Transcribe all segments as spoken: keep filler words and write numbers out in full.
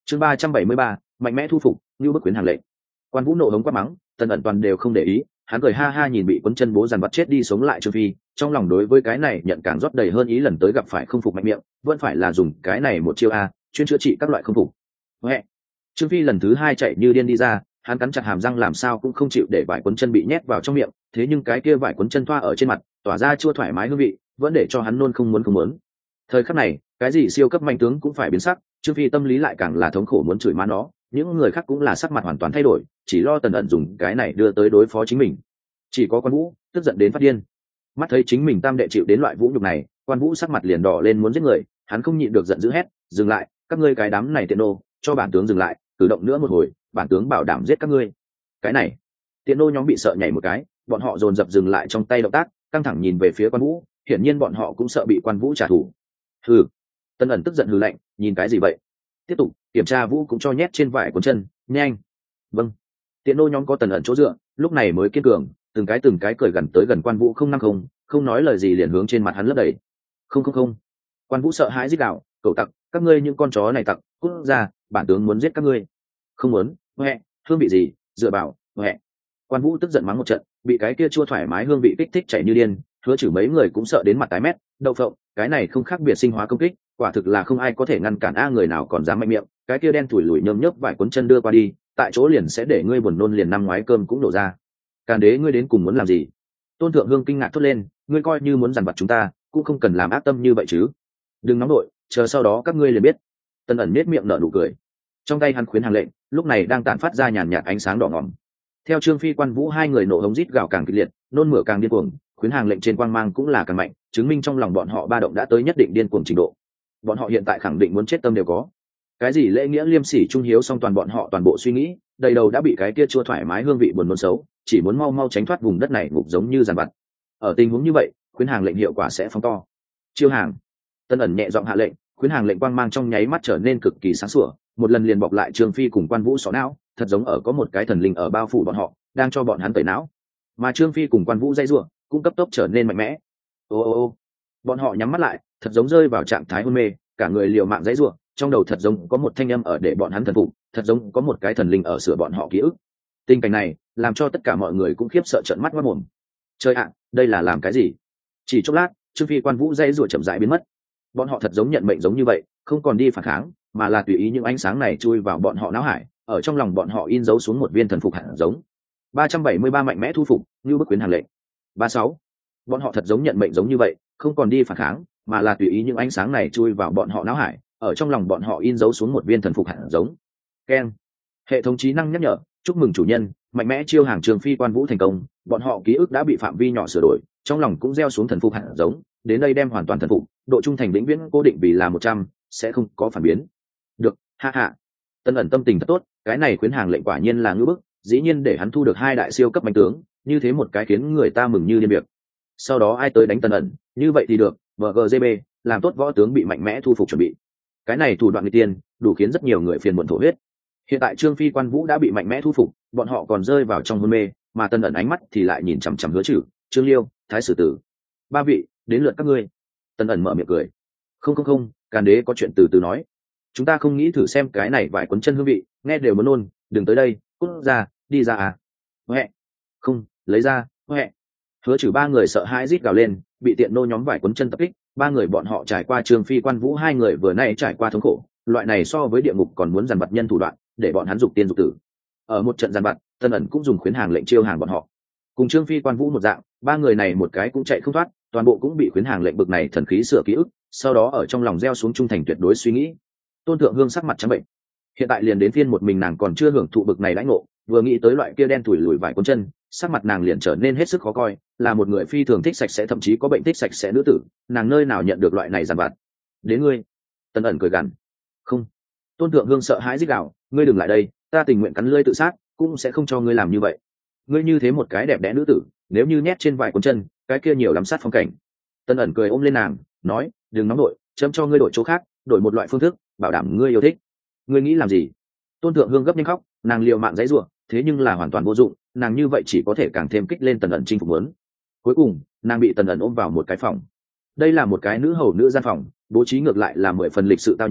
chương ba trăm bảy mươi ba mạnh mẽ thu phục như bức quyến hàng lệnh. Quan Vũ nộ hống quát mắng, Tần ẩn toàn đều không để ý, hắn cười ha ha nhìn bị quấn chân bố dằn vặt chết đi sống lại Trương Phi, trong lòng đối với cái này nhận càng rót đầy hơn ý lần tới gặp phải không phục mạnh miệng, vẫn phải là dùng cái này một chiêu a, chuyên chữa trị các loại không phục. Huệ. Trương Phi lần thứ hai chạy như điên đi ra, hắn cắn chặt hàm răng làm sao cũng không chịu để vải quấn chân bị nhét vào trong miệng, thế nhưng cái kia vải quấn chân thoa ở trên mặt, tỏa ra chua thoải mái hương vị, vẫn để cho hắn nôn không muốn không muốn. Thời khắc này, cái gì siêu cấp manh tướng cũng phải biến sắc, Trương Phi tâm lý lại càng là thống khổ muốn chửi má nó, những người khác cũng là sắc mặt hoàn toàn thay đổi, chỉ lo Tần ẩn dùng cái này đưa tới đối phó chính mình. Chỉ có Quan Vũ tức giận đến phát điên, mắt thấy chính mình tam đệ chịu đến loại vũ nhục này, Quan Vũ sắc mặt liền đỏ lên muốn giết người, hắn không nhịn được giận dữ hét, dừng lại, các ngươi cái đám này tiện nô, cho bản tướng dừng lại, cử động nữa một hồi, bản tướng bảo đảm giết các ngươi. Cái này, tiện nô nhóm bị sợ nhảy một cái, bọn họ dồn dập dừng lại trong tay động tác, căng thẳng nhìn về phía Quan Vũ, hiển nhiên bọn họ cũng sợ bị Quan Vũ trả thù. Hừ. Tần ẩn tức giận hừ lạnh, nhìn cái gì vậy? Tiếp tục kiểm tra Vũ cũng cho nhét trên vải cuốn chân, nhanh. Vâng. Tiện nô nhóm có Tần ẩn chỗ dựa, lúc này mới kiên cường, từng cái từng cái cười gần tới gần Quan Vũ không năm không, không nói lời gì liền hướng trên mặt hắn lấp đầy. Không không không. Quan Vũ sợ hãi rít gào, cậu tặc, các ngươi những con chó này tặc, cút ra, bản tướng muốn giết các ngươi. Không muốn, huệ, hương vị gì, dựa bảo, huệ. Quan Vũ tức giận mắng một trận, bị cái kia chua thoải mái hương vị kích thích chảy như điên, hứa chử mấy người cũng sợ đến mặt tái mét, đậu phộng, cái này không khác biệt sinh hóa công kích, quả thực là không ai có thể ngăn cản a, người nào còn dám mạnh miệng, cái kia đen thủi lủi nhơm nhớp vải cuốn chân đưa qua đi, tại chỗ liền sẽ để ngươi buồn nôn liền năm ngoái cơm cũng đổ ra. Càn đế ngươi đến cùng muốn làm gì? Tôn Thượng Hương kinh ngạc thốt lên, ngươi coi như muốn dằn vặt chúng ta, cũng không cần làm ác tâm như vậy chứ. Đừng nóng nổi, chờ sau đó các ngươi liền biết. Tần ẩn nết miệng nở nụ cười, trong tay hắn khuyến hàng lệnh lúc này đang tản phát ra nhàn nhạt ánh sáng đỏ ngỏm. Theo Trương Phi Quan Vũ hai người nổ hống rít gào càng kịch liệt, nôn mửa càng điên cuồng, khuyến hàng lệnh trên quang mang cũng là càng mạnh, chứng minh trong lòng bọn họ ba động đã tới nhất định điên cuồng trình độ. Bọn họ hiện tại khẳng định muốn chết tâm đều có. Cái gì lễ nghĩa liêm sỉ trung hiếu xong toàn bọn họ toàn bộ suy nghĩ, đầy đầu đã bị cái kia chua thoải mái hương vị buồn nôn xấu, chỉ muốn mau mau tránh thoát vùng đất này ngục giống như giàn vặt. Ở tình huống như vậy, khuyến hàng lệnh hiệu quả sẽ phóng to. Chiêu hàng. Tân ẩn nhẹ giọng hạ lệnh, khuyến hàng lệnh quang mang trong nháy mắt trở nên cực kỳ sáng sủa, một lần liền bọc lại Trương Phi cùng Quan Vũ sọ não, thật giống ở có một cái thần linh ở bao phủ bọn họ, đang cho bọn hắn tẩy não. Mà Trương Phi cùng Quan Vũ dây rủa, cũng cấp tốc trở nên mạnh mẽ. Ô ô ô. Bọn họ nhắm mắt lại, thật giống rơi vào trạng thái hôn mê, cả người liều mạng dãy rủa, trong đầu thật giống có một thanh âm ở để bọn hắn thần phục, thật giống có một cái thần linh ở sửa bọn họ ký ức. Tình cảnh này làm cho tất cả mọi người cũng khiếp sợ trợn mắt ngoác mồm. Trời ạ, đây là làm cái gì? Chỉ chốc lát, Trương Phi Quan Vũ dãy rủa chậm rãi biến mất. Bọn họ thật giống nhận mệnh giống như vậy, không còn đi phản kháng, mà là tùy ý những ánh sáng này chui vào bọn họ não hải, ở trong lòng bọn họ in dấu xuống một viên thần phục hạt giống. ba trăm bảy mươi ba mạnh mẽ thu phục, như bức quyến hàng lệnh. ba sáu. Bọn họ thật giống nhận mệnh giống như vậy, không còn đi phản kháng, mà là tùy ý những ánh sáng này chui vào bọn họ não hải, ở trong lòng bọn họ in dấu xuống một viên thần phục hạt giống. Keng. Hệ thống trí năng nhắc nhở, chúc mừng chủ nhân, mạnh mẽ chiêu hàng Trương Phi Quan Vũ thành công, bọn họ ký ức đã bị phạm vi nhỏ sửa đổi, trong lòng cũng gieo xuống thần phục hạt giống, đến đây đem hoàn toàn thần phục, độ trung thành vĩnh viễn cố định vì là một trăm, sẽ không có phản biến. Được, ha ha. Tân ẩn tâm tình thật tốt, cái này khuyến hàng lệnh quả nhiên là ngưỡng bức, dĩ nhiên để hắn thu được hai đại siêu cấp mạnh tướng, như thế một cái khiến người ta mừng như điên việc. Sau đó ai tới đánh Tân ẩn, như vậy thì được, vê giê bê, làm tốt võ tướng bị mạnh mẽ thu phục chuẩn bị. Cái này thủ đoạn nghịch tiên, đủ khiến rất nhiều người phiền muộn thổ huyết. Hiện tại Trương Phi Quan Vũ đã bị mạnh mẽ thu phục, bọn họ còn rơi vào trong hôn mê, mà Tân ẩn ánh mắt thì lại nhìn chằm chằm Hứa Trử, Trương Liêu, Thái Sử Tử. Ba vị, đến lượt các ngươi. Tân ẩn mở miệng cười. Không không không, Càn đế có chuyện từ từ nói. Chúng ta không nghĩ thử xem cái này vải quấn chân hương vị, nghe đều muốn nôn, đừng tới đây, cút ra, đi ra à. Huệ. Không, lấy ra, huệ. Hứa Trừ ba người sợ hãi rít gào lên, bị tiện nô nhóm vải quấn chân tập kích, ba người bọn họ trải qua Trương Phi Quan Vũ hai người vừa nay trải qua thống khổ, loại này so với địa ngục còn muốn dằn vặt nhân thủ đoạn, để bọn hắn dục tiên dục tử. Ở một trận dằn vặt, Tân ẩn cũng dùng khuyến hàng lệnh chiêu hàng bọn họ. Cùng Trương Phi Quan Vũ một dạng, ba người này một cái cũng chạy không thoát, toàn bộ cũng bị khuyến hàng lệnh bực này thần khí sửa ký ức, sau đó ở trong lòng gieo xuống trung thành tuyệt đối suy nghĩ. Tôn Thượng Hương sắc mặt trắng bệnh, hiện tại liền đến phiên một mình nàng còn chưa hưởng thụ bực này đãi ngộ, vừa nghĩ tới loại kia đen thủi lùi vải cuốn chân, sắc mặt nàng liền trở nên hết sức khó coi, là một người phi thường thích sạch sẽ thậm chí có bệnh thích sạch sẽ nữ tử, nàng nơi nào nhận được loại này giàn vặt. Đến ngươi. Tân ẩn cười gằn. Không. Tôn Thượng Hương sợ hãi rít gào, ngươi đừng lại đây, ta tình nguyện cắn lưỡi tự sát, cũng sẽ không cho ngươi làm như vậy. Ngươi như thế một cái đẹp đẽ nữ tử, nếu như nhét trên vải cuốn chân, cái kia nhiều lắm sát phong cảnh. Tân ẩn cười ôm lên nàng, nói, đừng nóng nổi, chấm cho ngươi đổi chỗ khác, đổi một loại phương thức, bảo đảm ngươi yêu thích. Ngươi nghĩ làm gì? Tôn Thượng Hương gấp nhanh khóc, nàng liều mạng giãy giụa, thế nhưng là hoàn toàn vô dụng, nàng như vậy chỉ có thể càng thêm kích lên Tần ẩn chinh phục muốn. Cuối cùng, nàng bị Tần ẩn ôm vào một cái phòng. Đây là một cái nữ hầu nữ gian phòng, bố trí ngược lại là mười phần lịch sự tao nhã,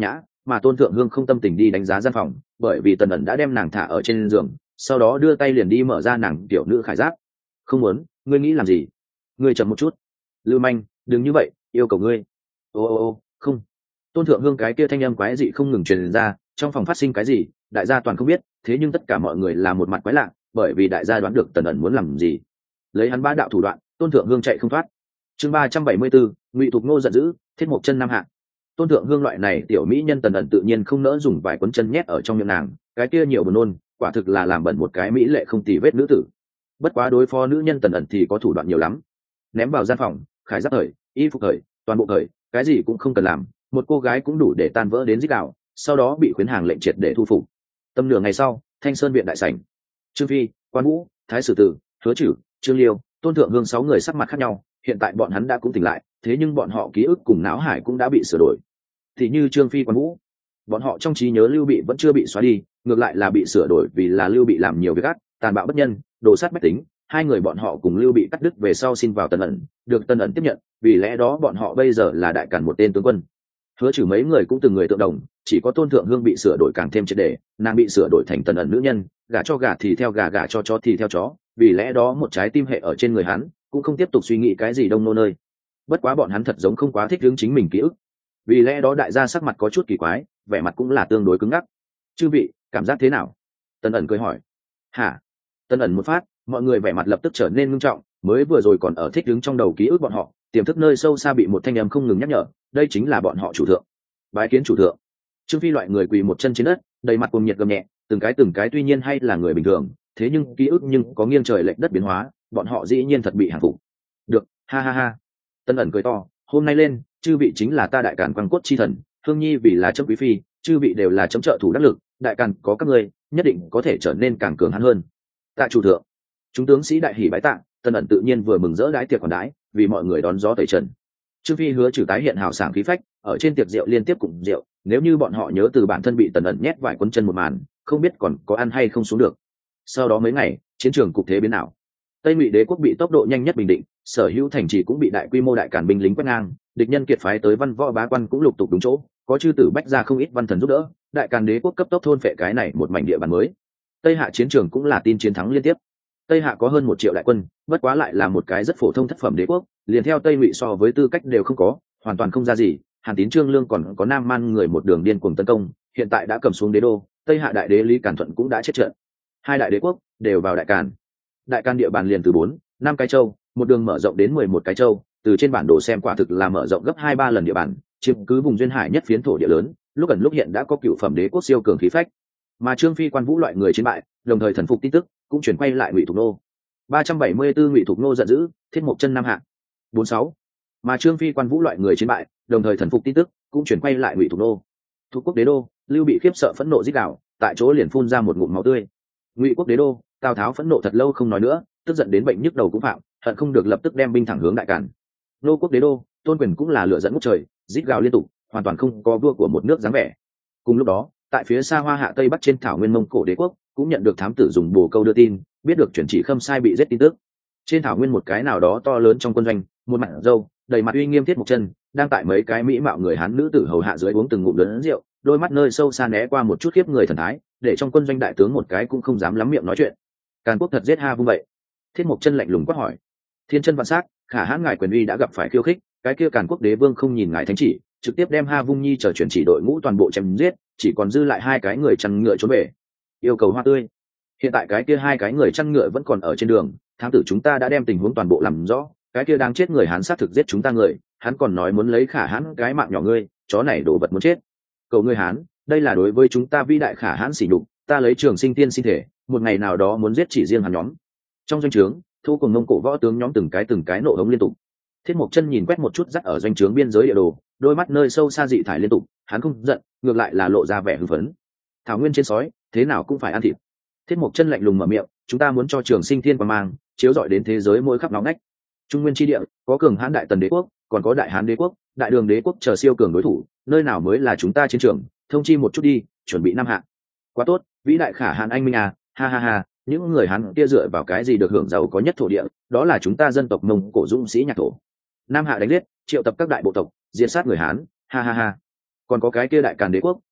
mà Tôn Thượng Hương không tâm tình đi đánh giá gian phòng, bởi vì Tần ẩn đã đem nàng thả ở trên giường, sau đó đưa tay liền đi mở ra nàng tiểu nữ khải giáp. Không muốn, ngươi nghĩ làm gì? Ngươi chậm một chút. Lưu Manh, đừng như vậy, yêu cầu ngươi. Ô ô ô, không. Tôn Thượng Hương cái kia thanh âm quái dị không ngừng truyền ra, trong phòng phát sinh cái gì, đại gia toàn không biết, thế nhưng tất cả mọi người là một mặt quái lạ, bởi vì đại gia đoán được Tần ẩn muốn làm gì. Lấy hắn ba đạo thủ đoạn, Tôn Thượng Hương chạy không thoát. Chương ba trăm bảy mươi bốn, Ngụy Thục Ngô giận dữ, Thiết Mộc Chân Nam Hạ. Tôn Thượng Hương loại này tiểu mỹ nhân Tần ẩn tự nhiên không nỡ dùng vài cuốn chân nhét ở trong miệng nàng, cái kia nhiều buồn nôn, quả thực là làm bẩn một cái mỹ lệ không tì vết nữ tử. Bất quá đối phó nữ nhân Tần ẩn thì có thủ đoạn nhiều lắm. Ném vào gian phòng, khải giáp thời, y phục thời, toàn bộ thời, cái gì cũng không cần làm, một cô gái cũng đủ để tan vỡ đến rít gào, sau đó bị khuyến hàng lệnh triệt để thu phục. Tâm nửa ngày sau, Thanh Sơn viện đại sảnh, Trương Phi, Quan Vũ, Thái Sử Tử, Hứa Trử, Trương Liêu, Tôn Thượng Hương sáu người sắc mặt khác nhau, hiện tại bọn hắn đã cũng tỉnh lại, thế nhưng bọn họ ký ức cùng não hải cũng đã bị sửa đổi. Thì như Trương Phi, Quan Vũ, bọn họ trong trí nhớ Lưu Bị vẫn chưa bị xóa đi, ngược lại là bị sửa đổi vì là Lưu Bị làm nhiều việc ác, tàn bạo bất nhân, đồ sát bách tính. Hai người bọn họ cùng Lưu Bị cắt đứt về sau xin vào Tần ẩn, được Tần ẩn tiếp nhận, vì lẽ đó bọn họ bây giờ là đại càn một tên tướng quân. Hứa Trừ mấy người cũng từng người tượng đồng, chỉ có Tôn Thượng Hương bị sửa đổi càng thêm triệt để, nàng bị sửa đổi thành Tần ẩn nữ nhân, gả cho gả thì theo gả, gả cho chó thì theo chó, vì lẽ đó một trái tim hệ ở trên người hắn, cũng không tiếp tục suy nghĩ cái gì đông nô nơi. Bất quá bọn hắn thật giống không quá thích hướng chính mình ký ức, vì lẽ đó đại gia sắc mặt có chút kỳ quái, vẻ mặt cũng là tương đối cứng ngắc. Chư vị, cảm giác thế nào? Tần ẩn cười hỏi. Hả? Tần ẩn một phát, mọi người vẻ mặt lập tức trở nên nghiêm trọng, mới vừa rồi còn ở thích đứng trong đầu ký ức bọn họ, tiềm thức nơi sâu xa bị một thanh âm không ngừng nhắc nhở, đây chính là bọn họ chủ thượng. Bái kiến chủ thượng. Trương Phi loại người quỳ một chân trên đất, đầy mặt cuồng nhiệt gầm nhẹ, từng cái từng cái tuy nhiên hay là người bình thường, thế nhưng ký ức nhưng có nghiêng trời lệch đất biến hóa, bọn họ dĩ nhiên thật bị hàng phục. Được, ha ha ha. Tần ẩn cười to, hôm nay lên, chư vị chính là ta đại càn quang cốt chi thần, Hương Nhi vì là chấm quý phi, chư vị đều là chấm trợ thủ đắc lực, đại càn có các ngươi, nhất định có thể trở nên càng cường hãn hơn. Tạ chủ thượng. Chúng tướng sĩ đại hỉ bái tạ, Tần ẩn tự nhiên vừa mừng rỡ đái tiệc còn đái, vì mọi người đón gió tẩy trần. Trương Phi Hứa Trừ tái hiện hào sảng khí phách, ở trên tiệc rượu liên tiếp cùng rượu, nếu như bọn họ nhớ từ bản thân bị Tần ẩn nhét vài cuốn chân một màn, không biết còn có ăn hay không xuống được. Sau đó mấy ngày, chiến trường cục thế biến nào. Tây Ngụy đế quốc bị tốc độ nhanh nhất bình định, sở hữu thành trì cũng bị đại quy mô đại càn binh lính quét ngang, địch nhân kiệt phái tới văn võ bá quan cũng lục tục đúng chỗ, có chư tử bách ra không ít văn thần giúp đỡ, đại càn đế quốc cấp tốc thôn phệ cái này một mảnh địa bàn mới. Tây Hạ chiến trường cũng là tin chiến thắng liên tiếp. Tây Hạ có hơn một triệu đại quân, bất quá lại là một cái rất phổ thông thất phẩm đế quốc, liền theo Tây Ngụy so với tư cách đều không có, hoàn toàn không ra gì. Hàn Tín Trương Lương còn có Nam Man người một đường điên cuồng tấn công, hiện tại đã cầm xuống đế đô, Tây Hạ đại đế Lý Càn Thuận cũng đã chết trận. Hai đại đế quốc đều vào đại càn. Đại càn địa bàn liền từ bốn, năm cái châu, một đường mở rộng đến mười một cái châu, từ trên bản đồ xem quả thực là mở rộng gấp hai ba lần địa bàn, chiếm cứ vùng duyên hải nhất phiến thổ địa lớn, lúc ẩn lúc hiện đã có cựu phẩm đế quốc siêu cường khí phách. Mà Trương Phi Quan Vũ loại người chiến bại, đồng thời thần phục tin tức cũng chuyển quay lại Ngụy Thục Nô. ba trăm bảy mươi tư Ngụy Thục Nô giận dữ, Thiết Mộc Chân Nam Hạ. bốn sáu. Mà Trương Phi Quan Vũ loại người chiến bại, đồng thời thần phục tin tức cũng chuyển quay lại Ngụy Thục Nô. Thuộc quốc đế đô, Lưu Bị khiếp sợ phẫn nộ rít gào, tại chỗ liền phun ra một ngụm máu tươi. Ngụy quốc đế đô, Tào Tháo phẫn nộ thật lâu không nói nữa, tức giận đến bệnh nhức đầu cũng phạm, hận không được lập tức đem binh thẳng hướng đại càn. Nô quốc đế đô, Tôn Quyền cũng là lửa dẫn ngút trời, rít gào liên tục, hoàn toàn không có vua của một nước dáng vẻ. Cùng lúc đó, tại phía xa Hoa Hạ Tây Bắc trên thảo nguyên Mông Cổ đế quốc, cũng nhận được thám tử dùng bồ câu đưa tin, biết được chuyển chỉ Khâm Sai bị giết tin tức. Trên thảo nguyên một cái nào đó to lớn trong quân doanh, một mặt râu, đầy mặt uy nghiêm Thiết Mộc Chân, đang tại mấy cái mỹ mạo người Hán nữ tử hầu hạ dưới uống từng ngụm lớn rượu, đôi mắt nơi sâu xa né qua một chút khiếp người thần thái, để trong quân doanh đại tướng một cái cũng không dám lắm miệng nói chuyện. Càn quốc thật giết Ha Vung vậy? Thiết Mộc Chân lạnh lùng quát hỏi. Thiên chân vạn sắc, khả hãn ngài quyền uy đã gặp phải khiêu khích, cái kia Càn quốc đế vương không nhìn ngài thánh chỉ, trực tiếp đem Ha Vung Nhi trở chuyển chỉ đội ngũ toàn bộ chém giết, chỉ còn dư lại hai cái người chăn ngựa trốn về. Yêu cầu hoa tươi. Hiện tại cái kia hai cái người chăn ngựa vẫn còn ở trên đường, thám tử chúng ta đã đem tình huống toàn bộ làm rõ, cái kia đang chết người Hán sát thực giết chúng ta người, hắn còn nói muốn lấy khả hãn cái mạng nhỏ ngươi, chó này đồ vật muốn chết. Cầu ngươi Hán, đây là đối với chúng ta vĩ đại khả hãn sỉ nhục, ta lấy Trường Sinh Tiên sinh thể, một ngày nào đó muốn giết chỉ riêng hắn nhóm. Trong doanh trướng, thu cùng Mông Cổ võ tướng nhóm từng cái từng cái nộ hống liên tục. Thiết Mộc Chân nhìn quét một chút dắt ở doanh trướng biên giới địa đồ, đôi mắt nơi sâu xa dị thải liên tục, hắn không giận, ngược lại là lộ ra vẻ hưng phấn. Thảo nguyên trên sói, thế nào cũng phải ăn thịt. Thiết Mộc Chân lạnh lùng mở miệng, chúng ta muốn cho Trường Sinh Thiên quang mang chiếu rọi đến thế giới mỗi khắp nóng nách. Trung nguyên chi địa, có cường hãn đại tần đế quốc, còn có đại hán đế quốc, đại đường đế quốc chờ siêu cường đối thủ, nơi nào mới là chúng ta chiến trường, thông chi một chút đi, chuẩn bị năm hạ. Quá tốt, vĩ đại khả hãn anh minh à, ha ha ha, những người Hán kia dựa vào cái gì được hưởng giàu có nhất thổ địa, đó là chúng ta dân tộc Mông Cổ dũng sĩ nhạc thổ. Nam hạ đánh liệt, triệu tập các đại bộ tộc, diệt sát người Hán, ha ha ha. Còn có cái kia đại Càn đế quốc,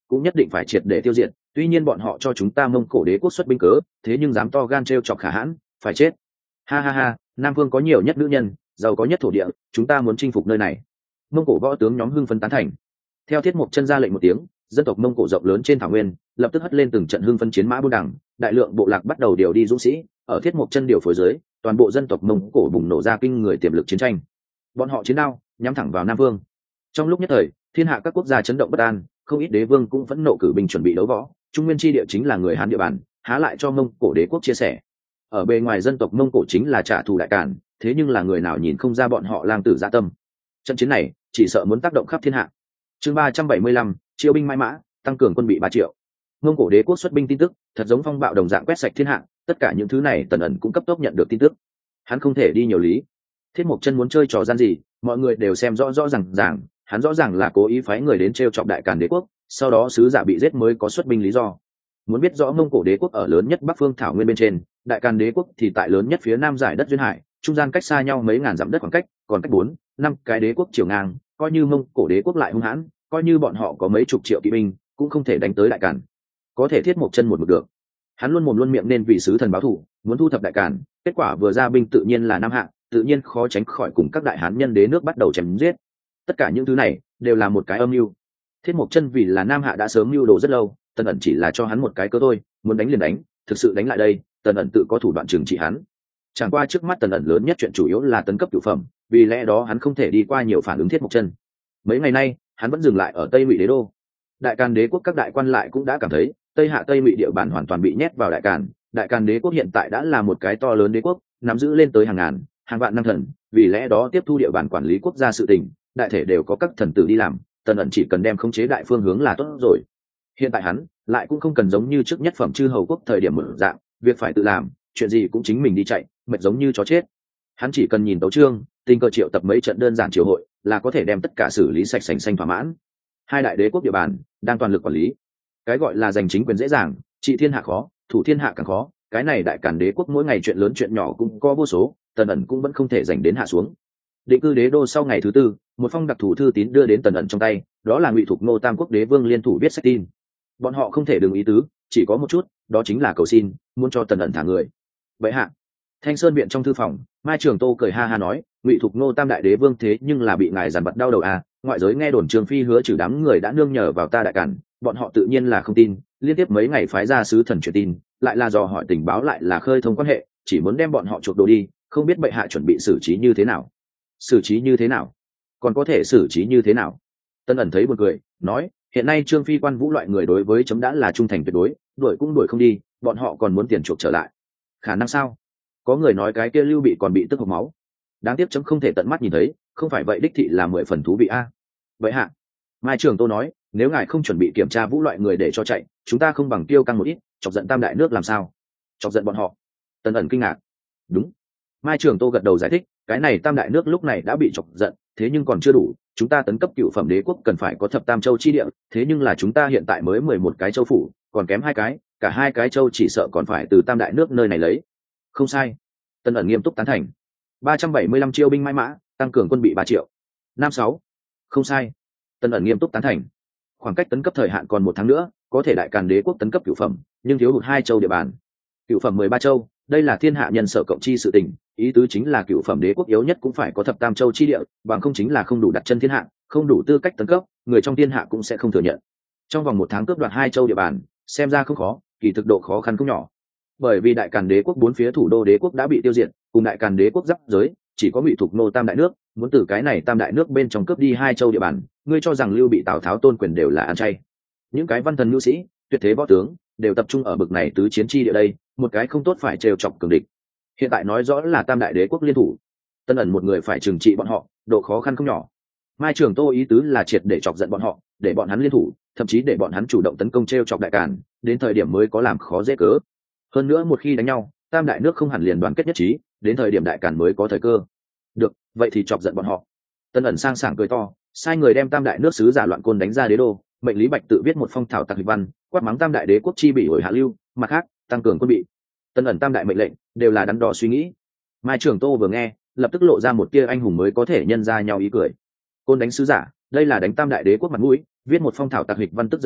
cũng nhất định phải triệt để tiêu diệt. Tuy nhiên bọn họ cho chúng ta Mông Cổ đế quốc xuất binh cớ, thế nhưng dám to gan trêu chọc Khả Hãn, phải chết. Ha ha ha, Nam Vương có nhiều nhất nữ nhân, giàu có nhất thổ địa, chúng ta muốn chinh phục nơi này. Mông Cổ võ tướng nhóm hưng phấn tán thành. Theo Thiết Mộc Chân ra lệnh một tiếng, dân tộc Mông Cổ rộng lớn trên thảo nguyên lập tức hất lên từng trận hưng phấn chiến mã buôn đẳng, đại lượng bộ lạc bắt đầu điều đi dũng sĩ, ở Thiết Mộc Chân điều phối dưới, toàn bộ dân tộc Mông Cổ bùng nổ ra kinh người tiềm lực chiến tranh. Bọn họ chiến đao nhắm thẳng vào Nam Vương. Trong lúc nhất thời, thiên hạ các quốc gia chấn động bất an, không ít đế vương cũng phẫn nộ cử binh chuẩn bị đấu võ. Trung nguyên chi địa chính là người Hán địa bàn, há lại cho Mông Cổ đế quốc chia sẻ. Ở bề ngoài dân tộc Mông Cổ chính là trả thù đại cản, thế nhưng là người nào nhìn không ra bọn họ lang tử dạ tâm. Trận chiến này chỉ sợ muốn tác động khắp thiên hạ. Chương ba trăm bảy mươi lăm, chiêu binh mãi mã, tăng cường quân bị ba triệu. Mông Cổ đế quốc xuất binh tin tức, thật giống phong bạo đồng dạng quét sạch thiên hạ, tất cả những thứ này Tần ẩn cũng cấp tốc nhận được tin tức. Hắn không thể đi nhiều lý. Thiết Mộc Chân muốn chơi trò gian gì, mọi người đều xem rõ rõ ràng ràng, hắn rõ ràng là cố ý phái người đến trêu chọc đại càn đế quốc, sau đó sứ giả bị giết mới có xuất binh lý do. Muốn biết rõ Mông Cổ đế quốc ở lớn nhất Bắc Phương thảo nguyên bên trên, đại càn đế quốc thì tại lớn nhất phía nam giải đất duyên hải, trung gian cách xa nhau mấy ngàn dặm đất khoảng cách, còn cách bốn, năm cái đế quốc chiều ngang, coi như Mông Cổ đế quốc lại hung hãn, coi như bọn họ có mấy chục triệu kỵ binh, cũng không thể đánh tới đại càn. Có thể Thiết Mộc Chân một mực được. Hắn luôn mồm luôn miệng nên vì sứ thần báo thù, muốn thu thập đại càn, kết quả vừa ra binh tự nhiên là nam hạ, tự nhiên khó tránh khỏi cùng các đại hán nhân đế nước bắt đầu chém giết. Tất cả những thứ này đều là một cái âm mưu. Thiết Mộc Chân vì là nam hạ đã sớm mưu đồ rất lâu, Tần ẩn chỉ là cho hắn một cái cơ thôi, muốn đánh liền đánh, thực sự đánh lại đây, Tần ẩn tự có thủ đoạn trừng trị hắn. Chẳng qua trước mắt Tần ẩn lớn nhất chuyện chủ yếu là tấn cấp cửu phẩm, vì lẽ đó hắn không thể đi qua nhiều phản ứng Thiết Mộc Chân. Mấy ngày nay, hắn vẫn dừng lại ở Tây Ngụy đế đô. Đại Càn đế quốc các đại quan lại cũng đã cảm thấy, Tây Hạ Tây Ngụy địa bàn hoàn toàn bị nhét vào Đại Càn, Đại Càn đế quốc hiện tại đã là một cái to lớn đế quốc, nắm giữ lên tới hàng ngàn, hàng vạn năm thần, vì lẽ đó tiếp thu địa bàn quản lý quốc gia sự tình, đại thể đều có các thần tử đi làm, Tần ẩn chỉ cần đem khống chế đại phương hướng là tốt rồi. Hiện tại hắn lại cũng không cần giống như trước nhất phẩm chư hầu quốc thời điểm mở dạng, việc phải tự làm, chuyện gì cũng chính mình đi chạy, mệt giống như chó chết. Hắn chỉ cần nhìn tấu chương, tình cờ triệu tập mấy trận đơn giản triều hội, là có thể đem tất cả xử lý sạch sành xanh thỏa mãn. Hai đại đế quốc địa bàn đang toàn lực quản lý. Cái gọi là giành chính quyền dễ dàng, trị thiên hạ khó, thủ thiên hạ càng khó. Cái này Đại Càn đế quốc mỗi ngày chuyện lớn chuyện nhỏ cũng có vô số, Tần ẩn cũng vẫn không thể giành đến hạ xuống. Định cư đế đô sau ngày thứ tư, một phong đặc thù thư tín đưa đến Tần ẩn trong tay, đó là Ngụy Thục Nô Tam Quốc đế vương liên thủ viết sách tin. Bọn họ không thể đừng ý tứ, chỉ có một chút, đó chính là cầu xin, muốn cho Tần ẩn thả người. Vậy hạ, Thanh Sơn viện trong thư phòng, Mai Trường Tô cười ha ha nói, Ngụy Thục Nô Tam đại đế vương thế nhưng là bị ngài giàn vật đau đầu à, ngoại giới nghe đồn Trường Phi hứa trừ đám người đã nương nhờ vào ta Đại Càn, bọn họ tự nhiên là không tin, liên tiếp mấy ngày phái ra sứ thần truyền tin, lại là dò hỏi tình báo lại là khơi thông quan hệ, chỉ muốn đem bọn họ chuộc đồ đi, không biết bệ hạ chuẩn bị xử trí như thế nào. Xử trí như thế nào? Còn có thể xử trí như thế nào? Tân ẩn thấy buồn cười, nói, hiện nay Trương Phi Quan Vũ loại người đối với chấm đã là trung thành tuyệt đối, đuổi cũng đuổi không đi, bọn họ còn muốn tiền chuộc trở lại. Khả năng sao? Có người nói cái kia Lưu Bị còn bị tức hộc máu. Đáng tiếc chấm không thể tận mắt nhìn thấy, không phải vậy đích thị là mười phần thú vị a. Vậy hạ, Mai Trường Tô nói, nếu ngài không chuẩn bị kiểm tra Vũ loại người để cho chạy, chúng ta không bằng tiêu căng một ít, chọc giận Tam đại nước làm sao? Chọc giận bọn họ. Tân ẩn kinh ngạc. Đúng. Mai Trường Tô gật đầu giải thích, cái này Tam đại nước lúc này đã bị chọc giận, thế nhưng còn chưa đủ, chúng ta tấn cấp cựu phẩm đế quốc cần phải có thập tam châu chi địa, thế nhưng là chúng ta hiện tại mới mười một cái châu phủ, còn kém hai cái, cả hai cái châu chỉ sợ còn phải từ Tam đại nước nơi này lấy. Không sai. Tân ẩn nghiêm túc tán thành. ba trăm bảy mươi lăm chiêu binh mãi mã, tăng cường quân bị ba triệu. Nam sáu. Không sai. Tân ẩn nghiêm túc tán thành. Khoảng cách tấn cấp thời hạn còn một tháng nữa, có thể Đại Càn đế quốc tấn cấp cửu phẩm, nhưng thiếu hụt hai châu địa bàn. Cửu phẩm mười ba châu, đây là thiên hạ nhân sở cộng chi sự tình, ý tứ chính là cửu phẩm đế quốc yếu nhất cũng phải có thập tam châu chi địa, bằng không chính là không đủ đặt chân thiên hạ, không đủ tư cách tấn cấp, người trong thiên hạ cũng sẽ không thừa nhận. Trong vòng một tháng cướp đoạt hai châu địa bàn, xem ra không khó, kỳ thực độ khó khăn cũng nhỏ. Bởi vì Đại Càn đế quốc bốn phía thủ đô đế quốc đã bị tiêu diệt, cùng Đại Càn đế quốc giáp giới, chỉ có Ngụy Thục Nô Tam đại nước, muốn từ cái này Tam đại nước bên trong cướp đi hai châu địa bàn, ngươi cho rằng Lưu Bị Tào Tháo tôn quyền đều là ăn chay? Những cái văn thần nhu sĩ, tuyệt thế võ tướng, đều tập trung ở bực này tứ chiến chi địa đây, một cái không tốt phải trêu chọc cường địch. Hiện tại nói rõ là Tam đại đế quốc liên thủ, Tân ẩn một người phải trừng trị bọn họ, độ khó khăn không nhỏ. Mai Trường Tô ý tứ là triệt để chọc giận bọn họ, để bọn hắn liên thủ, thậm chí để bọn hắn chủ động tấn công trêu chọc Đại Càn, đến thời điểm mới có làm khó dễ cớ. Hơn nữa một khi đánh nhau, Tam đại nước không hẳn liền đoàn kết nhất trí, đến thời điểm Đại Càn mới có thời cơ. Được, vậy thì chọc giận bọn họ. Tân ẩn sang sảng cười to, sai người đem Tam đại nước sứ giả loạn côn đánh ra đế đô, mệnh Lý Bạch tự viết một phong thảo tạc hịch văn, quát mắng Tam đại đế quốc chi bị hồi hạ lưu, mặt khác tăng cường quân bị. Tân ẩn Tam đại mệnh lệnh đều là đắn đo suy nghĩ. Mai Trường Tô vừa nghe, lập tức lộ ra một tia anh hùng mới có thể nhân ra nhau ý cười. Côn đánh sứ giả, đây là đánh Tam đại đế quốc mặt mũi, viết một phong thảo tạc hịch văn tức giận mắng,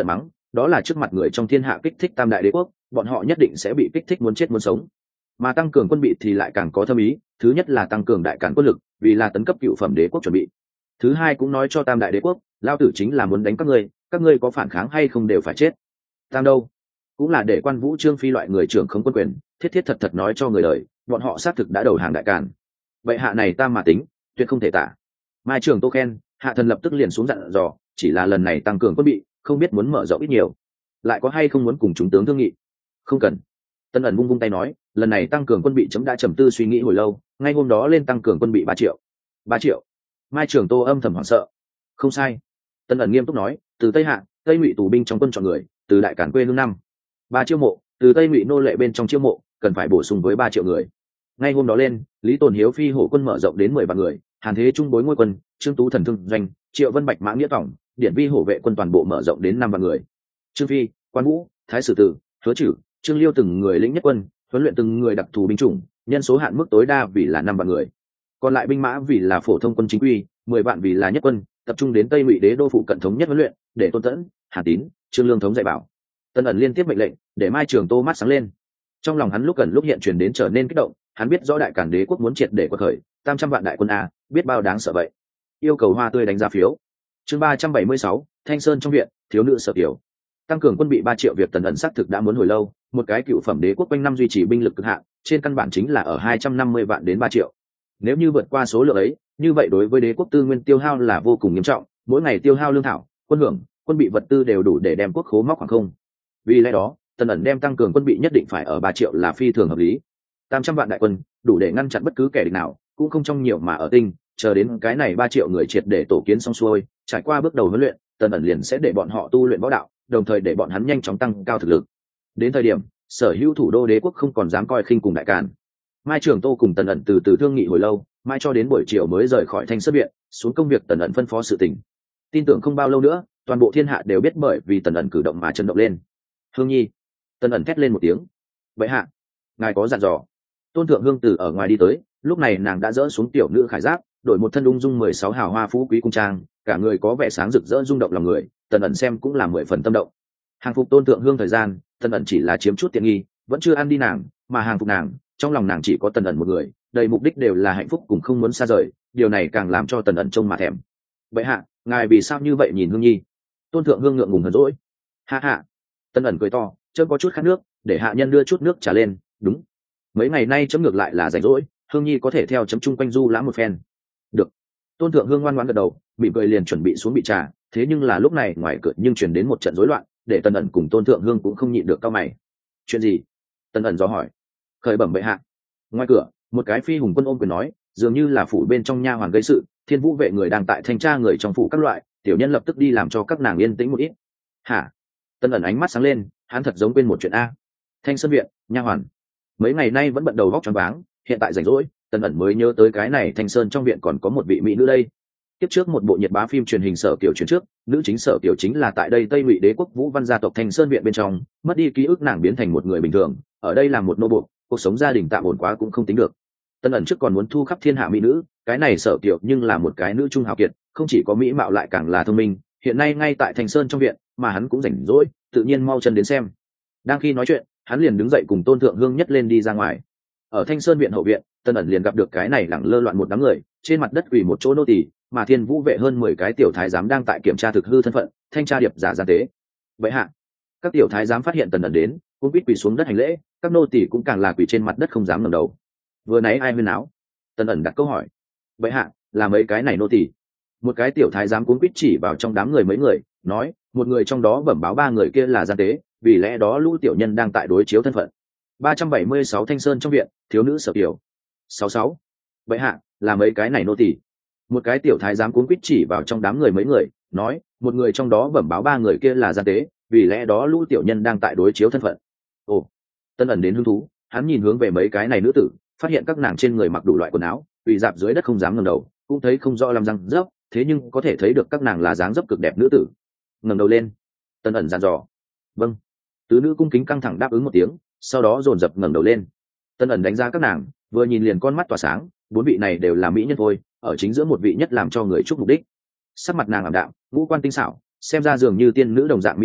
đó là trước mặt người trong thiên hạ kích thích tam đại đế quốc, bọn họ nhất định sẽ bị kích thích muốn chết muốn sống. Mà tăng cường quân bị thì lại càng có thâm ý, thứ nhất là tăng cường đại cản quân lực, vì là tấn cấp cựu phẩm đế quốc chuẩn bị. Thứ hai cũng nói cho tam đại đế quốc, lao tử chính là muốn đánh các ngươi, các ngươi có phản kháng hay không đều phải chết. Tam đâu cũng là để Quan Vũ Trương Phi loại người trưởng không quân quyền, thiết thiết thật thật nói cho người đời, bọn họ xác thực đã đầu hàng đại càn. Vậy hạ này ta mà tính, tuyệt không thể tả. Mai Trường Tô khen, hạ thần lập tức liền xuống dặn dò, chỉ là lần này tăng cường quân bị, không biết muốn mở rộng ít nhiều, lại có hay không muốn cùng chúng tướng thương nghị. Không cần. Tân ẩn vung vung tay nói, lần này tăng cường quân bị chấm đã trầm tư suy nghĩ hồi lâu, ngay hôm đó lên tăng cường quân bị ba triệu. Ba triệu. Mai Trường Tô âm thầm hoảng sợ. Không sai. Tân ẩn nghiêm túc nói, từ Tây Hạ, Tây Ngụy tù binh trong quân chọn người, từ đại cản quê hương năm ba chiêu mộ, từ Tây Ngụy nô lệ bên trong chiêu mộ, cần phải bổ sung với ba triệu người. Ngay hôm đó lên, Lý Tồn Hiếu phi hổ quân mở rộng đến mười vạn người, Hàn Thế Trung bối ngôi quân, Trương Tú thần thương doanh, Triệu Vân Bạch mã nghĩa tổng, Điện Vi hổ vệ quân toàn bộ mở rộng đến năm vạn người. Trương Phi, Quan Vũ, Thái Sử Tử, Hứa Chử, Trương Liêu từng người lĩnh nhất quân, huấn luyện từng người đặc thù binh chủng, nhân số hạn mức tối đa vì là năm vạn người. Còn lại binh mã vì là phổ thông quân chính quy, mười vạn vì là nhất quân, tập trung đến Tây Ngụy đế đô phụ cận thống nhất huấn luyện, để Tôn Tẫn, Hàn Tín, Trương Lương thống dạy bảo. Tân ẩn liên tiếp mệnh lệnh, để Mai Trường Tô mắt sáng lên. Trong lòng hắn lúc gần lúc hiện chuyển đến trở nên kích động, hắn biết rõ đại cản đế quốc muốn triệt để quật khởi, tam trăm vạn đại quân a, biết bao đáng sợ vậy. Yêu cầu hoa tươi đánh giá phiếu. Chương ba trăm bảy mươi sáu, Thanh Sơn trong viện, thiếu nữ sở tiểu. Tăng cường quân bị ba triệu việc Tần ẩn xác thực đã muốn hồi lâu, một cái cựu phẩm đế quốc quanh năm duy trì binh lực cực hạn, trên căn bản chính là ở hai trăm năm mươi vạn đến ba triệu. Nếu như vượt qua số lượng ấy, như vậy đối với đế quốc tư nguyên tiêu hao là vô cùng nghiêm trọng, mỗi ngày tiêu hao lương thảo, quân hưởng, quân bị vật tư đều đủ để đem quốc khố móc khoảng không. Vì lẽ đó, Tần ẩn đem tăng cường quân bị nhất định phải ở ba triệu là phi thường hợp lý. Tam trăm vạn đại quân, đủ để ngăn chặn bất cứ kẻ địch nào, cũng không trong nhiều mà ở tinh, chờ đến cái này ba triệu người triệt để tổ kiến xong xuôi, trải qua bước đầu huấn luyện, Tần ẩn liền sẽ để bọn họ tu luyện võ đạo, đồng thời để bọn hắn nhanh chóng tăng cao thực lực. Đến thời điểm, sở hữu thủ đô đế quốc không còn dám coi khinh cùng đại càn. Mai Trường Tô cùng Tần ẩn từ từ thương nghị hồi lâu, mai cho đến buổi chiều mới rời khỏi Thanh Sơn viện, xuống công việc Tần ẩn phân phó sự tình. Tin tưởng không bao lâu nữa, toàn bộ thiên hạ đều biết bởi vì Tần ẩn cử động mà chấn động lên. Hương Nhi. Tần ẩn thét lên một tiếng. Vậy hạ, ngài có dặn dò. Tôn Thượng Hương từ ở ngoài đi tới, lúc này nàng đã dỡ xuống tiểu nữ khải giáp, đổi một thân ung dung mười sáu hào hoa phú quý cung trang, cả người có vẻ sáng rực rỡ rung động lòng người, Tần ẩn xem cũng là mười phần tâm động. Hàng phục Tôn Thượng Hương thời gian, Tần ẩn chỉ là chiếm chút tiện nghi, vẫn chưa ăn đi nàng, mà hàng phục nàng, trong lòng nàng chỉ có Tần ẩn một người, đầy mục đích đều là hạnh phúc cùng không muốn xa rời, điều này càng làm cho Tần ẩn trông mà thèm. Vậy hạ, ngài vì sao như vậy nhìn Hương Nhi? Tôn Thượng Hương ngượng ngùng hờn dỗi. Ha ha. Tần ẩn cười to, chớ có chút khát nước, để hạ nhân đưa chút nước trà lên. Đúng, mấy ngày nay chấm ngược lại là rảnh rỗi, Hương Nhi có thể theo chấm chung quanh du lãm một phen. Được. Tôn Thượng Hương ngoan ngoãn gật đầu, mỉm cười liền chuẩn bị xuống bị trà, thế nhưng là lúc này ngoài cửa nhưng truyền đến một trận rối loạn, để Tần ẩn cùng Tôn Thượng Hương cũng không nhịn được cau mày. Chuyện gì? Tần ẩn dò hỏi. Khởi bẩm bệ hạ. Ngoài cửa, một cái phi hùng quân ôm quyền nói, dường như là phủ bên trong nha hoàn gây sự, Thiên Vũ vệ người đang tại thanh tra người trong phủ các loại, tiểu nhân lập tức đi làm cho các nàng yên tĩnh một ít. Hả? Tần ẩn ánh mắt sáng lên, hắn thật giống quên một chuyện a. Thanh Sơn viện, nha hoàn. Mấy ngày nay vẫn bận đầu vóc choáng váng, hiện tại rảnh rỗi, Tần ẩn mới nhớ tới cái này Thanh Sơn trong viện còn có một vị mỹ nữ đây. Tiếp trước một bộ nhiệt bá phim truyền hình Sở Kiều truyền trước, nữ chính Sở Kiều chính là tại đây Tây Ngụy đế quốc Vũ Văn gia tộc Thanh Sơn viện bên trong, mất đi ký ức nàng biến thành một người bình thường, ở đây làm một nô buộc, cuộc sống gia đình tạm ổn quá cũng không tính được. Tần ẩn trước còn muốn thu khắp thiên hạ mỹ nữ, cái này Sở Kiều nhưng là một cái nữ trung hào kiệt, không chỉ có mỹ mạo lại càng là thông minh, hiện nay ngay tại Thanh Sơn trong viện, mà hắn cũng rảnh rỗi, tự nhiên mau chân đến xem. Đang khi nói chuyện, hắn liền đứng dậy cùng Tôn Thượng Hương nhất lên đi ra ngoài. Ở Thanh Sơn viện hậu viện, Tần ẩn liền gặp được cái này lẳng lơ loạn một đám người, trên mặt đất quỳ một chỗ nô tỳ, mà Thiên Vũ vệ hơn mười cái tiểu thái giám đang tại kiểm tra thực hư thân phận, thanh tra điệp giả gian tế. Vậy hạ, các tiểu thái giám phát hiện Tần ẩn đến, cũng quỳ xuống đất hành lễ, các nô tỳ cũng càng là quỳ trên mặt đất không dám ngẩng đầu. Vừa nãy ai huyên náo? Tần ẩn đặt câu hỏi. Vậy hạ, là mấy cái này nô tỳ. Một cái tiểu thái giám cuống quýt chỉ vào trong đám người mấy người, nói, một người trong đó bẩm báo ba người kia là gian tế, vì lẽ đó lũ tiểu nhân đang tại đối chiếu thân phận. ba trăm bảy mươi sáu Thanh Sơn trong viện, thiếu nữ Sở Kiều. sáu sáu. Vậy hạ, là mấy cái này nô tỳ. Một cái tiểu thái giám cuống quýt chỉ vào trong đám người mấy người, nói, một người trong đó bẩm báo ba người kia là gian tế, vì lẽ đó lũ tiểu nhân đang tại đối chiếu thân phận. Ồ. Tân ẩn đến hứng thú, hắn nhìn hướng về mấy cái này nữ tử, phát hiện các nàng trên người mặc đủ loại quần áo, quỳ dạp dưới đất không dám ngẩng đầu, cũng thấy không rõ làm răng dấp, thế nhưng có thể thấy được các nàng là dáng dấp cực đẹp nữ tử. Ngẩng đầu lên. Tân ẩn dặn dò. Vâng. Tứ nữ cung kính căng thẳng đáp ứng một tiếng, sau đó dồn dập ngẩng đầu lên. Tân ẩn đánh giá các nàng, vừa nhìn liền con mắt tỏa sáng, bốn vị này đều là mỹ nhân thôi, ở chính giữa một vị nhất làm cho người chúc mục đích. Sắc mặt nàng ảm đạm, ngũ quan tinh xảo, xem ra dường như tiên nữ đồng dạng mỹ mạo,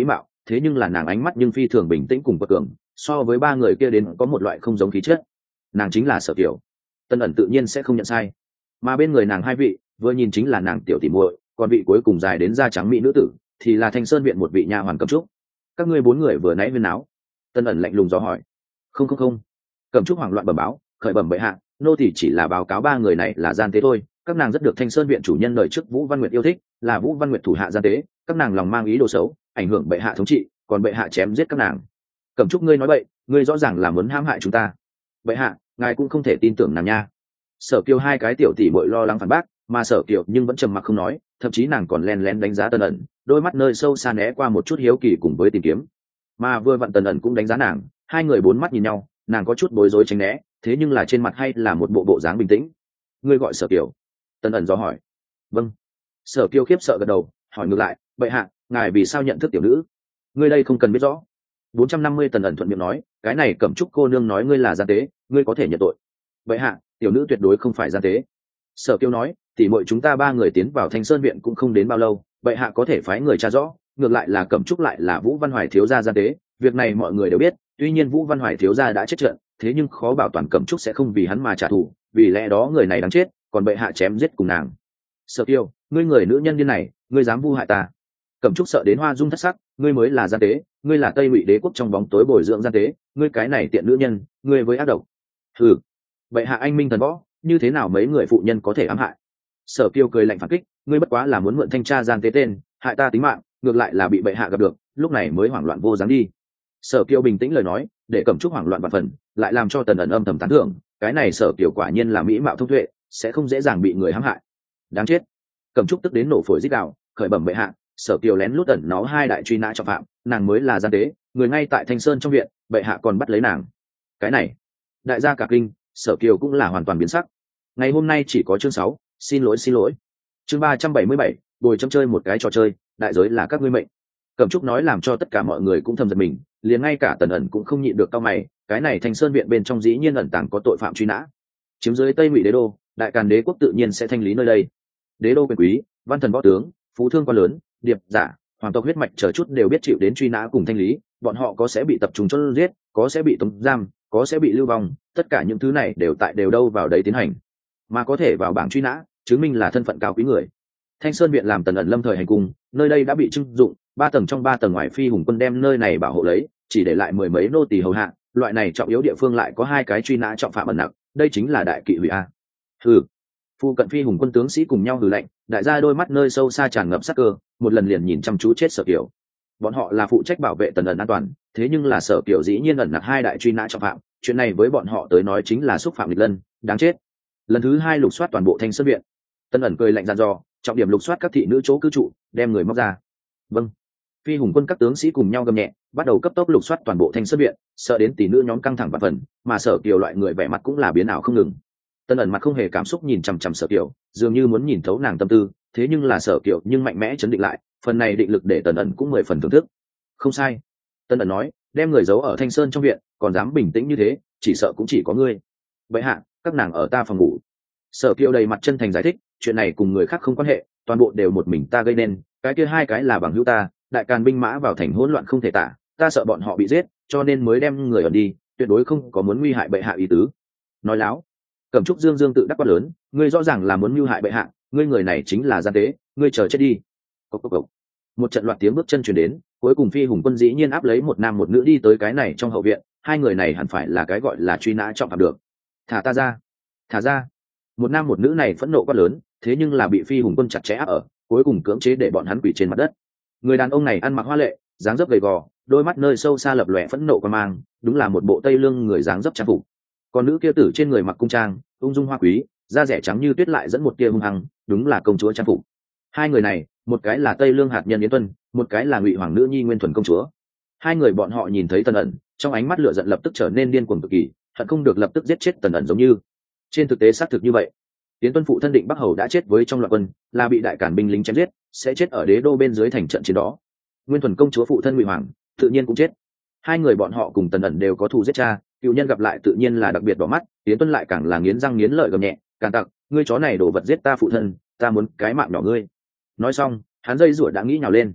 thế nhưng là nàng ánh mắt nhưng phi thường bình tĩnh cùng quật cường, so với ba người kia đến có một loại không giống khí chất. Nàng chính là Sở Kiều. Tân ẩn tự nhiên sẽ không nhận sai, mà bên người nàng hai vị vừa nhìn chính là nàng tiểu tỷ muội, còn vị cuối cùng dài đến da trắng mỹ nữ tử thì là Thanh Sơn viện một vị nha hoàn Cẩm Trúc. Các ngươi bốn người vừa nãy viên áo? Tân ẩn lạnh lùng dò hỏi. Không không không. Cẩm Trúc hoảng loạn bẩm báo, khởi bẩm bệ hạ, nô tỳ chỉ là báo cáo ba người này là gian tế thôi, các nàng rất được Thanh Sơn viện chủ nhân đời trước Vũ Văn Nguyệt yêu thích, là Vũ Văn Nguyệt thủ hạ gian tế, các nàng lòng mang ý đồ xấu, ảnh hưởng bệ hạ thống trị, còn bệ hạ chém giết các nàng. Cẩm Trúc, ngươi nói bậy, ngươi rõ ràng là muốn hãm hại chúng ta. Bệ hạ, ngài cũng không thể tin tưởng nàng nha. Sở Kiều hai cái tiểu tỷ muội lo lắng phản bác, mà Sở Kiều nhưng vẫn trầm mặc không nói, thậm chí nàng còn lén lén đánh giá Tân ẩn, đôi mắt nơi sâu xa né qua một chút hiếu kỳ cùng với tìm kiếm. Mà vừa vặn Tân ẩn cũng đánh giá nàng, hai người bốn mắt nhìn nhau, nàng có chút bối rối tránh né, thế nhưng là trên mặt hay là một bộ bộ dáng bình tĩnh. Ngươi gọi Sở Kiều? Tân ẩn do hỏi. Vâng. Sở Kiều khiếp sợ gật đầu, hỏi ngược lại, bệ hạ, ngài vì sao nhận thức tiểu nữ? Ngươi đây không cần biết rõ. bốn trăm năm mươi Tần ẩn thuận miệng nói, cái này Cẩm Trúc cô nương nói ngươi là gian tế, ngươi có thể nhận tội. Bệ hạ, tiểu nữ tuyệt đối không phải gian tế. Sở Kiều nói, tỷ muội chúng ta ba người tiến vào Thanh Sơn viện cũng không đến bao lâu, bệ hạ có thể phái người tra rõ, ngược lại là Cẩm Trúc lại là Vũ Văn Hoài thiếu gia gian tế, việc này mọi người đều biết, tuy nhiên Vũ Văn Hoài thiếu gia đã chết trận, thế nhưng khó bảo toàn Cẩm Trúc sẽ không vì hắn mà trả thù, vì lẽ đó người này đáng chết, còn bệ hạ chém giết cùng nàng. Sở Kiều, ngươi người nữ nhân điên này, ngươi dám vu hại ta? Cẩm Trúc sợ đến hoa dung thất sắc, ngươi mới là gian tế, ngươi là Tây Ngụy đế quốc trong bóng tối bồi dưỡng gian tế, ngươi cái này tiện nữ nhân, ngươi với ác độc. Hừ, bệ hạ anh minh thần võ, như thế nào mấy người phụ nhân có thể ám hại? Sở Kiều cười lạnh phản kích, ngươi bất quá là muốn mượn thanh tra gian tế tên, hại ta tính mạng, ngược lại là bị bệ hạ gặp được, lúc này mới hoảng loạn vô dáng đi. Sở Kiều bình tĩnh lời nói, để Cẩm Trúc hoảng loạn vạn phần, lại làm cho Tần ẩn âm thầm tán thưởng, cái này Sở Kiều quả nhiên là mỹ mạo thông tuệ, sẽ không dễ dàng bị người hãm hại. Đáng chết. Cẩm Trúc tức đến nổ phổi rít gào, khởi bẩm bệ hạ, Sở Kiều lén lút ẩn nó hai đại truy nã trọng phạm, nàng mới là gian tế, người ngay tại Thanh Sơn trong viện, bệ hạ còn bắt lấy nàng. Cái này, đại gia cả kinh, Sở Kiều cũng là hoàn toàn biến sắc. Ngày hôm nay chỉ có chương sáu, xin lỗi xin lỗi. Chương ba trăm bảy mươi bảy, bồi châm chơi một cái trò chơi, đại giới là các ngươi mệnh. Cẩm Trúc nói làm cho tất cả mọi người cũng thầm giật mình, liền ngay cả Tần ẩn cũng không nhịn được cau mày, cái này Thanh Sơn viện bên trong dĩ nhiên ẩn tàng có tội phạm truy nã. Chiếm dưới Tây Ngụy đế đô, đại càn đế quốc tự nhiên sẽ thanh lý nơi đây. Đế đô quyền quý, văn thần võ tướng, phú thương quan lớn, điệp giả, hoàng tộc huyết mạch chờ chút đều biết chịu đến truy nã cùng thanh lý, bọn họ có sẽ bị tập trung chốt giết, có sẽ bị tống giam, có sẽ bị lưu vong, tất cả những thứ này đều tại đều đâu vào đấy tiến hành, mà có thể vào bảng truy nã, chứng minh là thân phận cao quý người. Thanh Sơn viện làm Tần ẩn lâm thời hành cung, nơi đây đã bị trưng dụng, ba tầng trong ba tầng ngoài phi hùng quân đem nơi này bảo hộ lấy, chỉ để lại mười mấy nô tỳ hầu hạ, loại này trọng yếu địa phương lại có hai cái truy nã trọng phạm ẩn nặc, đây chính là đại kỵ hủy a. Hừ. Phu cận phi hùng quân tướng sĩ cùng nhau hừ lạnh, đại gia đôi mắt nơi sâu xa tràn ngập sắc cơ, một lần liền nhìn chăm chú chết Sở Kiều. Bọn họ là phụ trách bảo vệ Tần ẩn an toàn, thế nhưng là Sở Kiều dĩ nhiên ẩn nặc hai đại truy nã trọng phạm, chuyện này với bọn họ tới nói chính là xúc phạm nghịch lân, đáng chết. Lần thứ hai lục soát toàn bộ Thanh Sơn viện. Tần ẩn cười lạnh dặn dò, trọng điểm lục soát các thị nữ chỗ cư trụ, đem người móc ra. Vâng. Phi hùng quân các tướng sĩ cùng nhau gầm nhẹ, bắt đầu cấp tốc lục soát toàn bộ Thanh Sơn viện, sợ đến tỷ nữ nhóm căng thẳng vạn phần, mà Sở Kiều loại người vẻ mặt cũng là biến ảo không ngừng. Tần ẩn mặt không hề cảm xúc nhìn chằm chằm Sở Kiều, dường như muốn nhìn thấu nàng tâm tư, thế nhưng là Sở Kiều nhưng mạnh mẽ chấn định lại, phần này định lực để Tần ẩn cũng mười phần thưởng thức. Không sai. Tần ẩn nói, đem người giấu ở Thanh Sơn trong viện, còn dám bình tĩnh như thế, chỉ sợ cũng chỉ có ngươi. Vậy hạ, các nàng ở ta phòng ngủ. Sở Kiều đầy mặt chân thành giải thích, chuyện này cùng người khác không quan hệ, toàn bộ đều một mình ta gây nên, cái kia hai cái là bằng hữu ta, đại càn binh mã vào thành hỗn loạn không thể tả, ta sợ bọn họ bị giết, cho nên mới đem người ở đi, tuyệt đối không có muốn nguy hại bệ hạ ý tứ. Nói láo. Cẩm Trúc dương dương tự đắc quát lớn, ngươi rõ ràng là muốn mưu hại bệ hạ, ngươi người này chính là gian tế, ngươi chờ chết đi. Cốc cốc cốc. Một trận loạt tiếng bước chân truyền đến, cuối cùng phi hùng quân dĩ nhiên áp lấy một nam một nữ đi tới cái này trong hậu viện, hai người này hẳn phải là cái gọi là truy nã trọng phạm được. Thả ta ra, thả ra. Một nam một nữ này phẫn nộ quát lớn, thế nhưng là bị phi hùng quân chặt chẽ áp ở, cuối cùng cưỡng chế để bọn hắn quỳ trên mặt đất. Người đàn ông này ăn mặc hoa lệ, dáng dấp gầy gò, đôi mắt nơi sâu xa lập lòe phẫn nộ quan mang, đúng là một bộ tây lương người dáng dấp trang phục. Còn nữ kia tử trên người mặc cung trang, ung dung hoa quý, da rẻ trắng như tuyết lại dẫn một tia hung hăng, đúng là công chúa trang phục. Hai người này, một cái là tây lương hạt nhân yến tuân, một cái là ngụy hoàng nữ nhi nguyên thuần công chúa. Hai người bọn họ nhìn thấy Tần ẩn, trong ánh mắt lửa giận lập tức trở nên điên cuồng cực kỳ, hận không được lập tức giết chết Tần ẩn giống như. Trên thực tế xác thực như vậy. Yến tuân phụ thân Định Bắc Hầu đã chết với trong loạn quân, là bị đại cản binh lính chém giết, sẽ chết ở đế đô bên dưới thành trận chiến đó. Nguyên thuần công chúa phụ thân ngụy hoàng tự nhiên cũng chết. Hai người bọn họ cùng Tần ẩn đều có thù giết cha, cựu nhân gặp lại tự nhiên là đặc biệt đỏ mắt. Yến tuân lại càng là nghiến răng nghiến lợi gầm nhẹ, càng tặc, ngươi chó này đổ vật giết ta phụ thân, ta muốn cái mạng nhỏ ngươi. Nói xong, hắn dây rủa đã nghĩ nhào lên.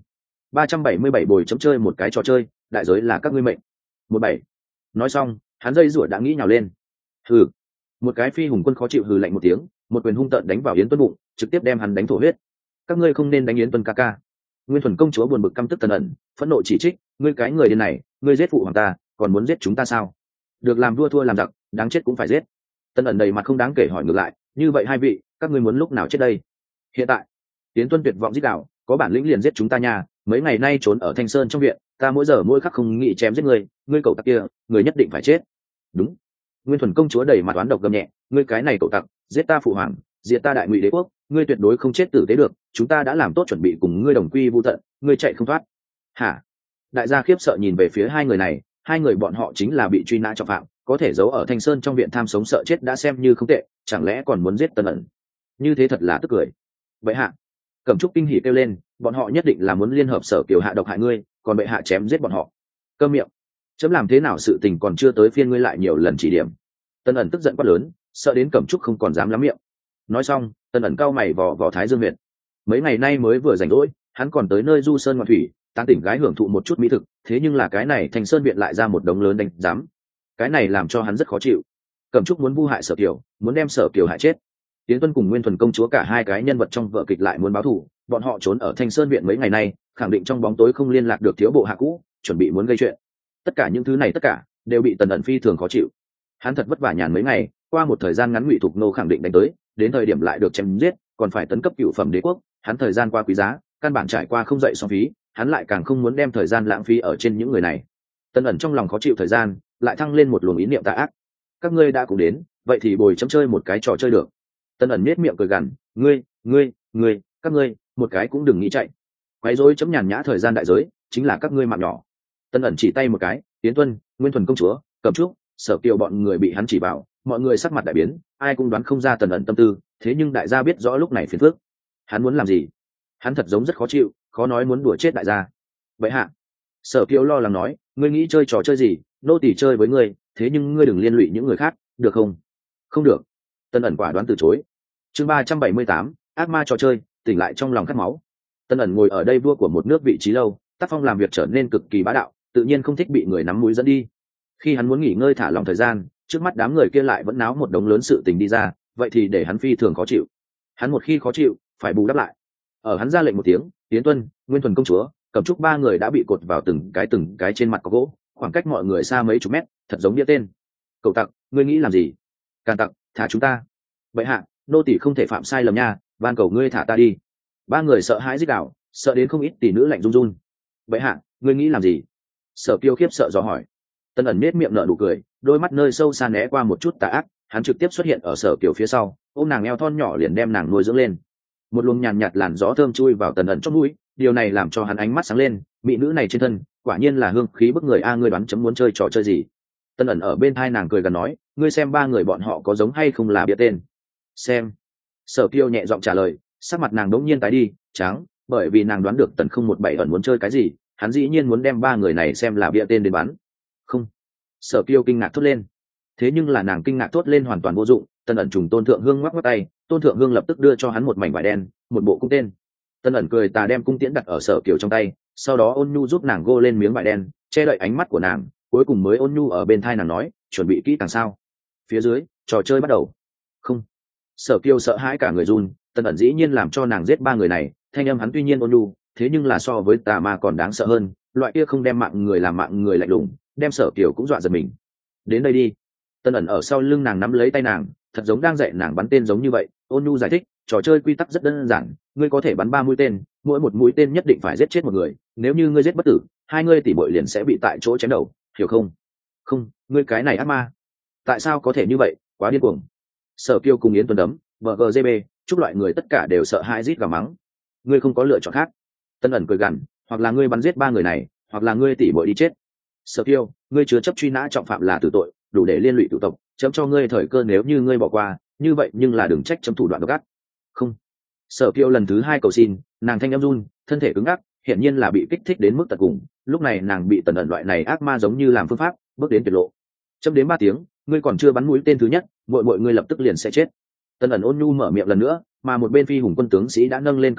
ba trăm bảy mươi bảy bồi chấm chơi một cái trò chơi, đại giới là các ngươi mệnh. Một bảy. Nói xong, hắn dây rủa đã nghĩ nhào lên. Hừ. Một cái phi hùng quân khó chịu hừ lạnh một tiếng, một quyền hung tợn đánh vào Yến Tuân bụng, trực tiếp đem hắn đánh thổ huyết. Các ngươi không nên đánh Yến Tuân ca ca. Nguyên Thuần công chúa buồn bực căm tức Tần ẩn, phẫn nộ chỉ trích, ngươi cái người điên này, ngươi giết phụ hoàng ta, còn muốn giết chúng ta sao? Được làm vua thua làm giặc, đáng chết cũng phải giết. Tần ẩn đầy mặt không đáng kể hỏi ngược lại, như vậy hai vị, các ngươi muốn lúc nào chết đây? Hiện tại. Yến Tuân tuyệt vọng giết đạo, có bản lĩnh liền giết chúng ta nha, mấy ngày nay trốn ở Thanh Sơn trong viện, ta mỗi giờ mỗi khắc không nghĩ chém giết ngươi, ngươi cậu tặc kia, người nhất định phải chết. Đúng. Nguyên Thuần công chúa đầy mặt oán độc gầm nhẹ, ngươi cái này cậu tặc, giết ta phụ hoàng, diệt ta đại ngụy đế quốc, ngươi tuyệt đối không chết tử tế được, chúng ta đã làm tốt chuẩn bị cùng ngươi đồng quy vu tận, ngươi chạy không thoát. Hả? Đại gia khiếp sợ nhìn về phía hai người này, hai người bọn họ chính là bị truy nã trọng phạm, có thể giấu ở Thanh Sơn trong viện tham sống sợ chết đã xem như không tệ, chẳng lẽ còn muốn giết Tần ẩn? Như thế thật là tức cười. Vậy hạ, Cẩm Trúc kinh hỉ kêu lên, bọn họ nhất định là muốn liên hợp Sở Kiều hạ độc hại ngươi, còn bệ hạ chém giết bọn họ. Câm miệng. Chấm làm thế nào sự tình còn chưa tới phiên ngươi lại nhiều lần chỉ điểm. Tần ẩn tức giận quát lớn, sợ đến Cẩm Trúc không còn dám lắm miệng. Nói xong, Tần ẩn cau mày vò vò Thái Dương huyện. Mấy ngày nay mới vừa rảnh rỗi, hắn còn tới nơi du sơn ngoạn thủy, tán tỉnh gái hưởng thụ một chút mỹ thực, thế nhưng là cái này Thanh Sơn viện lại ra một đống lớn đánh giám. Cái này làm cho hắn rất khó chịu. Cẩm Trúc muốn vu hại Sở Kiều, muốn đem Sở Kiều hại chết. Tiến Tuân cùng Nguyên Thuần công chúa cả hai cái nhân vật trong vở kịch lại muốn báo thù, bọn họ trốn ở Thanh Sơn viện mấy ngày nay, khẳng định trong bóng tối không liên lạc được thiếu bộ hạ cũ, chuẩn bị muốn gây chuyện. Tất cả những thứ này tất cả đều bị Tần ẩn phi thường khó chịu. Hắn thật vất vả nhàn mấy ngày, qua một thời gian ngắn Ngụy Thục Nô khẳng định đánh tới, đến thời điểm lại được chém giết, còn phải tấn cấp cựu phẩm đế quốc, hắn thời gian qua quý giá, căn bản trải qua không dậy xong phí, hắn lại càng không muốn đem thời gian lãng phí ở trên những người này. Tần ẩn trong lòng khó chịu thời gian, lại thăng lên một luồng ý niệm tà ác. Các ngươi đã cùng đến, vậy thì bồi chấm chơi một cái trò chơi được. Tần ẩn nết miệng cười gằn, ngươi, ngươi, ngươi, các ngươi, một cái cũng đừng nghĩ chạy. Quấy rối chấm nhàn nhã thời gian đại giới, chính là các ngươi mạng nhỏ. Tần ẩn chỉ tay một cái, Tiến Tuân, Nguyên Thuần công chúa, Cẩm Trúc, Sở Kiều bọn người bị hắn chỉ bảo, mọi người sắc mặt đại biến, ai cũng đoán không ra Tần ẩn tâm tư, thế nhưng đại gia biết rõ lúc này phiền phức. Hắn muốn làm gì? Hắn thật giống rất khó chịu, khó nói muốn đùa chết đại gia. Vậy hạ, Sở Kiều lo lắng nói, ngươi nghĩ chơi trò chơi gì, nô tỳ chơi với ngươi, thế nhưng ngươi đừng liên lụy những người khác, được không? Không được. Tần ẩn quả đoán từ chối. Chương ba trăm bảy mươi tám, ác ma trò chơi, tỉnh lại trong lòng khát máu. Tần ẩn ngồi ở đây vua của một nước vị trí lâu, tác phong làm việc trở nên cực kỳ bá đạo, tự nhiên không thích bị người nắm mũi dẫn đi. Khi hắn muốn nghỉ ngơi thả lòng thời gian, trước mắt đám người kia lại vẫn náo một đống lớn sự tình đi ra, vậy thì để hắn phi thường khó chịu. Hắn một khi khó chịu, phải bù đắp lại. Ở hắn ra lệnh một tiếng, Tiến Tuân, Nguyên Thuần công chúa, Cẩm Trúc ba người đã bị cột vào từng cái từng cái trên mặt có gỗ, khoảng cách mọi người xa mấy chục mét, thật giống bia tên. Cậu tặc, ngươi nghĩ làm gì? Càn tặc, thả chúng ta. Vậy hạ, nô tỳ không thể phạm sai lầm nha, van cầu ngươi thả ta đi. Ba người sợ hãi rít gào, sợ đến không ít tỷ nữ lạnh run run. Vậy hạ, ngươi nghĩ làm gì? Sở Kiêu khiếp sợ dò hỏi. Tần ẩn nết miệng nở nụ cười, đôi mắt nơi sâu xa né qua một chút tà ác, hắn trực tiếp xuất hiện ở Sở Kiều phía sau, ôm nàng eo thon nhỏ liền đem nàng nuôi dưỡng lên. Một luồng nhàn nhạt làn gió thơm chui vào Tần ẩn trong mũi, điều này làm cho hắn ánh mắt sáng lên, mỹ nữ này trên thân, quả nhiên là hương khí bức người a, ngươi đoán chấm muốn chơi trò chơi gì? Tần ẩn ở bên tai nàng cười gần nói, ngươi xem ba người bọn họ có giống hay không là bia tên. Xem. Sở Kiêu nhẹ giọng trả lời, sắc mặt nàng đống nhiên tái đi, trắng, bởi vì nàng đoán được Tần không một bảy ẩn muốn chơi cái gì, hắn dĩ nhiên muốn đem ba người này xem là bia tên đến bắn. Không. Sở Kiêu kinh ngạc thốt lên. Thế nhưng là nàng kinh ngạc thốt lên hoàn toàn vô dụng, Tần ẩn trùng Tôn Thượng Hương ngoắc ngoắc tay, Tôn Thượng Hương lập tức đưa cho hắn một mảnh vải đen, một bộ cung tên. Tần ẩn cười tà đem cung tiễn đặt ở Sở Kiều trong tay, sau đó ôn nhu giúp nàng gô lên miếng vải đen, che đậy ánh mắt của nàng, cuối cùng mới ôn nhu ở bên tai nàng nói, chuẩn bị kỹ càng sao? Phía dưới, trò chơi bắt đầu. Không. Sở Kiều sợ hãi cả người run, Tần ẩn dĩ nhiên làm cho nàng giết ba người này, thanh âm hắn tuy nhiên ôn nhu, thế nhưng là so với tà ma còn đáng sợ hơn, loại kia không đem mạng người làm mạng người lạnh lùng, đem Sở Kiều cũng dọa giật mình. Đến đây đi. Tần ẩn ở sau lưng nàng nắm lấy tay nàng, thật giống đang dạy nàng bắn tên giống như vậy, ôn nhu giải thích, trò chơi quy tắc rất đơn giản, ngươi có thể bắn ba mũi tên, mỗi một mũi tên nhất định phải giết chết một người, nếu như ngươi giết bất tử, hai ngươi tỷ muội liền sẽ bị tại chỗ chém đầu, hiểu không? Không, ngươi cái này ác ma. Tại sao có thể như vậy, quá điên cuồng. Sở Kiêu cùng Yến Tuấn đấm, vờ gờ giê bê, chúc loại người tất cả đều sợ hãi rít gào mắng. Ngươi không có lựa chọn khác. Tân ẩn cười gằn, hoặc là ngươi bắn giết ba người này, hoặc là ngươi tỷ muội đi chết. Sở Kiêu, ngươi chứa chấp truy nã trọng phạm là tử tội, đủ để liên lụy cửu tộc, chấm cho ngươi thời cơ nếu như ngươi bỏ qua, như vậy nhưng là đừng trách chấm thủ đoạn độc ác. Không. Sở Kiêu lần thứ hai cầu xin, nàng thanh âm run, thân thể cứng ngắc, hiển nhiên là bị kích thích đến mức tận cùng, lúc này nàng bị Tần ẩn loại này ác ma giống như làm phương pháp, bước đến tuyệt lộ. Chấm đến ba tiếng, ngươi còn chưa bắn mũi tên thứ nhất, muội muội ngươi lập tức liền sẽ chết. Tần ẩn ôn nhu mở miệng lần nữa, mà một bên phi hùng quân tướng sĩ đã nâng lên cự kiếm,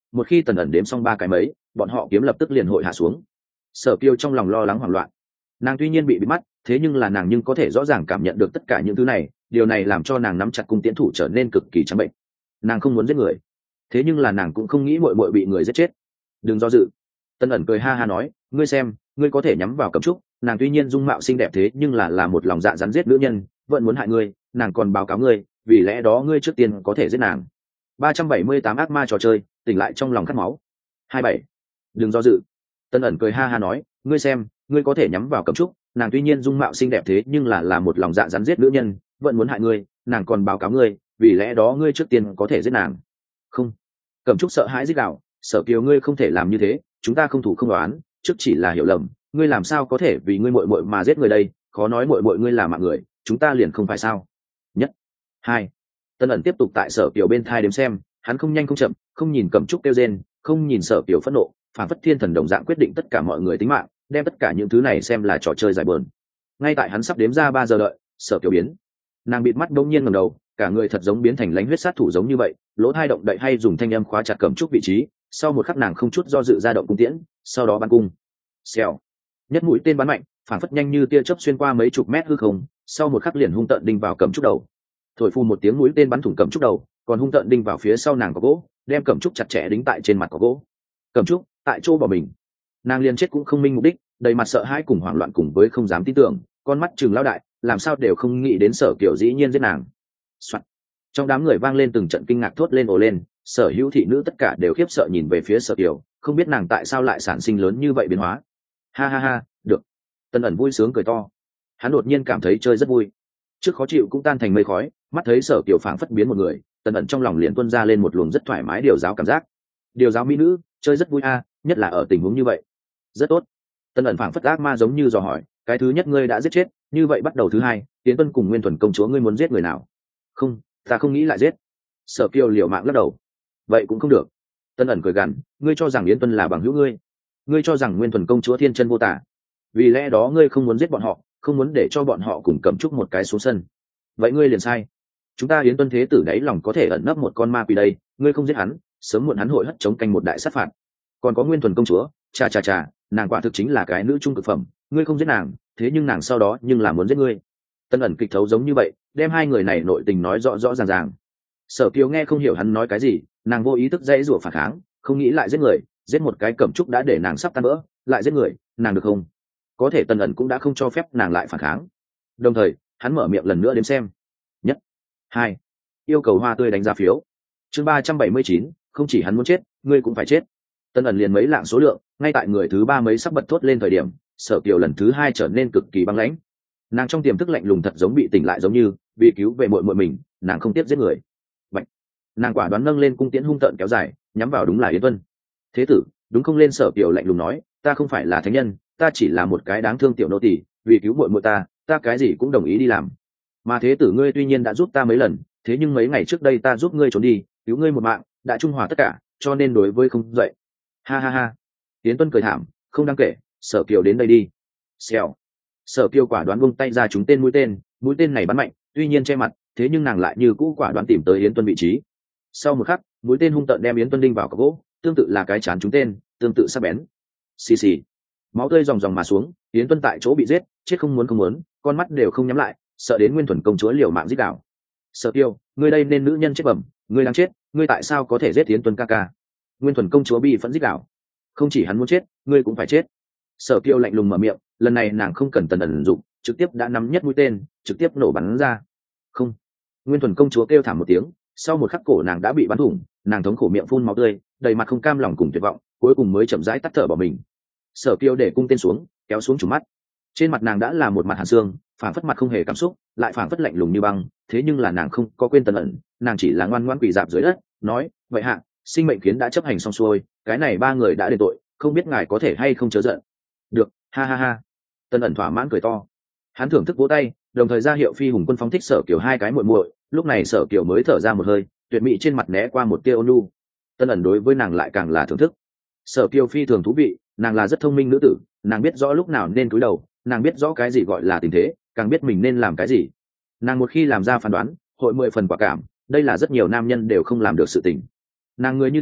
một khi Tần ẩn đếm xong ba cái mấy, bọn họ kiếm lập tức liền hội hạ xuống. Sở Kiều trong lòng lo lắng hoảng loạn. Nàng tuy nhiên bị bịt mắt, thế nhưng là nàng nhưng có thể rõ ràng cảm nhận được tất cả những thứ này, điều này làm cho nàng nắm chặt cung tiễn thủ trở nên cực kỳ trắng bệnh. Nàng không muốn giết người, thế nhưng là nàng cũng không nghĩ muội muội bị người giết chết. Đừng do dự. Tân ẩn cười ha ha nói, ngươi xem, ngươi có thể nhắm vào Cẩm Trúc, nàng tuy nhiên dung mạo xinh đẹp thế nhưng là là một lòng dạ rắn giết nữ nhân, vẫn muốn hại ngươi, nàng còn báo cáo ngươi, vì lẽ đó ngươi trước tiên có thể giết nàng. ba trăm bảy mươi tám ác ma trò chơi, tỉnh lại trong lòng khát máu. hai bảy. Đừng do dự. Tân ẩn cười ha ha nói, ngươi xem, ngươi có thể nhắm vào Cẩm Trúc, nàng tuy nhiên dung mạo xinh đẹp thế nhưng là là một lòng dạ rắn giết nữ nhân, vẫn muốn hại ngươi, nàng còn báo cáo ngươi, vì lẽ đó ngươi trước tiên có thể giết nàng. Không. Cẩm Trúc sợ hãi rít gào, Sở Kiều ngươi không thể làm như thế, chúng ta không thủ không đoán, trước chỉ là hiểu lầm, ngươi làm sao có thể vì ngươi muội muội mà giết người đây, khó nói muội muội ngươi là mạng người, chúng ta liền không phải sao? Nhất. Hai. Tân ẩn tiếp tục tại Sở Kiều bên thai đếm xem, hắn không nhanh không chậm, không nhìn Cẩm Trúc kêu rên, không nhìn Sở Kiều phẫn nộ, phản phất thiên thần đồng dạng quyết định tất cả mọi người tính mạng, đem tất cả những thứ này xem là trò chơi giải bờn. Ngay tại hắn sắp đếm ra ba giờ đợi, Sở Kiều biến, nàng bịt mắt đông nhiên ngẩng đầu, cả người thật giống biến thành lãnh huyết sát thủ giống như vậy, lỗ tai động đậy hay dùng thanh âm khóa chặt Cẩm Trúc vị trí, sau một khắc nàng không chút do dự ra động cung tiễn, sau đó bắn cung. Xèo. Nhất mũi tên bắn mạnh, phản phất nhanh như tia chớp xuyên qua mấy chục mét hư không, sau một khắc liền hung tợn đinh vào Cẩm Trúc đầu. Thổi phù một tiếng mũi tên bắn thủng Cẩm Trúc đầu, còn hung tợn đinh vào phía sau nàng có gỗ, đem Cẩm Trúc chặt chẽ đính tại trên mặt có gỗ. Cẩm Trúc tại chỗ bỏ mình, nàng liền chết cũng không minh mục đích, đầy mặt sợ hãi cùng hoảng loạn cùng với không dám tin tưởng, con mắt trừng lao đại, làm sao đều không nghĩ đến Sở Kiều dĩ nhiên giết nàng. Soạn. Trong đám người vang lên từng trận kinh ngạc thốt lên ồ lên, sở hữu thị nữ tất cả đều khiếp sợ nhìn về phía Sở Kiều, không biết nàng tại sao lại sản sinh lớn như vậy biến hóa. Ha ha ha, được. Tân ẩn vui sướng cười to, hắn đột nhiên cảm thấy chơi rất vui, trước khó chịu cũng tan thành mây khói, mắt thấy Sở Kiều phảng phất biến một người, Tân ẩn trong lòng liền tuôn ra lên một luồng rất thoải mái điều giáo cảm giác. Điều giáo mỹ nữ, chơi rất vui a, nhất là ở tình huống như vậy. Rất tốt. Tân ẩn phảng phất ác ma giống như dò hỏi, cái thứ nhất ngươi đã giết chết, như vậy bắt đầu thứ hai, Tiến Tuân cùng Nguyên Thuần công chúa ngươi muốn giết người nào? Không, ta không nghĩ lại giết. Sở Kiều liều mạng lắc đầu. Vậy cũng không được. Tân ẩn cười gằn, ngươi cho rằng Yến Tuân là bằng hữu ngươi, ngươi cho rằng Nguyên Thuần công chúa thiên chân vô tả, vì lẽ đó ngươi không muốn giết bọn họ, không muốn để cho bọn họ cùng Cẩm Trúc một cái xuống sân. Vậy ngươi liền sai. Chúng ta Yến Tuân thế tử đáy lòng có thể ẩn nấp một con ma quỷ đây, ngươi không giết hắn, sớm muộn hắn hội hất chống canh một đại sát phạt. Còn có Nguyên Thuần công chúa, cha cha cha, nàng quả thực chính là cái nữ trung cực phẩm, ngươi không giết nàng, thế nhưng nàng sau đó nhưng là muốn giết ngươi. Tân ẩn kịch thấu giống như vậy, đem hai người này nội tình nói rõ rõ ràng ràng. Sở Kiều nghe không hiểu hắn nói cái gì, nàng vô ý thức dãy rủa phản kháng, không nghĩ lại giết người, giết một cái Cẩm Trúc đã để nàng sắp tan vỡ, lại giết người, nàng được không? Có thể Tân ẩn cũng đã không cho phép nàng lại phản kháng. Đồng thời, hắn mở miệng lần nữa đếm xem. Nhất. Hai. Yêu cầu hoa tươi đánh giá phiếu. Chương ba trăm bảy mươi chín, không chỉ hắn muốn chết, ngươi cũng phải chết. Tân ẩn liền mấy lạng số lượng, ngay tại người thứ ba mấy sắp bật thốt lên thời điểm, Sở Kiều lần thứ hai trở nên cực kỳ băng lãnh. Nàng trong tiềm thức lạnh lùng thật giống bị tỉnh lại giống như, bị cứu về muội muội mình, nàng không tiếp giết người. Bạch. Nàng quả đoán nâng lên cung tiễn hung tợn kéo dài, nhắm vào đúng là Yến Tuân. Thế tử, đúng không? Lên Sở Kiều lạnh lùng nói, ta không phải là thánh nhân, ta chỉ là một cái đáng thương tiểu nô tỳ, vì cứu muội muội ta, ta cái gì cũng đồng ý đi làm. Mà thế tử ngươi tuy nhiên đã giúp ta mấy lần, thế nhưng mấy ngày trước đây ta giúp ngươi trốn đi, cứu ngươi một mạng, đã trung hòa tất cả, cho nên đối với không dậy. Ha ha ha. Yến Tuân cười thảm, không đáng kể, Sở Kiều đến đây đi. Xèo. Sở Kiều quả đoán buông tay ra trúng tên mũi tên, mũi tên này bắn mạnh, tuy nhiên che mặt, thế nhưng nàng lại như cũ quả đoán tìm tới Yến Tuân vị trí. Sau một khắc, mũi tên hung tợn đem Yến Tuân đinh vào cọc gỗ, tương tự là cái chán trúng tên, tương tự sắc bén. Xì xì. Máu tươi ròng ròng mà xuống, Yến Tuân tại chỗ bị giết, chết không muốn không muốn, con mắt đều không nhắm lại, sợ đến Nguyên Thuần công chúa liều mạng giết đảo. Sở Kiều, ngươi đây nên nữ nhân chết bẩm, ngươi đang chết, ngươi tại sao có thể giết Yến Tuân ca ca? Nguyên Thuần công chúa bi phẫn giết đảo. Không chỉ hắn muốn chết, ngươi cũng phải chết. Sở Kiều lạnh lùng mở miệng, lần này nàng không cần tần ẩn dụng, trực tiếp đã nắm nhất mũi tên, trực tiếp nổ bắn ra. Không. Nguyên Thuần công chúa kêu thảm một tiếng, sau một khắc cổ nàng đã bị bắn thủng, nàng thống khổ miệng phun máu tươi, đầy mặt không cam lòng cùng tuyệt vọng, cuối cùng mới chậm rãi tắt thở bỏ mình. Sở Kiều để cung tên xuống, kéo xuống trùng mắt. Trên mặt nàng đã là một mặt hàn xương, phảng phất mặt không hề cảm xúc, lại phảng phất lạnh lùng như băng, thế nhưng là nàng không có quên tần ẩn, nàng chỉ là ngoan ngoãn quỳ dạp dưới đất, nói, vậy hạ, sinh mệnh kiến đã chấp hành xong xuôi, cái này ba người đã đền tội, không biết ngài có thể hay không chớ giận. Được, ha ha ha. Tần ẩn thỏa mãn cười to, hắn thưởng thức vỗ tay, đồng thời ra hiệu phi hùng quân phóng thích Sở Kiều hai cái muội muội, lúc này Sở Kiều mới thở ra một hơi, tuyệt mỹ trên mặt né qua một tia ôn nhu. Tần ẩn đối với nàng lại càng là thưởng thức. Sở Kiều phi thường thú vị, nàng là rất thông minh nữ tử, nàng biết rõ lúc nào nên cúi đầu, nàng biết rõ cái gì gọi là tình thế, càng biết mình nên làm cái gì. Nàng một khi làm ra phán đoán, hội mười phần quả cảm, đây là rất nhiều nam nhân đều không làm được sự tình. Nàng người như thế,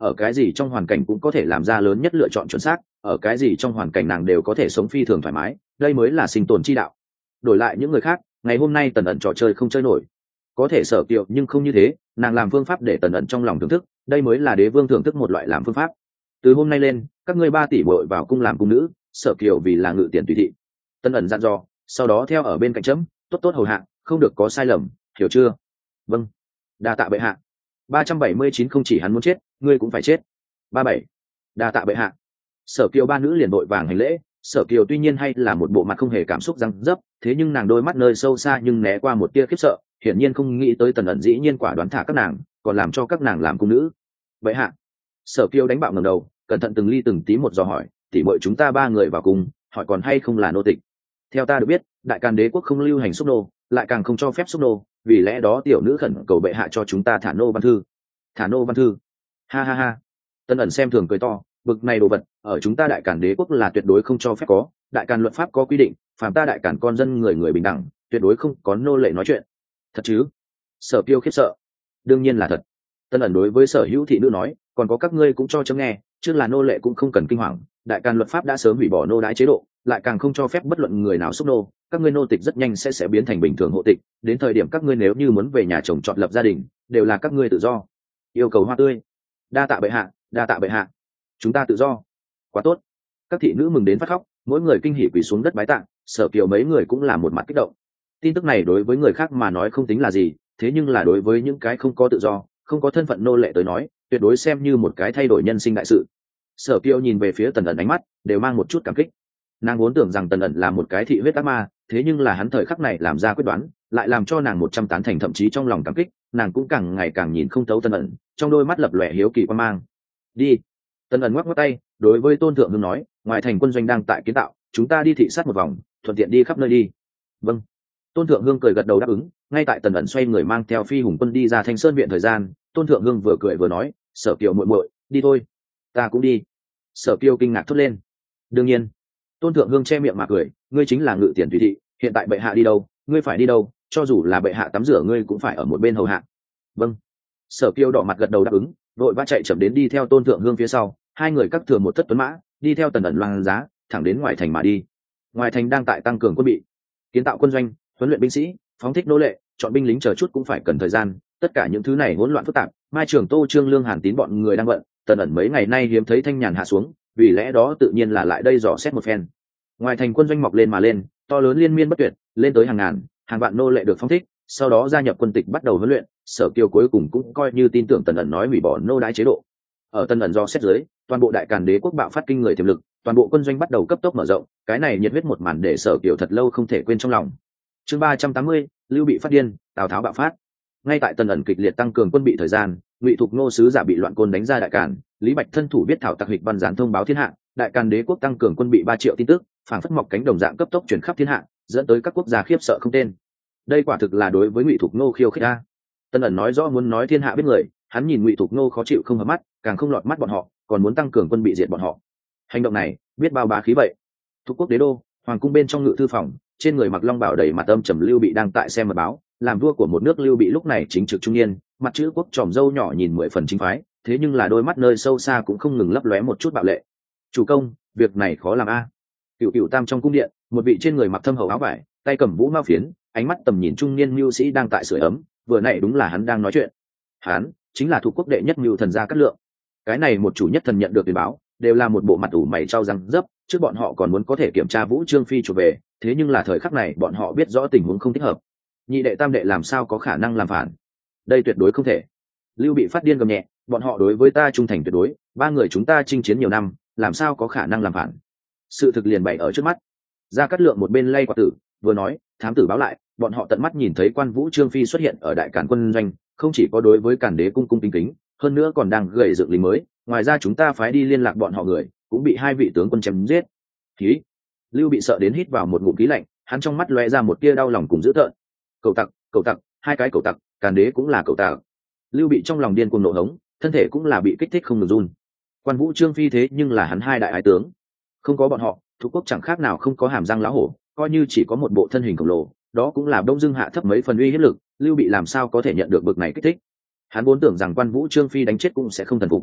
ở cái gì trong hoàn cảnh cũng có thể làm ra lớn nhất lựa chọn chuẩn xác, ở cái gì trong hoàn cảnh nàng đều có thể sống phi thường thoải mái, đây mới là sinh tồn chi đạo. Đổi lại những người khác, ngày hôm nay Tần ẩn trò chơi không chơi nổi, có thể Sở Kiều nhưng không như thế, nàng làm phương pháp để Tần ẩn trong lòng thưởng thức, đây mới là đế vương thưởng thức một loại làm phương pháp. Từ hôm nay lên, các ngươi ba tỷ bội vào cung làm cung nữ, Sở Kiều vì là ngự tiền tùy thị. Tần ẩn dặn dò, sau đó theo ở bên cạnh chấm, tốt tốt hầu hạ, không được có sai lầm, hiểu chưa? Vâng. Đa tạ bệ hạ. ba trăm bảy mươi chín không chỉ hắn muốn chết, ngươi cũng phải chết. ba bảy. Đa tạ bệ hạ. Sở Kiều ba nữ liền vội vàng hành lễ. Sở Kiều tuy nhiên hay là một bộ mặt không hề cảm xúc răng dấp, thế nhưng nàng đôi mắt nơi sâu xa nhưng né qua một tia khiếp sợ, hiển nhiên không nghĩ tới Tần ẩn dĩ nhiên quả đoán thả các nàng, còn làm cho các nàng làm cung nữ. Bệ hạ. Sở Kiều đánh bạo ngẩng đầu, cẩn thận từng ly từng tí một dò hỏi, tỷ muội chúng ta ba người vào cùng, hỏi còn hay không là nô tịch. Theo ta được biết, đại càn đế quốc không lưu hành xúc nô, lại càng không cho phép xúc nô, vì lẽ đó tiểu nữ khẩn cầu bệ hạ cho chúng ta thả nô văn thư. Thả nô văn thư. Ha ha ha. Tân ẩn xem thường cười to, bực này đồ vật ở chúng ta đại càn đế quốc là tuyệt đối không cho phép có, đại càn luật pháp có quy định, phàm ta đại càn con dân người người bình đẳng, tuyệt đối không có nô lệ nói chuyện. Thật chứ? Sở Kiều khiếp sợ. Đương nhiên là thật. Tân ẩn đối với sở hữu thị nữ nói, còn có các ngươi cũng cho chấm nghe, trước là nô lệ cũng không cần kinh hoàng, đại càn luật pháp đã sớm hủy bỏ nô đái chế độ, lại càng không cho phép bất luận người nào xúc nô, các ngươi nô tịch rất nhanh sẽ sẽ biến thành bình thường hộ tịch, đến thời điểm các ngươi nếu như muốn về nhà chồng chọn lập gia đình, đều là các ngươi tự do. Yêu cầu hoa tươi. Đa tạ bệ hạ, đa tạ bệ hạ. Chúng ta tự do. Quá tốt. Các thị nữ mừng đến phát khóc, mỗi người kinh hỉ quỳ xuống đất bái tạ, Sở Kiều mấy người cũng là một mặt kích động. Tin tức này đối với người khác mà nói không tính là gì, thế nhưng là đối với những cái không có tự do, không có thân phận nô lệ tới nói, tuyệt đối xem như một cái thay đổi nhân sinh đại sự. Sở Kiều nhìn về phía Tần ẩn ánh mắt đều mang một chút cảm kích. Nàng vốn tưởng rằng Tần ẩn là một cái thị huyết ác ma, thế nhưng là hắn thời khắc này làm ra quyết đoán, lại làm cho nàng một trăm tán thành, thậm chí trong lòng cảm kích, nàng cũng càng ngày càng nhìn không thấu Tần ẩn, trong đôi mắt lập lòe hiếu kỳ quan mang. Đi. Tần ẩn ngoắc ngoắc tay, đối với Tôn Thượng Hương nói, ngoài thành quân doanh đang tại kiến tạo, chúng ta đi thị sát một vòng, thuận tiện đi khắp nơi đi. Vâng. Tôn Thượng Hương cười gật đầu đáp ứng. Ngay tại Tần ẩn xoay người mang theo Phi Hùng quân đi ra Thanh Sơn viện thời gian, Tôn Thượng Hương vừa cười vừa nói, Sở Kiều muội muội, đi thôi. Ta cũng đi. Sở Kiều kinh ngạc thốt lên. Đương nhiên. Tôn Thượng Hương che miệng mà cười, ngươi chính là ngự tiền tùy thị, hiện tại bệ hạ đi đâu, ngươi phải đi đâu, cho dù là bệ hạ tắm rửa ngươi cũng phải ở một bên hầu hạ. Vâng. Sở Kiều đỏ mặt gật đầu đáp ứng, đội vã chạy chậm đến đi theo Tôn Thượng Hương phía sau, hai người cắt thừa một thất tuấn mã, đi theo Tần ẩn loan giá, thẳng đến ngoài thành mà đi. Ngoài thành đang tại tăng cường quân bị, kiến tạo quân doanh, huấn luyện binh sĩ, phóng thích nô lệ, chọn binh lính chờ chút cũng phải cần thời gian, tất cả những thứ này hỗn loạn phức tạp, Mai Trường Tô, Trương Lương, Hàn Tín bọn người đang bận, Tần ẩn mấy ngày nay hiếm thấy thanh nhàn hạ xuống, vì lẽ đó tự nhiên là lại đây dò xét một phen. Ngoài thành quân doanh mọc lên mà lên, to lớn liên miên bất tuyệt, lên tới hàng ngàn, hàng vạn nô lệ được phóng thích, sau đó gia nhập quân tịch bắt đầu huấn luyện. Sở Kiều cuối cùng cũng coi như tin tưởng Tần ẩn nói hủy bỏ nô đái chế độ. Ở Tần ẩn do xét dưới, toàn bộ đại càn đế quốc bạo phát kinh người tiềm lực, toàn bộ quân doanh bắt đầu cấp tốc mở rộng, cái này nhiệt huyết một màn để Sở Kiều thật lâu không thể quên trong lòng. Chương ba trăm tám mươi, Lưu Bị phát điên, Tào Tháo bạo phát. Ngay tại Tần ẩn kịch liệt tăng cường quân bị thời gian, Ngụy Thục Nô sứ giả bị loạn côn đánh ra đại càn, Lý Bạch thân thủ biết thảo tặc hịch văn gián thông báo thiên hạ, đại càn đế quốc tăng cường quân bị ba triệu tin tức, phảng phất mọc cánh đồng dạng cấp tốc truyền khắp thiên hạ, dẫn tới các quốc gia khiếp sợ không tên. Đây quả thực là đối với Ngụy Thục Nô khiêu khích a. Tần ẩn nói rõ muốn nói thiên hạ biết người, hắn nhìn Ngụy Thục Nô khó chịu không hợp mắt, càng không lọt mắt bọn họ, còn muốn tăng cường quân bị diệt bọn họ. Hành động này, biết bao bá khí vậy. Thục quốc đế đô, hoàng cung bên trong ngự thư phòng, trên người mặc long bào đầy mặt âm trầm Lưu Bị đang tại xem mật báo, làm vua của một nước Lưu Bị lúc này chính trực trung niên, mặt chữ quốc tròm râu nhỏ nhìn mười phần chính phái, thế nhưng là đôi mắt nơi sâu xa cũng không ngừng lấp lóe một chút bạo lệ. Chủ công, việc này khó làm a. Cựu Cựu Tam trong cung điện, một vị trên người mặc thâm hậu áo vải, tay cầm vũ mao phiến, ánh mắt tầm nhìn trung niên mưu sĩ đang tại sưởi ấm, vừa nãy đúng là hắn đang nói chuyện. Hắn chính là thuộc quốc đệ nhất mưu thần gia Cát Lượng. Cái này một chủ nhất thần nhận được tuyên báo, đều là một bộ mặt ủ mày trao răng dấp, trước bọn họ còn muốn có thể kiểm tra Vũ Trương Phi trở về, thế nhưng là thời khắc này bọn họ biết rõ tình huống không thích hợp. Nhị đệ tam đệ làm sao có khả năng làm phản? Đây tuyệt đối không thể. Lưu Bị phát điên gầm nhẹ, bọn họ đối với ta trung thành tuyệt đối, ba người chúng ta chinh chiến nhiều năm, làm sao có khả năng làm phản? Sự thực liền bày ở trước mắt. Gia Cát Lượng một bên lay quả tử, vừa nói, thám tử báo lại, bọn họ tận mắt nhìn thấy quan Vũ Trương Phi xuất hiện ở đại càn quân doanh, không chỉ có đối với càn đế cung cung kính kính, hơn nữa còn đang gầy dựng lính mới, ngoài ra chúng ta phái đi liên lạc bọn họ người, cũng bị hai vị tướng quân chém giết. Khí. Lưu Bị sợ đến hít vào một ngụm khí lạnh, hắn trong mắt lóe ra một tia đau lòng cùng dữ tợn. Cậu tặc, cậu tặc, hai cái cậu tặc, càn đế cũng là cậu tặc. Lưu Bị trong lòng điên cuồng nộ hống, thân thể cũng là bị kích thích không ngừng run. Quan Vũ Trương Phi thế nhưng là hắn hai đại ái tướng, không có bọn họ, thuộc quốc chẳng khác nào không có hàm răng lá hổ, coi như chỉ có một bộ thân hình khổng lồ, đó cũng là đông dưng hạ thấp mấy phần uy hiếp lực. Lưu Bị làm sao có thể nhận được bực này kích thích? Hắn vốn tưởng rằng quan Vũ Trương Phi đánh chết cũng sẽ không thần phục,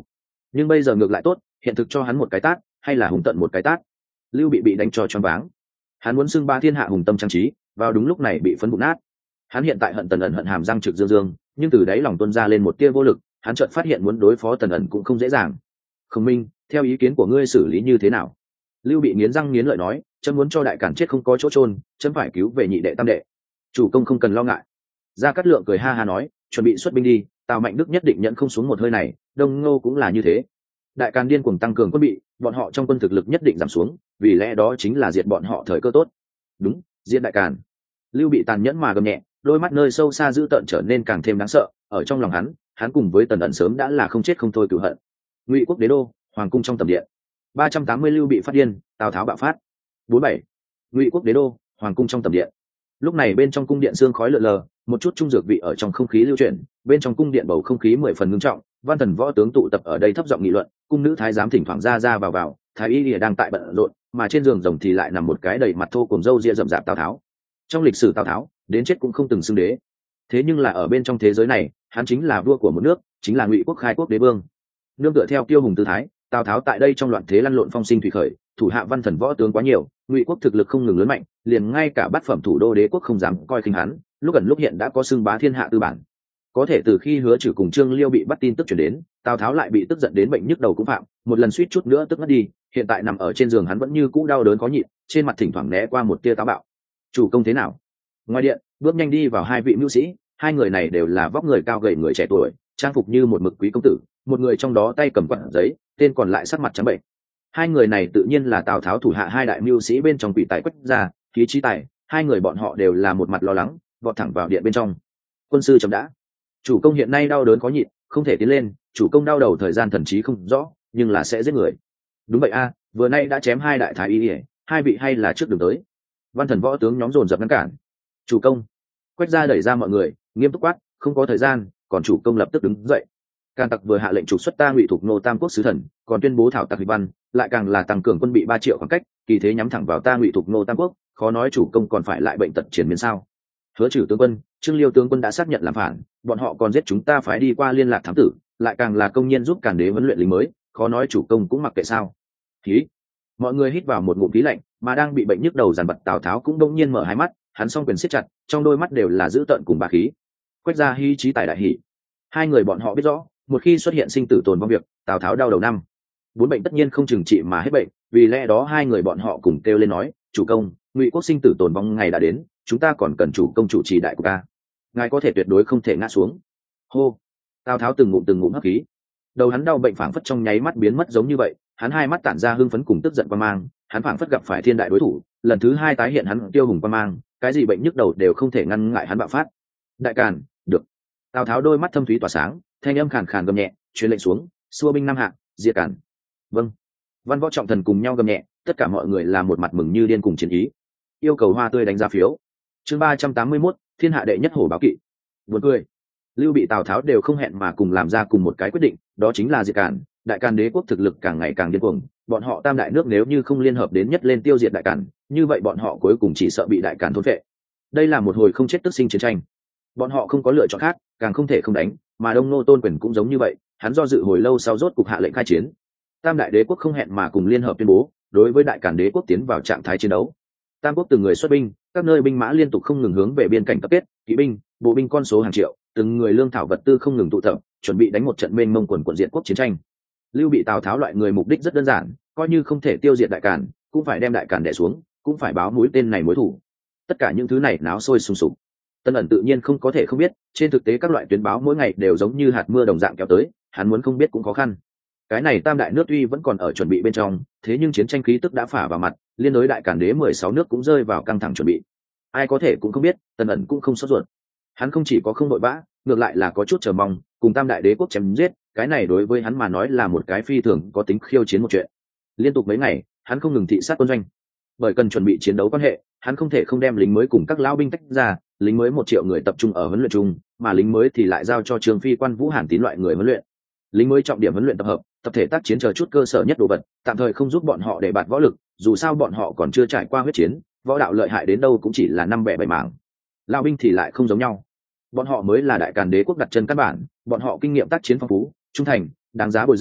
nhưng bây giờ ngược lại tốt, hiện thực cho hắn một cái tát hay là hùng tận một cái tát. Lưu bị bị đánh cho choáng váng, hắn muốn xưng ba thiên hạ hùng tâm trang trí, vào đúng lúc này bị phấn bụng nát. Hắn hiện tại hận Tần ẩn hận hàm răng trực dương dương, nhưng từ đáy lòng tuôn ra lên một tia vô lực. Hắn chợt phát hiện muốn đối phó Tần ẩn cũng không dễ dàng. Khổng Minh, theo ý kiến của ngươi xử lý như thế nào? Lưu bị nghiến răng nghiến lợi nói, chấm muốn cho đại cản chết không có chỗ chôn, chấm phải cứu về nhị đệ tam đệ. Chủ công không cần lo ngại. Gia Cát Lượng cười ha ha nói, chuẩn bị xuất binh đi, Tào Mạnh Đức nhất định nhận không xuống một hơi này, Đông Ngô cũng là như thế. Đại càn điên cuồng tăng cường quân bị, bọn họ trong quân thực lực nhất định giảm xuống, vì lẽ đó chính là diệt bọn họ thời cơ tốt. Đúng, diệt đại càn. Lưu bị tàn nhẫn mà gầm nhẹ, đôi mắt nơi sâu xa dữ tợn trở nên càng thêm đáng sợ. Ở trong lòng hắn, hắn cùng với Tần ẩn sớm đã là không chết không thôi cửu hận. Ngụy quốc đế đô, hoàng cung trong tầm điện. ba trăm tám mươi Lưu bị phát điên, Tào Tháo bạo phát. bốn bảy Ngụy quốc đế đô, hoàng cung trong tầm điện. Lúc này bên trong cung điện sương khói lờ lờ, một chút trung dược vị ở trong không khí lưu chuyển, bên trong cung điện bầu không khí mười phần ngưng trọng. Văn thần võ tướng tụ tập ở đây thấp giọng nghị luận, cung nữ thái giám thỉnh thoảng ra ra vào vào, thái y lìa đang tại bận rộn, mà trên giường rồng thì lại nằm một cái đầy mặt thô cùng râu ria rậm rạp Tào Tháo. Trong lịch sử Tào Tháo, đến chết cũng không từng xưng đế, thế nhưng là ở bên trong thế giới này, hắn chính là vua của một nước, chính là Ngụy quốc khai quốc đế vương. Nương tựa theo tiêu hùng tư thái, Tào Tháo tại đây trong loạn thế lăn lộn phong sinh thủy khởi, thủ hạ văn thần võ tướng quá nhiều, Ngụy quốc thực lực không ngừng lớn mạnh, liền ngay cả bát phẩm thủ đô đế quốc không dám coi khinh hắn, lúc gần lúc hiện đã có xưng bá thiên hạ tư bản. Có thể từ khi Hứa Trừ cùng Trương Liêu bị bắt tin tức truyền đến, Tào Tháo lại bị tức giận đến bệnh nhức đầu cũng phạm, một lần suýt chút nữa tức ngất đi, hiện tại nằm ở trên giường hắn vẫn như cũ đau đớn khó nhịn, trên mặt thỉnh thoảng né qua một tia táo bạo. Chủ công thế nào? Ngoài điện, bước nhanh đi vào hai vị mưu sĩ, hai người này đều là vóc người cao gầy người trẻ tuổi, trang phục như một mực quý công tử, một người trong đó tay cầm quặng giấy, tên còn lại sắc mặt trắng bệnh. Hai người này tự nhiên là Tào Tháo thủ hạ hai đại mưu sĩ bên trong Quỷ Tài Quách gia, Khí Chí Tài, hai người bọn họ đều là một mặt lo lắng, vọt thẳng vào điện bên trong. Quân sư chấm đã. Chủ công hiện nay đau đớn khó nhịn, không thể tiến lên, chủ công đau đầu thời gian thần trí không rõ, nhưng là sẽ giết người. Đúng vậy a, vừa nay đã chém hai đại thái y, hai vị hay là trước đường tới. Văn thần võ tướng nhóm dồn dập ngăn cản. Chủ công. Quách gia đẩy ra mọi người, nghiêm túc quát, không có thời gian, còn chủ công lập tức đứng dậy. Càn tặc vừa hạ lệnh trục xuất ta Ngụy thuộc nô tam quốc sứ thần, còn tuyên bố thảo tặc văn, lại càng là tăng cường quân bị ba triệu khoảng cách, kỳ thế nhắm thẳng vào ta Ngụy thuộc nô tam quốc, khó nói chủ công còn phải lại bệnh tật triển miên sao? Hứa Trừ tướng quân, Trương Liêu tướng quân đã xác nhận làm phản, bọn họ còn giết chúng ta phải đi qua liên lạc thám tử, lại càng là công nhân giúp Càn đế huấn luyện lính mới, khó nói chủ công cũng mặc kệ sao? Khí. Mọi người hít vào một ngụm khí lạnh, mà đang bị bệnh nhức đầu dằn vặt Tào Tháo cũng đông nhiên mở hai mắt, hắn song quyền siết chặt, trong đôi mắt đều là dữ tợn cùng bá khí. Quách gia Hi Chí Tài đại hỉ. Hai người bọn họ biết rõ, một khi xuất hiện sinh tử tồn vong việc, Tào Tháo đau đầu năm. Bốn bệnh tất nhiên không chừng trị mà hết bệnh, vì lẽ đó hai người bọn họ cùng kêu lên nói, chủ công, Ngụy quốc sinh tử tồn vong ngày đã đến, chúng ta còn cần chủ công chủ trì đại của ta. Ngài có thể tuyệt đối không thể ngã xuống. Hô. Tào Tháo từng ngụm từng ngụm hấp khí. Đầu hắn đau bệnh phảng phất trong nháy mắt biến mất giống như vậy, hắn hai mắt tản ra hưng phấn cùng tức giận quan mang, hắn phảng phất gặp phải thiên đại đối thủ, lần thứ hai tái hiện hắn tiêu hùng quan mang, cái gì bệnh nhức đầu đều không thể ngăn ngại hắn bạo phát. Đại Càn, được. Tào Tháo đôi mắt thâm thúy tỏa sáng, thanh âm khàn khàn gầm nhẹ, truyền lệnh xuống, xua binh năm hạng, diệt Càn. Vâng. Văn võ trọng thần cùng nhau gầm nhẹ, tất cả mọi người là một mặt mừng như điên cùng chiến ý. Yêu cầu hoa tươi đánh giá phiếu. Chương ba trăm tám mươi mốt, thiên hạ đệ nhất hổ báo kỵ. Buồn cười. Lưu bị Tào Tháo đều không hẹn mà cùng làm ra cùng một cái quyết định, đó chính là diệt Càn. Đại Càn đế quốc thực lực càng ngày càng điên cuồng, bọn họ tam đại nước nếu như không liên hợp đến nhất lên tiêu diệt Đại Càn, như vậy bọn họ cuối cùng chỉ sợ bị Đại Càn thôn phệ. Đây là một hồi không chết tức sinh chiến tranh. Bọn họ không có lựa chọn khác, càng không thể không đánh, mà Đông Nô Tôn Quyền cũng giống như vậy, hắn do dự hồi lâu sau rốt cục hạ lệnh khai chiến. Tam đại đế quốc không hẹn mà cùng liên hợp tuyên bố, đối với Đại Càn đế quốc tiến vào trạng thái chiến đấu. Tam quốc từng người xuất binh, các nơi binh mã liên tục không ngừng hướng về biên cảnh tập kết, kỵ binh, bộ binh con số hàng triệu, từng người lương thảo vật tư không ngừng tụ tập, chuẩn bị đánh một trận mênh mông quần quần diện quốc chiến tranh. Lưu bị Tào Tháo loại người mục đích rất đơn giản, coi như không thể tiêu diệt Đại Càn, cũng phải đem Đại Càn đè xuống, cũng phải báo mũi tên này mối thủ. Tất cả những thứ này náo sôi sùng sục. Tân ẩn tự nhiên không có thể không biết, trên thực tế các loại tuyến báo mỗi ngày đều giống như hạt mưa đồng dạng kéo tới, hắn muốn không biết cũng khó khăn. Cái này tam đại nước tuy vẫn còn ở chuẩn bị bên trong, thế nhưng chiến tranh khí tức đã phả vào mặt, liên đối Đại Càn đế mười sáu nước cũng rơi vào căng thẳng chuẩn bị. Ai có thể cũng không biết, Tân ẩn cũng không sốt ruột. Hắn không chỉ có không vội vã, ngược lại là có chút chờ mong, cùng tam đại đế quốc chém giết, cái này đối với hắn mà nói là một cái phi thường có tính khiêu chiến một chuyện. Liên tục mấy ngày, hắn không ngừng thị sát quân doanh. Bởi cần chuẩn bị chiến đấu quan hệ, hắn không thể không đem lính mới cùng các lão binh tách ra, lính mới một triệu người tập trung ở huấn luyện chung, mà lính mới thì lại giao cho Trường Phi Quan Vũ Hàn Tín loại người huấn luyện. Lính mới trọng điểm huấn luyện tập hợp, tập thể tác chiến chờ chút cơ sở nhất đồ vật, tạm thời không giúp bọn họ để bạt võ lực, dù sao bọn họ còn chưa trải qua huyết chiến, võ đạo lợi hại đến đâu cũng chỉ là năm bẻ bảy mảng. Lão binh thì lại không giống nhau, bọn họ mới là Đại Càn đế quốc đặt chân căn bản, bọn họ kinh nghiệm tác chiến phong phú, trung thành, đáng giá bồi dưỡng,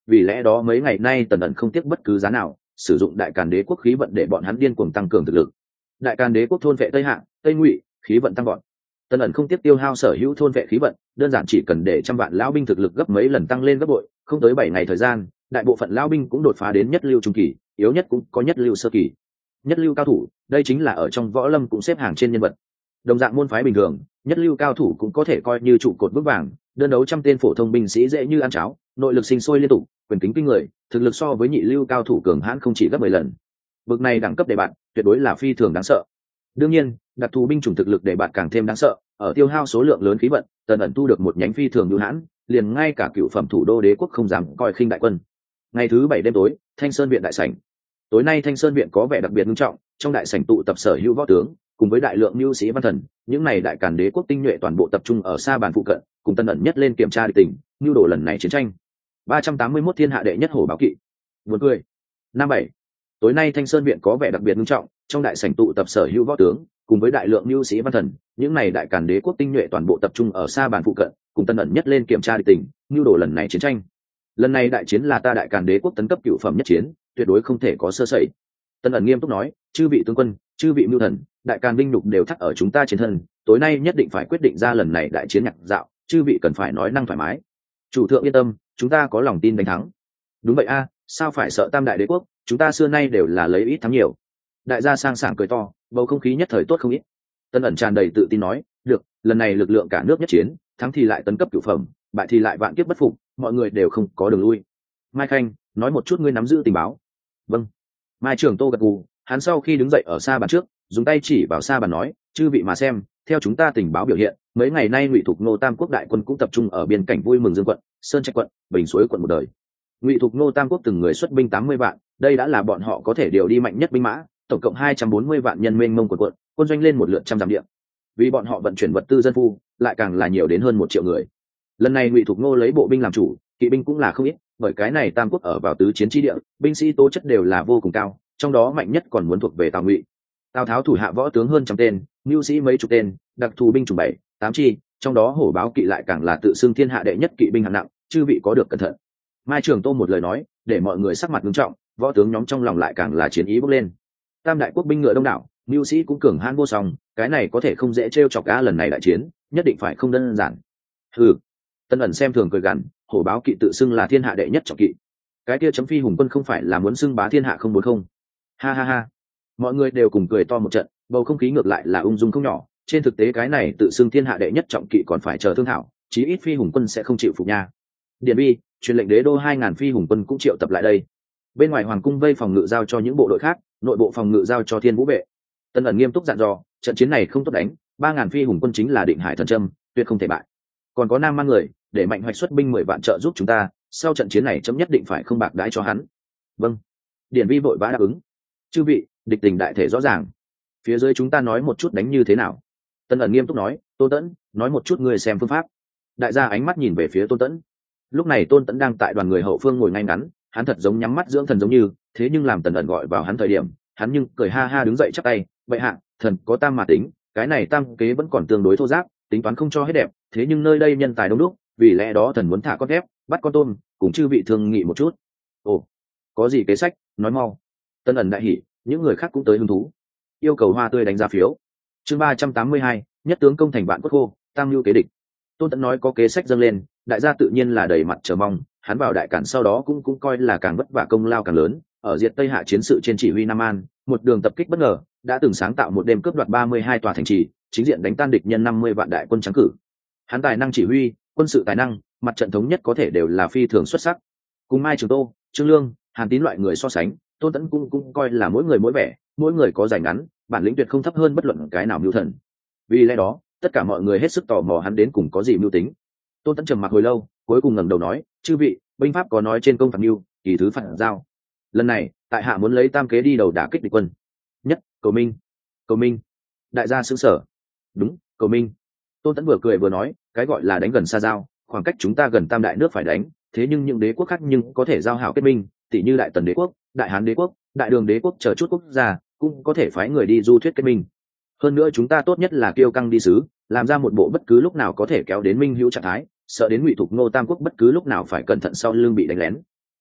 vì lẽ đó mấy ngày nay Tần ẩn không tiếc bất cứ giá nào sử dụng đại càn đế quốc khí vận để bọn hắn điên cuồng tăng cường thực lực. Đại càn đế quốc thôn vệ Tây Hạ, Tây Ngụy, khí vận tăng vọt. Tần ẩn không tiếc tiêu hao sở hữu thôn vệ khí vận, đơn giản chỉ cần để trăm vạn lão binh thực lực gấp mấy lần tăng lên gấp bội, không tới bảy ngày thời gian, đại bộ phận lão binh cũng đột phá đến nhất lưu trung kỳ, yếu nhất cũng có nhất lưu sơ kỳ. Nhất lưu cao thủ, đây chính là ở trong võ lâm cũng xếp hàng trên nhân vật. Đồng dạng môn phái bình thường, nhất lưu cao thủ cũng có thể coi như trụ cột vững vàng, đơn đấu trăm tên phổ thông binh sĩ dễ như ăn cháo, nội lực sinh sôi liên tục, quyền kính kinh người, thực lực so với nhị lưu cao thủ cường hãn không chỉ gấp mười lần. Bực này đẳng cấp đề bạt, tuyệt đối là phi thường đáng sợ. Đương nhiên, đặc thù binh chủng thực lực đề bạt càng thêm đáng sợ, ở tiêu hao số lượng lớn khí vận, Tần ẩn thu được một nhánh phi thường hữu hãn, liền ngay cả cựu phẩm thủ đô đế quốc không dám coi khinh đại quân. Ngày thứ bảy đêm tối, Thanh Sơn viện đại sảnh. Tối nay Thanh Sơn viện có vẻ đặc biệt nghiêm trọng, trong đại sảnh tụ tập sở hữu võ tướng, cùng với đại lượng mưu sĩ văn thần, những này đại càn đế quốc tinh nhuệ toàn bộ tập trung ở xa bàn phụ cận, cùng Tần ẩn nhất lên kiểm tra địch tình, nhu đồ lần này chiến tranh. ba trăm tám mươi mốt thiên hạ đệ nhất hổ báo kỵ. Buồn cười. Năm bảy. Tối nay Thanh Sơn viện có vẻ đặc biệt nghiêm trọng, trong đại sảnh tụ tập sở hữu võ tướng, cùng với đại lượng mưu sĩ văn thần, những này đại càn đế quốc tinh nhuệ toàn bộ tập trung ở xa bàn phụ cận, cùng Tần ẩn nhất lên kiểm tra địch tình, nhu đồ lần này chiến tranh. Lần này đại chiến là ta đại càn đế quốc tấn cấp cựu phẩm nhất chiến, tuyệt đối không thể có sơ sẩy. Tần ẩn nghiêm túc nói, chư vị tướng quân, chư vị mưu thần, đại càn binh nhục đều thắt ở chúng ta trên thân, tối nay nhất định phải quyết định ra lần này đại chiến nhạc dạo, chư vị cần phải nói năng thoải mái. Chủ thượng yên tâm, chúng ta có lòng tin đánh thắng. Đúng vậy a, sao phải sợ tam đại đế quốc, chúng ta xưa nay đều là lấy ít thắng nhiều. Đại gia sang sảng cười to, bầu không khí nhất thời tốt không ít. Tần ẩn tràn đầy tự tin nói, được, lần này lực lượng cả nước nhất chiến, thắng thì lại tấn cấp cửu phẩm, bại thì lại vạn kiếp bất phục, mọi người đều không có đường lui. Mai Khanh, nói một chút ngươi nắm giữ tình báo. Vâng. Mai Trường Tô gật gù, hắn sau khi đứng dậy ở xa bàn trước, dùng tay chỉ vào xa bàn nói, chư vị mà xem, theo chúng ta tình báo biểu hiện, mấy ngày nay Ngụy Thục Nô Tam quốc đại quân cũng tập trung ở biên cảnh Vui Mừng Dương quận, Sơn Trạch quận, Bình Suối quận một đời. Ngụy Thục Nô Tam quốc từng người xuất binh tám mươi vạn, đây đã là bọn họ có thể điều đi mạnh nhất binh mã, tổng cộng hai trăm bốn mươi vạn nhân mênh mông quần quận, quân doanh lên một lượt trăm dặm địa. Vì bọn họ vận chuyển vật tư dân phu, lại càng là nhiều đến hơn một triệu người. Lần này Ngụy Thục Nô lấy bộ binh làm chủ, kỵ binh cũng là không ít, bởi cái này Tam quốc ở vào tứ chiến chi địa, binh sĩ tố chất đều là vô cùng cao, trong đó mạnh nhất còn muốn thuộc về Tào Ngụy. Tào Tháo thủ hạ võ tướng hơn trăm tên, mưu sĩ mấy chục tên, đặc thù binh chủng bảy, tám chi, trong đó hổ báo kỵ lại càng là tự xưng thiên hạ đệ nhất kỵ binh hạng nặng, chư vị có được cẩn thận. Mai Trường Tô một lời nói, để mọi người sắc mặt nghiêm trọng, võ tướng nhóm trong lòng lại càng là chiến ý bốc lên. Tam đại quốc binh ngựa đông đảo, mưu sĩ cũng cường hãn vô song, cái này có thể không dễ trêu chọc cá lần này đại chiến, nhất định phải không đơn giản. Hừ. Tân ẩn xem thường cười gằn, hổ báo kỵ tự xưng là thiên hạ đệ nhất trọng kỵ, cái kia chấm phi hùng quân không phải là muốn xưng bá thiên hạ không muốn không? Ha ha ha. Mọi người đều cùng cười to một trận, bầu không khí ngược lại là ung dung không nhỏ. Trên thực tế cái này tự xưng thiên hạ đệ nhất trọng kỵ còn phải chờ thương thảo, chí ít phi hùng quân sẽ không chịu phục nha. Điện bi, truyền lệnh đế đô hai ngàn phi hùng quân cũng triệu tập lại đây. Bên ngoài hoàng cung vây phòng ngự giao cho những bộ đội khác, nội bộ phòng ngự giao cho thiên vũ vệ. Tân ẩn nghiêm túc dặn dò, trận chiến này không tốt đánh, ba ngàn phi hùng quân chính là định hải thần trâm, tuyệt không thể bại. Còn có nam mang người, để mạnh hoạch xuất binh mười vạn trợ giúp chúng ta, sau trận chiến này chấm nhất định phải không bạc đãi cho hắn. Vâng. Điển vi vội vã đáp ứng. Chư vị, địch tình đại thể rõ ràng, phía dưới chúng ta nói một chút đánh như thế nào. Tân ẩn nghiêm túc nói, Tôn Tẫn, nói một chút người xem phương pháp. Đại gia ánh mắt nhìn về phía Tôn Tẫn. Lúc này Tôn Tẫn đang tại đoàn người hậu phương ngồi ngay ngắn, hắn thật giống nhắm mắt dưỡng thần giống như, thế nhưng làm Tần ẩn gọi vào hắn thời điểm, hắn nhưng cười ha ha đứng dậy chắp tay, bệ hạ, thần có tam mà tính, cái này tam kế vẫn còn tương đối thô giáp, tính toán không cho hết đẹp, thế nhưng nơi đây nhân tài đông đúc, vì lẽ đó thần muốn thả con thép, bắt con tôm, cùng chư vị thương nghị một chút. Ồ, có gì kế sách, nói mau. Tân ẩn đại hỉ, những người khác cũng tới hứng thú. Yêu cầu hoa tươi đánh giá phiếu. Chương ba trăm tám mươi hai, nhất tướng công thành vạn quốc khô, tam lưu kế địch. Tôn Tẫn nói có kế sách dâng lên, đại gia tự nhiên là đầy mặt chờ mong, hắn vào đại cản sau đó cũng cũng coi là càng vất vả công lao càng lớn, ở diệt Tây Hạ chiến sự trên chỉ huy Nam An, một đường tập kích bất ngờ, đã từng sáng tạo một đêm cướp đoạt ba mươi hai tòa thành trì, chính diện đánh tan địch nhân năm mươi vạn đại quân trắng cử. Hắn tài năng chỉ huy, quân sự tài năng, mặt trận thống nhất có thể đều là phi thường xuất sắc. Cùng Mai Trường Tô, Trương Lương, Hàn Tín loại người so sánh, Tôn Tẫn cũng cũng coi là mỗi người mỗi vẻ, mỗi người có giải ngắn, bản lĩnh tuyệt không thấp hơn bất luận cái nào mưu thần. Vì lẽ đó, tất cả mọi người hết sức tò mò hắn đến cùng có gì mưu tính. Tôn Tẫn trầm mặc hồi lâu, cuối cùng ngẩng đầu nói, chư vị, binh pháp có nói trên công phạt mưu, kỳ thứ phạt giao. Lần này, tại hạ muốn lấy tam kế đi đầu đả kích địch quân. Nhất, cầu minh. Cầu minh. Đại gia xứng sở. Đúng, cầu minh. Tôn Tẫn vừa cười vừa nói, cái gọi là đánh gần xa giao, khoảng cách chúng ta gần tam đại nước phải đánh, thế nhưng những đế quốc khác nhưng có thể giao hảo kết minh, tỷ như đại tần đế quốc, đại hán đế quốc, đại đường đế quốc chờ chút quốc gia cũng có thể phái người đi du thuyết kết minh. Hơn nữa chúng ta tốt nhất là kiêu căng đi sứ, làm ra một bộ bất cứ lúc nào có thể kéo đến minh hữu trạng thái, sợ đến Ngụy Thục Nô Tam quốc bất cứ lúc nào phải cẩn thận sau lưng bị đánh lén.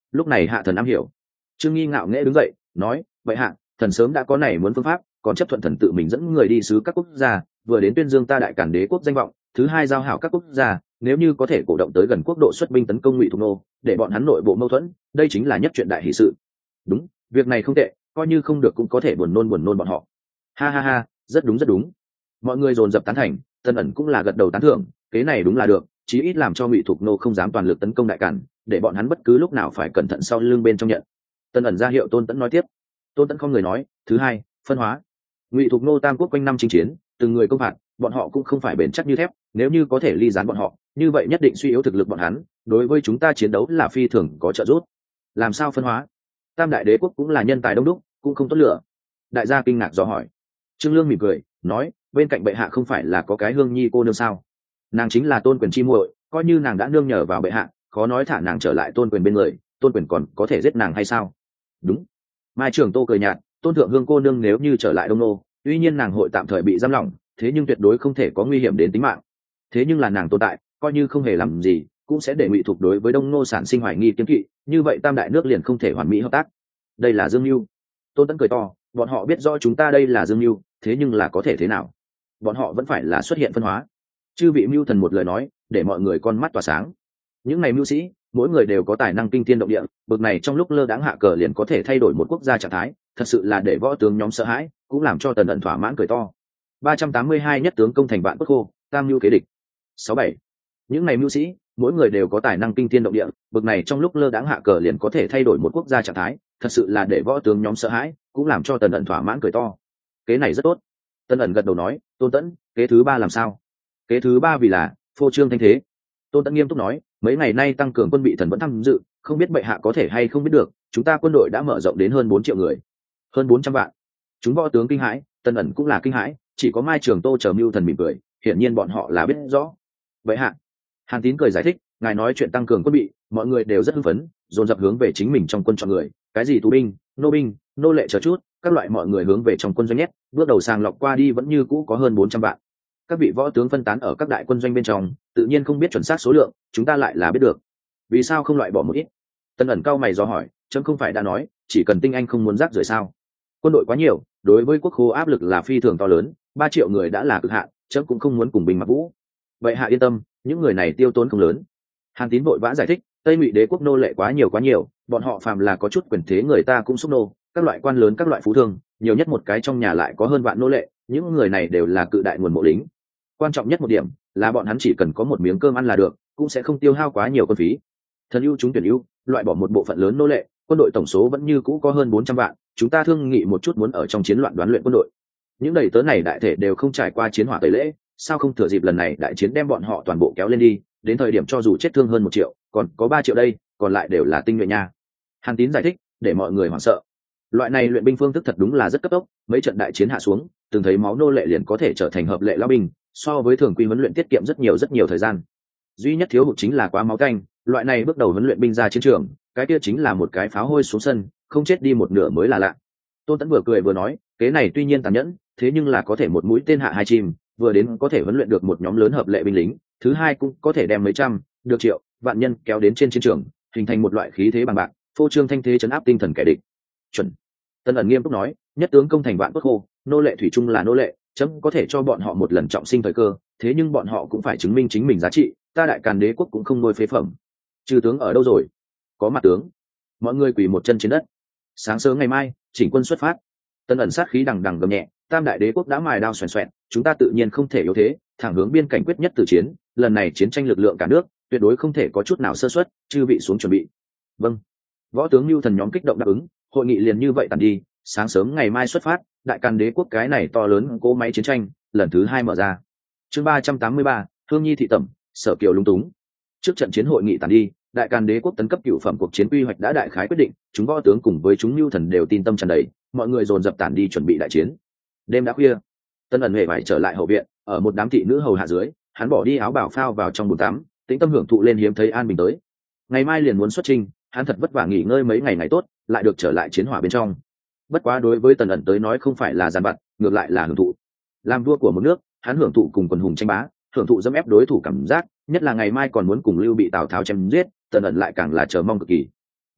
lúc này hạ thần am hiểu. Trương Nghi ngạo nghễ đứng dậy nói, vậy hạ thần sớm đã có này muốn phương pháp, còn chấp thuận thần tự mình dẫn người đi sứ các quốc gia, vừa đến tuyên dương ta đại cản đế quốc danh vọng, thứ hai giao hảo các quốc gia, nếu như có thể cổ động tới gần quốc độ xuất binh tấn công Ngụy Thục Nô, để bọn hắn nội bộ mâu thuẫn, đây chính là nhất chuyện đại hỷ sự. Đúng, việc này không tệ, coi như không được cũng có thể buồn nôn buồn nôn bọn họ. Ha ha ha, rất đúng rất đúng. Mọi người dồn dập tán thành, Tân ẩn cũng là gật đầu tán thưởng, cái này đúng là được, chí ít làm cho Ngụy Thục Nô không dám toàn lực tấn công đại cản, để bọn hắn bất cứ lúc nào phải cẩn thận sau lưng bên trong nhận. Tân ẩn ra hiệu Tôn Tẫn nói tiếp. Tôn Tẫn không người nói, thứ hai, phân hóa. Ngụy Thục Nô tam quốc quanh năm chinh chiến, từng người công phạt, bọn họ cũng không phải bền chắc như thép, nếu như có thể ly gián bọn họ, như vậy nhất định suy yếu thực lực bọn hắn, đối với chúng ta chiến đấu là phi thường có trợ giúp. Làm sao phân hóa? Tam đại đế quốc cũng là nhân tài đông đúc, cũng không tốt lựa. Đại gia kinh ngạc dò hỏi. Trương Lương mỉm cười nói, bên cạnh bệ hạ không phải là có cái Hương Nhi cô nương sao? Nàng chính là Tôn Quyền chi muội, coi như nàng đã nương nhờ vào bệ hạ, khó nói thả nàng trở lại Tôn Quyền bên người, Tôn Quyền còn có thể giết nàng hay sao? Đúng. Mai Trường Tô cười nhạt, Tôn thượng Hương cô nương nếu như trở lại Đông Nô, tuy nhiên nàng hội tạm thời bị giam lỏng, thế nhưng tuyệt đối không thể có nguy hiểm đến tính mạng. Thế nhưng là nàng tồn tại, coi như không hề làm gì, cũng sẽ để Ngụy Thục đối với Đông Nô sản sinh hoài nghi kiêng kỵ, như vậy tam đại nước liền không thể hoàn mỹ hợp tác. Đây là dương mưu. Tôn Tẫn cười to, bọn họ biết rõ chúng ta đây là dương mưu, thế nhưng là có thể thế nào? Bọn họ vẫn phải là xuất hiện phân hóa. Chư vị mưu thần một lời nói, để mọi người con mắt tỏa sáng. Những này mưu sĩ, mỗi người đều có tài năng kinh thiên động địa, bực này trong lúc lơ đãng hạ cờ liền có thể thay đổi một quốc gia trạng thái, thật sự là để võ tướng nhóm sợ hãi, cũng làm cho Tần ẩn thỏa mãn cười to. ba trăm tám mươi hai nhất tướng công thành vạn bất khô, tam mưu kế địch. sáu bảy. Những này mưu sĩ, mỗi người đều có tài năng kinh thiên động địa, bực này trong lúc lơ đãng hạ cờ liền có thể thay đổi một quốc gia trạng thái, thật sự là để võ tướng nhóm sợ hãi, cũng làm cho Tần ẩn thỏa mãn cười to. Kế này rất tốt. Tần ẩn gật đầu nói, Tôn Tẫn, kế thứ ba làm sao? Kế thứ ba vì là phô trương thanh thế. Tôn Tẫn nghiêm túc nói, mấy ngày nay tăng cường quân bị thần vẫn tham dự, không biết bệ hạ có thể hay không biết được, chúng ta quân đội đã mở rộng đến hơn bốn triệu người, hơn bốn trăm vạn. Chúng võ tướng kinh hãi, Tần ẩn cũng là kinh hãi, chỉ có Mai Trường Tô chờ mưu thần mỉm cười, hiển nhiên bọn họ là biết rõ. Bệ hạ. Hàn Tín cười giải thích, ngài nói chuyện tăng cường quân bị, mọi người đều rất hưng phấn, dồn dập hướng về chính mình trong quân chọn người, cái gì tù binh, nô binh, nô lệ chờ chút, các loại mọi người hướng về trong quân doanh nhét, bước đầu sàng lọc qua đi vẫn như cũ có hơn bốn trăm vạn. Các vị võ tướng phân tán ở các đại quân doanh bên trong, tự nhiên không biết chuẩn xác số lượng, chúng ta lại là biết được. Vì sao không loại bỏ một ít? Tân ẩn cao mày do hỏi, chấm không phải đã nói, chỉ cần tinh anh không muốn rác rưởi sao? Quân đội quá nhiều, đối với quốc khố áp lực là phi thường to lớn, ba triệu người đã là cực hạn, chấm cũng không muốn cùng binh mặc vũ. Vậy hạ yên tâm, những người này tiêu tốn không lớn. Hàn Tín vội vã giải thích, Tây Ngụy đế quốc nô lệ quá nhiều quá nhiều, bọn họ phàm là có chút quyền thế người ta cũng xúc nô, các loại quan lớn các loại phú thương, nhiều nhất một cái trong nhà lại có hơn vạn nô lệ, những người này đều là cự đại nguồn mộ lính. Quan trọng nhất một điểm là bọn hắn chỉ cần có một miếng cơm ăn là được, cũng sẽ không tiêu hao quá nhiều quân phí. Thần ưu chúng tuyển ưu, loại bỏ một bộ phận lớn nô lệ, quân đội tổng số vẫn như cũ có hơn bốn trăm vạn, chúng ta thương nghị một chút muốn ở trong chiến loạn đoán luyện quân đội. Những đầy tớ này đại thể đều không trải qua chiến hỏa tẩy lễ, sao không thừa dịp lần này đại chiến đem bọn họ toàn bộ kéo lên đi, đến thời điểm cho dù chết thương hơn một triệu, còn có ba triệu đây, còn lại đều là tinh nhuệ nha. Hàn Tín giải thích, để mọi người hoảng sợ. Loại này luyện binh phương thức thật đúng là rất cấp tốc, mấy trận đại chiến hạ xuống, từng thấy máu nô lệ liền có thể trở thành hợp lệ lão binh, so với thường quy huấn luyện tiết kiệm rất nhiều rất nhiều thời gian. Duy nhất thiếu hụt chính là quá máu canh, loại này bước đầu huấn luyện binh ra chiến trường, cái kia chính là một cái pháo hôi xuống sân, không chết đi một nửa mới là lạ. Tôn Tẫn vừa cười vừa nói, kế này tuy nhiên tàn nhẫn, thế nhưng là có thể một mũi tên hạ hai chim, vừa đến có thể huấn luyện được một nhóm lớn hợp lệ binh lính, thứ hai cũng có thể đem mấy trăm, được triệu, vạn nhân kéo đến trên chiến trường, hình thành một loại khí thế bằng bạc, phô trương thanh thế chấn áp tinh thần kẻ địch. Chuẩn. Tân ẩn nghiêm túc nói, nhất tướng công thành vạn quốc khô, nô lệ thủy chung là nô lệ, chấm có thể cho bọn họ một lần trọng sinh thời cơ, thế nhưng bọn họ cũng phải chứng minh chính mình giá trị, ta đại càn đế quốc cũng không nuôi phế phẩm. Trừ tướng ở đâu rồi? Có mặt tướng. Mọi người quỳ một chân trên đất. Sáng sớm ngày mai, chỉnh quân xuất phát. Tân ẩn sát khí đằng đằng gầm nhẹ, tam đại đế quốc đã mài đao xoèn xoẹn, chúng ta tự nhiên không thể yếu thế, thẳng hướng biên cảnh quyết nhất từ chiến, lần này chiến tranh lực lượng cả nước, tuyệt đối không thể có chút nào sơ suất, chư vị xuống chuẩn bị. Vâng. Võ tướng Lưu Thần nhóm kích động đáp ứng, hội nghị liền như vậy tàn đi, sáng sớm ngày mai xuất phát, đại càn đế quốc cái này to lớn cỗ máy chiến tranh, lần thứ hai mở ra. Chương ba trăm tám mươi ba, Hương Nhi thị tẩm, Sở Kiều lúng túng. Trước trận chiến hội nghị tàn đi, đại càn đế quốc tấn cấp cựu phẩm cuộc chiến quy hoạch đã đại khái quyết định, chúng võ tướng cùng với chúng Lưu Thần đều tin tâm tràn đầy, mọi người dồn dập tản đi chuẩn bị đại chiến. Đêm đã khuya, Tân ẩn hề phải trở lại hậu viện, ở một đám thị nữ hầu hạ dưới, hắn bỏ đi áo bào phao vào trong bồn tắm, tĩnh tâm hưởng thụ lên hiếm thấy an bình tới. Ngày mai liền muốn xuất chinh, hắn thật vất vả nghỉ ngơi mấy ngày ngày tốt, lại được trở lại chiến hỏa bên trong. Bất quá đối với Tần ẩn tới nói không phải là giàn vặt, ngược lại là hưởng thụ. Làm vua của một nước, hắn hưởng thụ cùng quần hùng tranh bá, hưởng thụ dẫm ép đối thủ cảm giác, nhất là ngày mai còn muốn cùng Lưu Bị Tào Tháo chém giết, Tần ẩn lại càng là chờ mong cực kỳ.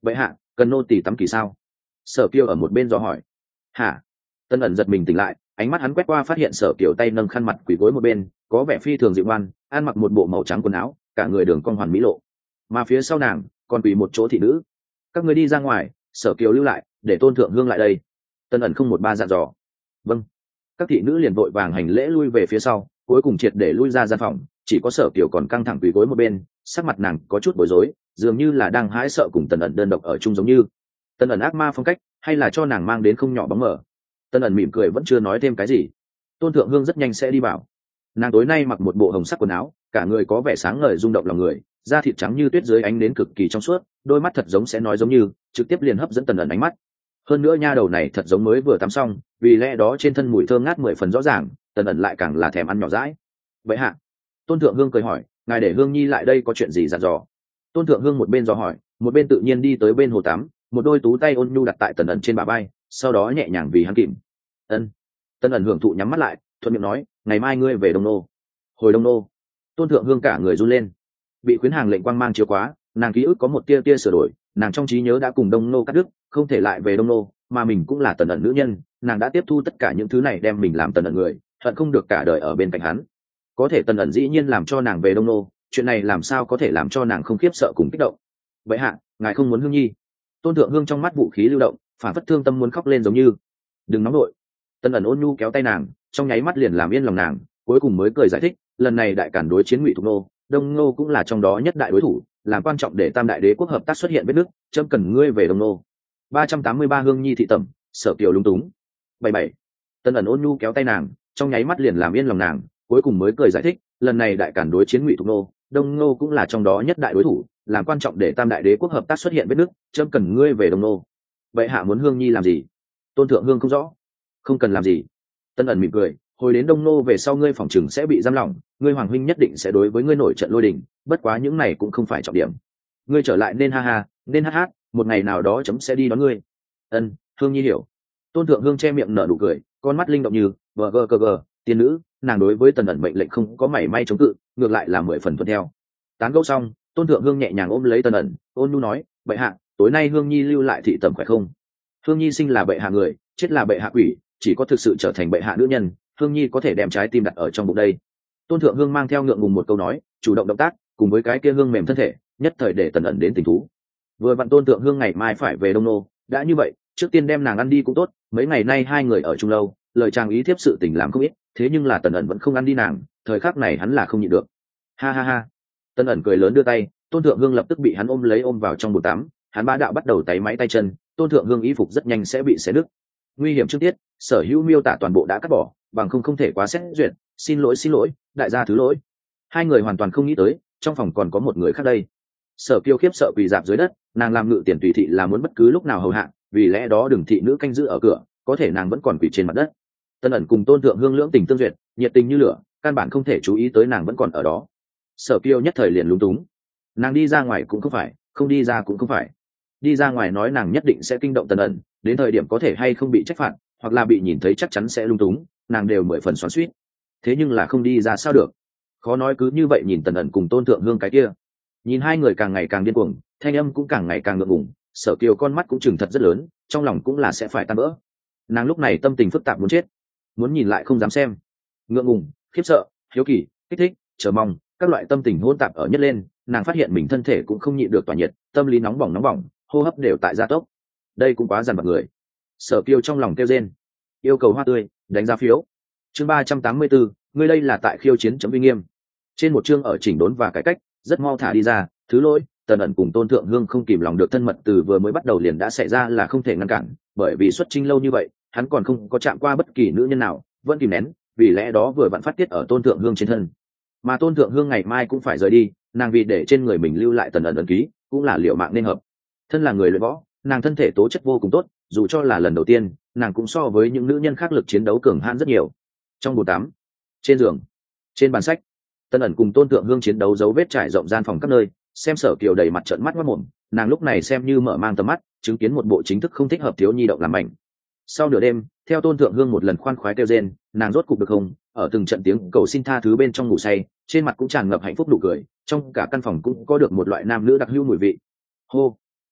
vậy hạ cần nô tỳ tắm kỳ sao? Sở kiều ở một bên dò hỏi. Hả? Tân ẩn giật mình tỉnh lại, ánh mắt hắn quét qua phát hiện sở kiều tay nâng khăn mặt quỳ gối một bên, có vẻ phi thường dịu ngoan, ăn mặc một bộ màu trắng quần áo, cả người đường cong hoàn mỹ lộ, mà phía sau nàng còn quỳ một chỗ thị nữ. Các người đi ra ngoài, sở kiều lưu lại để tôn thượng hương lại đây. Tân ẩn không một ba dặn dò. Vâng. Các thị nữ liền vội vàng hành lễ lui về phía sau, cuối cùng triệt để lui ra gian phòng, chỉ có sở kiều còn căng thẳng quỳ gối một bên, sắc mặt nàng có chút bối rối, dường như là đang hãi sợ cùng tần ẩn đơn độc ở chung giống như. Tần ẩn ác ma phong cách hay là cho nàng mang đến không nhỏ bóng mờ. Tần ẩn mỉm cười vẫn chưa nói thêm cái gì. Tôn thượng hương rất nhanh sẽ đi vào. Nàng tối nay mặc một bộ hồng sắc quần áo, cả người có vẻ sáng ngời rung động lòng người, da thịt trắng như tuyết dưới ánh nến cực kỳ trong suốt, đôi mắt thật giống sẽ nói giống như, trực tiếp liền hấp dẫn tần ẩn ánh mắt. Hơn nữa nha đầu này thật giống mới vừa tắm xong, vì lẽ đó trên thân mùi thơm ngát mười phần rõ ràng, tần ẩn lại càng là thèm ăn nhỏ dãi. Vậy hạ, tôn thượng hương cười hỏi, ngài để hương nhi lại đây có chuyện gì dặn dò? Tôn thượng hương một bên dò hỏi, một bên tự nhiên đi tới bên hồ tắm, một đôi tú tay ôn nhu đặt tại tần ẩn trên bả vai, sau đó nhẹ nhàng vì hắn kìm. Ân. Tần ẩn hưởng thụ nhắm mắt lại, thuận miệng nói, ngày mai ngươi về đông nô. Hồi đông nô. Tôn thượng hương cả người run lên, bị khuyến hàng lệnh quang mang chiếu quá, nàng ký ức có một tia tia sửa đổi, nàng trong trí nhớ đã cùng đông nô cắt đứt, không thể lại về đông nô, mà mình cũng là tần ẩn nữ nhân, nàng đã tiếp thu tất cả những thứ này đem mình làm tần ẩn người, hận không được cả đời ở bên cạnh hắn. Có thể tần ẩn dĩ nhiên làm cho nàng về đông nô, chuyện này làm sao có thể làm cho nàng không khiếp sợ cùng kích động? Vậy hạ, ngài không muốn hương nhi? Tôn thượng hương trong mắt vũ khí lưu động, phản phất thương tâm muốn khóc lên giống như. Đừng nóng nổi. Tần ẩn ôn nhu kéo tay nàng, trong nháy mắt liền làm yên lòng nàng, cuối cùng mới cười giải thích, lần này đại cản đối chiến Ngụy Thục nô, đông nô cũng là trong đó nhất đại đối thủ, làm quan trọng để tam đại đế quốc hợp tác xuất hiện vết nước, chấm cần ngươi về đông nô. ba trăm tám mươi ba hương nhi thị tẩm, sở kiều lúng túng. bảy bảy. Tần ẩn ôn nhu kéo tay nàng, trong nháy mắt liền làm yên lòng nàng, cuối cùng mới cười giải thích, lần này đại cản đối chiến Ngụy Thục nô, đông nô cũng là trong đó nhất đại đối thủ, làm quan trọng để tam đại đế quốc hợp tác xuất hiện vết nước, chấm cần ngươi về đông nô. Vậy hạ muốn hương nhi làm gì? Tôn thượng hương không rõ. Không cần làm gì. Tân ẩn mỉm cười, hồi đến đông nô về sau ngươi phòng chừng sẽ bị giam lỏng, ngươi hoàng huynh nhất định sẽ đối với ngươi nổi trận lôi đình, bất quá những này cũng không phải trọng điểm. Ngươi trở lại nên ha ha, nên hát hát, một ngày nào đó chấm sẽ đi đón ngươi. Ân, hương nhi hiểu. Tôn thượng hương che miệng nở nụ cười, con mắt linh động như vờ gờ cờ gờ, tiên nữ, nàng đối với tần ẩn mệnh lệnh không có mảy may chống cự, ngược lại là mười phần thuận theo. Tán gẫu xong, tôn thượng hương nhẹ nhàng ôm lấy tần ẩn, ôn nhu nói, bệ hạ, tối nay hương nhi lưu lại thị tẩm khỏe không? Hương nhi sinh là bệ hạ người, chết là bệ hạ quỷ, chỉ có thực sự trở thành bệ hạ nữ nhân, hương nhi có thể đem trái tim đặt ở trong bụng đây. Tôn thượng hương mang theo ngượng ngùng một câu nói, chủ động động tác, cùng với cái kia hương mềm thân thể, nhất thời để tần ẩn đến tình thú. Vừa vặn tôn thượng hương ngày mai phải về đông nô, đã như vậy, trước tiên đem nàng ăn đi cũng tốt, mấy ngày nay hai người ở chung lâu, lời chàng ý thiếp sự tình làm không ít, thế nhưng là tần ẩn vẫn không ăn đi nàng, thời khắc này hắn là không nhịn được. Ha ha ha. Tần ẩn cười lớn đưa tay, tôn thượng hương lập tức bị hắn ôm lấy ôm vào trong bồn tắm, hắn bá đạo bắt đầu tay máy tay chân, tôn thượng hương y phục rất nhanh sẽ bị xé nứt. Nguy hiểm trước tiết, sở hữu miêu tả toàn bộ đã cắt bỏ, bằng không không thể quá xét duyệt, xin lỗi xin lỗi, đại gia thứ lỗi. Hai người hoàn toàn không nghĩ tới, trong phòng còn có một người khác đây. Sở Kiêu khiếp sợ quỳ dạp dưới đất, nàng làm ngự tiền tùy thị là muốn bất cứ lúc nào hầu hạ, vì lẽ đó đừng thị nữ canh giữ ở cửa, có thể nàng vẫn còn quỳ trên mặt đất. Tân ẩn cùng tôn thượng hương lưỡng tình tương duyệt, nhiệt tình như lửa, căn bản không thể chú ý tới nàng vẫn còn ở đó. Sở Kiêu nhất thời liền lúng túng, nàng đi ra ngoài cũng không phải, không đi ra cũng không phải. Đi ra ngoài nói nàng nhất định sẽ kinh động Tân ẩn, đến thời điểm có thể hay không bị trách phạt, hoặc là bị nhìn thấy chắc chắn sẽ lung túng, nàng đều mười phần xoắn xuýt. Thế nhưng là không đi ra sao được? Khó nói cứ như vậy nhìn Tần ẩn cùng tôn thượng hương cái kia, nhìn hai người càng ngày càng điên cuồng, thanh âm cũng càng ngày càng ngượng ngùng, Sở Kiều con mắt cũng chừng thật rất lớn, trong lòng cũng là sẽ phải tan vỡ. Nàng lúc này tâm tình phức tạp muốn chết, muốn nhìn lại không dám xem, ngượng ngùng, khiếp sợ, hiếu kỳ, kích thích, chờ mong, các loại tâm tình hỗn tạp ở nhất lên, nàng phát hiện mình thân thể cũng không nhịn được tỏa nhiệt, tâm lý nóng bỏng nóng bỏng, hô hấp đều tại gia tốc. Đây cũng quá dằn vặt người. Sở Kiều trong lòng kêu rên, yêu cầu hoa tươi, đánh giá phiếu. Chương ba trăm tám mươi bốn, ngươi đây là tại khiêu chiến chấm uy nghiêm. Trên một chương ở chỉnh đốn và cải cách, rất mau thả đi ra, thứ lỗi, Tần ẩn cùng tôn thượng hương không kìm lòng được thân mật từ vừa mới bắt đầu liền đã xảy ra là không thể ngăn cản, bởi vì xuất chinh lâu như vậy, hắn còn không có chạm qua bất kỳ nữ nhân nào, vẫn kìm nén, vì lẽ đó vừa vặn phát tiết ở tôn thượng hương trên thân. Mà tôn thượng hương ngày mai cũng phải rời đi, nàng vì để trên người mình lưu lại Tần ẩn ẩn ký, cũng là liệu mạng nên hợp. Thân là người luyện võ, nàng thân thể tố chất vô cùng tốt, dù cho là lần đầu tiên, nàng cũng so với những nữ nhân khác lực chiến đấu cường hãn rất nhiều. Trong bồn tắm, trên giường, trên bàn sách, Tần ẩn cùng tôn thượng hương chiến đấu dấu vết trải rộng gian phòng các nơi, xem Sở Kiều đầy mặt trợn mắt ngoác mồm, nàng lúc này xem như mở mang tầm mắt, chứng kiến một bộ chính thức không thích hợp thiếu nhi động làm mảnh. Sau nửa đêm, theo tôn thượng hương một lần khoan khoái kêu rên, nàng rốt cục được không, ở từng trận tiếng cầu xin tha thứ bên trong ngủ say, trên mặt cũng tràn ngập hạnh phúc nụ cười, trong cả căn phòng cũng có được một loại nam nữ đặc hữu mùi vị. Hô,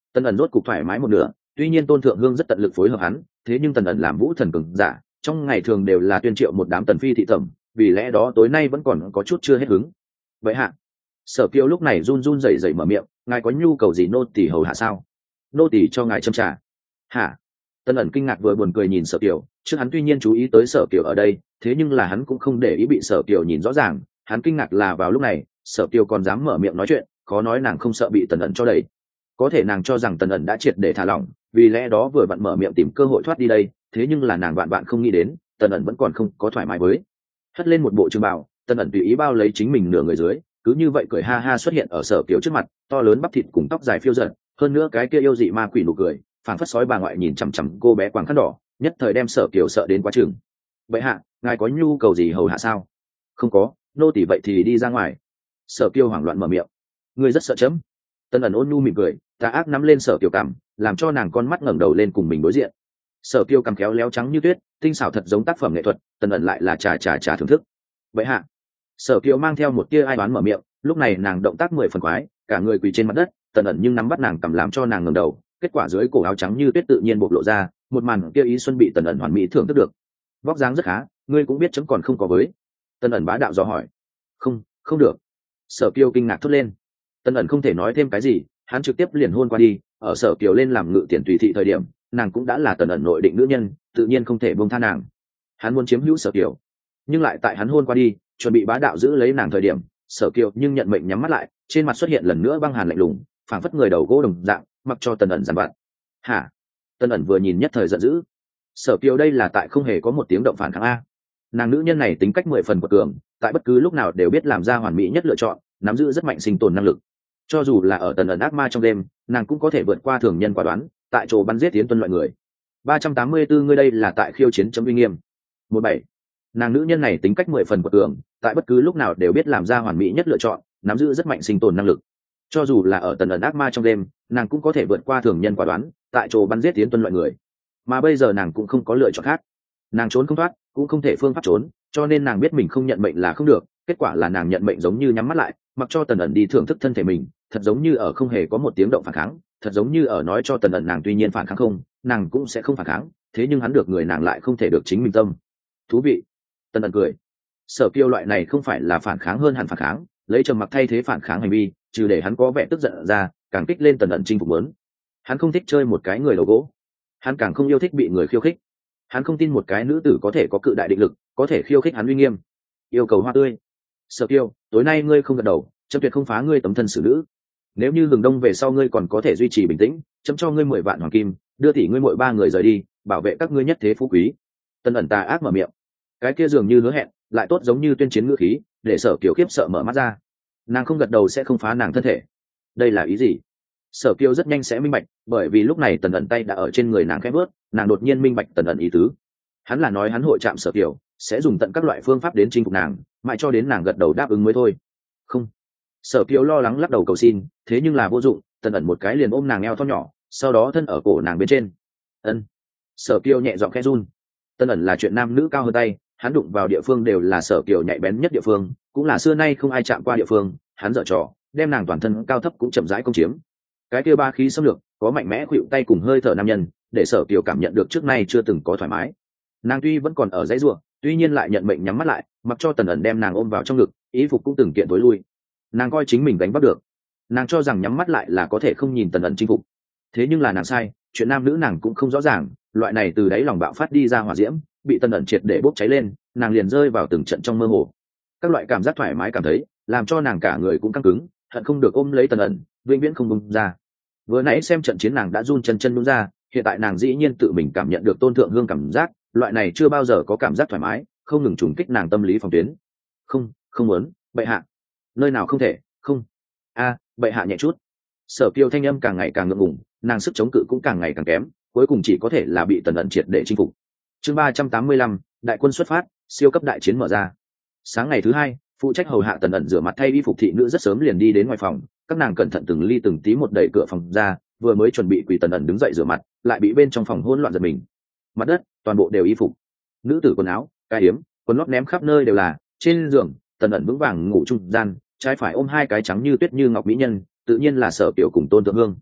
Tần ẩn rốt cục thoải mái một nửa, tuy nhiên tôn thượng hương rất tận lực phối hợp hắn, thế nhưng tần ẩn làm vũ thần cường giả, trong ngày thường đều là tuyên triệu một đám tần phi thị thẩm, vì lẽ đó tối nay vẫn còn có chút chưa hết hứng. Vậy hạ, Sở Kiều lúc này run run rẩy rẩy mở miệng, ngài có nhu cầu gì nô tỳ hầu hạ sao? Nô tỳ cho ngài châm trà. Hả? Tần ẩn kinh ngạc vừa buồn cười nhìn Sở Kiều, trước hắn tuy nhiên chú ý tới Sở Kiều ở đây, thế nhưng là hắn cũng không để ý bị Sở Kiều nhìn rõ ràng, hắn kinh ngạc là vào lúc này, Sở Kiều còn dám mở miệng nói chuyện, khó nói nàng không sợ bị Tần ẩn cho đẩy. Có thể nàng cho rằng Tần ẩn đã triệt để thả lỏng, vì lẽ đó vừa vặn mở miệng tìm cơ hội thoát đi đây, thế nhưng là nàng vạn vạn không nghĩ đến, Tần ẩn vẫn còn không có thoải mái với. Hất lên một bộ trường bào, Tần ẩn tùy ý bao lấy chính mình nửa người dưới, cứ như vậy cười ha ha xuất hiện ở Sở Kiều trước mặt, to lớn bắp thịt cùng tóc dài phiêu dật, hơn nữa cái kia yêu dị ma quỷ nụ cười, phảng phất sói bà ngoại nhìn chằm chằm cô bé quàng khăn đỏ, nhất thời đem Sở Kiều sợ đến quá chừng. Vậy hạ, ngài có nhu cầu gì hầu hạ sao? Không có, nô tỳ vậy thì đi ra ngoài. Sở Kiều hoảng loạn mở miệng. Ngươi rất sợ chấm. Tần ẩn ôn nhu mỉm cười, tà ác nắm lên Sở Kiều cằm, làm cho nàng con mắt ngẩng đầu lên cùng mình đối diện. Sở Kiều cằm khéo léo trắng như tuyết, tinh xảo thật giống tác phẩm nghệ thuật, Tần ẩn lại là trà trà trà thưởng thức. Vậy hạ, Sở Kiều mang theo một tia ai đoán mở miệng, lúc này nàng động tác mười phần quái, cả người quỳ trên mặt đất, Tần ẩn nhưng nắm bắt nàng cầm làm cho nàng ngẩng đầu, kết quả dưới cổ áo trắng như tuyết tự nhiên bộc lộ ra, một màn kia ý xuân bị Tần ẩn hoàn mỹ thưởng thức được. Vóc dáng rất khá, ngươi cũng biết chấm còn không có với. Tần ẩn bá đạo dò hỏi. Không, không được. Sở Kiều kinh ngạc thốt lên. Tần ẩn không thể nói thêm cái gì, hắn trực tiếp liền hôn qua đi, ở Sở Kiều lên làm ngự tiền tùy thị thời điểm, nàng cũng đã là Tần ẩn nội định nữ nhân, tự nhiên không thể buông tha nàng. Hắn muốn chiếm hữu Sở Kiều, nhưng lại tại hắn hôn qua đi, chuẩn bị bá đạo giữ lấy nàng thời điểm, Sở Kiều nhưng nhận mệnh nhắm mắt lại, trên mặt xuất hiện lần nữa băng hàn lạnh lùng, phảng phất người đầu gỗ đồng dạng, mặc cho Tần ẩn giàn vặt. Hả? Tần ẩn vừa nhìn nhất thời giận dữ. Sở Kiều đây là tại không hề có một tiếng động phản kháng a. Nàng nữ nhân này tính cách mười phần quật cường, tại bất cứ lúc nào đều biết làm ra hoàn mỹ nhất lựa chọn, nắm giữ rất mạnh sinh tồn năng lực. Cho dù là ở Tần ẩn ác ma trong đêm, nàng cũng có thể vượt qua thường nhân quả đoán, tại chỗ bắn giết tiến tuân loại người. ba trăm tám mươi tư ngươi đây là tại khiêu chiến chấm uy nghiêm. Một bảy. Nàng nữ nhân này tính cách mười phần quật cường, tại bất cứ lúc nào đều biết làm ra hoàn mỹ nhất lựa chọn, nắm giữ rất mạnh sinh tồn năng lực. Cho dù là ở Tần ẩn ác ma trong đêm, nàng cũng có thể vượt qua thường nhân quả đoán, tại chỗ bắn giết tiến tuân loại người. Mà bây giờ nàng cũng không có lựa chọn khác, nàng trốn không thoát, cũng không thể phương pháp trốn, cho nên nàng biết mình không nhận mệnh là không được, kết quả là nàng nhận mệnh giống như nhắm mắt lại, mặc cho Tần ẩn đi thưởng thức thân thể mình, thật giống như ở không hề có một tiếng động phản kháng, thật giống như ở nói cho Tần ẩn nàng tuy nhiên phản kháng không, nàng cũng sẽ không phản kháng, thế nhưng hắn được người nàng lại không thể được chính mình tâm. Thú vị. Tần ẩn cười. Sở Kiều loại này không phải là phản kháng hơn hẳn phản kháng, lấy trầm mặc thay thế phản kháng hành vi, trừ để hắn có vẻ tức giận ra, càng kích lên Tần ẩn chinh phục lớn. Hắn không thích chơi một cái người đầu gỗ, hắn càng không yêu thích bị người khiêu khích. Hắn không tin một cái nữ tử có thể có cự đại định lực, có thể khiêu khích hắn uy nghiêm. Yêu cầu hoa tươi. Sở Kiều, tối nay ngươi không gật đầu, chấm tuyệt không phá ngươi tấm thân xử nữ. Nếu như hừng đông về sau ngươi còn có thể duy trì bình tĩnh, chấm cho ngươi mười vạn hoàng kim, đưa tỷ ngươi mỗi ba người rời đi, bảo vệ các ngươi nhất thế phú quý. Tần ẩn tà ác mở miệng, cái kia dường như hứa hẹn, lại tốt giống như tuyên chiến ngữ khí, để Sở Kiều khiếp sợ mở mắt ra. Nàng không gật đầu sẽ không phá nàng thân thể. Đây là ý gì? Sở Kiều rất nhanh sẽ minh bạch, bởi vì lúc này Tần ẩn tay đã ở trên người nàng khẽ vớt, nàng đột nhiên minh bạch Tần ẩn ý tứ. Hắn là nói hắn hội chạm Sở Kiều, sẽ dùng tận các loại phương pháp đến chinh phục nàng, mãi cho đến nàng gật đầu đáp ứng mới thôi. Không. Sở Kiều lo lắng lắc đầu cầu xin, thế nhưng là vô dụng, Tần ẩn một cái liền ôm nàng eo thon nhỏ, sau đó thân ở cổ nàng bên trên. Ân. Sở Kiều nhẹ giọng khẽ run. Tần ẩn là chuyện nam nữ cao hơn tay, hắn đụng vào địa phương đều là Sở Kiều nhạy bén nhất địa phương, cũng là xưa nay không ai chạm qua địa phương, hắn dở trò, đem nàng toàn thân cao thấp cũng chậm rãi công chiếm. Cái kia ba khí xâm lược, có mạnh mẽ khuỵu tay cùng hơi thở nam nhân, để Sở Kiều cảm nhận được trước nay chưa từng có thoải mái. Nàng tuy vẫn còn ở dãy rủa, tuy nhiên lại nhận mệnh nhắm mắt lại, mặc cho Tần ẩn đem nàng ôm vào trong ngực, ý phục cũng từng kiện tối lui. Nàng coi chính mình đánh bắt được, nàng cho rằng nhắm mắt lại là có thể không nhìn Tần ẩn chinh phục. Thế nhưng là nàng sai, chuyện nam nữ nàng cũng không rõ ràng, loại này từ đáy lòng bạo phát đi ra hỏa diễm, bị Tần ẩn triệt để bốc cháy lên, nàng liền rơi vào từng trận trong mơ hồ. Các loại cảm giác thoải mái cảm thấy, làm cho nàng cả người cũng căng cứng, hận không được ôm lấy Tần ẩn, vĩnh viễn không buông ra. Vừa nãy xem trận chiến nàng đã run chân chân đúng ra, hiện tại nàng dĩ nhiên tự mình cảm nhận được tôn thượng hương cảm giác, loại này chưa bao giờ có cảm giác thoải mái, không ngừng trùng kích nàng tâm lý phòng tuyến. Không, không muốn, bệ hạ. Nơi nào không thể, không. A, bệ hạ nhẹ chút. Sở Kiều thanh âm càng ngày càng ngượng ngùng, nàng sức chống cự cũng càng ngày càng kém, cuối cùng chỉ có thể là bị Tần ẩn triệt để chinh phục. Chương ba trăm tám mươi lăm, đại quân xuất phát, siêu cấp đại chiến mở ra. Sáng ngày thứ hai, phụ trách hầu hạ Tần ẩn rửa mặt thay y phục thị nữ rất sớm liền đi đến ngoài phòng, các nàng cẩn thận từng ly từng tí một đẩy cửa phòng ra, vừa mới chuẩn bị quỳ Tần ẩn đứng dậy rửa mặt, lại bị bên trong phòng hỗn loạn giật mình. Mặt đất, toàn bộ đều y phục, nữ tử quần áo, cái yếm, quần lót ném khắp nơi đều là, trên giường, Tần ẩn vững vàng ngủ trung gian, trái phải ôm hai cái trắng như tuyết như ngọc mỹ nhân, tự nhiên là Sở Kiều cùng Tôn Thượng Hương.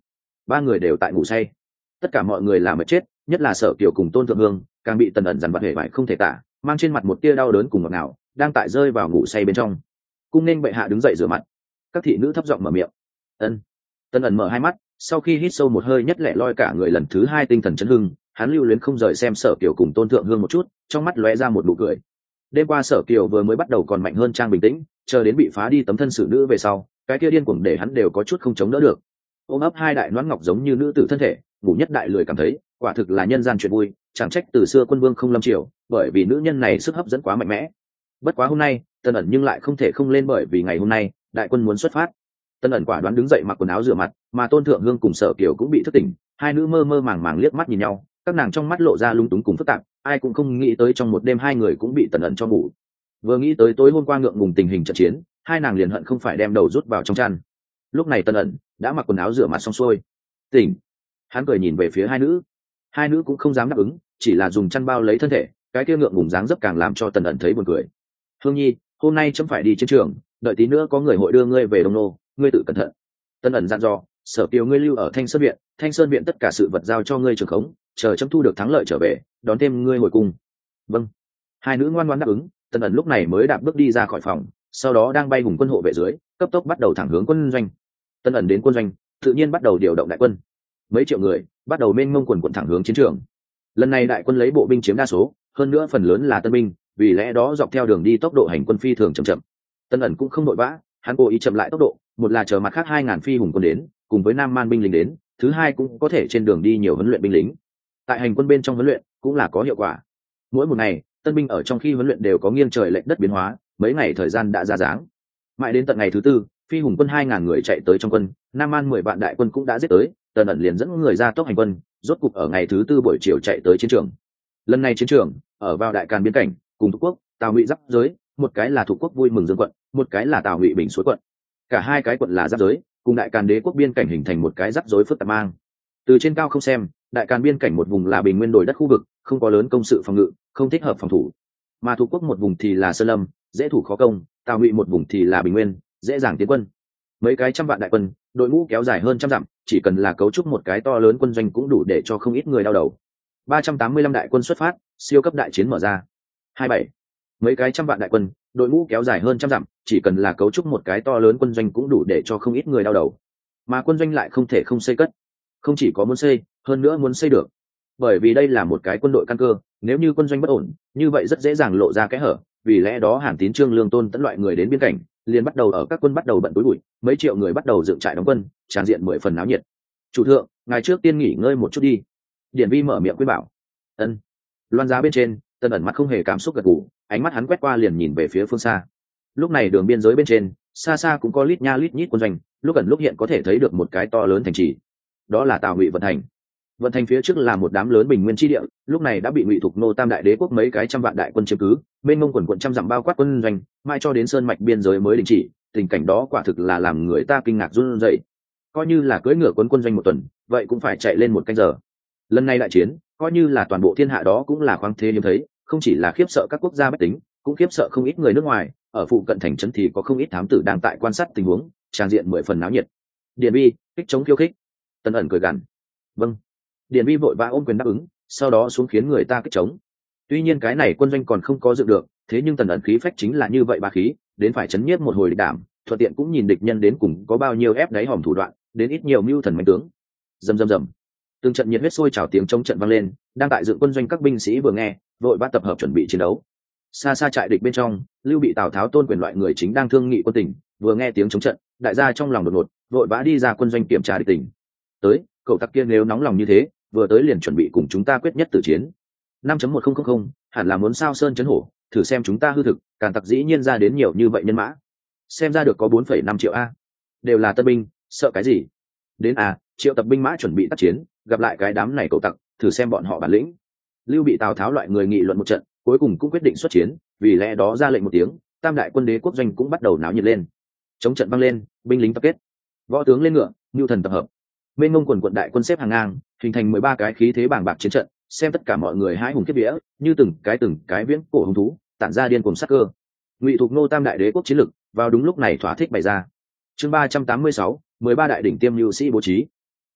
ba người đều tại ngủ say. Tất cả mọi người là mệt chết, nhất là Sở Kiều cùng Tôn Thượng Hương càng bị Tần ẩn dằn vặt hề vải không thể tả, mang trên mặt một tia đau đớn cùng ngọt ngào, đang tại rơi vào ngủ say bên trong. Cung nên bệ hạ đứng dậy rửa mặt. Các thị nữ thấp giọng mở miệng. Ân. Tần ẩn mở hai mắt, sau khi hít sâu một hơi nhất lẻ loi cả người lần thứ hai tinh thần chấn hưng, hắn lưu luyến không rời xem Sở Kiều cùng Tôn Thượng Hương một chút, trong mắt lóe ra một nụ cười. Đêm qua Sở Kiều vừa mới bắt đầu còn mạnh hơn Trang bình tĩnh, chờ đến bị phá đi tấm thân xử nữ về sau, cái kia điên cuồng để hắn đều có chút không chống đỡ được. Ôm ấp hai đại noãn ngọc giống như nữ tử thân thể, ngủ nhất đại lười cảm thấy, quả thực là nhân gian chuyện vui, chẳng trách từ xưa quân vương không lâm triều, bởi vì nữ nhân này sức hấp dẫn quá mạnh mẽ. Bất quá hôm nay, Tần ẩn nhưng lại không thể không lên, bởi vì ngày hôm nay, đại quân muốn xuất phát. Tần ẩn quả đoán đứng dậy mặc quần áo rửa mặt, mà Tôn Thượng Hương cùng Sở Kiều cũng bị thức tỉnh, hai nữ mơ mơ màng màng liếc mắt nhìn nhau, các nàng trong mắt lộ ra lung túng cùng phức tạp, ai cũng không nghĩ tới trong một đêm hai người cũng bị Tần ẩn cho ngủ. Vừa nghĩ tới tối hôm qua ngượng ngùng tình hình trận chiến, hai nàng liền hận không phải đem đầu rút vào trong chăn. Lúc này Tần ẩn đã mặc quần áo rửa mặt xong xuôi, tỉnh. Hắn cười nhìn về phía hai nữ, hai nữ cũng không dám đáp ứng, chỉ là dùng chăn bao lấy thân thể, cái kia ngượng ngùng dáng dấp càng làm cho Tần ẩn thấy buồn cười. Hương Nhi, hôm nay chấm phải đi chiến trường, đợi tí nữa có người hội đưa ngươi về Đông Nô, ngươi tự cẩn thận. Tần ẩn dặn dò. Sở Kiều ngươi lưu ở Thanh Sơn viện, Thanh Sơn viện tất cả sự vật giao cho ngươi trưởng khống, chờ chấm thu được thắng lợi trở về, đón thêm ngươi hồi cung. Vâng. Hai nữ ngoan ngoãn đáp ứng. Tần ẩn lúc này mới đạp bước đi ra khỏi phòng, sau đó đang bay hùng quân hộ vệ dưới, cấp tốc bắt đầu thẳng hướng quân doanh. Tần ẩn đến quân doanh, tự nhiên bắt đầu điều động đại quân. Mấy triệu người bắt đầu mênh mông quần quần thẳng hướng chiến trường. Lần này đại quân lấy bộ binh chiếm đa số, hơn nữa phần lớn là tân binh, vì lẽ đó dọc theo đường đi tốc độ hành quân phi thường chậm chậm. Tần ẩn cũng không nội vã, hắn cố ý chậm lại tốc độ, một là chờ mặt khác hai ngàn phi hùng quân đến, cùng với Nam Man binh lính đến, thứ hai cũng có thể trên đường đi nhiều huấn luyện binh lính. Tại hành quân bên trong huấn luyện cũng là có hiệu quả. Mỗi một ngày, tân binh ở trong khi huấn luyện đều có nghiêng trời lệch đất biến hóa, mấy ngày thời gian đã ra dáng. Mãi đến tận ngày thứ tư, phi hùng quân hai ngàn người chạy tới trong quân, Nam Man mười vạn đại quân cũng đã giết tới, Tần ẩn liền dẫn người ra tốc hành quân, rốt cục ở ngày thứ tư buổi chiều chạy tới chiến trường. Lần này chiến trường ở vào Đại Càn biên cảnh, cùng Thục Quốc, Tào Ngụy giáp giới, một cái là Thục Quốc Vui Mừng Dương quận, một cái là Tào Ngụy Bình Suối quận. Cả hai cái quận là giáp giới, cùng Đại Càn đế quốc biên cảnh hình thành một cái rắc rối phức tạp mang. Từ trên cao không xem, Đại Càn biên cảnh một vùng là bình nguyên đồi đất khu vực, không có lớn công sự phòng ngự, không thích hợp phòng thủ. Mà Thục Quốc một vùng thì là sơn lâm, dễ thủ khó công, Tào Ngụy một vùng thì là bình nguyên, dễ dàng tiến quân. Mấy cái trăm vạn đại quân, đội ngũ kéo dài hơn trăm dặm, chỉ cần là cấu trúc một cái to lớn quân doanh cũng đủ để cho không ít người đau đầu. ba trăm tám mươi lăm đại quân xuất phát, siêu cấp đại chiến mở ra. hai bảy. Mấy cái trăm vạn đại quân, đội ngũ kéo dài hơn trăm dặm, chỉ cần là cấu trúc một cái to lớn quân doanh cũng đủ để cho không ít người đau đầu. Mà quân doanh lại không thể không xây cất, không chỉ có muốn xây, hơn nữa muốn xây được. Bởi vì đây là một cái quân đội căn cơ, nếu như quân doanh bất ổn, như vậy rất dễ dàng lộ ra kẽ hở, vì lẽ đó Hàn Tín, Trương Lương Tôn tẫn loại người đến biên cảnh, liền bắt đầu ở các quân bắt đầu bận túi bụi, mấy triệu người bắt đầu dựng trại đóng quân, tràn diện mười phần náo nhiệt. Chủ thượng, ngài trước tiên nghỉ ngơi một chút đi. Điển Vi mở miệng khuyên bảo. Ân. Loan giá bên trên, Tần ẩn mặt không hề cảm xúc gật gù, ánh mắt hắn quét qua liền nhìn về phía phương xa. Lúc này đường biên giới bên trên, xa xa cũng có lít nha lít nhít quân doanh, lúc ẩn lúc hiện có thể thấy được một cái to lớn thành trì. Đó là Tào Ngụy Vận Thành. Vận Thành phía trước là một đám lớn bình nguyên chi địa, lúc này đã bị Ngụy Thục Nô Tam đại đế quốc mấy cái trăm vạn đại quân chiếm cứ, bên mông quần quận trăm dặm bao quát quân doanh, mai cho đến sơn mạch biên giới mới đình chỉ. Tình cảnh đó quả thực là làm người ta kinh ngạc run rẩy. Coi như là cưỡi ngựa quân quân doanh một tuần, vậy cũng phải chạy lên một canh giờ. Lần này đại chiến, coi như là toàn bộ thiên hạ đó cũng là khoáng thế hiếm thấy, không chỉ là khiếp sợ các quốc gia bách tính, cũng khiếp sợ không ít người nước ngoài. Ở phụ cận thành trấn thì có không ít thám tử đang tại quan sát tình huống, tràn diện mười phần náo nhiệt. Điền Vi, kích chống khiêu khích. Tần ẩn cười gằn. Vâng. Điền Vi vội vã ôm quyền đáp ứng, sau đó xuống khiến người ta kích chống. Tuy nhiên cái này quân doanh còn không có dựng được, thế nhưng Tần ẩn khí phách chính là như vậy ba khí, đến phải chấn nhiếp một hồi địch đảm, thuận tiện cũng nhìn địch nhân đến cùng có bao nhiêu ép đáy hòm thủ đoạn, đến ít nhiều mưu thần mạnh tướng. Rầm rầm rầm. Từng trận nhiệt huyết sôi trào tiếng chống trận vang lên, đang tại dựng quân doanh các binh sĩ vừa nghe, vội vã tập hợp chuẩn bị chiến đấu. Xa xa trại địch bên trong, Lưu Bị, Tào Tháo, Tôn Quyền loại người chính đang thương nghị quân tình, vừa nghe tiếng chống trận, đại gia trong lòng đột ngột, vội vã đi ra quân doanh kiểm tra địch tình. Tới, cậu tặc kia nếu nóng lòng như thế, vừa tới liền chuẩn bị cùng chúng ta quyết nhất tử chiến. năm một nghìn hẳn là muốn sao sơn chấn hổ, thử xem chúng ta hư thực, càn tặc dĩ nhiên ra đến nhiều như vậy nhân mã. Xem ra được có bốn phẩy năm triệu a. Đều là tân binh, sợ cái gì? Đến à, triệu tập binh mã chuẩn bị tác chiến, gặp lại cái đám này cậu tặc, thử xem bọn họ bản lĩnh. Lưu Bị, Tào Tháo loại người nghị luận một trận, cuối cùng cũng quyết định xuất chiến, vì lẽ đó ra lệnh một tiếng, tam đại quân đế quốc doanh cũng bắt đầu náo nhiệt lên. Chống trận vang lên, binh lính tập kết, võ tướng lên ngựa, nhu thần tập hợp. Bên ngông quần quận đại quân xếp hàng ngang, hình thành mười ba cái khí thế bàng bạc chiến trận, xem tất cả mọi người hãi hùng kiếp vía, như từng cái từng cái viễn cổ hung thú, tản ra điên cuồng sát cơ. Ngụy Thục Nô tam đại đế quốc chiến lực, vào đúng lúc này thỏa thích bày ra. Chương ba trăm tám mươi sáu, mười ba đại đỉnh tiêm lưu sĩ bố trí.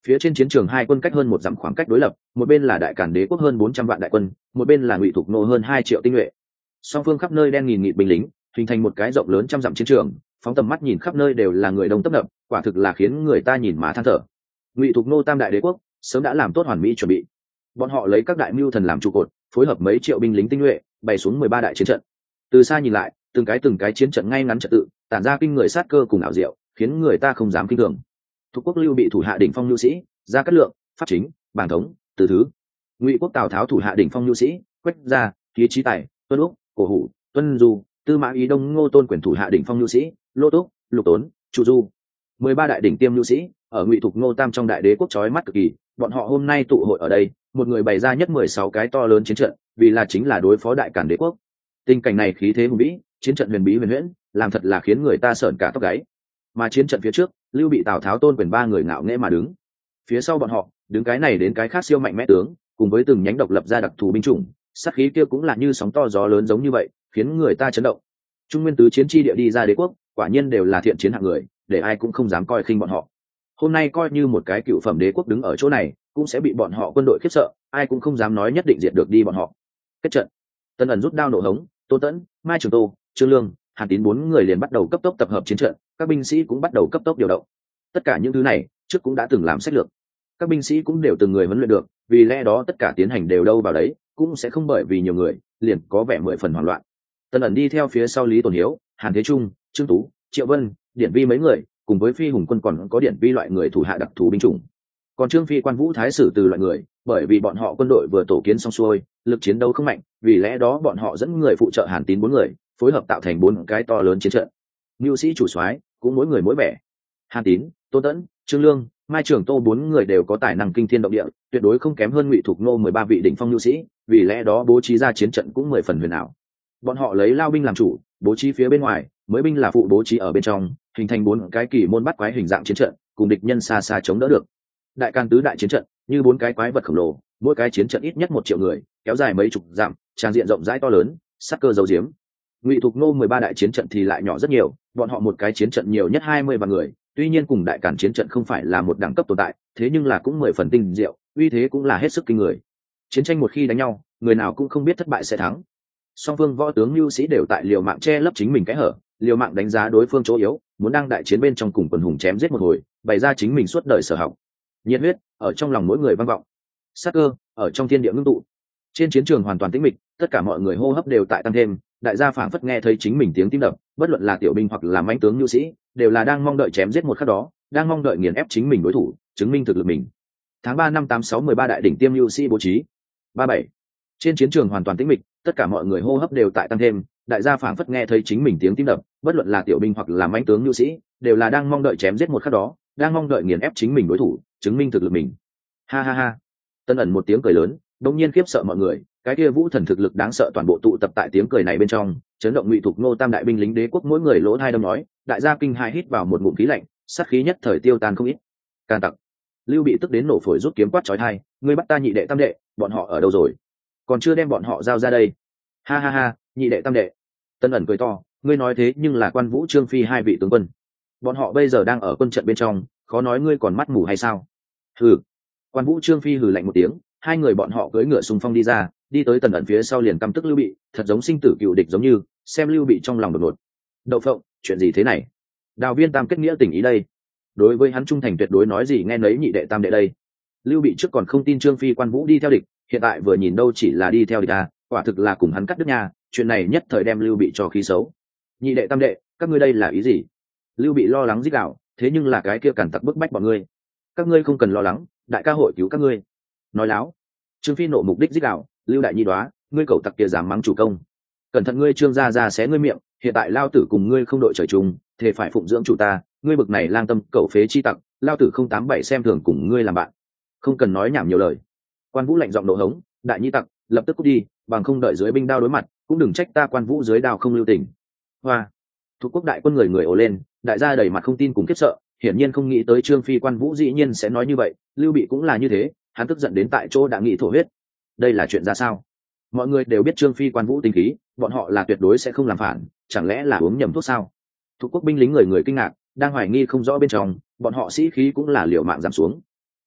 Phía trên chiến trường hai quân cách hơn một dặm khoảng cách đối lập, một bên là đại càn đế quốc hơn bốn trăm vạn đại quân, một bên là ngụy thục nô hơn hai triệu tinh nhuệ. Song phương khắp nơi đen nghìn nghịt binh lính, hình thành một cái rộng lớn trăm dặm chiến trường, phóng tầm mắt nhìn khắp nơi đều là người đông tấp nập, quả thực là khiến người ta nhìn mà than thở. Ngụy thục nô tam đại đế quốc sớm đã làm tốt hoàn mỹ chuẩn bị. Bọn họ lấy các đại mưu thần làm trụ cột, phối hợp mấy triệu binh lính tinh nhuệ, bày xuống mười ba đại chiến trận. Từ xa nhìn lại, từng cái từng cái chiến trận ngay ngắn trật tự, tản ra kinh người sát cơ cùng ảo diệu, khiến người ta không dám kinh thường. Thuộc quốc Lưu Bị thủ hạ đỉnh phong nhu sĩ, Gia Cát Lượng, Pháp Chính, Bàng Thống, Từ Thứ. Ngụy quốc Tào Tháo thủ hạ đỉnh phong nhu sĩ, Quách Gia, Ký Chí Tài, Tuân Úc, Cổ Hủ, Tuân Du. Tư Mã Ý Đông Ngô Tôn quyền thủ hạ đỉnh phong nhu sĩ, Lô Túc, Lục Tốn, Chu Du. mười ba đại đỉnh tiêm nhu sĩ, ở Ngụy thục Ngô Tam trong đại đế quốc chói mắt cực kỳ, bọn họ hôm nay tụ hội ở đây, một người bày ra nhất mười sáu cái to lớn chiến trận, vì là chính là đối phó đại càn đế quốc. Tình cảnh này khí thế hùng vĩ, chiến trận huyền bí huyền huyễn, làm thật là khiến người ta sởn cả tóc gáy. Mà chiến trận phía trước, Lưu Bị Tào Tháo Tôn quyền ba người ngạo nghễ mà đứng. Phía sau bọn họ, đứng cái này đến cái khác siêu mạnh mẽ tướng, cùng với từng nhánh độc lập ra đặc thù binh chủng, sát khí kia cũng là như sóng to gió lớn giống như vậy, khiến người ta chấn động. Trung nguyên tứ chiến chi địa đi ra đế quốc, quả nhiên đều là thiện chiến hạng người, để ai cũng không dám coi khinh bọn họ. Hôm nay coi như một cái cựu phẩm đế quốc đứng ở chỗ này, cũng sẽ bị bọn họ quân đội khiếp sợ, ai cũng không dám nói nhất định diệt được đi bọn họ. Kết trận. Tân ẩn rút đao nổ hống, Tô Tẫn, Mai Trường Tô, Trương Lương, Hàn Tín bốn người liền bắt đầu cấp tốc tập hợp chiến trận, các binh sĩ cũng bắt đầu cấp tốc điều động. Tất cả những thứ này, trước cũng đã từng làm sách lược. Các binh sĩ cũng đều từng người huấn luyện được, vì lẽ đó tất cả tiến hành đều đâu vào đấy, cũng sẽ không bởi vì nhiều người, liền có vẻ mười phần hoảng loạn. Tân ẩn đi theo phía sau Lý Tồn Hiếu, Hàn Thế Trung, Trương Tú, Triệu Vân, Điển Vi mấy người, cùng với Phi Hùng quân còn có Điển Vi loại người thủ hạ đặc thù binh chủng. Còn Trương Phi Quan Vũ Thái sử từ loại người, bởi vì bọn họ quân đội vừa tổ kiến xong xuôi, lực chiến đấu không mạnh, vì lẽ đó bọn họ dẫn người phụ trợ Hàn Tín bốn người, phối hợp tạo thành bốn cái to lớn chiến trận. Mưu sĩ chủ soái cũng mỗi người mỗi vẻ. Hàn Tín, Tô Tẫn, Trương Lương, Mai Trường Tô bốn người đều có tài năng kinh thiên động địa, tuyệt đối không kém hơn Ngụy thục Nô mười ba vị đỉnh phong nhu sĩ, vì lẽ đó bố trí ra chiến trận cũng mười phần huyền ảo. Bọn họ lấy lao binh làm chủ, bố trí phía bên ngoài, mới binh là phụ bố trí ở bên trong, hình thành bốn cái kỳ môn bắt quái hình dạng chiến trận, cùng địch nhân xa xa chống đỡ được. Đại can tứ đại chiến trận, như bốn cái quái vật khổng lồ, mỗi cái chiến trận ít nhất một triệu người, kéo dài mấy chục dặm, tràn diện rộng rãi to lớn, sắc cơ dấu diếm. Ngụy thục Nô mười ba đại chiến trận thì lại nhỏ rất nhiều, bọn họ một cái chiến trận nhiều nhất hai mươi vạn người, tuy nhiên cùng đại càn chiến trận không phải là một đẳng cấp tồn tại, thế nhưng là cũng mười phần tinh diệu, uy thế cũng là hết sức kinh người. Chiến tranh một khi đánh nhau, người nào cũng không biết thất bại sẽ thắng. Song phương võ tướng lưu sĩ đều tại liều mạng che lấp chính mình cái hở, liều mạng đánh giá đối phương chỗ yếu, muốn đang đại chiến bên trong cùng quần hùng chém giết một hồi, bày ra chính mình suốt đời sở học. Nhiệt huyết ở trong lòng mỗi người vang vọng, sát cơ ở trong thiên địa ngưng tụ. Trên chiến trường hoàn toàn tĩnh mịch, tất cả mọi người hô hấp đều tại tăng thêm, đại gia phảng phất nghe thấy chính mình tiếng tim đập, bất luận là tiểu binh hoặc là mãnh tướng lưu sĩ, đều là đang mong đợi chém giết một khắc đó, đang mong đợi nghiền ép chính mình đối thủ, chứng minh thực lực mình. Tháng ba năm tám sáu mười ba đại đỉnh tiêm lưu sĩ bố trí. ba bảy. Trên chiến trường hoàn toàn tĩnh mịch, tất cả mọi người hô hấp đều tại tăng thêm, đại gia phảng phất nghe thấy chính mình tiếng tim đập, bất luận là tiểu binh hoặc là mãnh tướng lưu sĩ, đều là đang mong đợi chém giết một khắc đó, đang mong đợi nghiền ép chính mình đối thủ, chứng minh thực lực mình. Ha ha ha. Tân ẩn một tiếng cười lớn, đột nhiên khiếp sợ mọi người, cái kia vũ thần thực lực đáng sợ toàn bộ tụ tập tại tiếng cười này bên trong, chấn động Ngụy thục Nô tam đại binh lính đế quốc mỗi người lỗ hai đâm nói, đại gia kinh hãi hít vào một ngụm khí lạnh, sát khí nhất thời tiêu tan không ít. Can tặc. Lưu Bị tức đến nổ phổi rút kiếm quát chói tai, ngươi bắt ta nhị đệ tam đệ, bọn họ ở đâu rồi? Còn chưa đem bọn họ giao ra đây. Ha ha ha, nhị đệ tam đệ. Tân ẩn cười to, ngươi nói thế nhưng là Quan Vũ Trương Phi hai vị tướng quân. Bọn họ bây giờ đang ở quân trận bên trong, khó nói ngươi còn mắt mù hay sao? Hừ. Quan Vũ Trương Phi hừ lạnh một tiếng, hai người bọn họ cưỡi ngựa xung phong đi ra, đi tới Tần ẩn phía sau liền căm tức Lưu Bị, thật giống sinh tử cựu địch giống như, xem Lưu Bị trong lòng đột ngột. Đậu phộng, chuyện gì thế này? Đào Viên tam kết nghĩa tình ý đây. Đối với hắn trung thành tuyệt đối nói gì nghe nấy nhị đệ tam đệ đây. Lưu Bị trước còn không tin Trương Phi Quan Vũ đi theo địch, hiện tại vừa nhìn đâu chỉ là đi theo địch à, quả thực là cùng hắn cắt đứt nha, chuyện này nhất thời đem Lưu Bị cho khí xấu. Nhị đệ tam đệ, các ngươi đây là ý gì? Lưu Bị lo lắng rít gào, thế nhưng là cái kia cản tặc bức bách bọn ngươi. Các ngươi không cần lo lắng, đại ca hội cứu các ngươi. Nói láo. Trương Phi nộ mục đích rít gào, Lưu đại nhi đoá, ngươi cậu tặc kia dám mắng chủ công. Cẩn thận ngươi Trương gia gia xé ngươi miệng, hiện tại lao tử cùng ngươi không đội trời chung, thề phải phụng dưỡng chủ ta, ngươi bực này lang tâm cậu phế chi tặc, lao tử không tám bảy xem thường cùng ngươi làm bạn. Không cần nói nhảm nhiều lời. Quan Vũ lạnh giọng nổ hống, đại nhi tặc, lập tức cút đi, bằng không đợi dưới binh đao đối mặt, cũng đừng trách ta Quan Vũ dưới đao không lưu tình. Hoa. Thuộc quốc đại quân người người ồ lên, đại gia đầy mặt không tin cùng khiếp sợ, hiển nhiên không nghĩ tới Trương Phi Quan Vũ dĩ nhiên sẽ nói như vậy, Lưu Bị cũng là như thế, hắn tức giận đến tại chỗ đã nghị thổ huyết. Đây là chuyện ra sao? Mọi người đều biết Trương Phi Quan Vũ tính khí, bọn họ là tuyệt đối sẽ không làm phản, chẳng lẽ là uống nhầm thuốc sao? Thuộc quốc binh lính người người kinh ngạc, đang hoài nghi không rõ bên trong, bọn họ sĩ khí cũng là liều mạng giảm xuống.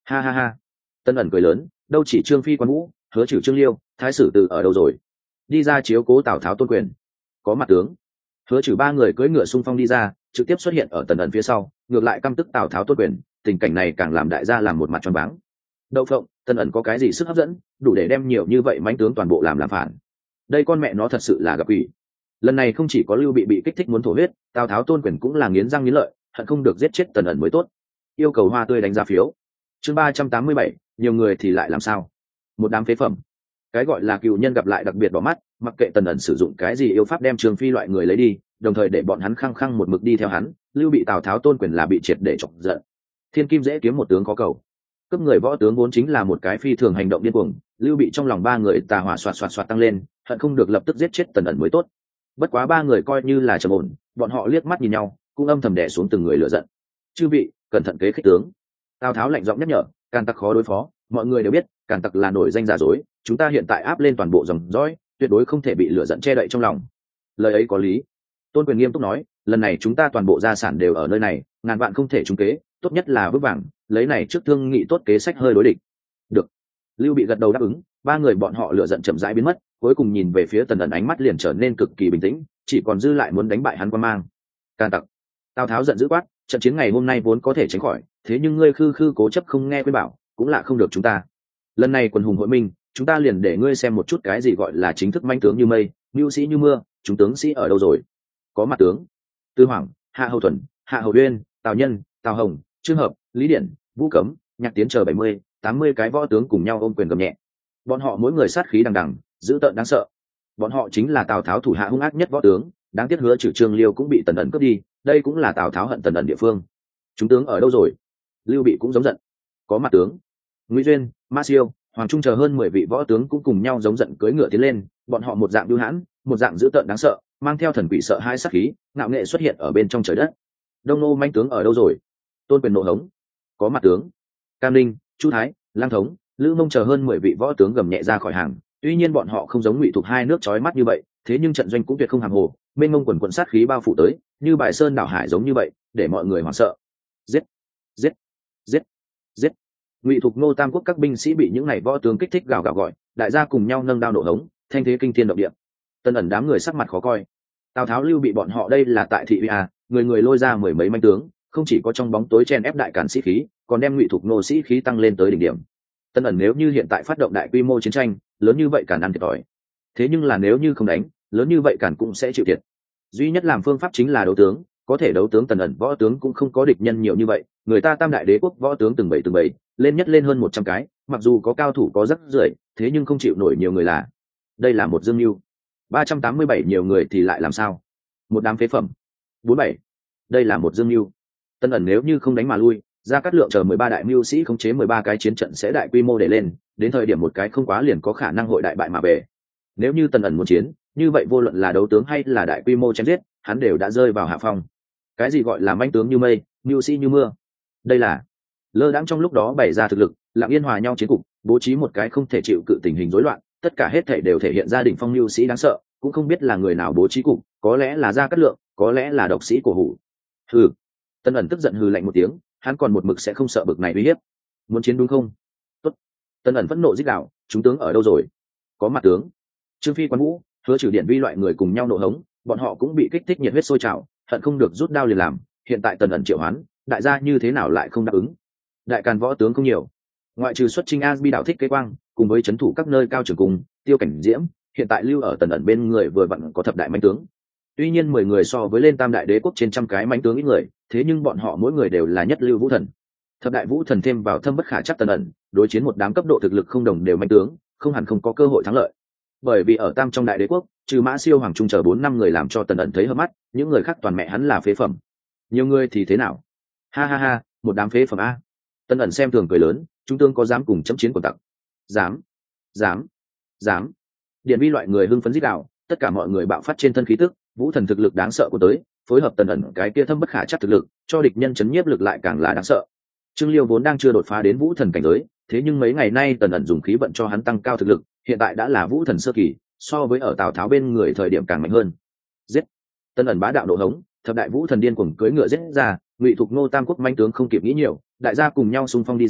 Ha ha ha. Tân ẩn cười lớn, đâu chỉ Trương Phi Quan Vũ, Hứa Trừ Trương Liêu, Thái sử từ ở đâu rồi? Đi ra chiếu cố Tào Tháo tôn quyền. Có mặt tướng. Hứa Trừ ba người cưỡi ngựa xung phong đi ra, trực tiếp xuất hiện ở Tần ẩn phía sau, ngược lại căm tức Tào Tháo tôn quyền, tình cảnh này càng làm đại gia làm một mặt tròn váng. Đậu phộng, Tần ẩn có cái gì sức hấp dẫn, đủ để đem nhiều như vậy mãnh tướng toàn bộ làm làm phản. Đây con mẹ nó thật sự là gặp ủy. Lần này không chỉ có Lưu Bị bị kích thích muốn thổ huyết, Tào Tháo tôn quyền cũng là nghiến răng nghiến lợi, hận không được giết chết Tần ẩn mới tốt. Yêu cầu hoa tươi đánh giá phiếu. Chương ba trăm tám mươi bảy, nhiều người thì lại làm sao? Một đám phế phẩm. Cái gọi là cựu nhân gặp lại đặc biệt bỏ mắt, mặc kệ Tần ẩn sử dụng cái gì yêu pháp đem Trường Phi loại người lấy đi, đồng thời để bọn hắn khăng khăng một mực đi theo hắn. Lưu Bị Tào Tháo tôn quyền là bị triệt để chọc giận. Thiên kim dễ kiếm một tướng có cầu. Cấp người võ tướng vốn chính là một cái phi thường hành động điên cuồng, Lưu Bị trong lòng ba người tà hỏa xoạt xoạt xoạt tăng lên, hận không được lập tức giết chết Tần ẩn mới tốt. Bất quá ba người coi như là trầm ổn, bọn họ liếc mắt nhìn nhau, cũng âm thầm đè xuống từng người lửa giận. Chư vị, cẩn thận kế khích tướng. Tào Tháo lạnh giọng nhắc nhở, Càn Tặc khó đối phó, mọi người đều biết, Càn Tặc là nổi danh giả dối, chúng ta hiện tại áp lên toàn bộ dòng dõi, tuyệt đối không thể bị lửa giận che đậy trong lòng. Lời ấy có lý. Tôn Quyền nghiêm túc nói, lần này chúng ta toàn bộ gia sản đều ở nơi này, ngàn vạn không thể trúng kế, tốt nhất là vững vàng, lấy này trước thương nghị tốt kế sách hơi đối địch. Được. Lưu Bị gật đầu đáp ứng, ba người bọn họ lửa giận chậm rãi biến mất, cuối cùng nhìn về phía Tần ẩn ánh mắt liền trở nên cực kỳ bình tĩnh, chỉ còn dư lại muốn đánh bại hắn quan mang. Càn Tặc. Tào Tháo giận dữ quát, trận chiến ngày hôm nay vốn có thể tránh khỏi, thế nhưng ngươi khư khư cố chấp không nghe khuyên bảo, cũng là không được chúng ta. Lần này quần hùng hội minh, chúng ta liền để ngươi xem một chút cái gì gọi là chính thức manh tướng như mây, mưu sĩ như mưa, chúng tướng sĩ ở đâu rồi? Có mặt tướng. Tư Hoàng, Hạ Hầu Thuần, Hạ Hầu Uyên, Tào Nhân, Tào Hồng, Trương Hợp, Lý Điển, Vũ Cấm, Nhạc Tiến chờ bảy mươi, tám mươi cái võ tướng cùng nhau ôm quyền gầm nhẹ. Bọn họ mỗi người sát khí đằng đằng, dữ tợn đáng sợ. Bọn họ chính là Tào Tháo thủ hạ hung ác nhất võ tướng, đáng tiếc Hứa Trừ Trương Liêu cũng bị Tần ẩn cướp đi, đây cũng là Tào Tháo hận Tần ẩn địa phương. Chúng tướng ở đâu rồi? Lưu Bị cũng giống giận. Có mặt tướng. Ngụy Duyên, Ma Siêu, Hoàng Trung chờ hơn mười vị võ tướng cũng cùng nhau giống giận cưỡi ngựa tiến lên, bọn họ một dạng bưu hãn, một dạng dữ tợn đáng sợ, mang theo thần quỷ sợ hai sát khí, ngạo nghệ xuất hiện ở bên trong trời đất. Đông nô manh tướng ở đâu rồi? Tôn Quyền nộ hống. Có mặt tướng. Cam Linh, Chu Thái, Lang Thống, Lữ Mông chờ hơn mười vị võ tướng gầm nhẹ ra khỏi hàng, tuy nhiên bọn họ không giống Ngụy Thục hai nước chói mắt như vậy, thế nhưng trận doanh cũng tuyệt không hàm hồ, mênh mông quần quần sát khí bao phủ tới, như bài sơn đảo hải giống như vậy, để mọi người hoảng sợ. Giết, giết, giết, giết. Ngụy Thục Ngô Tam Quốc các binh sĩ bị những này võ tướng kích thích gào gào gọi, đại gia cùng nhau nâng đao nổ hống, thanh thế kinh thiên động địa. Tần ẩn đám người sắc mặt khó coi. Tào Tháo Lưu Bị bọn họ đây là tại thị uy à, người người lôi ra mười mấy manh tướng, không chỉ có trong bóng tối chen ép đại cản sĩ khí, còn đem Ngụy Thục Ngô sĩ khí tăng lên tới đỉnh điểm. Tần ẩn nếu như hiện tại phát động đại quy mô chiến tranh, lớn như vậy cản ăn thiệt thòi. Thế nhưng là nếu như không đánh, lớn như vậy cản cũng sẽ chịu thiệt. Duy nhất làm phương pháp chính là đấu tướng, có thể đấu tướng Tần ẩn võ tướng cũng không có địch nhân nhiều như vậy, người ta Tam đại đế quốc võ tướng từng bảy từng bảy, lên nhất lên hơn một trăm cái, mặc dù có cao thủ có rất rưởi, thế nhưng không chịu nổi nhiều người là. Đây là một dương mưu. ba trăm tám mươi bảy nhiều người thì lại làm sao? Một đám phế phẩm. bốn bảy. Đây là một dương mưu. Tần ẩn nếu như không đánh mà lui, Gia Cát Lượng chờ mười ba đại mưu sĩ khống chế mười ba cái chiến trận sẽ đại quy mô để lên, đến thời điểm một cái không quá liền có khả năng hội đại bại mà về. Nếu như Tần ẩn muốn chiến, như vậy vô luận là đấu tướng hay là đại quy mô chém giết, hắn đều đã rơi vào hạ phong. Cái gì gọi là manh tướng như mây, mưu sĩ như mưa? Đây là lơ đãng trong lúc đó bày ra thực lực, lặng yên hòa nhau chiến cục, bố trí một cái không thể chịu cự tình hình rối loạn, tất cả hết thảy đều thể hiện ra đỉnh phong mưu sĩ đáng sợ, cũng không biết là người nào bố trí cục, có lẽ là Gia Cát Lượng, có lẽ là độc sĩ của Hủ. Hừ. Tần ẩn tức giận hừ lạnh một tiếng, hắn còn một mực sẽ không sợ bực này uy hiếp. Muốn chiến đúng không? Tốt. Tần ẩn phẫn nộ rít gào, chúng tướng ở đâu rồi? Có mặt tướng. Trương Phi Quan Vũ, Hứa Trừ Điện Vi loại người cùng nhau nộ hống, bọn họ cũng bị kích thích nhiệt huyết sôi trào, hận không được rút đao liền làm. Hiện tại Tần ẩn triệu hoán, đại gia như thế nào lại không đáp ứng? Đại càn võ tướng không nhiều, ngoại trừ xuất chinh A Bi đạo thích kế quang, cùng với trấn thủ các nơi cao trường cùng Tiêu Cảnh Diễm, hiện tại lưu ở Tần ẩn bên người vừa vặn có thập đại mãnh tướng. Tuy nhiên mười người so với lên Tam đại đế quốc trên trăm cái mãnh tướng ít người, thế nhưng bọn họ mỗi người đều là nhất lưu vũ thần. Thập đại vũ thần thêm vào thâm bất khả chắc Tần ẩn, đối chiến một đám cấp độ thực lực không đồng đều mãnh tướng, không hẳn không có cơ hội thắng lợi. Bởi vì ở Tam trong đại đế quốc, trừ Mã Siêu Hoàng Trung chờ bốn năm người làm cho Tần ẩn thấy hợp mắt, những người khác toàn mẹ hắn là phế phẩm. Nhiều người thì thế nào? Ha ha ha, một đám phế phẩm a. Tần ẩn xem thường cười lớn, chúng tướng có dám cùng chấm chiến của tặc? Dám, dám, dám. Điện Vi loại người hưng phấn rít gào, tất cả mọi người bạo phát trên thân khí tức, vũ thần thực lực đáng sợ của tới, phối hợp Tần ẩn cái kia thâm bất khả chắc thực lực, cho địch nhân chấn nhiếp lực lại càng là đáng sợ. Trương Liêu vốn đang chưa đột phá đến vũ thần cảnh giới, thế nhưng mấy ngày nay Tần ẩn dùng khí vận cho hắn tăng cao thực lực, hiện tại đã là vũ thần sơ kỳ, so với ở Tào Tháo bên người thời điểm càng mạnh hơn. Giết! Tần ẩn bá đạo nộ hống, thập đại vũ thần điên cuồng cưỡi ngựa giết ra, Ngụy Thục Ngô Tam Quốc manh tướng không kịp nghĩ nhiều, đại gia cùng nhau xung phong đi ra,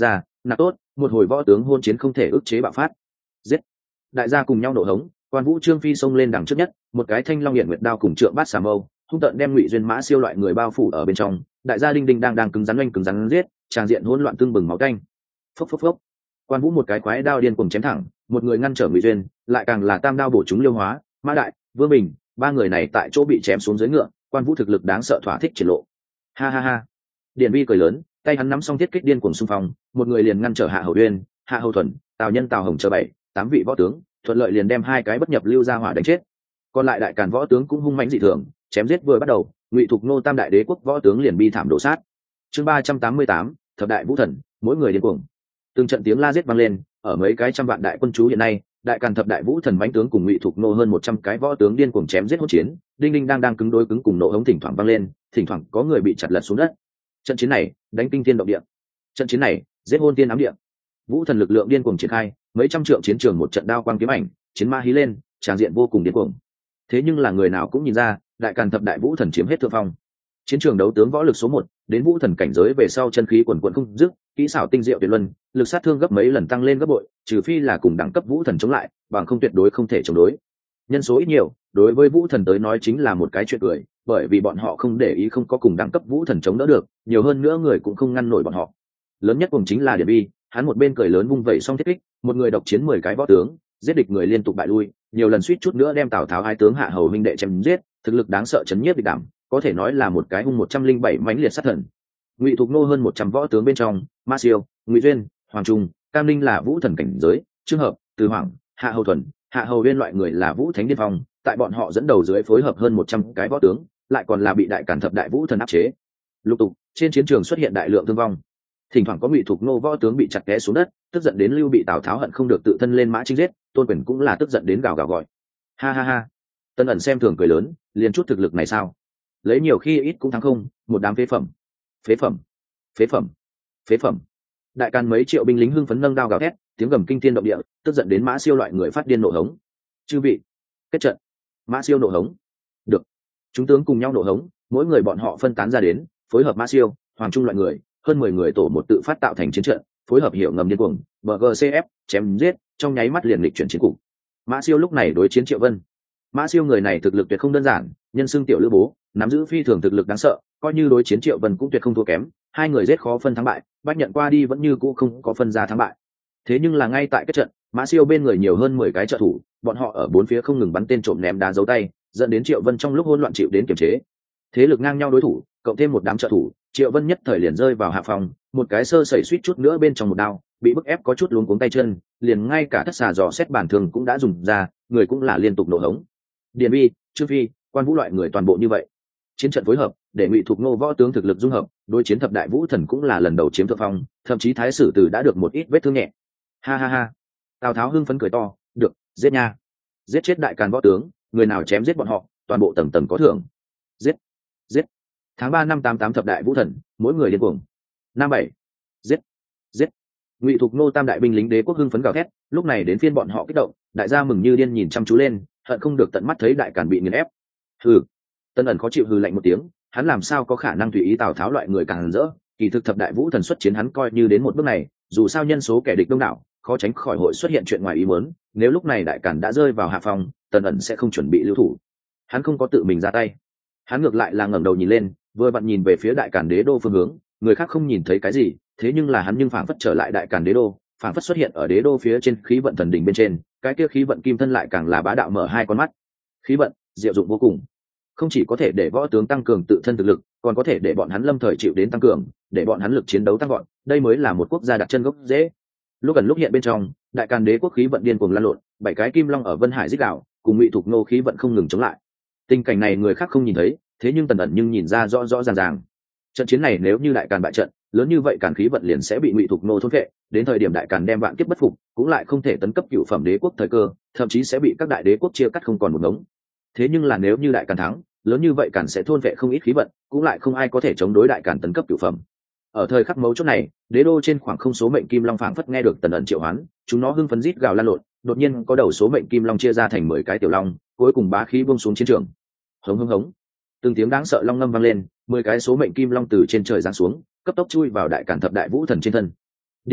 nạp tốt, một hồi võ tướng hôn chiến không thể ức chế bạo phát. Giết! Đại gia cùng nhau nổ hống, Quan Vũ Trương Phi xông lên đằng trước nhất, một cái thanh long hiện nguyệt đao cùng trượng bát xà mâu, hung tợn đem Ngụy Duyên Mã Siêu loại người bao phủ ở bên trong. Đại gia đinh đinh đang đang cứng rắn oanh cứng rắn giết, tràng diện hỗn loạn tương bừng máu tanh. Phốc phốc phốc. Quan Vũ một cái quái đao điên cuồng chém thẳng, một người ngăn trở Ngụy Duyên, lại càng là tam đao bổ chúng Liêu Hóa, Mã Đại, Vương Bình, ba người này tại chỗ bị chém xuống dưới ngựa. Quan Vũ thực lực đáng sợ thỏa thích triển lộ. Ha ha ha. Điền Vi cười lớn, tay hắn nắm xong thiết kích điên cuồng xung phong, một người liền ngăn trở Hạ Hầu Uyên, Hạ Hầu Thuần, Tào Nhân, Tào Hồng chờ bảy, tám vị võ tướng, thuận lợi liền đem hai cái bất nhập lưu ra hỏa đánh chết. Còn lại đại càn võ tướng cũng hung mãnh dị thường, chém giết vừa bắt đầu, Ngụy Thục Nô tam đại đế quốc võ tướng liền bi thảm đổ sát. Chương ba trăm tám mươi tám, thập đại vũ thần, mỗi người điên cuồng. Từng trận tiếng la giết vang lên, ở mấy cái trăm vạn đại quân chú hiện nay, đại càn thập đại vũ thần mãnh tướng cùng Ngụy Thục Nô hơn một trăm cái võ tướng điên cuồng chém giết hỗn chiến, đinh đinh đang đang cứng đối cứng cùng nổ hống thỉnh thoảng vang lên, thỉnh thoảng có người bị chặt lật xuống đất. Trận chiến này, đánh kinh thiên động địa. Trận chiến này, giết hôn tiên ám địa. Vũ thần lực lượng điên cuồng triển khai, mấy trăm trượng chiến trường một trận đao quang kiếm ảnh, chiến ma hí lên, tràng diện vô cùng điên cuồng. Thế nhưng là người nào cũng nhìn ra, đại càn thập đại vũ thần chiếm hết thượng phong. Chiến trường đấu tướng võ lực số một, đến vũ thần cảnh giới về sau chân khí quần quần không dứt, kỹ xảo tinh diệu tuyệt luân, lực sát thương gấp mấy lần tăng lên gấp bội, trừ phi là cùng đẳng cấp vũ thần chống lại, bằng không tuyệt đối không thể chống đối. Nhân số ít nhiều, đối với vũ thần tới nói chính là một cái chuyện cười, bởi vì bọn họ không để ý không có cùng đẳng cấp vũ thần chống đỡ được, nhiều hơn nữa người cũng không ngăn nổi bọn họ. Lớn nhất cùng chính là Điền Vi, hắn một bên cười lớn vung vẩy xong thiết kích, một người độc chiến mười cái võ tướng, giết địch người liên tục bại lui, nhiều lần suýt chút nữa đem Tào Tháo hai tướng Hạ Hầu huynh đệ chém giết, thực lực đáng sợ chấn nhiếp địch đảm, có thể nói là một cái hung một trăm linh bảy mãnh liệt sát thần. Ngụy Thục Nô hơn một trăm võ tướng bên trong, Ma Siêu, Ngụy Duyên, Hoàng Trung, Cam Ninh là vũ thần cảnh giới, Trương Hợp, Từ Hoàng, Hạ Hầu Thuần, Hạ Hầu Uyên loại người là vũ thánh điên phong, tại bọn họ dẫn đầu dưới phối hợp hơn một trăm cái võ tướng, lại còn là bị đại càn thập đại vũ thần áp chế. Lục tục, trên chiến trường xuất hiện đại lượng thương vong. Thỉnh thoảng có Ngụy Thục Nô võ tướng bị chặt té xuống đất, tức giận đến Lưu Bị Tào Tháo hận không được tự thân lên mã chinh giết, Tôn Quyền cũng là tức giận đến gào gào gọi. Ha ha ha. Tân ẩn xem thường cười lớn, liền chút thực lực này sao? Lấy nhiều khi ít cũng thắng không, một đám phế phẩm. Phế phẩm. Phế phẩm. Phế phẩm. Đại càn mấy triệu binh lính hưng phấn nâng đao gào thét, tiếng gầm kinh thiên động địa, tức giận đến Mã Siêu loại người phát điên nộ hống. Chư vị, kết trận. Mã Siêu nộ hống. Được. Chúng tướng cùng nhau nộ hống, mỗi người bọn họ phân tán ra đến, phối hợp Mã Siêu, Hoàng Trung loại người, hơn mười người tổ một tự phát tạo thành chiến trận, phối hợp hiểu ngầm điên cuồng, bờ giê xê ép, chém giết, trong nháy mắt liền lịch chuyển chiến cục. Mã Siêu lúc này đối chiến Triệu Vân. Mã Siêu người này thực lực tuyệt không đơn giản, nhân xưng tiểu lữ bố, nắm giữ phi thường thực lực đáng sợ, coi như đối chiến Triệu Vân cũng tuyệt không thua kém, hai người giết khó phân thắng bại, bách nhận qua đi vẫn như cũ không có phân ra thắng bại. Thế nhưng là ngay tại cái trận, Mã Siêu bên người nhiều hơn mười cái trợ thủ, bọn họ ở bốn phía không ngừng bắn tên trộm ném đá giấu tay, dẫn đến Triệu Vân trong lúc hỗn loạn chịu đến kiềm chế. Thế lực ngang nhau đối thủ, cộng thêm một đám trợ thủ, Triệu Vân nhất thời liền rơi vào hạ phòng, một cái sơ sẩy suýt chút nữa bên trong một đao, bị bức ép có chút luống cuống tay chân, liền ngay cả thất xà dò xét bản thường cũng đã dùng ra, người cũng là liên tục nổ hống. Điền Vi, Trương Phi, Quan Vũ loại người toàn bộ như vậy. Chiến trận phối hợp, để Ngụy Thục Nô võ tướng thực lực dung hợp, đối chiến thập đại vũ thần cũng là lần đầu chiếm thượng phong, thậm chí thái sử tử đã được một ít vết thương nhẹ. Ha ha ha. Tào Tháo hưng phấn cười to, được, giết nha. Giết chết đại càn võ tướng, người nào chém giết bọn họ, toàn bộ tầng tầng có thưởng. Giết, giết. Tháng ba năm tám tám thập đại vũ thần, mỗi người điên cuồng. Năm bảy. Giết, giết. Ngụy Thục Nô tam đại binh lính đế quốc hưng phấn gào thét, lúc này đến phiên bọn họ kích động, đại gia mừng như điên nhìn chăm chú lên, hận không được tận mắt thấy đại càn bị nghiền ép. Hừ. Tân ẩn khó chịu hừ lạnh một tiếng, hắn làm sao có khả năng tùy ý Tào Tháo loại người càng rỡ, kỳ thực thập đại vũ thần xuất chiến hắn coi như đến một bước này, dù sao nhân số kẻ địch đông đảo, khó tránh khỏi hội xuất hiện chuyện ngoài ý muốn, nếu lúc này đại càn đã rơi vào hạ phòng, Tân ẩn sẽ không chuẩn bị lưu thủ. Hắn không có tự mình ra tay, hắn ngược lại là ngẩng đầu nhìn lên, vừa vặn nhìn về phía đại càn đế đô phương hướng, người khác không nhìn thấy cái gì, thế nhưng là hắn nhưng phảng phất trở lại đại càn đế đô, phảng phất xuất hiện ở đế đô phía trên khí vận thần đỉnh bên trên, cái kia khí vận kim thân lại càng là bá đạo mở hai con mắt. Khí vận diệu dụng vô cùng, không chỉ có thể để võ tướng tăng cường tự thân thực lực, còn có thể để bọn hắn lâm thời chịu đến tăng cường, để bọn hắn lực chiến đấu tăng gọn, đây mới là một quốc gia đặt chân gốc dễ. Lúc gần lúc hiện bên trong, đại càn đế quốc khí vận điên cuồng lan lộn, bảy cái kim long ở Vân Hải rít gào, cùng Ngụy Thục Nô khí vận không ngừng chống lại. Tình cảnh này người khác không nhìn thấy, thế nhưng Tần ẩn nhưng nhìn ra rõ rõ ràng ràng. Trận chiến này nếu như đại càn bại trận, lớn như vậy càn khí vận liền sẽ bị Ngụy Thục Nô thôn phệ, đến thời điểm đại càn đem vạn kiếp bất phục, cũng lại không thể tấn cấp cửu phẩm đế quốc thời cơ, thậm chí sẽ bị các đại đế quốc chia cắt không còn một ngống. Thế nhưng là nếu như đại càn thắng, lớn như vậy càn sẽ thôn vệ không ít khí vận, cũng lại không ai có thể chống đối đại càn tấn cấp cửu phẩm. Ở thời khắc mấu chốt này, đế đô trên khoảng không số mệnh kim long phảng phất nghe được Tần ẩn triệu hoán, chúng nó hưng phấn rít gào lan lộn, đột nhiên có đầu số mệnh kim long chia ra thành mười cái tiểu long, cuối cùng bá khí buông xuống chiến trường. Hống hống hống, từng tiếng đáng sợ long ngâm vang lên, mười cái số mệnh kim long từ trên trời giáng xuống, cấp tốc chui vào đại càn thập đại vũ thần trên thân. Điện Vi,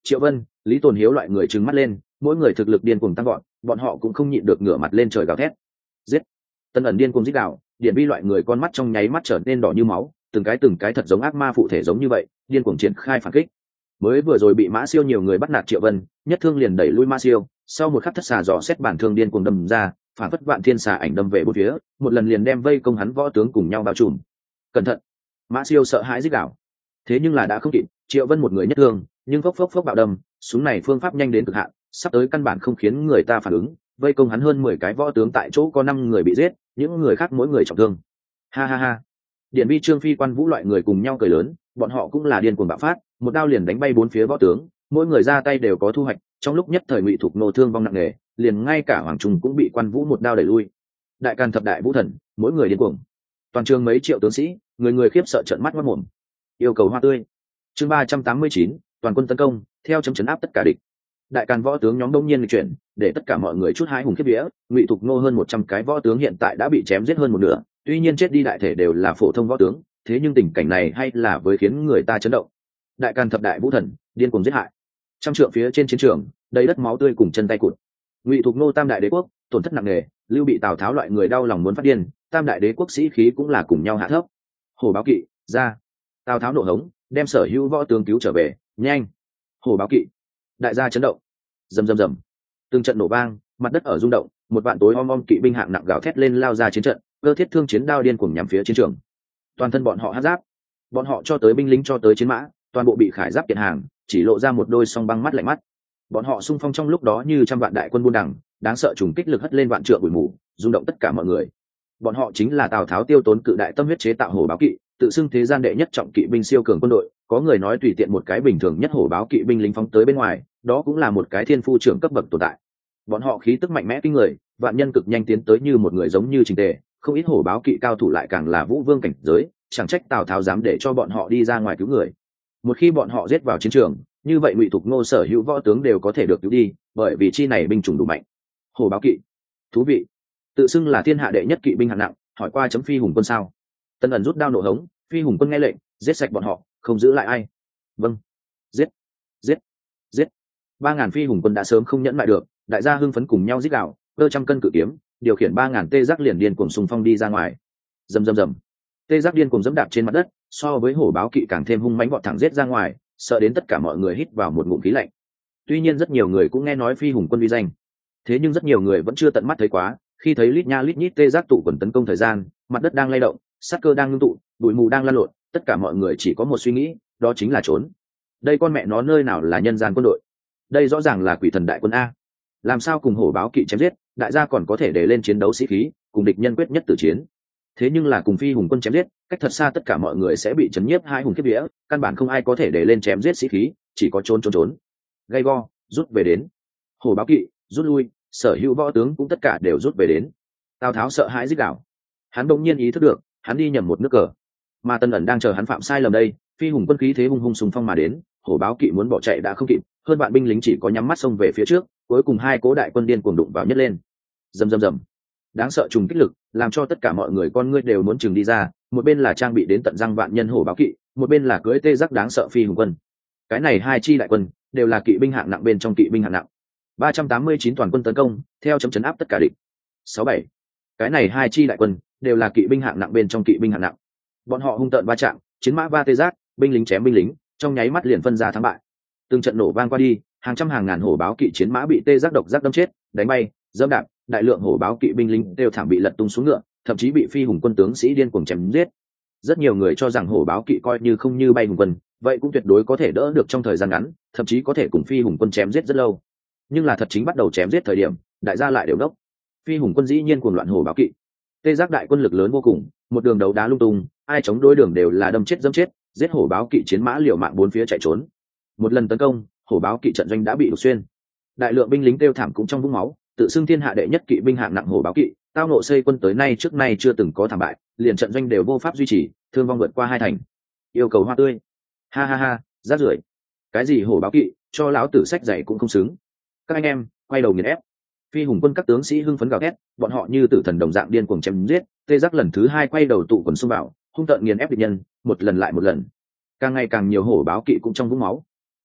Triệu Vân, Lý Tồn Hiếu loại người trừng mắt lên, mỗi người thực lực điên cuồng tăng gọn, bọn họ cũng không nhịn được ngửa mặt lên trời gào thét. Giết! Tân ẩn điên cuồng giết gào, điện vi loại người con mắt trong nháy mắt trở nên đỏ như máu, từng cái từng cái thật giống ác ma phụ thể giống như vậy, điên cuồng triển khai phản kích. Mới vừa rồi bị Mã Siêu nhiều người bắt nạt Triệu Vân, nhất thương liền đẩy lui Mã Siêu, sau một khắc thất xà dò xét bản thương điên cuồng đâm ra, phản phất vạn thiên xà ảnh đâm về bốn phía, một lần liền đem vây công hắn võ tướng cùng nhau bao trùm. Cẩn thận! Mã Siêu sợ hãi rít gào. Thế nhưng là đã không kịp, Triệu Vân một người nhất thương, nhưng phốc phốc phốc bạo đâm, súng này phương pháp nhanh đến cực hạn, sắp tới căn bản không khiến người ta phản ứng, vây công hắn hơn mười cái võ tướng tại chỗ có năm người bị giết, những người khác mỗi người trọng thương. Ha ha ha. Điện Vi Trương Phi Quan Vũ loại người cùng nhau cười lớn, bọn họ cũng là điên cuồng bạo phát, một đao liền đánh bay bốn phía võ tướng, mỗi người ra tay đều có thu hoạch, trong lúc nhất thời Ngụy Thục nô thương vong nặng nề, liền ngay cả Hoàng Trung cũng bị Quan Vũ một đao đẩy lui. Đại Càn thập đại vũ thần, mỗi người điên cuồng. Toàn trường mấy triệu tướng sĩ, người người khiếp sợ trợn mắt ngoác mồm. Yêu cầu hoa tươi. Chương ba trăm tám mươi chín, toàn quân tấn công, theo chấm chấn áp tất cả địch. Đại Càn võ tướng nhóm đông nhiên lịch chuyển, để tất cả mọi người chút hái hùng khiếp vía, Ngụy Thục nô hơn một trăm cái võ tướng hiện tại đã bị chém giết hơn một nửa, tuy nhiên chết đi đại thể đều là phổ thông võ tướng, thế nhưng tình cảnh này hay là với khiến người ta chấn động. Đại Càn thập đại vũ thần điên cuồng giết hại, trăm trượng phía trên chiến trường đầy đất máu tươi cùng chân tay cụt. Ngụy Thục nô tam đại đế quốc tổn thất nặng nề, Lưu Bị Tào Tháo loại người đau lòng muốn phát điên, tam đại đế quốc sĩ khí cũng là cùng nhau hạ thấp. Hổ báo kỵ ra, Tào Tháo nộ hống, đem sở hữu võ tướng cứu trở về, nhanh! Hổ báo kỵ, đại gia chấn động, rầm rầm rầm, từng trận nổ vang, mặt đất ở rung động, một vạn tối om om kỵ binh hạng nặng gào thét lên lao ra chiến trận, cơ thiết thương chiến đao điên cuồng nhắm phía chiến trường. Toàn thân bọn họ hắc giáp, bọn họ cho tới binh lính cho tới chiến mã, toàn bộ bị khải giáp kiện hàng, chỉ lộ ra một đôi song băng mắt lạnh mắt. Bọn họ xung phong trong lúc đó như trăm vạn đại quân buôn đằng, đáng sợ trùng kích lực hất lên vạn trượng bụi mù, rung động tất cả mọi người. Bọn họ chính là Tào Tháo tiêu tốn cự đại tâm huyết chế tạo hổ báo kỵ, tự xưng thế gian đệ nhất trọng kỵ binh siêu cường quân đội, có người nói tùy tiện một cái bình thường nhất hổ báo kỵ binh lính phóng tới bên ngoài, đó cũng là một cái thiên phu trưởng cấp bậc tồn tại. Bọn họ khí tức mạnh mẽ kinh người, vạn nhân cực nhanh tiến tới như một người giống như trình tề, không ít hổ báo kỵ cao thủ lại càng là vũ vương cảnh giới, chẳng trách Tào Tháo dám để cho bọn họ đi ra ngoài cứu người. Một khi bọn họ giết vào chiến trường, như vậy Ngụy Thục Ngô sở hữu võ tướng đều có thể được cứu đi, bởi vì chi này binh chủng đủ mạnh. Hổ báo kỵ, thú vị. Tự xưng là thiên hạ đệ nhất kỵ binh hạng nặng, hỏi qua chấm Phi Hùng quân sao? Tân ẩn rút đao nổ hống, Phi Hùng quân nghe lệnh, giết sạch bọn họ, không giữ lại ai. Vâng. Giết, giết, giết. Ba ngàn Phi Hùng quân đã sớm không nhẫn lại được, đại gia hưng phấn cùng nhau giết gào, cơ trăm cân cự kiếm, điều khiển ba ngàn tê giác liền điên cuồng xung phong đi ra ngoài. Rầm rầm rầm. Tê giác điên cuồng dẫm đạp trên mặt đất, so với hổ báo kỵ càng thêm hung mãnh, vọt thẳng giết ra ngoài, sợ đến tất cả mọi người hít vào một ngụm khí lạnh. Tuy nhiên rất nhiều người cũng nghe nói Phi Hùng quân uy danh, thế nhưng rất nhiều người vẫn chưa tận mắt thấy quá. Khi thấy lít nha lít nhít tê giác tụ quần tấn công thời gian, mặt đất đang lay động, sát cơ đang ngưng tụ, bụi mù đang lan lộn, tất cả mọi người chỉ có một suy nghĩ, đó chính là trốn. Đây con mẹ nó nơi nào là nhân gian quân đội, đây rõ ràng là quỷ thần đại quân a. Làm sao cùng hổ báo kỵ chém giết, đại gia còn có thể để lên chiến đấu sĩ khí, cùng địch nhân quyết nhất tử chiến. Thế nhưng là cùng Phi Hùng quân chém giết, cách thật xa tất cả mọi người sẽ bị chấn nhiếp hai hùng kiếp vía, căn bản không ai có thể để lên chém giết sĩ khí, chỉ có trốn trốn trốn. Gay go, rút về đến. Hổ báo kỵ, rút lui, sở hữu võ tướng cũng tất cả đều rút về đến. Tào Tháo sợ hãi rít gào. Hắn bỗng nhiên ý thức được, hắn đi nhầm một nước cờ. Mà Tân ẩn đang chờ hắn phạm sai lầm đây, Phi Hùng quân khí thế hung hung xung phong mà đến, hổ báo kỵ muốn bỏ chạy đã không kịp, hơn bạn binh lính chỉ có nhắm mắt xông về phía trước, cuối cùng hai cố đại quân điên cuồng đụng vào nhất lên. Rầm rầm rầm. Đáng sợ trùng kích lực, làm cho tất cả mọi người con ngươi đều muốn chừng đi ra, một bên là trang bị đến tận răng vạn nhân hổ báo kỵ, một bên là cưỡi tê giác đáng sợ Phi Hùng quân. Cái này hai chi đại quân đều là kỵ binh hạng nặng bên trong kỵ binh hạng nặng. ba trăm tám mươi chín toàn quân tấn công, theo chấm chấn áp tất cả địch. sáu bảy. Cái này hai chi đại quân đều là kỵ binh hạng nặng bên trong kỵ binh hạng nặng. Bọn họ hung tợn va chạm, chiến mã va tê giác, binh lính chém binh lính, trong nháy mắt liền phân ra thắng bại. Từng trận nổ vang qua đi, hàng trăm hàng ngàn hổ báo kỵ chiến mã bị tê giác độc giác đâm chết, đánh bay, dẫm đạp, đại lượng hổ báo kỵ binh lính đều thảm bị lật tung xuống ngựa, thậm chí bị Phi Hùng quân tướng sĩ điên cuồng chém giết. Rất nhiều người cho rằng hổ báo kỵ coi như không như bay hùng quân, vậy cũng tuyệt đối có thể đỡ được trong thời gian ngắn, thậm chí có thể cùng Phi Hùng quân chém giết rất lâu. Nhưng là thật chính bắt đầu chém giết thời điểm, đại gia lại đều đốc. Phi Hùng quân dĩ nhiên cuồng loạn hổ báo kỵ. Tê giác đại quân lực lớn vô cùng, một đường đấu đá lung tung, ai chống đối đường đều là đâm chết dẫm chết, giết hổ báo kỵ chiến mã liều mạng bốn phía chạy trốn. Một lần tấn công, hổ báo kỵ trận doanh đã bị đục xuyên. Đại lượng binh lính kêu thảm cũng trong vũng máu, tự xưng thiên hạ đệ nhất kỵ binh hạng nặng hổ báo kỵ, tao nộ xây quân tới nay trước nay chưa từng có thảm bại, liền trận doanh đều vô pháp duy trì, thương vong vượt qua hai thành. Yêu cầu hoa tươi. Ha ha ha, rác rưởi. Cái gì hổ báo kỵ, cho lão tử sách dạy cũng không xứng. Các anh em, quay đầu nghiền ép. Phi Hùng quân các tướng sĩ hưng phấn gào thét, bọn họ như tử thần đồng dạng điên cuồng chém giết, tê giác lần thứ hai quay đầu tụ quần xung vào, hung tợn nghiền ép địch nhân, một lần lại một lần. Càng ngày càng nhiều hổ báo kỵ cũng trong vũng máu.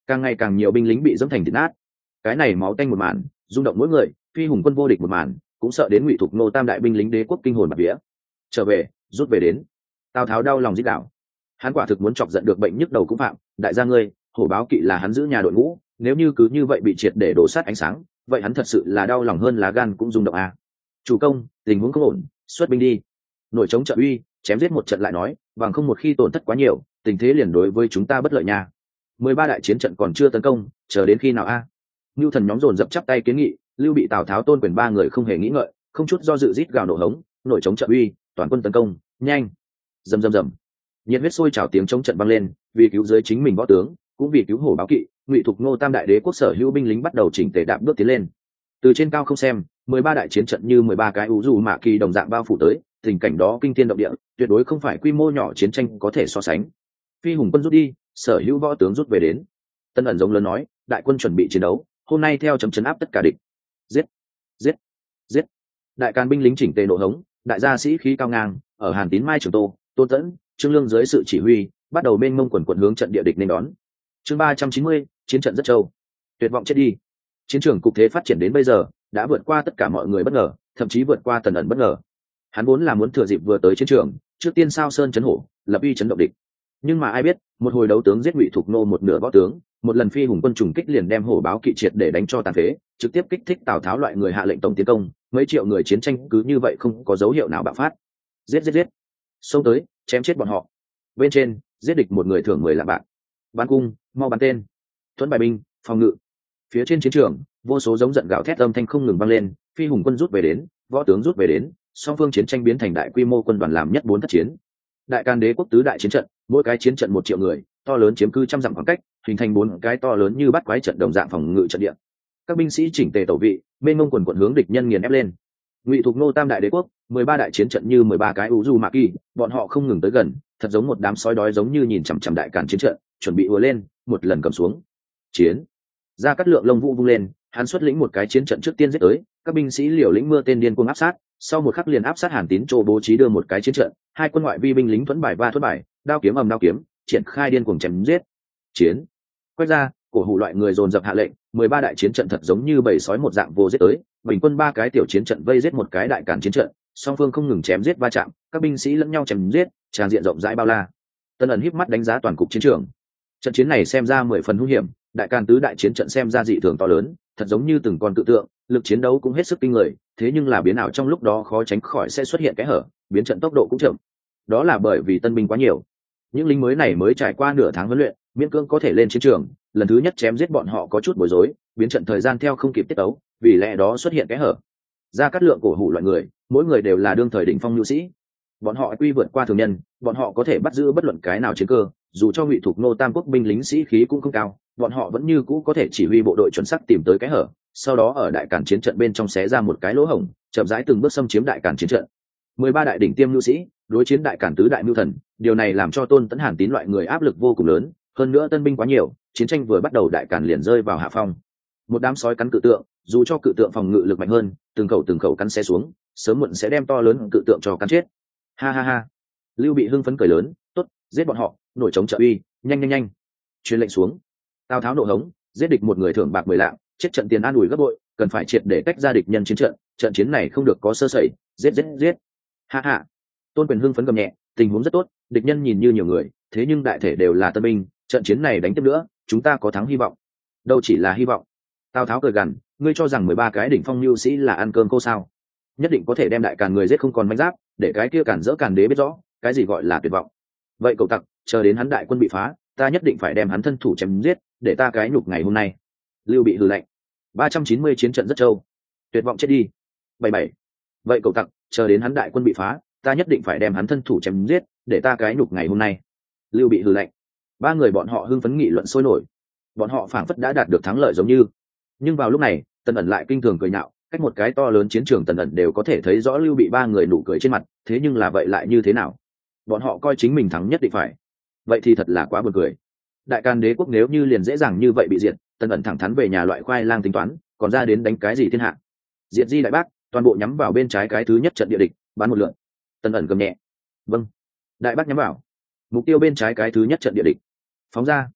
càng ngày càng nhiều binh lính bị dẫm thành thịt nát. Cái này máu tanh một màn rung động mỗi người, phi hùng quân vô địch một màn cũng sợ đến Ngụy Thục Nô tam đại binh lính đế quốc kinh hồn bạt vía. Trở về, rút về đến. Tào Tháo đau lòng rít đảo. Hắn quả thực muốn chọc giận được bệnh nhức đầu cũng phạm, đại gia ngươi, hổ báo kỵ là hắn giữ nhà đội ngũ, nếu như cứ như vậy bị triệt để đổ sát ánh sáng, vậy hắn thật sự là đau lòng hơn lá gan cũng rung động à. Chủ công, tình huống không ổn, xuất binh đi. Nổi chống trợ uy, chém giết một trận lại nói, bằng không một khi tổn thất quá nhiều, tình thế liền đối với chúng ta bất lợi nha. Mười ba đại chiến trận còn chưa tấn công, chờ đến khi nào a? À? Nưu thần nhóm dồn dập chắp tay kiến nghị, Lưu Bị Tào Tháo Tôn Quyền ba người không hề nghĩ ngợi, không chút do dự rít gào nổ hống, nổi chống trợ uy, toàn quân tấn công, nhanh. Rầm rầm rầm. Nhiệt huyết sôi trào tiếng chống trận vang lên, vì cứu giới chính mình võ tướng, cũng vì cứu hổ báo kỵ, Ngụy Thục Ngô tam đại đế quốc sở hữu binh lính bắt đầu chỉnh tề đạp bước tiến lên. Từ trên cao không xem, mười ba đại chiến trận như mười ba cái ú dù mạ kỳ đồng dạng bao phủ tới, tình cảnh đó kinh thiên động địa, tuyệt đối không phải quy mô nhỏ chiến tranh có thể so sánh. Phi hùng quân rút đi, sở hữu võ tướng rút về đến. Tân ẩn giống lớn nói, đại quân chuẩn bị chiến đấu, hôm nay theo chấm chấn áp tất cả địch. Giết, giết, giết. Đại càn binh lính chỉnh tề nổ hống, đại gia sĩ khí cao ngang, ở Hàn Tín Mai Trường Tô, Tôn Tẫn, Trương Lương dưới sự chỉ huy, bắt đầu bên mông quần quần hướng trận địa địch nên đón. Chương ba trăm chín mươi, chiến trận rất trâu. Tuyệt vọng chết đi. Chiến trường cục thế phát triển đến bây giờ, đã vượt qua tất cả mọi người bất ngờ, thậm chí vượt qua Tần ẩn bất ngờ. Hắn vốn là muốn thừa dịp vừa tới chiến trường, trước tiên sao sơn chấn hổ, lập uy chấn động địch. Nhưng mà ai biết, một hồi đấu tướng giết Ngụy Thục Nô một nửa võ tướng, một lần phi hùng quân trùng kích liền đem hổ báo kỵ triệt để đánh cho tàn phế, trực tiếp kích thích Tào Tháo loại người hạ lệnh tổng tiến công, mấy triệu người chiến tranh cứ như vậy không có dấu hiệu nào bạo phát. Giết giết giết. Xông tới, chém chết bọn họ. Bên trên, giết địch một người thưởng mười lạng bạc. Bắn cung, mau bắn tên. Thuẫn bài binh, phòng ngự. Phía trên chiến trường, vô số giống giận gào thét âm thanh không ngừng vang lên, phi hùng quân rút về đến, võ tướng rút về đến, song phương chiến tranh biến thành đại quy mô quân đoàn làm nhất bốn thất chiến. Đại Càn đế quốc tứ đại chiến trận, mỗi cái chiến trận một triệu người, to lớn chiếm cứ trăm dặm khoảng cách, hình thành bốn cái to lớn như bắt quái trận đồng dạng phòng ngự trận địa. Các binh sĩ chỉnh tề tẩu vị, mênh mông quần quần hướng địch nhân nghiền ép lên. Ngụy Thục Nô tam đại đế quốc, mười ba đại chiến trận như mười ba cái u du mạ kỳ, bọn họ không ngừng tới gần, thật giống một đám sói đói giống như nhìn chằm chằm Đại Càn chiến trận, chuẩn bị ùa lên, một lần cầm xuống. Chiến. Ra cắt lượng lông vũ vung lên, hắn xuất lĩnh một cái chiến trận trước tiên giết tới, các binh sĩ liều lĩnh mưa tên điên cuồng áp sát, sau một khắc liền áp sát Hàn Tín chỗ bố trí đưa một cái chiến trận, hai quân ngoại vi binh lính thuẫn bài va thuẫn bài, đao kiếm ầm đao kiếm, triển khai điên cuồng chém giết. Chiến. Quay ra, cổ hủ loại người dồn dập hạ lệnh, mười ba đại chiến trận thật giống như bầy sói một dạng vô giết tới, bình quân ba cái tiểu chiến trận vây giết một cái Đại Càn chiến trận, song phương không ngừng chém giết va chạm, các binh sĩ lẫn nhau chém giết, tràn diện rộng rãi bao la. Tân ẩn híp mắt đánh giá toàn cục chiến trường. Trận chiến này xem ra mười phần hung hiểm, Đại Càn tứ đại chiến trận xem ra dị thường to lớn, thật giống như từng con cự tượng, lực chiến đấu cũng hết sức kinh người, thế nhưng là biến ảo trong lúc đó khó tránh khỏi sẽ xuất hiện kẽ hở, biến trận tốc độ cũng chậm. Đó là bởi vì tân binh quá nhiều. Những lính mới này mới trải qua nửa tháng huấn luyện, miễn cưỡng có thể lên chiến trường, lần thứ nhất chém giết bọn họ có chút bối rối, biến trận thời gian theo không kịp tiết tấu, vì lẽ đó xuất hiện kẽ hở. Ra cắt lượng cổ hủ loại người, mỗi người đều là đương thời đỉnh phong nhu sĩ. Bọn họ quy vượt qua thường nhân, bọn họ có thể bắt giữ bất luận cái nào chiến cơ, dù cho Ngụy Thục Nô tam quốc binh lính sĩ khí cũng không cao, bọn họ vẫn như cũ có thể chỉ huy bộ đội chuẩn xác tìm tới cái hở, sau đó ở Đại Càn chiến trận bên trong xé ra một cái lỗ hổng, chậm rãi từng bước xâm chiếm Đại Càn chiến trận. Mười ba đại đỉnh tiêm nhu sĩ đối chiến Đại Càn tứ đại mưu thần, điều này làm cho Tôn Tẫn Hàn Tín loại người áp lực vô cùng lớn, hơn nữa tân binh quá nhiều, chiến tranh vừa bắt đầu Đại Càn liền rơi vào hạ phong. Một đám sói cắn cự tượng, dù cho cự tượng phòng ngự lực mạnh hơn, từng khẩu từng khẩu cắn xé xuống, sớm muộn sẽ đem to lớn cự tượng cho cắn chết. Ha ha ha. Lưu Bị hưng phấn cười lớn, tốt, giết bọn họ, nổi chống trợ uy, nhanh nhanh nhanh. Truyền lệnh xuống. Tào Tháo nộ hống, giết địch một người thưởng bạc mười lạng, chết trận tiền an ủi gấp bội, cần phải triệt để tách ra địch nhân chiến trận, trận chiến này không được có sơ sẩy, giết giết giết. Ha ha. Tôn Quyền hưng phấn gầm nhẹ, tình huống rất tốt, địch nhân nhìn như nhiều người, thế nhưng đại thể đều là tân binh, trận chiến này đánh tiếp nữa, chúng ta có thắng hy vọng. Đâu chỉ là hy vọng. Tào Tháo cười gằn, ngươi cho rằng mười ba cái đỉnh phong nhu sĩ là ăn cơm cô sao? Nhất định có thể đem Đại Càn người giết không còn manh giáp, để cái kia cản dỡ Càn đế biết rõ, cái gì gọi là tuyệt vọng. Vậy cậu tặc, chờ đến hắn đại quân bị phá, ta nhất định phải đem hắn thân thủ chém giết, để ta cái nhục ngày hôm nay. Lưu Bị hừ lạnh. ba trăm chín mươi chiến trận rất trâu. Tuyệt vọng chết đi. bảy bảy. Vậy cậu tặc, chờ đến hắn đại quân bị phá, ta nhất định phải đem hắn thân thủ chém giết, để ta cái nhục ngày hôm nay. Lưu Bị hừ lạnh. Ba người bọn họ hưng phấn nghị luận sôi nổi. Bọn họ phảng phất đã đạt được thắng lợi giống như. Nhưng vào lúc này, Tần ẩn lại kinh thường cười nhạo, cách một cái to lớn chiến trường Tần ẩn đều có thể thấy rõ Lưu Bị ba người nụ cười trên mặt, thế nhưng là vậy lại như thế nào? Bọn họ coi chính mình thắng nhất định phải. Vậy thì thật là quá buồn cười. Đại Càn đế quốc nếu như liền dễ dàng như vậy bị diệt, Tần ẩn thẳng thắn về nhà loại khoai lang tính toán, còn ra đến đánh cái gì thiên hạ? Diệt Di đại bác, toàn bộ nhắm vào bên trái cái thứ nhất trận địa địch, bắn một lượt. Tần ẩn gầm nhẹ. Vâng. Đại bác nhắm vào. Mục tiêu bên trái cái thứ nhất trận địa địch. Phóng ra.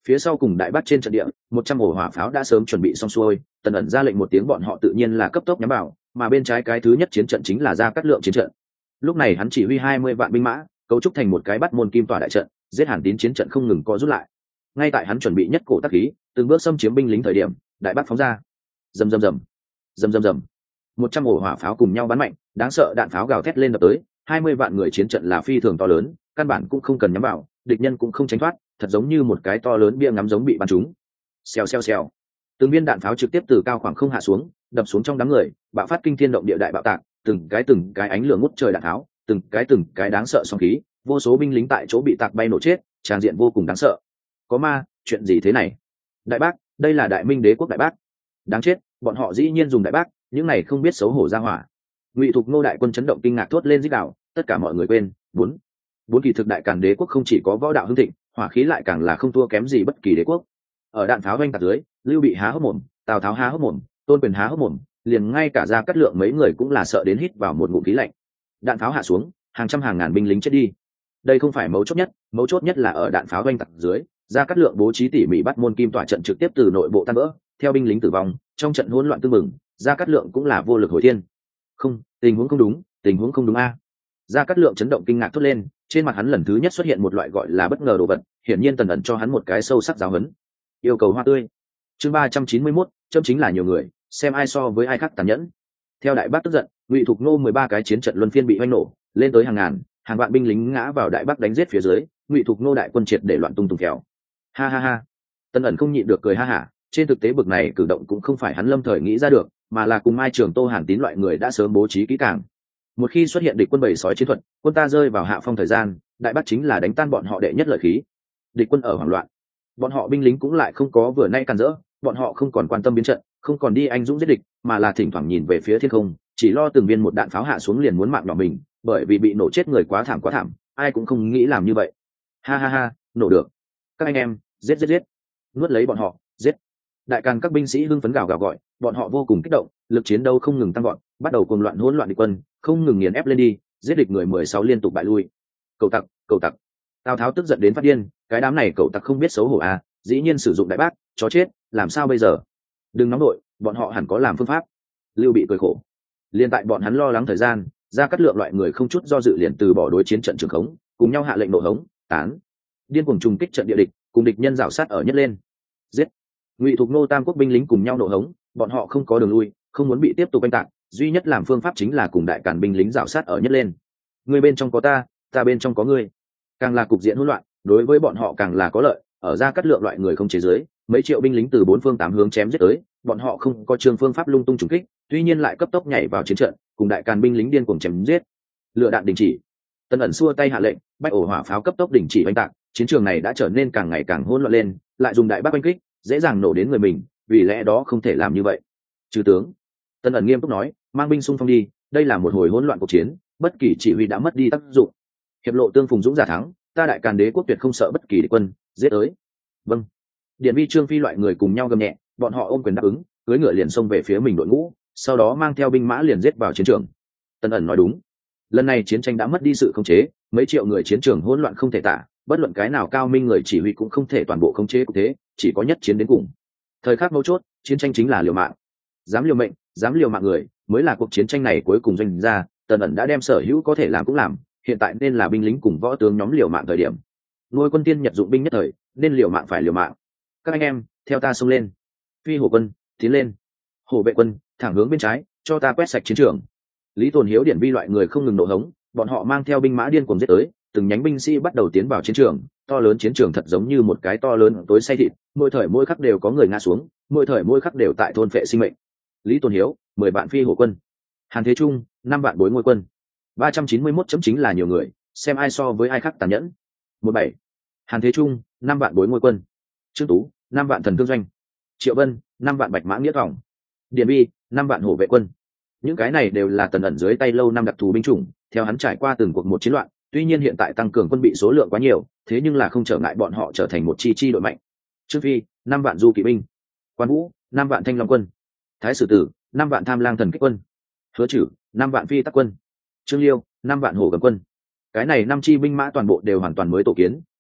Phía sau cùng đại bác trên trận địa, một trăm ổ hỏa pháo đã sớm chuẩn bị xong xuôi, Tần ẩn ra lệnh một tiếng, bọn họ tự nhiên là cấp tốc nhắm vào, mà bên trái cái thứ nhất chiến trận chính là Gia Cát Lượng chiến trận. Lúc này hắn chỉ huy hai mươi vạn binh mã, cấu trúc thành một cái bắt môn kim tỏa đại trận, giết Hàn Tín chiến trận không ngừng co rút lại. Ngay tại hắn chuẩn bị nhất cổ tác khí, từng bước xâm chiếm binh lính thời điểm, đại bác phóng ra. Rầm rầm rầm, rầm rầm rầm. một trăm ổ hỏa pháo cùng nhau bắn mạnh, đáng sợ đạn pháo gào thét lên đập tới, hai mươi vạn người chiến trận là phi thường to lớn, căn bản cũng không cần nhắm vào, địch nhân cũng không tránh thoát, thật giống như một cái to lớn bia ngắm giống bị bắn trúng. Xèo xèo xèo. Từng viên đạn pháo trực tiếp từ cao khoảng không hạ xuống, đập xuống trong đám người, bạo phát kinh thiên động địa đại bạo tạc, từng cái từng cái ánh lửa ngút trời đạn tháo, từng cái từng cái đáng sợ sóng khí, vô số binh lính tại chỗ bị tạc bay nổ chết, tràn diện vô cùng đáng sợ. Có ma, chuyện gì thế này? Đại bác, đây là Đại Minh đế quốc đại bác. Đáng chết, bọn họ dĩ nhiên dùng đại bác, những này không biết xấu hổ ra hỏa. Ngụy Thục Nô đại quân chấn động kinh ngạc thốt lên rít gào, tất cả mọi người quên, bốn, bốn kỳ thực Đại Càn đế quốc không chỉ có võ đạo hưng thịnh, hỏa khí lại càng là không thua kém gì bất kỳ đế quốc. Ở đạn pháo vang tạc dưới, Lưu Bị há hốc mồm, Tào Tháo há hốc mồm, Tôn Quyền há hốc mồm, liền ngay cả Gia Cát Lượng mấy người cũng là sợ đến hít vào một ngụm khí lạnh. Đạn pháo hạ xuống, hàng trăm hàng ngàn binh lính chết đi. Đây không phải mấu chốt nhất, mấu chốt nhất là ở đạn pháo vang tạc dưới, Gia Cát Lượng bố trí tỉ mỉ bắt môn kim tỏa trận trực tiếp từ nội bộ tan vỡ, theo binh lính tử vong, trong trận hỗn loạn tương mừng, Gia Cát Lượng cũng là vô lực hồi thiên. Không, tình huống không đúng, tình huống không đúng a. Gia Cát Lượng chấn động kinh ngạc thốt lên, trên mặt hắn lần thứ nhất xuất hiện một loại gọi là bất ngờ đồ vật, hiển nhiên Tần ẩn cho hắn một cái sâu sắc giáo huấn. Yêu cầu hoa tươi. Chương ba trăm chín mươi mốt, châm chính là nhiều người, xem ai so với ai khác tàn nhẫn. Theo đại bác tức giận, Ngụy Thục Nô mười ba cái chiến trận luân phiên bị hoành nổ, lên tới hàng ngàn, hàng vạn binh lính ngã vào đại bác đánh giết phía dưới, Ngụy Thục Nô đại quân triệt để loạn tung tung kéo. Ha ha ha. Tần ẩn không nhịn được cười ha hả, trên thực tế bực này cử động cũng không phải hắn lâm thời nghĩ ra được, mà là cùng Mai Trường Tô Hàn Tín loại người đã sớm bố trí kỹ càng. Một khi xuất hiện địch quân bầy sói chiến thuật, quân ta rơi vào hạ phong thời gian, đại bác chính là đánh tan bọn họ đệ nhất lợi khí. Địch quân ở hoảng loạn, bọn họ binh lính cũng lại không có vừa nay càn rỡ, bọn họ không còn quan tâm biến trận, không còn đi anh dũng giết địch, mà là thỉnh thoảng nhìn về phía thiên không, chỉ lo từng viên một đạn pháo hạ xuống liền muốn mạng nhỏ mình, bởi vì bị nổ chết người quá thảm quá thảm, ai cũng không nghĩ làm như vậy. Ha ha ha, nổ được. Các anh em, giết giết giết. Nuốt lấy bọn họ, giết. Đại Càn các binh sĩ hưng phấn gào gào gọi, bọn họ vô cùng kích động, lực chiến đấu không ngừng tăng gọn, bắt đầu cuồng loạn hỗn loạn địch quân, không ngừng nghiền ép lên đi, giết địch người mười sáu liên tục bại lui. Cầu tặc, cầu tặc. Tào Tháo tức giận đến phát điên, cái đám này cậu tặc không biết xấu hổ à, dĩ nhiên sử dụng đại bác, chó chết, làm sao bây giờ? Đừng nóng nội, bọn họ hẳn có làm phương pháp. Lưu Bị cười khổ. Liên tại bọn hắn lo lắng thời gian, Gia Cát Lượng loại người không chút do dự liền từ bỏ đối chiến trận trường khống, cùng nhau hạ lệnh nổ hống, tán. Điên cuồng trùng kích trận địa địch, cùng địch nhân rảo sát ở nhất lên. Giết. Ngụy Thục Nô tam quốc binh lính cùng nhau nổ hống, bọn họ không có đường lui, không muốn bị tiếp tục đánh tạc, duy nhất làm phương pháp chính là cùng Đại Càn binh lính rảo sát ở nhất lên. Người bên trong có ta, ta bên trong có ngươi. Càng là cục diện hỗn loạn, đối với bọn họ càng là có lợi, ở Gia Cát Lượng loại người không chế giới, mấy triệu binh lính từ bốn phương tám hướng chém giết tới, bọn họ không có trường phương pháp lung tung trùng kích, tuy nhiên lại cấp tốc nhảy vào chiến trận, cùng Đại Càn binh lính điên cuồng chém giết. Lửa đạn đình chỉ. Tần ẩn xua tay hạ lệnh, bách ổ hỏa pháo cấp tốc đình chỉ oanh tạc, chiến trường này đã trở nên càng ngày càng hỗn loạn lên, lại dùng đại bác oanh kích, dễ dàng nổ đến người mình, vì lẽ đó không thể làm như vậy. Trừ tướng, Tần ẩn nghiêm túc nói, mang binh xung phong đi, đây là một hồi hỗn loạn cuộc chiến, bất kỳ chỉ huy đã mất đi tác dụng. Hiệp lộ tương phùng dũng giả thắng, ta Đại Càn đế quốc tuyệt không sợ bất kỳ địch quân, giết tới. Vâng. Điện Vi Trương Phi loại người cùng nhau gầm nhẹ, bọn họ ôm quyền đáp ứng, cưỡi ngựa liền xông về phía mình đội ngũ, sau đó mang theo binh mã liền giết vào chiến trường. Tần ẩn nói đúng, lần này chiến tranh đã mất đi sự khống chế, mấy triệu người chiến trường hỗn loạn không thể tả, bất luận cái nào cao minh người chỉ huy cũng không thể toàn bộ khống chế cục thế, chỉ có nhất chiến đến cùng. Thời khắc mấu chốt, chiến tranh chính là liều mạng, dám liều mệnh, dám liều mạng người mới là cuộc chiến tranh này cuối cùng doanh ra. Tần ẩn đã đem sở hữu có thể làm cũng làm, hiện tại nên là binh lính cùng võ tướng nhóm liều mạng thời điểm. Nuôi quân tiên nhật dụng binh nhất thời, nên liều mạng phải liều mạng. Các anh em, theo ta xông lên. Phi hổ quân, tiến lên. Hổ vệ quân, thẳng hướng bên trái, cho ta quét sạch chiến trường. Lý Tồn Hiếu Điển Vi loại người không ngừng nổ hống, bọn họ mang theo binh mã điên cuồng giết tới, từng nhánh binh sĩ bắt đầu tiến vào chiến trường, to lớn chiến trường thật giống như một cái to lớn tối say thịt, mỗi thời mỗi khắc đều có người ngã xuống, mỗi thời mỗi khắc đều tại thôn phệ sinh mệnh. Lý Tồn Hiếu, mười vạn phi hổ quân. Hàn Thế Trung, năm vạn bối ngôi quân. ba trăm chín mươi mốt chấm chính là nhiều người, xem ai so với ai khác tàn nhẫn. Một bảy. Hàn Thế Trung, năm vạn bối ngôi quân. Trương Tú, năm vạn thần thương doanh. Triệu Vân, năm vạn bạch mã nghĩa vọng. Điền Vi, năm vạn hổ vệ quân. Những cái này đều là Tần ẩn dưới tay lâu năm đặc thù binh chủng, theo hắn trải qua từng cuộc một chiến loạn, tuy nhiên hiện tại tăng cường quân bị số lượng quá nhiều, thế nhưng là không trở ngại bọn họ trở thành một chi chi đội mạnh. Trương Phi, năm vạn du kỵ binh. Quan Vũ, năm vạn thanh long quân. Thái Sử Tử, năm vạn tham lang thần kích quân. Hứa Trử, năm vạn phi tắc quân. Trương Liêu, năm vạn hổ cầm quân. Cái này năm chi binh mã toàn bộ đều hoàn toàn mới tổ kiến,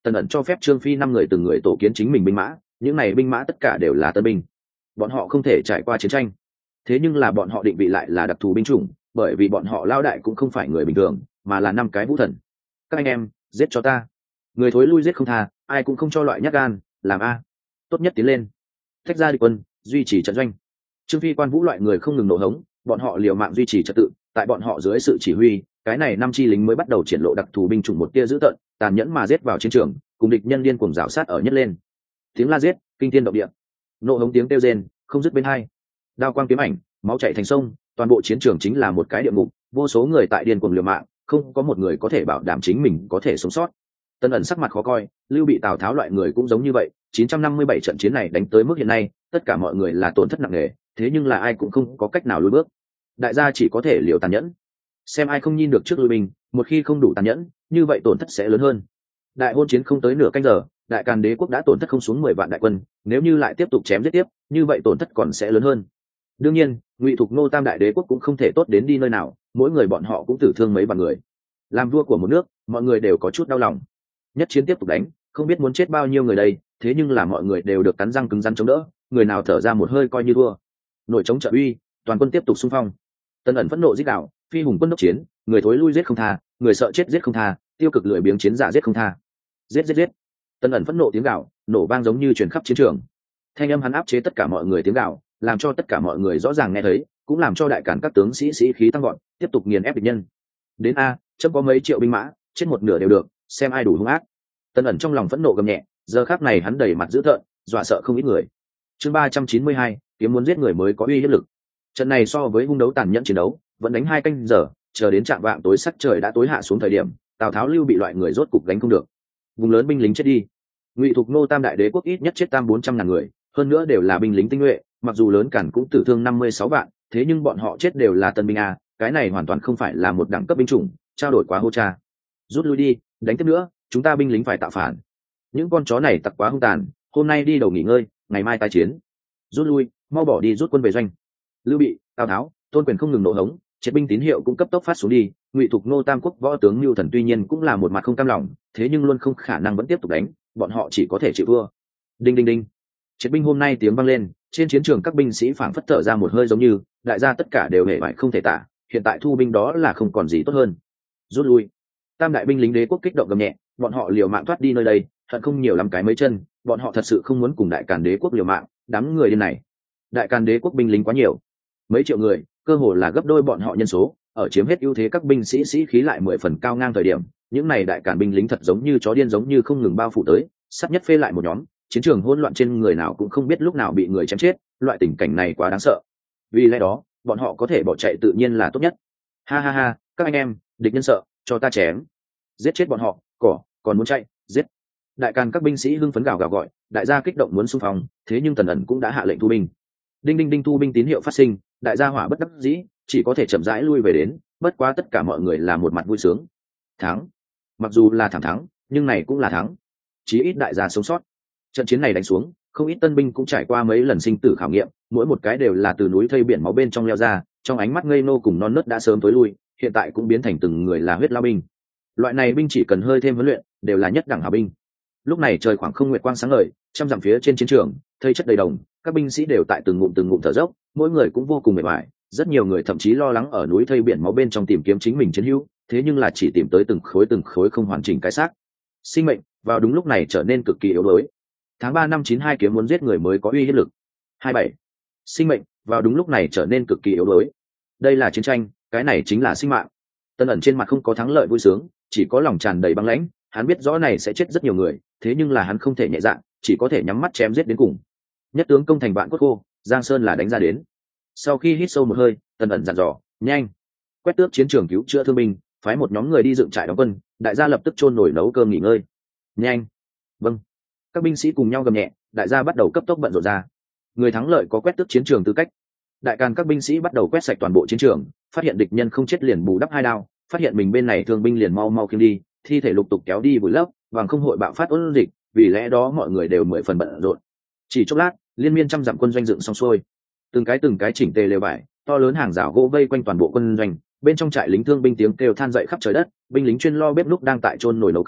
Tần ẩn cho phép Trương Phi năm người từng người tổ kiến chính mình binh mã, những này binh mã tất cả đều là tân binh, bọn họ không thể trải qua chiến tranh. Thế nhưng là bọn họ định vị lại là đặc thù binh chủng, bởi vì bọn họ lao đại cũng không phải người bình thường, mà là năm cái vũ thần. Các anh em, giết cho ta! Người thối lui giết không tha, ai cũng không cho loại nhát gan, làm a! Tốt nhất tiến lên, thách ra địch quân, duy trì trận doanh. Trương Phi Quan Vũ loại người không ngừng nổ hống, bọn họ liều mạng duy trì trật tự, tại bọn họ dưới sự chỉ huy, cái này năm chi lính mới bắt đầu triển lộ đặc thù binh chủng một tia dữ tợn, tàn nhẫn mà giết vào chiến trường, cùng địch nhân điên cuồng rào sát ở nhất lên. Tiếng la giết, kinh thiên động địa, nộ hống tiếng kêu rên, không dứt bên hai. Đao quang kiếm ảnh, máu chảy thành sông, toàn bộ chiến trường chính là một cái địa ngục, vô số người tại điên cuồng liều mạng, không có một người có thể bảo đảm chính mình có thể sống sót. Tân ẩn sắc mặt khó coi, Lưu Bị Tào Tháo loại người cũng giống như vậy. chín trăm năm mươi bảy trận chiến này đánh tới mức hiện nay, tất cả mọi người là tổn thất nặng nề, thế nhưng là ai cũng không có cách nào lùi bước. Đại gia chỉ có thể liều tàn nhẫn, xem ai không nhìn được trước lui binh, một khi không đủ tàn nhẫn, như vậy tổn thất sẽ lớn hơn. Đại hôn chiến không tới nửa canh giờ, Đại Càn Đế quốc đã tổn thất không xuống mười vạn đại quân, nếu như lại tiếp tục chém giết tiếp, như vậy tổn thất còn sẽ lớn hơn. Đương nhiên, Ngụy Thục Nô Tam đại đế quốc cũng không thể tốt đến đi nơi nào, mỗi người bọn họ cũng tử thương mấy vạn người. Làm vua của một nước, mọi người đều có chút đau lòng. Nhất chiến tiếp tục đánh, không biết muốn chết bao nhiêu người đây, thế nhưng là mọi người đều được cắn răng cứng rắn chống đỡ, người nào thở ra một hơi coi như thua. Nội chống trợ uy, toàn quân tiếp tục xung phong. Tân ẩn phẫn nộ giết đạo, phi hùng quân đốc chiến, người thối lui giết không tha, người sợ chết giết không tha, tiêu cực lười biếng chiến giả giết không tha. Giết giết giết. Tân ẩn phẫn nộ tiếng gào, nổ vang giống như truyền khắp chiến trường. Thanh âm hắn áp chế tất cả mọi người tiếng gào, làm cho tất cả mọi người rõ ràng nghe thấy, cũng làm cho đại càn các tướng sĩ sĩ khí tăng vọt, tiếp tục nghiền ép địch nhân. Đến a, chấm có mấy triệu binh mã, chết một nửa đều được, xem ai đủ hung ác. Tân ẩn trong lòng phẫn nộ gầm nhẹ, giờ khắc này hắn đầy mặt dữ tợn, dọa sợ không ít người. Chương ba trăm chín mươi hai, kiếm muốn giết người mới có uy hiếp lực. Trận này so với hung đấu tàn nhẫn chiến đấu, vẫn đánh hai canh giờ, chờ đến trạm vạng tối sắc trời đã tối hạ xuống thời điểm, Tào Tháo Lưu Bị loại người rốt cục đánh không được. Vùng lớn binh lính chết đi. Ngụy Thục Nô Tam đại đế quốc ít nhất chết tam bốn trăm ngàn người, hơn nữa đều là binh lính tinh nhuệ, mặc dù lớn cản cũng tử thương năm mươi sáu vạn, thế nhưng bọn họ chết đều là tân binh a, cái này hoàn toàn không phải là một đẳng cấp binh chủng, trao đổi quá hô cha. Rút lui đi, đánh tiếp nữa, chúng ta binh lính phải tạo phản. Những con chó này tặc quá hung tàn, hôm nay đi đầu nghỉ ngơi, ngày mai tái chiến. Rút lui, mau bỏ đi, rút quân về doanh. Lưu Bị, Tào Tháo, Tôn Quyền không ngừng nổ hống, triệt binh tín hiệu cũng cấp tốc phát xuống đi. Ngụy Thục Nô Tam quốc võ tướng Lưu Thần tuy nhiên cũng là một mặt không cam lòng, thế nhưng luôn không khả năng vẫn tiếp tục đánh, bọn họ chỉ có thể chịu thua. Đinh đinh đinh. Triệt binh hôm nay tiếng vang lên, trên chiến trường các binh sĩ phảng phất thở ra một hơi giống như, đại gia tất cả đều hề bại không thể tả, hiện tại thu binh đó là không còn gì tốt hơn. Rút lui. Tam đại binh lính đế quốc kích động gầm nhẹ, bọn họ liều mạng thoát đi nơi đây, thật không nhiều lắm cái mấy chân, bọn họ thật sự không muốn cùng Đại Càn Đế quốc liều mạng, đám người điên này. Đại Càn Đế quốc binh lính quá nhiều, mấy triệu người, cơ hồ là gấp đôi bọn họ nhân số, ở chiếm hết ưu thế các binh sĩ sĩ khí lại mười phần cao ngang thời điểm, những này Đại Càn binh lính thật giống như chó điên giống như không ngừng bao phủ tới, sắp nhất phê lại một nhóm, chiến trường hỗn loạn trên người nào cũng không biết lúc nào bị người chém chết, loại tình cảnh này quá đáng sợ. Vì lẽ đó, bọn họ có thể bỏ chạy tự nhiên là tốt nhất. Ha ha ha, các anh em, địch nhân sợ, cho ta chém. Giết chết bọn họ, cỏ, còn muốn chạy, giết. Đại Càn các binh sĩ hưng phấn gào gào gọi, đại gia kích động muốn xung phong, thế nhưng Tần ẩn cũng đã hạ lệnh thu binh. Đinh đinh đinh, thu binh tín hiệu phát sinh, đại gia hỏa bất đắc dĩ, chỉ có thể chậm rãi lui về đến, bất quá tất cả mọi người là một mặt vui sướng. Thắng. Mặc dù là thẳng thắng, nhưng này cũng là thắng. Chí ít đại gia sống sót. Trận chiến này đánh xuống, không ít tân binh cũng trải qua mấy lần sinh tử khảo nghiệm, mỗi một cái đều là từ núi thây biển máu bên trong leo ra, trong ánh mắt ngây nô cùng non nớt đã sớm tối lui, hiện tại cũng biến thành từng người là huyết lao binh. Loại này binh chỉ cần hơi thêm huấn luyện, đều là nhất đẳng hảo binh. Lúc này trời khoảng không nguyệt quang sáng ngời, trăm dặm phía trên chiến trường, thây chất đầy đồng, các binh sĩ đều tại từng ngụm từng ngụm thở dốc, mỗi người cũng vô cùng mệt mỏi, rất nhiều người thậm chí lo lắng ở núi thây biển máu bên trong tìm kiếm chính mình chiến hữu, thế nhưng là chỉ tìm tới từng khối từng khối không hoàn chỉnh cái xác. Sinh mệnh vào đúng lúc này trở nên cực kỳ yếu đuối. Tháng ba năm chín hai kiếm muốn giết người mới có uy hiếp lực. hai bảy. Sinh mệnh vào đúng lúc này trở nên cực kỳ yếu đuối. Đây là chiến tranh, cái này chính là sinh mạng. Tân ẩn trên mặt không có thắng lợi vui sướng, chỉ có lòng tràn đầy băng lãnh, hắn biết rõ này sẽ chết rất nhiều người, thế nhưng là hắn không thể nhẹ dạ, chỉ có thể nhắm mắt chém giết đến cùng. Nhất tướng công thành vạn cốt khô, Giang Sơn là đánh ra đến. Sau khi hít sâu một hơi, Tân ẩn dặn dò, nhanh, quét tước chiến trường cứu chữa thương binh, phái một nhóm người đi dựng trại đóng quân, đại gia lập tức chôn nổi nấu cơm nghỉ ngơi. Nhanh. Vâng. Các binh sĩ cùng nhau gầm nhẹ, đại gia bắt đầu cấp tốc bận rộn ra. Người thắng lợi có quét tước chiến trường tư cách. Đại Càn các binh sĩ bắt đầu quét sạch toàn bộ chiến trường, phát hiện địch nhân không chết liền bù đắp hai đao, phát hiện mình bên này thương binh liền mau mau khiêng đi, thi thể lục tục kéo đi vùi lấp, vàng không hội bạo phát ôn dịch, vì lẽ đó mọi người đều mười phần bận rộn. Chỉ chốc lát, liên miên trăm dặm quân doanh dựng xong xuôi, từng cái từng cái chỉnh tề lều vải, to lớn hàng rào gỗ vây quanh toàn bộ quân doanh, bên trong trại lính thương binh tiếng kêu than dậy khắp trời đất, binh lính chuyên lo bếp lúc đang tại chôn nồi nấu cơm,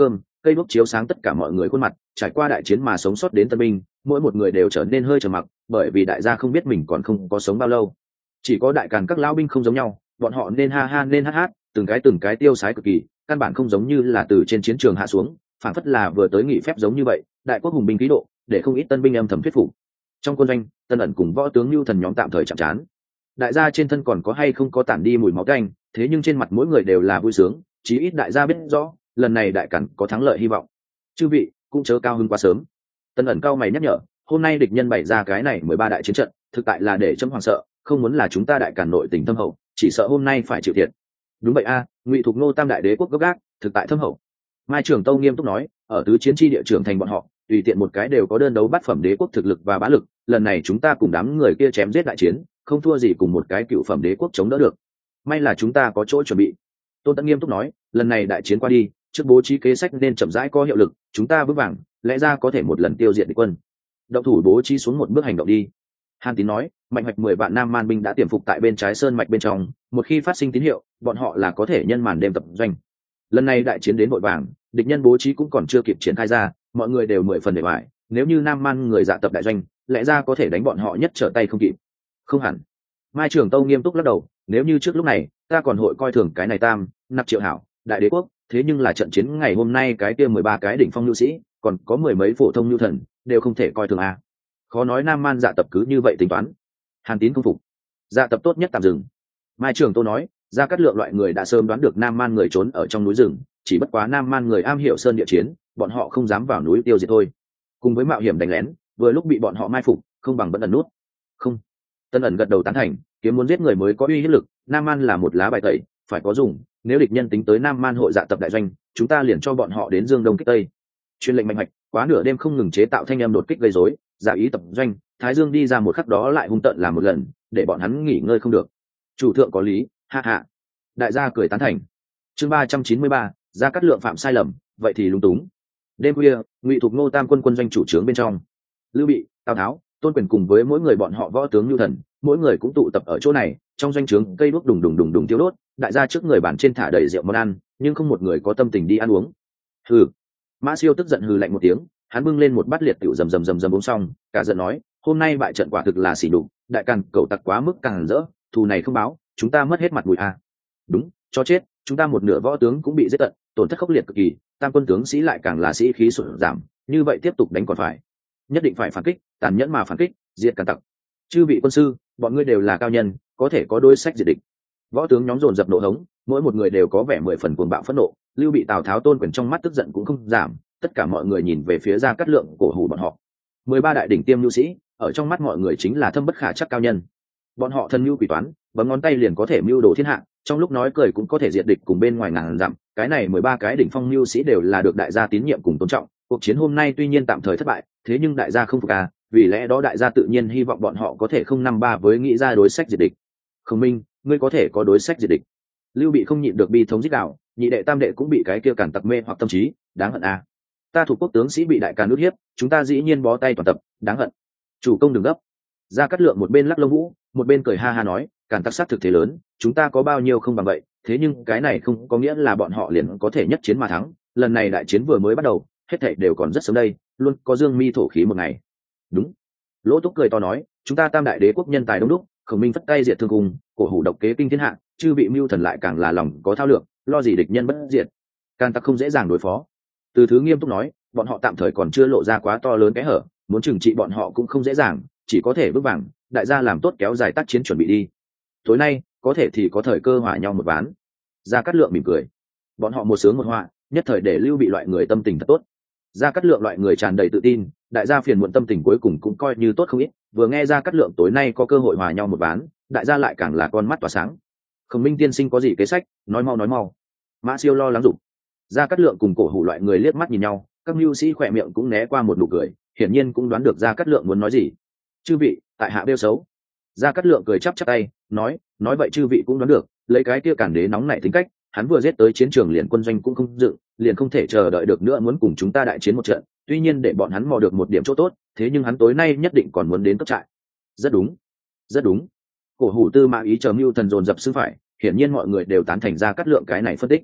cây đuốc chiếu sáng tất cả mọi người khuôn mặt, trải qua đại chiến mà sống sót đến tân binh, mỗi một người đều trở nên hơi trầm mặc, bởi vì đại gia không biết mình còn không có sống bao lâu. Chỉ có đại càn các lão binh không giống nhau, bọn họ nên ha ha nên hát hát, từng cái từng cái tiêu sái cực kỳ, căn bản không giống như là từ trên chiến trường hạ xuống, phản phất là vừa tới nghỉ phép giống như vậy. Đại quốc hùng binh khí độ, để không ít tân binh âm thầm thuyết phục. Trong quân doanh, Tân ẩn cùng võ tướng Nưu Thần nhóm tạm thời chạm trán. Đại gia trên thân còn có hay không có tản đi mùi máu tanh, thế nhưng trên mặt mỗi người đều là vui sướng, chí ít đại gia biết rõ, lần này đại càn có thắng lợi hy vọng. Chư vị cũng chớ cao hứng quá sớm. Tân ẩn cao mày nhắc nhở, hôm nay địch nhân bày ra cái này mười ba đại chiến trận, thực tại là để chấm hoàng sợ, không muốn là chúng ta đại càn nội tình thâm hậu, chỉ sợ hôm nay phải chịu thiệt. Đúng vậy a, Ngụy Thục Nô tam đại đế quốc gấp gác, thực tại thâm hậu. Mai Trường Tâu nghiêm túc nói, ở tứ chiến tri địa trưởng thành bọn họ, tùy tiện một cái đều có đơn đấu bát phẩm đế quốc thực lực và bá lực, lần này chúng ta cùng đám người kia chém giết đại chiến, không thua gì cùng một cái cựu phẩm đế quốc chống đỡ được. May là chúng ta có chỗ chuẩn bị. Tôn Tẫn nghiêm túc nói, lần này đại chiến qua đi, trước bố trí kế sách nên chậm rãi có hiệu lực, chúng ta vững vàng, lẽ ra có thể một lần tiêu diệt địch quân. Động thủ bố trí xuống một bước hành động đi. Hàn Tín nói, mạnh hoạch mười vạn nam man binh đã tiềm phục tại bên trái sơn mạch bên trong, một khi phát sinh tín hiệu, bọn họ là có thể nhân màn đêm tập doanh. Lần này đại chiến đến vội vàng, địch nhân bố trí cũng còn chưa kịp triển khai ra, mọi người đều mười phần để bại. Nếu như nam man người dạ tập đại doanh, lẽ ra có thể đánh bọn họ nhất trở tay không kịp. Không hẳn. Mai Trường Tâu nghiêm túc lắc đầu, nếu như trước lúc này ta còn hội coi thường cái này tam nạp triệu hảo đại đế quốc, thế nhưng là trận chiến ngày hôm nay cái kia mười ba cái đỉnh phong nhu sĩ, còn có mười mấy phổ thông nhu thần, đều không thể coi thường a. Khó nói nam man dạ tập cứ như vậy tính toán. Hàn Tín không phục, dạ tập tốt nhất tạm dừng. Mai Trường Tô nói, Gia Cát Lượng loại người đã sớm đoán được nam man người trốn ở trong núi rừng, chỉ bất quá nam man người am hiểu sơn địa chiến, bọn họ không dám vào núi tiêu diệt thôi. Cùng với mạo hiểm đánh lén, vừa lúc bị bọn họ mai phục, không bằng vẫn ẩn nút. Không. Tân ẩn gật đầu tán thành, kiếm muốn giết người mới có uy hiếp lực, nam man là một lá bài tẩy, phải có dùng. Nếu địch nhân tính tới nam man hội dạ tập đại doanh, chúng ta liền cho bọn họ đến dương đông kích tây. Chuyên lệnh mạnh mạch, quá nửa đêm không ngừng chế tạo thanh âm đột kích gây rối, giả ý tập doanh. Thái Dương đi ra một khắc đó lại hung tợn làm một lần, để bọn hắn nghỉ ngơi không được. Chủ thượng có lý, ha ha. Đại gia cười tán thành. Chương ba trăm chín mươi ba, Gia Cát Lượng phạm sai lầm, vậy thì lúng túng. Đêm khuya, Ngụy Thục Nô tam quân quân doanh chủ trướng bên trong, Lưu Bị, Tào Tháo, Tôn Quyền cùng với mỗi người bọn họ võ tướng nhu thần, mỗi người cũng tụ tập ở chỗ này. Trong doanh trướng cây đuốc đùng đùng đùng đùng tiêu đốt, đại gia trước người bàn trên thả đầy rượu món ăn, nhưng không một người có tâm tình đi ăn uống. Hừ. Mã Siêu tức giận hừ lạnh một tiếng, hắn bưng lên một bát liệt tiểu rầm rầm rầm rầm uống xong, cả giận nói, hôm nay bại trận quả thực là xỉ nhục, đại càn cẩu tặc quá mức càng rỡ, thù này không báo, chúng ta mất hết mặt mũi à. Đúng, cho chết, chúng ta một nửa võ tướng cũng bị giết tận, tổn thất khốc liệt cực kỳ, tam quân tướng sĩ lại càng là sĩ khí sụt giảm, như vậy tiếp tục đánh còn phải, nhất định phải phản kích, tàn nhẫn mà phản kích, diệt càn tặc. Chư vị quân sư, bọn ngươi đều là cao nhân, có thể có đối sách diệt địch. Võ tướng nhóm dồn dập nộ hống, mỗi một người đều có vẻ mười phần cuồng bạo phẫn nộ. Lưu Bị, Tào Tháo, Tôn Quyền trong mắt tức giận cũng không giảm, tất cả mọi người nhìn về phía Gia Cát Lượng cổ hủ bọn họ. Mười ba đại đỉnh tiêm nhu sĩ, ở trong mắt mọi người chính là thâm bất khả chắc cao nhân. Bọn họ thân mưu quỷ toán, bấm ngón tay liền có thể mưu đồ thiên hạ, trong lúc nói cười cũng có thể diệt địch cùng bên ngoài ngàn dặm. Cái này mười ba cái đỉnh phong nhu sĩ đều là được đại gia tín nhiệm cùng tôn trọng. Cuộc chiến hôm nay tuy nhiên tạm thời thất bại, thế nhưng đại gia không phục à, vì lẽ đó đại gia tự nhiên hy vọng bọn họ có thể không năm ba với nghĩ ra đối sách diệt địch. Khổng Minh, ngươi có thể có đối sách diệt địch. Lưu Bị không nhịn được bi thống giết đạo, nhị đệ tam đệ cũng bị cái kia cản tặc mê hoặc tâm trí, đáng hận à. Ta thuộc quốc tướng sĩ bị đại càn ức hiếp, chúng ta dĩ nhiên bó tay toàn tập, đáng hận. Chủ công đừng gấp. Gia Cát Lượng một bên lắc lông vũ, một bên cười ha ha nói, càn tặc sát thực thế lớn, chúng ta có bao nhiêu không bằng vậy, thế nhưng cái này không có nghĩa là bọn họ liền có thể nhất chiến mà thắng. Lần này đại chiến vừa mới bắt đầu, hết thảy đều còn rất sớm đây, luôn có dương mi thổ khí một ngày. Đúng. Lỗ Túc cười to nói, chúng ta tam đại đế quốc nhân tài đông đúc, Khổng Minh phất tay diệt thương cùng, cổ hủ độc kế kinh thiên hạ, chư vị mưu thần lại càng là lòng có thao lược, lo gì địch nhân bất diệt. Càn tặc không dễ dàng đối phó. Từ Thứ nghiêm túc nói, bọn họ tạm thời còn chưa lộ ra quá to lớn cái hở, muốn trừng trị bọn họ cũng không dễ dàng, chỉ có thể bước vàng, đại gia làm tốt kéo dài tác chiến chuẩn bị đi. Tối nay có thể thì có thời cơ hòa nhau một ván. Gia Cát Lượng mỉm cười, bọn họ một sướng một họa, nhất thời để Lưu Bị loại người tâm tình thật tốt. Gia Cát Lượng loại người tràn đầy tự tin, đại gia phiền muộn tâm tình cuối cùng cũng coi như tốt không ít. Vừa nghe Gia Cát Lượng tối nay có cơ hội hòa nhau một ván, đại gia lại càng là con mắt tỏa sáng. Khổng Minh tiên sinh có gì kế sách, nói mau nói mau. Mã Siêu lo lắng dục. Gia Cát Lượng cùng cổ hủ loại người liếc mắt nhìn nhau, các mưu sĩ khỏe miệng cũng né qua một nụ cười, hiển nhiên cũng đoán được Gia Cát Lượng muốn nói gì. Chư vị, tại hạ đeo xấu. Gia Cát Lượng cười chắp chắp tay, nói, nói vậy chư vị cũng đoán được, lấy cái kia cản đế nóng nảy tính cách, hắn vừa giết tới chiến trường liền quân doanh cũng không dựng, liền không thể chờ đợi được nữa muốn cùng chúng ta đại chiến một trận. Tuy nhiên để bọn hắn mò được một điểm chỗ tốt, thế nhưng hắn tối nay nhất định còn muốn đến cấp trại. Rất đúng, rất đúng. Cổ hủ Tư Mã Ý chờ mưu thần dồn dập xưng phải, hiển nhiên mọi người đều tán thành Gia Cát Lượng cái này phân tích.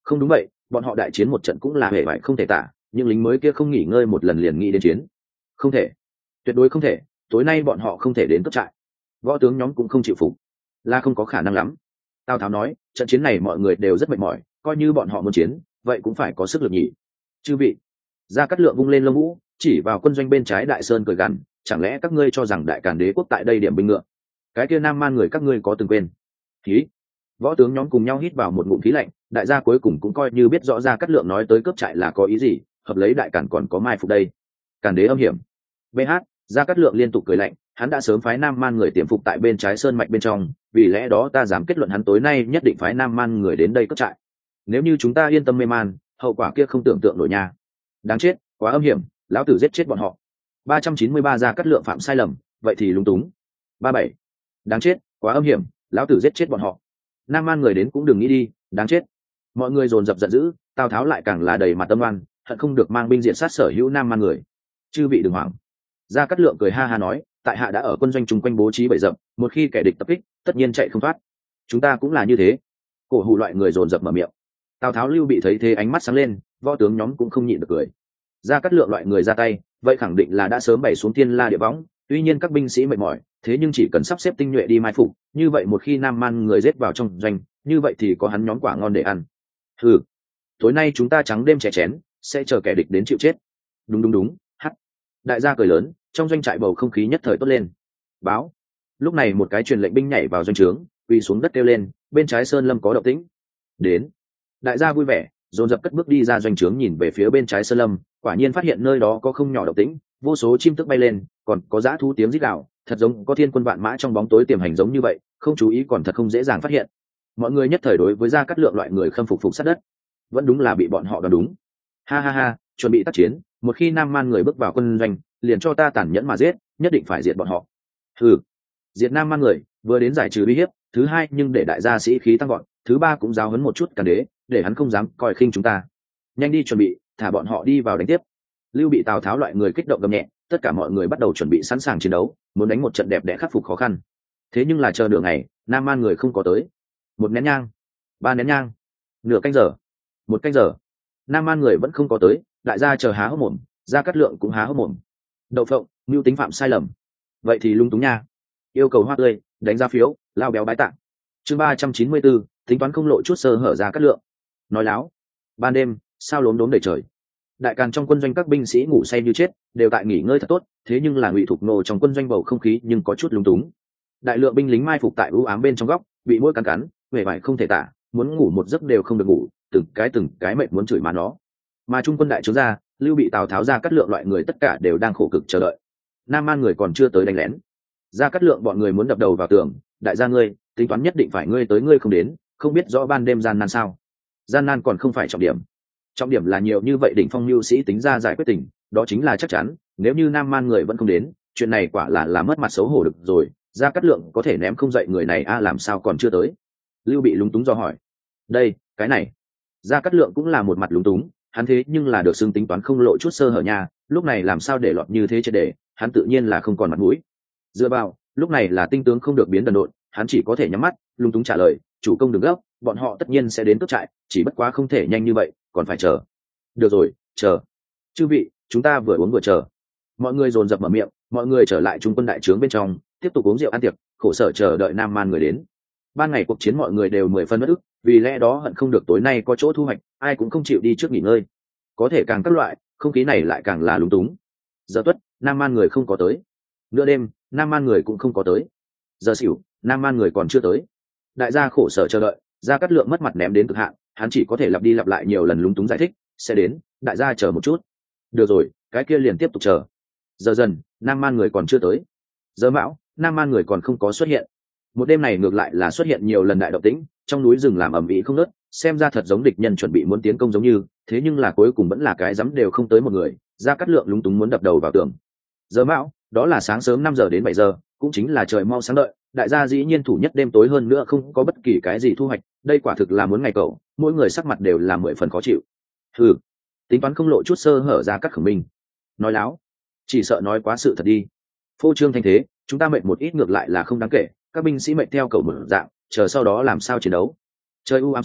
Không đúng vậy, bọn họ đại chiến một trận cũng là hề bại không thể tả, nhưng lính mới kia không nghỉ ngơi một lần liền nghĩ đến chiến. Không thể, tuyệt đối không thể, tối nay bọn họ không thể đến cướp trại. Võ tướng nhóm cũng không chịu phục, là không có khả năng lắm. Tào Tháo nói, trận chiến này mọi người đều rất mệt mỏi, coi như bọn họ muốn chiến, vậy cũng phải có sức lực nhỉ. Chư vị, Gia Cát Lượng vung lên lông vũ, chỉ vào quân doanh bên trái Đại Sơn cười gằn, chẳng lẽ các ngươi cho rằng Đại Càn Đế quốc tại đây điểm binh ngựa? Cái kia Nam Man người các ngươi có từng quên? Khí. Võ tướng nhóm cùng nhau hít vào một ngụm khí lạnh, đại gia cuối cùng cũng coi như biết rõ Gia Cát Lượng nói tới cướp trại là có ý gì, hợp lấy Đại Càn còn có mai phục đây. Càn Đế âm hiểm. B H, Gia Cát Lượng liên tục cười lạnh, hắn đã sớm phái Nam Man người tiềm phục tại bên trái sơn mạch bên trong, vì lẽ đó ta dám kết luận hắn tối nay nhất định phái Nam Man người đến đây cướp trại. Nếu như chúng ta yên tâm mê man, hậu quả kia không tưởng tượng nổi nha. Đáng chết, quá âm hiểm, lão tử giết chết bọn họ. ba trăm chín mươi ba Gia Cát Lượng phạm sai lầm, vậy thì lúng túng. ba bảy, đáng chết, quá âm hiểm, lão tử giết chết bọn họ. Nam Man người đến cũng đừng nghĩ đi, đáng chết. Mọi người dồn dập giận dữ, Tào Tháo lại càng là đầy mặt tâm oan, hận không được mang binh diện sát sở hữu Nam Man người. Chư vị đừng hoảng. Gia Cát Lượng cười ha ha nói, tại hạ đã ở quân doanh chung quanh bố trí bẫy dập, một khi kẻ địch tập kích, tất nhiên chạy không thoát. Chúng ta cũng là như thế. Cổ hủ loại người dồn dập mở miệng. Tào Tháo Lưu Bị thấy thế ánh mắt sáng lên, võ tướng nhóm cũng không nhịn được cười. Gia Cát Lượng loại người ra tay, vậy khẳng định là đã sớm bày xuống thiên la địa võng. Tuy nhiên các binh sĩ mệt mỏi, thế nhưng chỉ cần sắp xếp tinh nhuệ đi mai phục, như vậy một khi Nam Man người giết vào trong doanh, như vậy thì có hắn nhóm quả ngon để ăn. Ừ, tối nay chúng ta trắng đêm chè chén, sẽ chờ kẻ địch đến chịu chết. Đúng đúng đúng. Hắt. Đại gia cười lớn, trong doanh trại bầu không khí nhất thời tốt lên. Báo. Lúc này một cái truyền lệnh binh nhảy vào doanh trướng, quỳ xuống đất kêu lên, bên trái sơn lâm có động tĩnh. Đến. Đại gia vui vẻ, dồn dập cất bước đi ra doanh trướng nhìn về phía bên trái sơn lâm, quả nhiên phát hiện nơi đó có không nhỏ động tĩnh, vô số chim tức bay lên, còn có dã thú tiếng rít gào, thật giống có thiên quân vạn mã trong bóng tối tiềm hành giống như vậy, không chú ý còn thật không dễ dàng phát hiện. Mọi người nhất thời đối với Gia Cát Lượng loại người khâm phục phục sát đất, vẫn đúng là bị bọn họ đoán đúng. Ha ha ha, chuẩn bị tác chiến, một khi Nam Man người bước vào quân doanh, liền cho ta tàn nhẫn mà giết, nhất định phải diệt bọn họ. Ừ, diệt Nam Man người, vừa đến giải trừ uy hiếp, thứ hai nhưng để đại gia sĩ khí tăng vọt, thứ ba cũng giáo huấn một chút Càn Đế, để hắn không dám coi khinh chúng ta. Nhanh đi chuẩn bị, thả bọn họ đi vào đánh tiếp. Lưu Bị Tào Tháo loại người kích động gầm nhẹ, tất cả mọi người bắt đầu chuẩn bị sẵn sàng chiến đấu, muốn đánh một trận đẹp đẽ khắc phục khó khăn. Thế nhưng là chờ nửa ngày, Nam Man người không có tới. Một nén nhang, ba nén nhang, nửa canh giờ, một canh giờ, Nam Man người vẫn không có tới, đại gia chờ há hốc mồm, Gia Cát Lượng cũng há hốc mồm. Đậu phộng, mưu tính phạm sai lầm, vậy thì lung túng nha. Yêu cầu hoa tươi, đánh giá phiếu, lao béo bái tạng. Chương ba trăm chín mươi bốn, tính toán không lộ chút sơ hở Gia Cát Lượng. Nói láo. Ban đêm, sao lốm đốm đầy trời. Đại Càn trong quân doanh các binh sĩ ngủ say như chết, đều tại nghỉ ngơi thật tốt, thế nhưng là Ngụy Thục Nô trong quân doanh bầu không khí nhưng có chút lúng túng. Đại lượng binh lính mai phục tại u ám bên trong góc, bị mũi cắn cắn, vẻ vải không thể tả, muốn ngủ một giấc đều không được ngủ, từng cái từng cái mệt muốn chửi má nó. Mà trung quân đại tướng ra, Lưu Bị Tào Tháo Gia Cát Lượng loại người tất cả đều đang khổ cực chờ đợi. Nam Man người còn chưa tới đánh lén. Gia Cát Lượng bọn người muốn đập đầu vào tường, đại gia ngươi, tính toán nhất định phải ngươi tới ngươi không đến, không biết rõ ban đêm gian nan sao? Gian nan còn không phải trọng điểm. Trọng điểm là nhiều như vậy đỉnh phong lưu sĩ tính ra giải quyết tình, đó chính là chắc chắn, nếu như Nam Man người vẫn không đến, chuyện này quả là là mất mặt xấu hổ được rồi, Gia Cát Lượng có thể ném không dậy người này a à làm sao còn chưa tới? Lưu Bị lúng túng do hỏi. Đây, cái này. Gia Cát Lượng cũng là một mặt lúng túng, hắn thế nhưng là được xưng tính toán không lộ chút sơ hở nha, lúc này làm sao để lọt như thế chứ để, hắn tự nhiên là không còn mặt mũi. Dựa vào, lúc này là tinh tướng không được biến đần độn, hắn chỉ có thể nhắm mắt, lúng túng trả lời, chủ công đừng gấp, bọn họ tất nhiên sẽ đến cướp trại, chỉ bất quá không thể nhanh như vậy, còn phải chờ. Được rồi, chờ. Chư vị, chúng ta vừa uống vừa chờ. Mọi người dồn dập mở miệng, mọi người trở lại trung quân đại trướng bên trong, tiếp tục uống rượu ăn tiệc, khổ sở chờ đợi Nam Man người đến. Ban ngày cuộc chiến mọi người đều mười phân bất ức, vì lẽ đó hận không được tối nay có chỗ thu hoạch, ai cũng không chịu đi trước nghỉ ngơi. Có thể càng các loại, không khí này lại càng là lúng túng. Giờ tuất, Nam Man người không có tới. Nửa đêm, Nam Man người cũng không có tới. Giờ xỉu, Nam Man người còn chưa tới. Đại gia khổ sở chờ đợi, Gia Cát Lượng mất mặt ném đến cực hạn, hắn chỉ có thể lặp đi lặp lại nhiều lần lúng túng giải thích, sẽ đến, đại gia chờ một chút. Được rồi, cái kia liền tiếp tục chờ. Giờ dần, Nam Man người còn chưa tới. Giờ mão, Nam Man người còn không có xuất hiện. Một đêm này ngược lại là xuất hiện nhiều lần đại động tĩnh, trong núi rừng làm ầm ĩ không ngớt, xem ra thật giống địch nhân chuẩn bị muốn tiến công giống như, thế nhưng là cuối cùng vẫn là cái dám đều không tới một người, Gia Cát Lượng lúng túng muốn đập đầu vào tường. Giờ mão, đó là sáng sớm năm giờ đến bảy giờ, cũng chính là trời mau sáng đợi, đại gia dĩ nhiên thủ nhất đêm tối hơn nữa không có bất kỳ cái gì thu hoạch, đây quả thực là muốn ngày cậu, mỗi người sắc mặt đều là mười phần khó chịu. Hừ, tính toán không lộ chút sơ hở Ra Cát Khổng Minh. Nói láo, chỉ sợ nói quá sự thật đi. Phô trương thanh thế, chúng ta mệt một ít ngược lại là không đáng kể, các binh sĩ mệt theo cầu một dạng, chờ sau đó làm sao chiến đấu. Trời u ám sáng,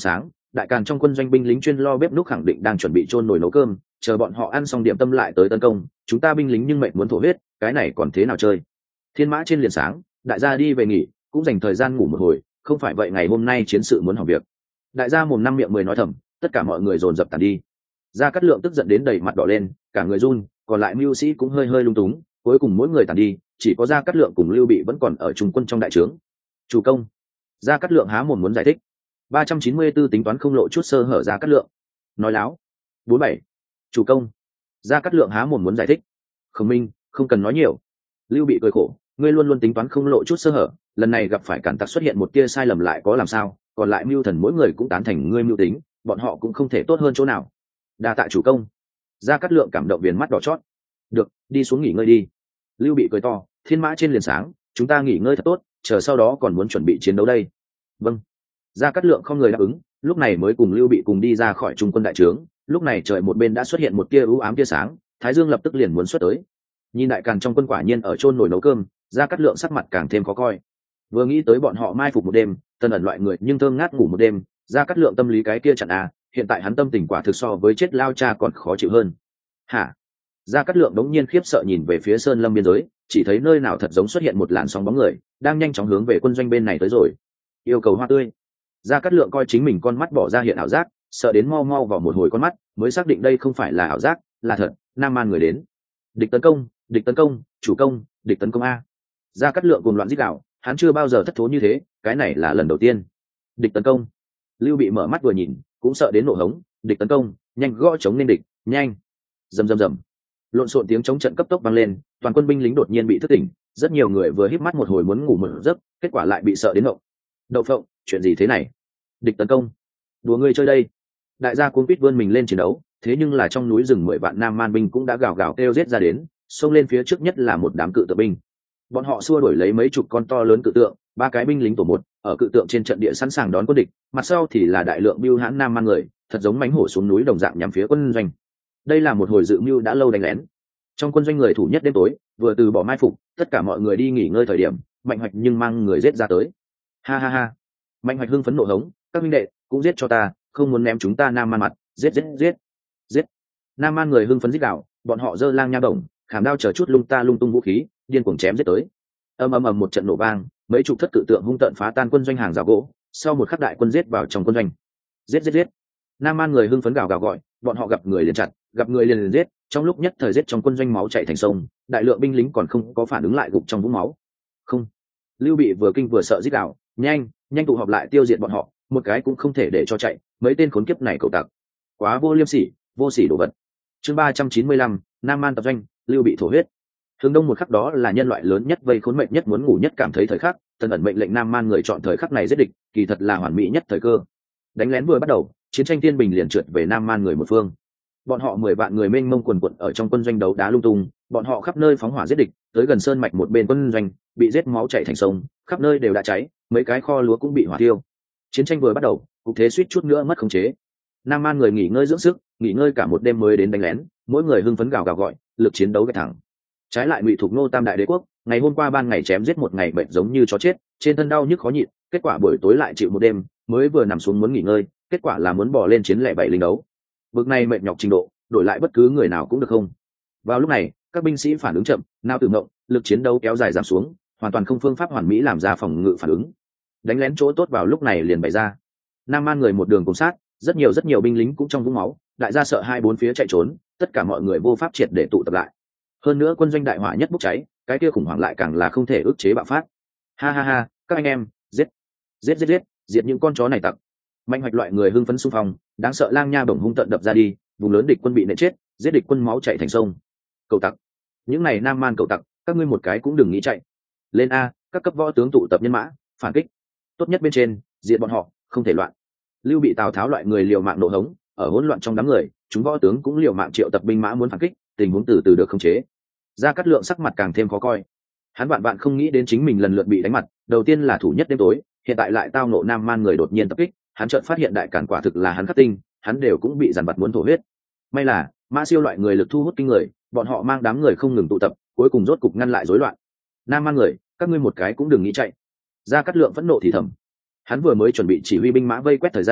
đại càn trong quân doanh binh lính chuyên lo bếp núc khẳng định đang chuẩn bị chôn nồi nấu cơm, chờ bọn họ ăn xong điểm tâm lại tới tấn công, chúng ta binh lính nhưng mệt muốn thổ huyết, cái này còn thế nào chơi. Thiên mã trên liền sáng, đại gia đi về nghỉ, cũng dành thời gian ngủ một hồi, không phải vậy ngày hôm nay chiến sự muốn hỏng việc. Đại gia mồm năm miệng mười nói thầm, tất cả mọi người dồn dập tàn đi. Gia Cát Lượng tức giận đến đầy mặt đỏ lên, cả người run, còn lại mưu sĩ cũng hơi hơi lung túng, cuối cùng mỗi người tàn đi, chỉ có Gia Cát Lượng cùng Lưu Bị vẫn còn ở trung quân trong đại trướng. Chủ công. Gia Cát Lượng há mồm muốn giải thích. ba trăm chín mươi tư tính toán không lộ chút sơ hở Gia Cát Lượng. Nói láo. bốn bảy. Chủ công. Gia Cát Lượng há mồm muốn giải thích. Khổng Minh, không cần nói nhiều. Lưu Bị cười khổ, ngươi luôn luôn tính toán không lộ chút sơ hở, lần này gặp phải cản tặc xuất hiện một tia sai lầm lại có làm sao, còn lại mưu thần mỗi người cũng tán thành ngươi mưu tính, bọn họ cũng không thể tốt hơn chỗ nào. Đa tạ chủ công. Gia Cát Lượng cảm động viền mắt đỏ chót. Được, đi xuống nghỉ ngơi đi. Lưu Bị cười to, thiên mã trên liền sáng, chúng ta nghỉ ngơi thật tốt, chờ sau đó còn muốn chuẩn bị chiến đấu đây. Vâng. Gia Cát Lượng không người đáp ứng, lúc này mới cùng Lưu Bị cùng đi ra khỏi trung quân đại trướng. Lúc này trời một bên đã xuất hiện một tia u ám tia sáng, Thái Dương lập tức liền muốn xuất tới. Nhìn đại càn trong quân quả nhiên ở chôn nồi nấu cơm, Gia Cát Lượng sắc mặt càng thêm khó coi. Vừa nghĩ tới bọn họ mai phục một đêm, Tân ẩn loại người nhưng thơm ngát ngủ một đêm, Gia Cát Lượng tâm lý cái kia chặn à, hiện tại hắn tâm tình quả thực so với chết lao cha còn khó chịu hơn. Hả? Gia Cát Lượng đống nhiên khiếp sợ nhìn về phía sơn lâm biên giới, chỉ thấy nơi nào thật giống xuất hiện một làn sóng bóng người, đang nhanh chóng hướng về quân doanh bên này tới rồi. Yêu cầu hoa tươi. Gia Cát Lượng coi chính mình con mắt bỏ ra hiện ảo giác, sợ đến mau mau vào một hồi con mắt, mới xác định đây không phải là ảo giác, là thật, Nam Man người đến. Địch tấn công, địch tấn công, chủ công, địch tấn công a. Gia Cát Lượng cuồng loạn rít gào, hắn chưa bao giờ thất thố như thế, cái này là lần đầu tiên. Địch tấn công. Lưu Bị mở mắt vừa nhìn, cũng sợ đến nổ hống, địch tấn công, nhanh gõ chống nên địch, nhanh. Rầm rầm rầm. Lộn xộn tiếng chống trận cấp tốc vang lên, toàn quân binh lính đột nhiên bị thức tỉnh, rất nhiều người vừa híp mắt một hồi muốn ngủ một giấc, kết quả lại bị sợ đến ngộng. Đậu phộng, chuyện gì thế này? Địch tấn công. Đùa ngươi chơi đây. Đại gia cuống quýt vươn mình lên chiến đấu, thế nhưng là trong núi rừng mười vạn Nam Man binh cũng đã gào gào kêu giết ra đến, xông lên phía trước nhất là một đám cự tượng binh. Bọn họ xua đuổi lấy mấy chục con to lớn cự tượng, ba cái binh lính tổ một, ở cự tượng trên trận địa sẵn sàng đón quân địch, mặt sau thì là đại lượng bưu hãn Nam Man người, thật giống mánh hổ xuống núi đồng dạng nhắm phía quân doanh. Đây là một hồi dự mưu đã lâu đánh lén. Trong quân doanh người thủ nhất đêm tối, vừa từ bỏ mai phục, tất cả mọi người đi nghỉ ngơi thời điểm, Mạnh Hoạch nhưng mang người giết ra tới. Ha ha ha. Mạnh Hoạch hưng phấn nộ hống, các huynh đệ, cũng giết cho ta, không muốn ném chúng ta Nam Man mặt, giết giết giết. Giết. Nam Man người hưng phấn giết đạo, bọn họ giơ lang nha bổng, khảm đao chờ chút lung ta lung tung vũ khí, điên cuồng chém giết tới. Ầm ầm ầm một trận nổ vang, mấy chục thất cự tượng hung tợn phá tan quân doanh hàng rào gỗ, sau một khắc đại quân giết vào trong quân doanh. Giết giết giết. Nam Man người hưng phấn gào gào gọi, bọn họ gặp người liền chặt, gặp người liền liền giết, trong lúc nhất thời giết trong quân doanh máu chảy thành sông, đại lượng binh lính còn không có phản ứng lại gục trong vũng máu. Không. Lưu Bị vừa kinh vừa sợ giết gào, nhanh, nhanh tụ họp lại tiêu diệt bọn họ, một cái cũng không thể để cho chạy, mấy tên khốn kiếp này cậu tặc. Quá vô liêm sỉ, vô sỉ đồ vật. Chương ba trăm chín mươi lăm, Nam Man tập doanh, Lưu Bị thổ huyết. Hướng đông một khắc đó là nhân loại lớn nhất vây khốn mệnh nhất muốn ngủ nhất cảm thấy thời khắc, Tần ẩn mệnh lệnh Nam Man người chọn thời khắc này giết địch, kỳ thật là hoàn mỹ nhất thời cơ. Đánh lén vừa bắt đầu, chiến tranh tiên bình liền trượt về Nam Man người một phương. Bọn họ mười vạn người mênh mông quần quật ở trong quân doanh đấu đá lung tung, bọn họ khắp nơi phóng hỏa giết địch, tới gần sơn mạch một bên quân doanh, bị giết máu chảy thành sông, khắp nơi đều đã cháy, mấy cái kho lúa cũng bị hỏa thiêu. Chiến tranh vừa bắt đầu, cục thế suýt chút nữa mất khống chế. Nam Man người nghỉ ngơi dưỡng sức, nghỉ ngơi cả một đêm mới đến đánh lén, mỗi người hưng phấn gào gào gọi, lực chiến đấu gay thẳng. Trái lại Ngụy Thục Nô Tam đại đế quốc, ngày hôm qua ban ngày chém giết một ngày bệnh giống như chó chết, trên thân đau nhức khó nhịn, kết quả buổi tối lại chịu một đêm, mới vừa nằm xuống muốn nghỉ ngơi, kết quả là muốn bỏ lên chiến lẻ bảy linh đấu. Bực này mệt nhọc trình độ, đổi lại bất cứ người nào cũng được không. Vào lúc này, các binh sĩ phản ứng chậm, não tự ngộng, lực chiến đấu kéo dài giảm xuống, hoàn toàn không phương pháp hoàn mỹ làm ra phòng ngự phản ứng. Đánh lén chỗ tốt vào lúc này liền bày ra. Nam Man người một đường cùng sát, rất nhiều rất nhiều binh lính cũng trong vũng máu, đại gia sợ hai bốn phía chạy trốn, tất cả mọi người vô pháp triệt để tụ tập lại. Hơn nữa quân doanh đại hỏa nhất bốc cháy, cái kia khủng hoảng lại càng là không thể ức chế bạo phát. Ha ha ha, các anh em, giết, giết giết giết, diệt những con chó này tặc. Mạnh Hoạch loại người hưng phấn xung phong, đáng sợ lang nha bổng hung tận đập ra đi, vùng lớn địch quân bị nện chết, giết địch quân máu chảy thành sông. Cầu tặc, những này Nam Man cầu tặc, các ngươi một cái cũng đừng nghĩ chạy. Lên a, các cấp võ tướng tụ tập nhân mã, phản kích. Tốt nhất bên trên, diệt bọn họ, không thể loạn. Lưu Bị Tào Tháo loại người liều mạng nộ hống, ở hỗn loạn trong đám người, chúng võ tướng cũng liều mạng triệu tập binh mã muốn phản kích, tình huống từ từ được khống chế. Gia Cát Lượng sắc mặt càng thêm khó coi. Hắn vạn vạn không nghĩ đến chính mình lần lượt bị đánh mặt, đầu tiên là thủ nhất đêm tối, hiện tại lại tao nộ Nam Man người đột nhiên tập kích, hắn chợt phát hiện đại cản quả thực là hắn khắc tinh, hắn đều cũng bị giàn vặt muốn thổ huyết. May là Mã Siêu loại người lực thu hút kinh người, bọn họ mang đám người không ngừng tụ tập, cuối cùng rốt cục ngăn lại rối loạn. Nam Man người, các ngươi một cái cũng đừng nghĩ chạy. Gia Cát Lượng phẫn nộ thì thầm. Hắn vừa mới chuẩn bị chỉ huy binh mã vây quét thời gian,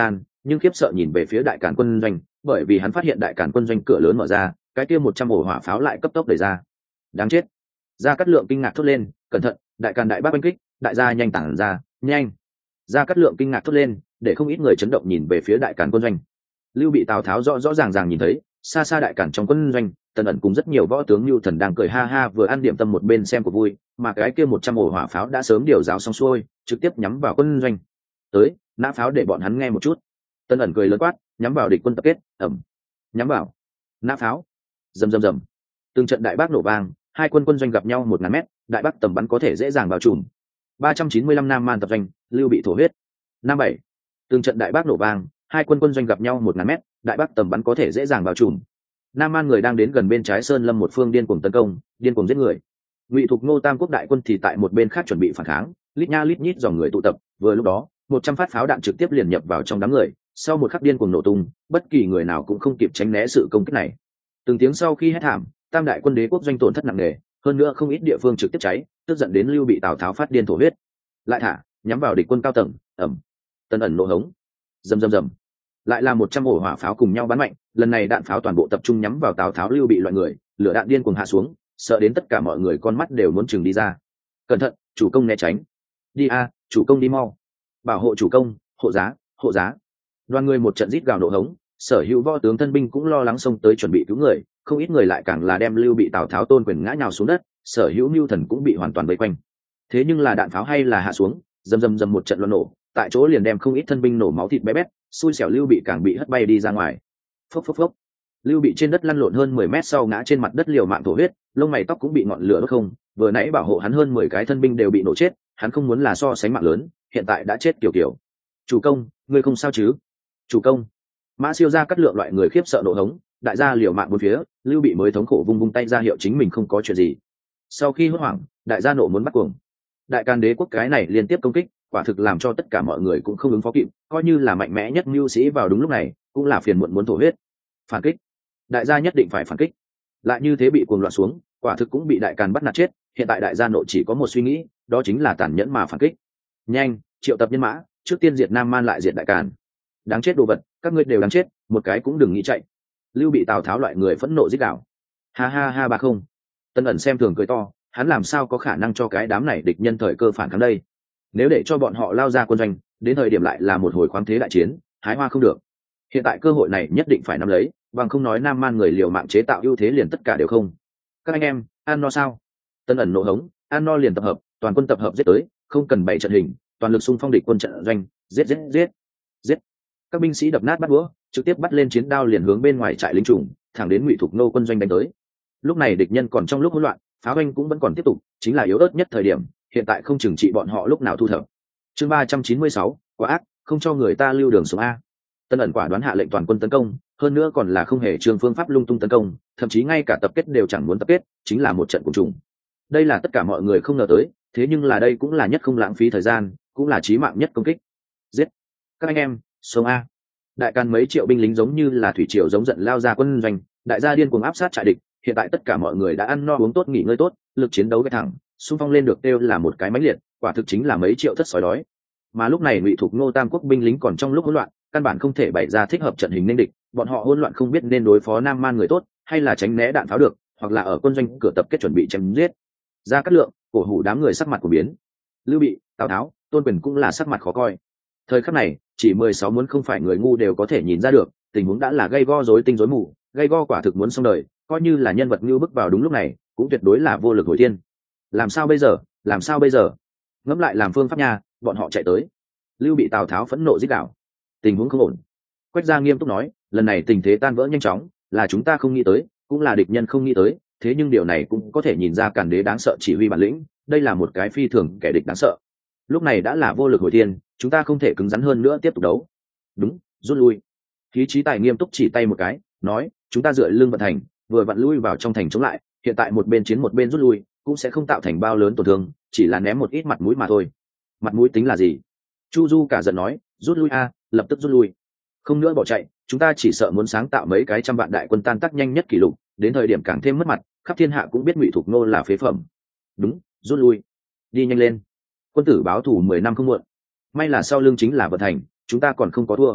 nhưng khiếp sợ nhìn về phía đại càn quân doanh, bởi vì hắn phát hiện đại càn quân doanh cửa lớn mở ra, cái kia một trăm ổ hỏa pháo lại cấp tốc đẩy ra. Đáng chết! Gia Cát Lượng kinh ngạc thốt lên, cẩn thận, đại càn đại bác oanh kích, đại gia nhanh tản ra, nhanh! Gia Cát Lượng kinh ngạc thốt lên, để không ít người chấn động nhìn về phía đại càn quân doanh. Lưu Bị Tào Tháo rõ rõ ràng ràng nhìn thấy, xa xa đại càn trong quân doanh, Tần ẩn cùng rất nhiều võ tướng Nưu Thần đang cười ha ha vừa ăn điểm tâm một bên xem cuộc vui, mà cái kia một trăm ổ hỏa pháo đã sớm điều giáo xong xuôi, trực tiếp nhắm vào quân doanh. Tới, nã pháo để bọn hắn nghe một chút. Tần ẩn cười lớn quát, nhắm vào địch quân tập kết, ẩm, nhắm vào, nã pháo, rầm rầm rầm. Từng trận đại bác nổ vang, hai quân quân doanh gặp nhau một ngàn mét, đại bác tầm bắn có thể dễ dàng bao trùm. ba trăm chín mươi lăm Nam Man tập doanh, Lưu Bị thổ huyết. Năm bảy. Từng trận đại bác nổ vang, hai quân quân doanh gặp nhau một ngàn mét, đại bác tầm bắn có thể dễ dàng bao trùm. Nam Man người đang đến gần bên trái sơn lâm một phương điên cuồng tấn công, điên cuồng giết người. Ngụy Thục Ngô Tam Quốc đại quân thì tại một bên khác chuẩn bị phản kháng, lít nha lít nhít dòng người tụ tập, vừa lúc đó, một trăm phát pháo đạn trực tiếp liền nhập vào trong đám người, sau một khắc điên cuồng nổ tung, bất kỳ người nào cũng không kịp tránh né sự công kích này. Từng tiếng sau khi hét thảm, tam đại quân đế quốc doanh tổn thất nặng nề, hơn nữa không ít địa phương trực tiếp cháy, tức giận đến Lưu Bị Tào Tháo phát điên thổ huyết. Lại thả, nhắm vào địch quân cao tầng, ầm. Tần ẩn nổ hống. Rầm rầm rầm. Lại là một trăm ổ hỏa pháo cùng nhau bắn mạnh, lần này đạn pháo toàn bộ tập trung nhắm vào Tào Tháo Lưu Bị loại người, lửa đạn điên cuồng hạ xuống, sợ đến tất cả mọi người con mắt đều muốn chừng đi ra. Cẩn thận, chủ công né tránh. Đi a, chủ công đi mau. Bảo hộ chủ công, hộ giá, hộ giá. Đoàn người một trận rít gào nổ hống, sở hữu võ tướng thân binh cũng lo lắng xông tới chuẩn bị cứu người, không ít người lại càng là đem Lưu Bị Tào Tháo tôn quyền ngã nhào xuống đất, sở hữu Nưu Thần cũng bị hoàn toàn vây quanh. Thế nhưng là đạn pháo hay là hạ xuống, rầm rầm rầm một trận loạn nổ, tại chỗ liền đem không ít thân binh nổ máu thịt bé bét, xui xẻo Lưu Bị càng bị hất bay đi ra ngoài. Phốc phốc phốc. Lưu Bị trên đất lăn lộn hơn mười mét sau ngã trên mặt đất liều mạng thổ huyết, lông mày tóc cũng bị ngọn lửa đốt không, vừa nãy bảo hộ hắn hơn mười cái thân binh đều bị nổ chết, hắn không muốn là so sánh mạng lớn, hiện tại đã chết kiểu kiểu. Chủ công, ngươi không sao chứ? Chủ công. Mã Siêu Gia Cát Lượng loại người khiếp sợ nổ hống, đại gia liều mạng bốn phía, Lưu Bị mới thống khổ vung vung tay ra hiệu chính mình không có chuyện gì. Sau khi hốt hoảng, đại gia nộ muốn bắt cuồng. Đại Càn đế quốc cái này liên tiếp công kích, quả thực làm cho tất cả mọi người cũng không ứng phó kịp, coi như là mạnh mẽ nhất mưu sĩ vào đúng lúc này, cũng là phiền muộn muốn thổ huyết. Phản kích, đại gia nhất định phải phản kích. Lại như thế bị cuồng loạn xuống, quả thực cũng bị Đại Càn bắt nạt chết, hiện tại đại gia nộ chỉ có một suy nghĩ, đó chính là tàn nhẫn mà phản kích. Nhanh, triệu tập nhân mã, trước tiên diệt Nam Man lại diệt Đại Càn. Đáng chết đồ vật, các ngươi đều đáng chết, một cái cũng đừng nghĩ chạy. Lưu Bị Tào Tháo loại người phẫn nộ rít gào. Ha ha ha bà không. Tân ẩn xem thường cười to, hắn làm sao có khả năng cho cái đám này địch nhân thời cơ phản kháng đây? Nếu để cho bọn họ lao ra quân doanh, đến thời điểm lại là một hồi khoáng thế đại chiến, hái hoa không được. Hiện tại cơ hội này nhất định phải nắm lấy, bằng không nói Nam Man người liều mạng chế tạo ưu thế liền tất cả đều không. Các anh em, ăn no sao? Tân ẩn nộ hống, ăn no liền tập hợp, toàn quân tập hợp giết tới, không cần bày trận hình, toàn lực xung phong địch quân trận doanh, giết giết giết, giết. Các binh sĩ đập nát bắt đũa, trực tiếp bắt lên chiến đao liền hướng bên ngoài trại lính trùng, thẳng đến Ngụy Thục Nô quân doanh đánh tới. Lúc này địch nhân còn trong lúc hỗn loạn, pháo binh cũng vẫn còn tiếp tục, chính là yếu ớt nhất thời điểm, hiện tại không chừng trị bọn họ lúc nào thu thập. Chương ba trăm chín mươi sáu, quá ác, không cho người ta lưu đường xuống a. Tân ẩn quả đoán hạ lệnh toàn quân tấn công, hơn nữa còn là không hề trường phương pháp lung tung tấn công, thậm chí ngay cả tập kết đều chẳng muốn tập kết, chính là một trận cùng trùng. Đây là tất cả mọi người không ngờ tới, thế nhưng là đây cũng là nhất không lãng phí thời gian, cũng là chí mạng nhất công kích. Giết! Các anh em, xuống a. Đại Càn mấy triệu binh lính giống như là thủy triều giống giận lao ra quân doanh, đại gia điên cuồng áp sát trại địch, hiện tại tất cả mọi người đã ăn no uống tốt nghỉ ngơi tốt, lực chiến đấu cái thẳng, xung phong lên được kêu là một cái mãnh liệt, quả thực chính là mấy triệu thất sói đói. Mà lúc này Ngụy Thục Ngô Tam Quốc binh lính còn trong lúc hỗn loạn, căn bản không thể bày ra thích hợp trận hình nên địch, bọn họ hỗn loạn không biết nên đối phó Nam Man người tốt, hay là tránh né đạn pháo được, hoặc là ở quân doanh cửa tập kết chuẩn bị chém giết. Gia Cát Lượng, cổ hủ đám người sắc mặt của biến. Lưu Bị, Tào Tháo, Tôn Quyền cũng là sắc mặt khó coi. Thời khắc này, chỉ mười sáu muốn không phải người ngu đều có thể nhìn ra được, tình huống đã là gây go rối tinh rối mù, gây go quả thực muốn xong đời, coi như là nhân vật như bước vào đúng lúc này, cũng tuyệt đối là vô lực hồi thiên. Làm sao bây giờ, làm sao bây giờ? Ngẫm lại làm phương pháp nha, bọn họ chạy tới. Lưu Bị Tào Tháo phẫn nộ rít gào. Tình huống không ổn. Quách Gia nghiêm túc nói, lần này tình thế tan vỡ nhanh chóng, là chúng ta không nghĩ tới, cũng là địch nhân không nghĩ tới, thế nhưng điều này cũng có thể nhìn ra Càn Đế đáng sợ chỉ huy bản lĩnh, đây là một cái phi thường kẻ địch đáng sợ. Lúc này đã là vô lực hồi thiên, chúng ta không thể cứng rắn hơn nữa tiếp tục đấu. Đúng, rút lui. Khí Chí Tài nghiêm túc chỉ tay một cái, nói, chúng ta dựa lưng vận thành, vừa vặn lui vào trong thành chống lại, hiện tại một bên chiến một bên rút lui, cũng sẽ không tạo thành bao lớn tổn thương, chỉ là ném một ít mặt mũi mà thôi. Mặt mũi tính là gì? Chu Du cả giận nói, rút lui a, lập tức rút lui. Không nữa bỏ chạy, chúng ta chỉ sợ muốn sáng tạo mấy cái trăm vạn đại quân tan tác nhanh nhất kỷ lục, đến thời điểm càng thêm mất mặt, khắp thiên hạ cũng biết Ngụy Thục Nô là phế phẩm. Đúng, rút lui. Đi nhanh lên. Quân tử báo thù mười năm không muộn. May là sau lưng chính là vận thành, chúng ta còn không có thua.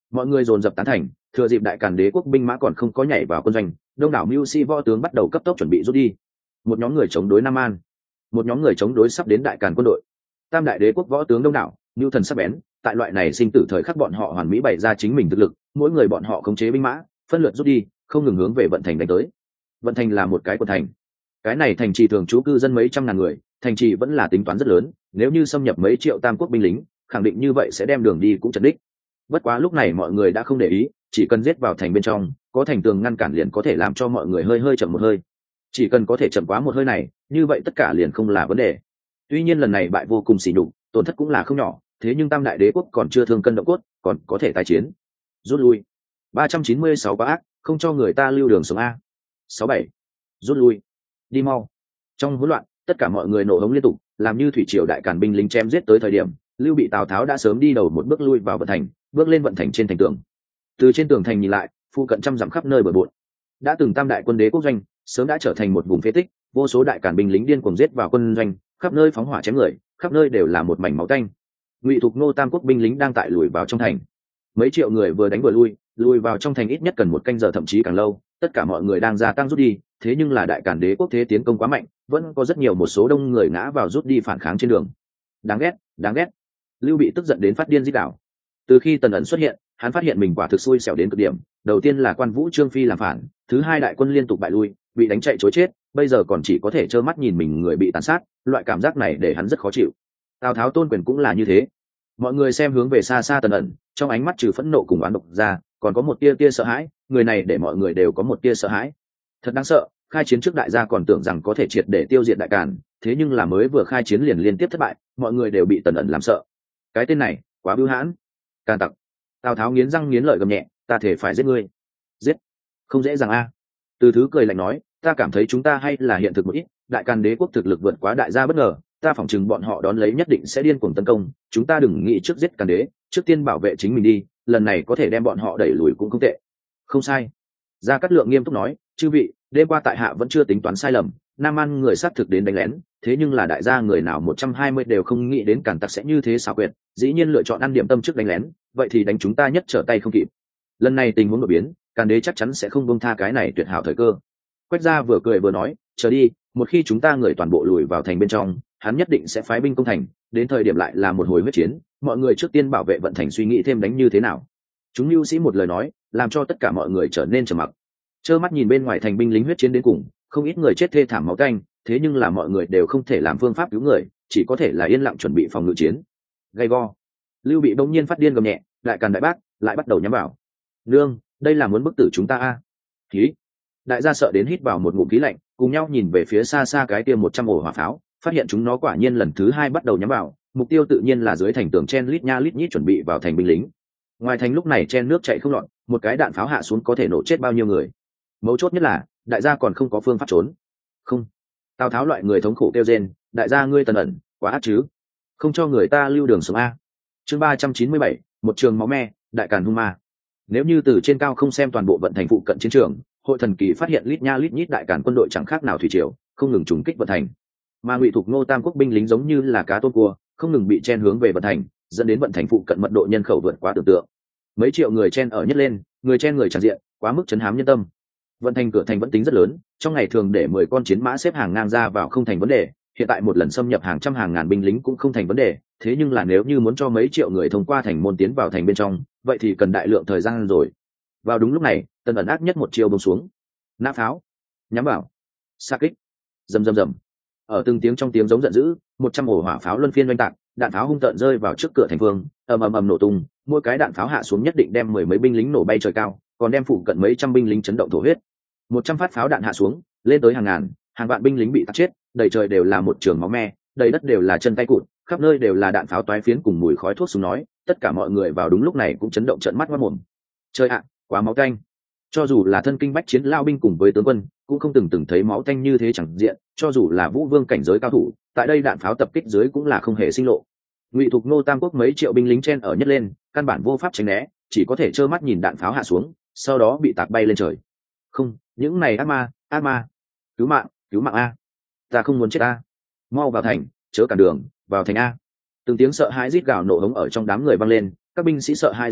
Mọi người dồn dập tán thành, thừa dịp đại càn đế quốc binh mã còn không có nhảy vào quân doanh, đông đảo mưu sĩ võ tướng bắt đầu cấp tốc chuẩn bị rút đi. Một nhóm người chống đối Nam An, một nhóm người chống đối sắp đến đại càn quân đội. Tam đại đế quốc võ tướng đông đảo, nhu thần sắc bén, tại loại này sinh tử thời khắc bọn họ hoàn mỹ bày ra chính mình thực lực, mỗi người bọn họ khống chế binh mã, phân lượt rút đi, không ngừng hướng về vận thành đánh tới. Vận thành là một cái quận thành, cái này thành trì thường trú cư dân mấy trăm ngàn người, thành trì vẫn là tính toán rất lớn, nếu như xâm nhập mấy triệu tam quốc binh lính, khẳng định như vậy sẽ đem đường đi cũng chật đích. Bất quá lúc này mọi người đã không để ý, chỉ cần giết vào thành bên trong, có thành tường ngăn cản liền có thể làm cho mọi người hơi hơi chậm một hơi. Chỉ cần có thể chậm quá một hơi này, như vậy tất cả liền không là vấn đề. Tuy nhiên lần này bại vô cùng xỉ nhục, tổn thất cũng là không nhỏ, thế nhưng tam đại đế quốc còn chưa thương cân động cốt, còn có thể tái chiến. Rút lui. ba trăm chín mươi sáu quá ác, không cho người ta lưu đường sống a. sáu bảy. Rút lui. Đi mau. Trong hỗn loạn, tất cả mọi người nổ hống liên tục, làm như thủy triều đại càn binh lính chém giết tới thời điểm, Lưu Bị Tào Tháo đã sớm đi đầu một bước lui vào vận thành, bước lên vận thành trên thành tường. Từ trên tường thành nhìn lại, phụ cận trăm dặm khắp nơi bừa bộn. Đã từng tam đại quân đế quốc doanh, sớm đã trở thành một vùng phế tích, vô số đại càn binh lính điên cuồng giết vào quân doanh, khắp nơi phóng hỏa chém người, khắp nơi đều là một mảnh máu tanh. Ngụy Thục Nô tam quốc binh lính đang tại lùi vào trong thành. Mấy triệu người vừa đánh vừa lui, lùi vào trong thành ít nhất cần một canh giờ thậm chí càng lâu, tất cả mọi người đang gia tăng rút đi, thế nhưng là đại càn đế quốc thế tiến công quá mạnh, vẫn có rất nhiều một số đông người ngã vào rút đi phản kháng trên đường. Đáng ghét, đáng ghét. Lưu Bị tức giận đến phát điên rít đảo. Từ khi Tần ẩn xuất hiện, hắn phát hiện mình quả thực xui xẻo đến cực điểm, đầu tiên là Quan Vũ Trương Phi làm phản, thứ hai đại quân liên tục bại lui, bị đánh chạy trối chết, bây giờ còn chỉ có thể trơ mắt nhìn mình người bị tàn sát, loại cảm giác này để hắn rất khó chịu. Tào Tháo Tôn Quyền cũng là như thế. Mọi người xem hướng về xa xa Tần ẩn, trong ánh mắt trừ phẫn nộ cùng oán độc ra, còn có một tia tia sợ hãi, người này để mọi người đều có một tia sợ hãi. Thật đáng sợ, khai chiến trước đại gia còn tưởng rằng có thể triệt để tiêu diệt đại càn, thế nhưng là mới vừa khai chiến liền liên tiếp thất bại, mọi người đều bị Tần ẩn làm sợ. Cái tên này quá bưu hãn. Càn tặc. Tào Tháo nghiến răng nghiến lợi gầm nhẹ, ta thể phải giết ngươi. Giết? Không dễ dàng a. Từ Thứ cười lạnh nói, ta cảm thấy chúng ta hay là hiện thực một ít, đại càn đế quốc thực lực vượt quá đại gia bất ngờ, ta phỏng chừng bọn họ đón lấy nhất định sẽ điên cuồng tấn công, chúng ta đừng nghĩ trước giết càn đế, trước tiên bảo vệ chính mình đi, lần này có thể đem bọn họ đẩy lùi cũng không tệ. Không sai. Gia Cát Lượng nghiêm túc nói, chư vị, đêm qua tại hạ vẫn chưa tính toán sai lầm, Nam An người sát thực đến đánh lén, thế nhưng là đại gia người nào một trăm hai mươi đều không nghĩ đến càn tặc sẽ như thế xảo quyệt, dĩ nhiên lựa chọn ăn điểm tâm trước đánh lén, vậy thì đánh chúng ta nhất trở tay không kịp. Lần này tình huống đổi biến, càn đế chắc chắn sẽ không buông tha cái này tuyệt hảo thời cơ. Quách Gia vừa cười vừa nói, chờ đi, một khi chúng ta người toàn bộ lùi vào thành bên trong, hắn nhất định sẽ phái binh công thành, đến thời điểm lại là một hồi huyết chiến, mọi người trước tiên bảo vệ vận thành suy nghĩ thêm đánh như thế nào. Chúng lưu sĩ một lời nói, làm cho tất cả mọi người trở nên trầm mặc. Trơ mắt nhìn bên ngoài thành binh lính huyết chiến đến cùng, không ít người chết thê thảm máu tanh, thế nhưng là mọi người đều không thể làm phương pháp cứu người, chỉ có thể là yên lặng chuẩn bị phòng ngự chiến. Gay go. Lưu Bị bỗng nhiên phát điên gầm nhẹ, đại càn đại bác lại bắt đầu nhắm vào. Nương, đây là muốn bức tử chúng ta a. À? Khí. Đại gia sợ đến hít vào một ngụm khí lạnh, cùng nhau nhìn về phía xa xa cái kia một trăm ổ hỏa pháo, phát hiện chúng nó quả nhiên lần thứ hai bắt đầu nhắm vào, mục tiêu tự nhiên là dưới thành tường chen lít nha lít nhít chuẩn bị vào thành binh lính. Ngoài thành lúc này chen nước chạy không lọt, một cái đạn pháo hạ xuống có thể nổ chết bao nhiêu người. Mấu chốt nhất là đại gia còn không có phương pháp trốn. Không. Tào Tháo loại người thống khổ kêu rên, đại gia ngươi Tần ẩn quá ác chứ, không cho người ta lưu đường sống a. Chương ba trăm chín mươi bảy, một trường máu me, đại càn hung ma. Nếu như từ trên cao không xem toàn bộ vận thành phụ cận chiến trường, hội thần kỳ phát hiện lít nha lít nhít đại càn quân đội chẳng khác nào thủy triều, không ngừng trùng kích vận thành. Mà Ngụy Thục Nô tam quốc binh lính giống như là cá tôm cua, không ngừng bị chen hướng về vận thành, dẫn đến vận thành phụ cận mật độ nhân khẩu vượt quá tưởng tượng. Mấy triệu người chen ở nhất lên, người chen người tràn diện, quá mức chấn hám nhân tâm. Vận thành cửa thành vẫn tính rất lớn, trong ngày thường để mười con chiến mã xếp hàng ngang ra vào không thành vấn đề, hiện tại một lần xâm nhập hàng trăm hàng ngàn binh lính cũng không thành vấn đề, thế nhưng là nếu như muốn cho mấy triệu người thông qua thành môn tiến vào thành bên trong, vậy thì cần đại lượng thời gian rồi. Vào đúng lúc này, Tần ẩn ác nhất một chiêu bông xuống. Nã pháo, nhắm vào, xa kích, rầm rầm rầm. Ở từng tiếng trong tiếng giống giận dữ, một trăm ổ hỏa pháo luân phiên oanh tạc, đạn pháo hung tợn rơi vào trước cửa thành vương, ầm ầm ầm nổ tung, mỗi cái đạn pháo hạ xuống nhất định đem mười mấy binh lính nổ bay trời cao, còn đem phụ cận mấy trăm binh lính chấn động thổ huyết. Một trăm phát pháo đạn hạ xuống, lên tới hàng ngàn, hàng vạn binh lính bị tạc chết, đầy trời đều là một trường máu me, đầy đất đều là chân tay cụt, khắp nơi đều là đạn pháo toái phiến cùng mùi khói thuốc súng nói, tất cả mọi người vào đúng lúc này cũng chấn động trợn mắt ngoác mồm. Trời ạ, quá máu tanh! Cho dù là thân kinh bách chiến lao binh cùng với tướng quân, cũng không từng từng thấy máu tanh như thế chẳng diện, cho dù là vũ vương cảnh giới cao thủ, tại đây đạn pháo tập kích dưới cũng là không hề sinh lộ. Ngụy Thục Nô tam quốc mấy triệu binh lính chen ở nhất lên, căn bản vô pháp tránh né, chỉ có thể trơ mắt nhìn đạn pháo hạ xuống, sau đó bị tạc bay lên trời. Không, những này ác ma, ác ma, cứu mạng, cứu mạng a! Ta không muốn chết a! Mau vào thành, chớ cản đường, vào thành a! Từng tiếng sợ hãi rít gào nổ hống ở trong đám người vang lên, các binh sĩ sợ hãi rối loạn,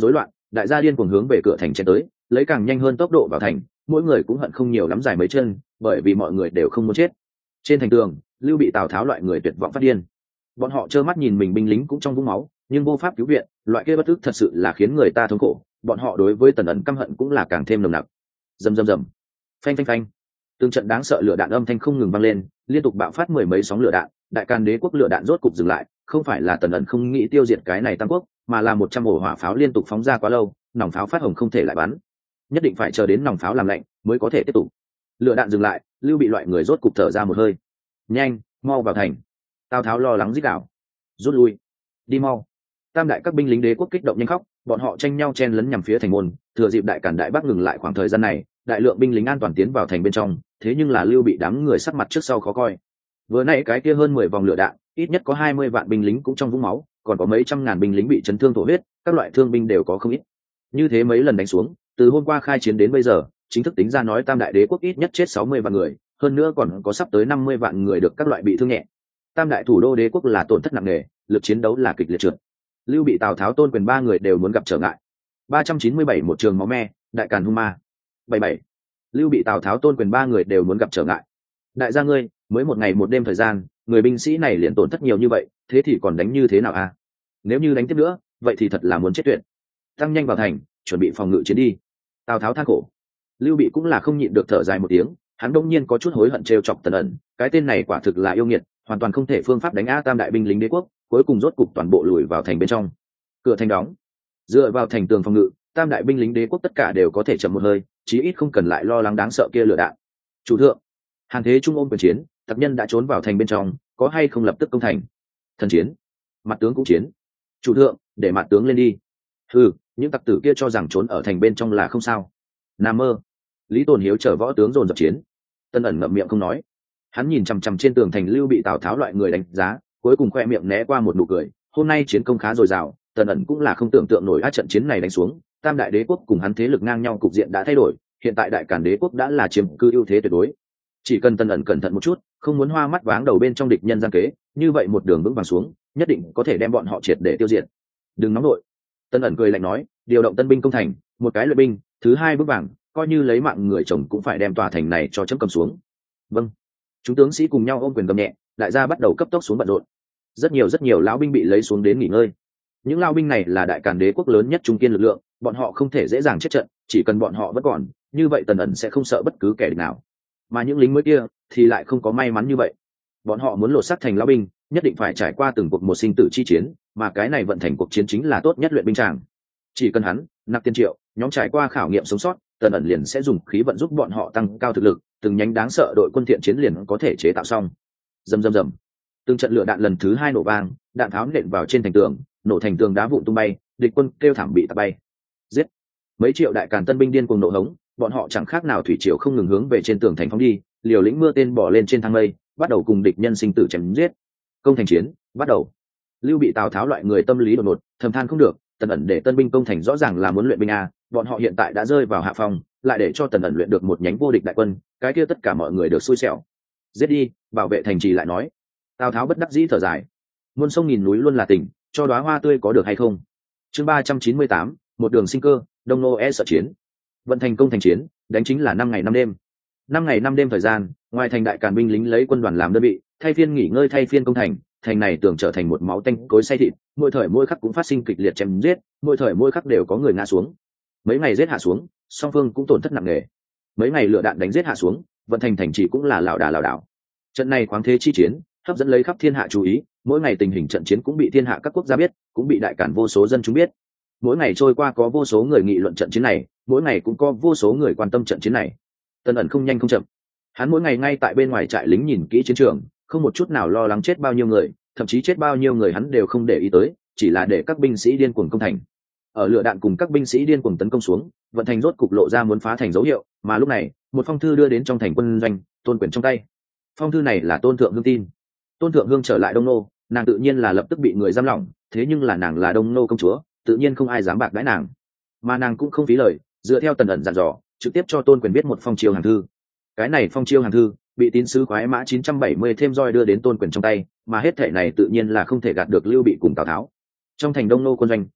đại gia điên cuồng hướng về cửa thành chen tới, lấy càng nhanh hơn tốc độ vào thành, mỗi người cũng hận không nhiều lắm dài mấy chân, bởi vì mọi người đều không muốn chết. Trên thành tường, Lưu Bị Tào Tháo loại người tuyệt vọng phát điên. Bọn họ trơ mắt nhìn mình binh lính cũng trong vũng máu, nhưng vô pháp cứu viện, loại kia bất ức thật sự là khiến người ta thống khổ. Bọn họ đối với Tần ẩn căm hận cũng là càng thêm nồng nặc. Rầm rầm rầm, phanh phanh phanh, từng trận đáng sợ lửa đạn âm thanh không ngừng vang lên, liên tục bạo phát mười mấy sóng lửa đạn. Đại Càn Đế quốc lửa đạn rốt cục dừng lại, không phải là Tần ẩn không nghĩ tiêu diệt cái này Tam Quốc, mà là một trăm ổ hỏa pháo liên tục phóng ra quá lâu, nòng pháo phát hồng không thể lại bắn, nhất định phải chờ đến nòng pháo làm lạnh mới có thể tiếp tục. Lửa đạn dừng lại, Lưu Bị loại người rốt cục thở ra một hơi. Nhanh, mau vào thành. Tào Tháo lo lắng rít gào. Rút lui, đi mau. Tam đại các binh lính đế quốc kích động nhanh khóc, bọn họ tranh nhau chen lấn nhằm phía thành môn, thừa dịp Đại Càn Đại Bắc ngừng lại khoảng thời gian này, đại lượng binh lính an toàn tiến vào thành bên trong, thế nhưng là Lưu Bị đám người sắc mặt trước sau khó coi. Vừa nãy cái kia hơn mười vòng lửa đạn, ít nhất có hai mươi vạn binh lính cũng trong vũng máu, còn có mấy trăm ngàn binh lính bị chấn thương thổ huyết, các loại thương binh đều có không ít. Như thế mấy lần đánh xuống, từ hôm qua khai chiến đến bây giờ, chính thức tính ra nói Tam đại đế quốc ít nhất chết sáu mươi vạn người, hơn nữa còn có sắp tới năm mươi vạn người được các loại bị thương nhẹ. Tam đại thủ đô đế quốc là tổn thất nặng nề, lực chiến đấu là kịch liệt trượt. Lưu Bị Tào Tháo Tôn Quyền ba người đều muốn gặp trở ngại. ba trăm chín mươi bảy một trường máu me, Đại Càn hung ma. bảy bảy. Lưu Bị Tào Tháo Tôn Quyền ba người đều muốn gặp trở ngại. Đại gia ngươi, mới một ngày một đêm thời gian, người binh sĩ này liền tổn thất nhiều như vậy, thế thì còn đánh như thế nào a? Nếu như đánh tiếp nữa, vậy thì thật là muốn chết tuyệt. Tăng nhanh vào thành, chuẩn bị phòng ngự chiến đi. Tào Tháo than khổ. Lưu Bị cũng là không nhịn được thở dài một tiếng, hắn đông nhiên có chút hối hận trêu chọc Tần ẩn, cái tên này quả thực là yêu nghiệt, hoàn toàn không thể phương pháp đánh á tam đại binh lính đế quốc, cuối cùng rốt cục toàn bộ lùi vào thành bên trong. Cửa thành đóng, dựa vào thành tường phòng ngự, tam đại binh lính đế quốc tất cả đều có thể chậm một hơi, chí ít không cần lại lo lắng đáng sợ kia lửa đạn. Chủ thượng, Hàn Thế Trung ôm quyền chiến, tập nhân đã trốn vào thành bên trong, có hay không lập tức công thành? Thần chiến, mặt tướng cũng chiến. Chủ thượng, để mặt tướng lên đi. Ừ, những tặc tử kia cho rằng trốn ở thành bên trong là không sao. Nam mơ. Lý Tồn Hiếu chở võ tướng dồn dập chiến. Tân ẩn ngậm miệng không nói. Hắn nhìn chằm chằm trên tường thành Lưu Bị Tào Tháo loại người đánh giá, cuối cùng khoe miệng né qua một nụ cười. Hôm nay chiến công khá dồi dào, Tân ẩn cũng là không tưởng tượng nổi á trận chiến này đánh xuống, tam đại đế quốc cùng hắn thế lực ngang nhau, cục diện đã thay đổi, hiện tại Đại Càn Đế quốc đã là chiếm cư ưu thế tuyệt đối. Chỉ cần Tân ẩn cẩn thận một chút, không muốn hoa mắt váng đầu bên trong địch nhân gian kế, như vậy một đường vững vàng xuống, nhất định có thể đem bọn họ triệt để tiêu diệt. Đừng nóng nổi. Tân ẩn cười lạnh nói, điều động tân binh công thành, một cái luyện binh, thứ hai bước vàng, coi như lấy mạng người chồng cũng phải đem tòa thành này cho chấm cầm xuống. Vâng. Chúng tướng sĩ cùng nhau ôm quyền gầm nhẹ, đại gia bắt đầu cấp tốc xuống bận rộn. Rất nhiều rất nhiều lão binh bị lấy xuống đến nghỉ ngơi. Những lão binh này là Đại Càn Đế quốc lớn nhất trung kiên lực lượng, bọn họ không thể dễ dàng chết trận, chỉ cần bọn họ vẫn còn, như vậy Tần ẩn sẽ không sợ bất cứ kẻ địch nào. Mà những lính mới kia thì lại không có may mắn như vậy. Bọn họ muốn lột xác thành lão binh, nhất định phải trải qua từng cuộc một sinh tử chi chiến, mà cái này vận thành cuộc chiến chính là tốt nhất luyện binh tràng. Chỉ cần hắn, Nạp Tiên Triệu, nhóm trải qua khảo nghiệm sống sót, Tần ẩn liền sẽ dùng khí vận giúp bọn họ tăng cao thực lực, từng nhánh đáng sợ đội quân thiện chiến liền có thể chế tạo xong. Rầm rầm rầm. Từng trận lửa đạn lần thứ hai nổ vang, đạn tháo nện vào trên thành tường, nổ thành tường đá vụn tung bay, địch quân kêu thảm bị tạt bay. Giết! Mấy triệu Đại Càn tân binh điên cuồng nổ hống, bọn họ chẳng khác nào thủy triều không ngừng hướng về trên tường thành phóng đi, liều lĩnh mưa tên bỏ lên trên thang mây, bắt đầu cùng địch nhân sinh tử chém giết. Công thành chiến bắt đầu. Lưu Bị Tào Tháo loại người tâm lý đột ngột, thầm than không được, Tần ẩn để tân binh công thành rõ ràng là muốn luyện binh a, bọn họ hiện tại đã rơi vào hạ phong, lại để cho Tần ẩn luyện được một nhánh vô địch đại quân, cái kia tất cả mọi người được xui xẻo. Giết đi, bảo vệ thành trì lại nói. Tào Tháo bất đắc dĩ thở dài. Muôn sông nghìn núi luôn là tình, cho đóa hoa tươi có được hay không? Chương ba trăm chín mươi tám, một đường sinh cơ, Đông Nô e sợ chiến. Vận thành công thành chiến, đánh chính là năm ngày năm đêm. Năm ngày năm đêm thời gian, ngoài thành Đại Càn binh lính lấy quân đoàn làm đơn vị, thay phiên nghỉ ngơi thay phiên công thành, thành này tưởng trở thành một máu tanh cối xay thịt, mỗi thời mỗi khắc cũng phát sinh kịch liệt chém giết, mỗi thời mỗi khắc đều có người ngã xuống. Mấy ngày giết hạ xuống, song phương cũng tổn thất nặng nề. Mấy ngày lửa đạn đánh giết hạ xuống, vận thành thành trì cũng là lảo đà lảo đảo. Trận này khoáng thế chi chiến, hấp dẫn lấy khắp thiên hạ chú ý, mỗi ngày tình hình trận chiến cũng bị thiên hạ các quốc gia biết, cũng bị Đại Càn vô số dân chúng biết. Mỗi ngày trôi qua có vô số người nghị luận trận chiến này, mỗi ngày cũng có vô số người quan tâm trận chiến này. Tần ẩn không nhanh không chậm, hắn mỗi ngày ngay tại bên ngoài trại lính nhìn kỹ chiến trường, không một chút nào lo lắng chết bao nhiêu người, thậm chí chết bao nhiêu người hắn đều không để ý tới, chỉ là để các binh sĩ điên cuồng công thành. Ở lửa đạn cùng các binh sĩ điên cuồng tấn công xuống, vận thành rốt cục lộ ra muốn phá thành dấu hiệu, mà lúc này, một phong thư đưa đến trong thành quân doanh, Tôn Quyền trong tay. Phong thư này là Tôn Thượng Hương tin. Tôn Thượng Hương trở lại Đông Nô, nàng tự nhiên là lập tức bị người giam lỏng, thế nhưng là nàng là Đông Nô công chúa, tự nhiên không ai dám bạc đãi nàng. Mà nàng cũng không phí lời, dựa theo Tần ẩn dặn dò, trực tiếp cho Tôn Quyền viết một phong chiêu hàng thư. Cái này phong chiêu hàng thư bị tín sứ khoái mã chín trăm bảy mươi thêm roi đưa đến Tôn Quyền trong tay, mà hết thể này tự nhiên là không thể gạt được Lưu Bị cùng Tào Tháo. Trong thành Đông Nô quân doanh,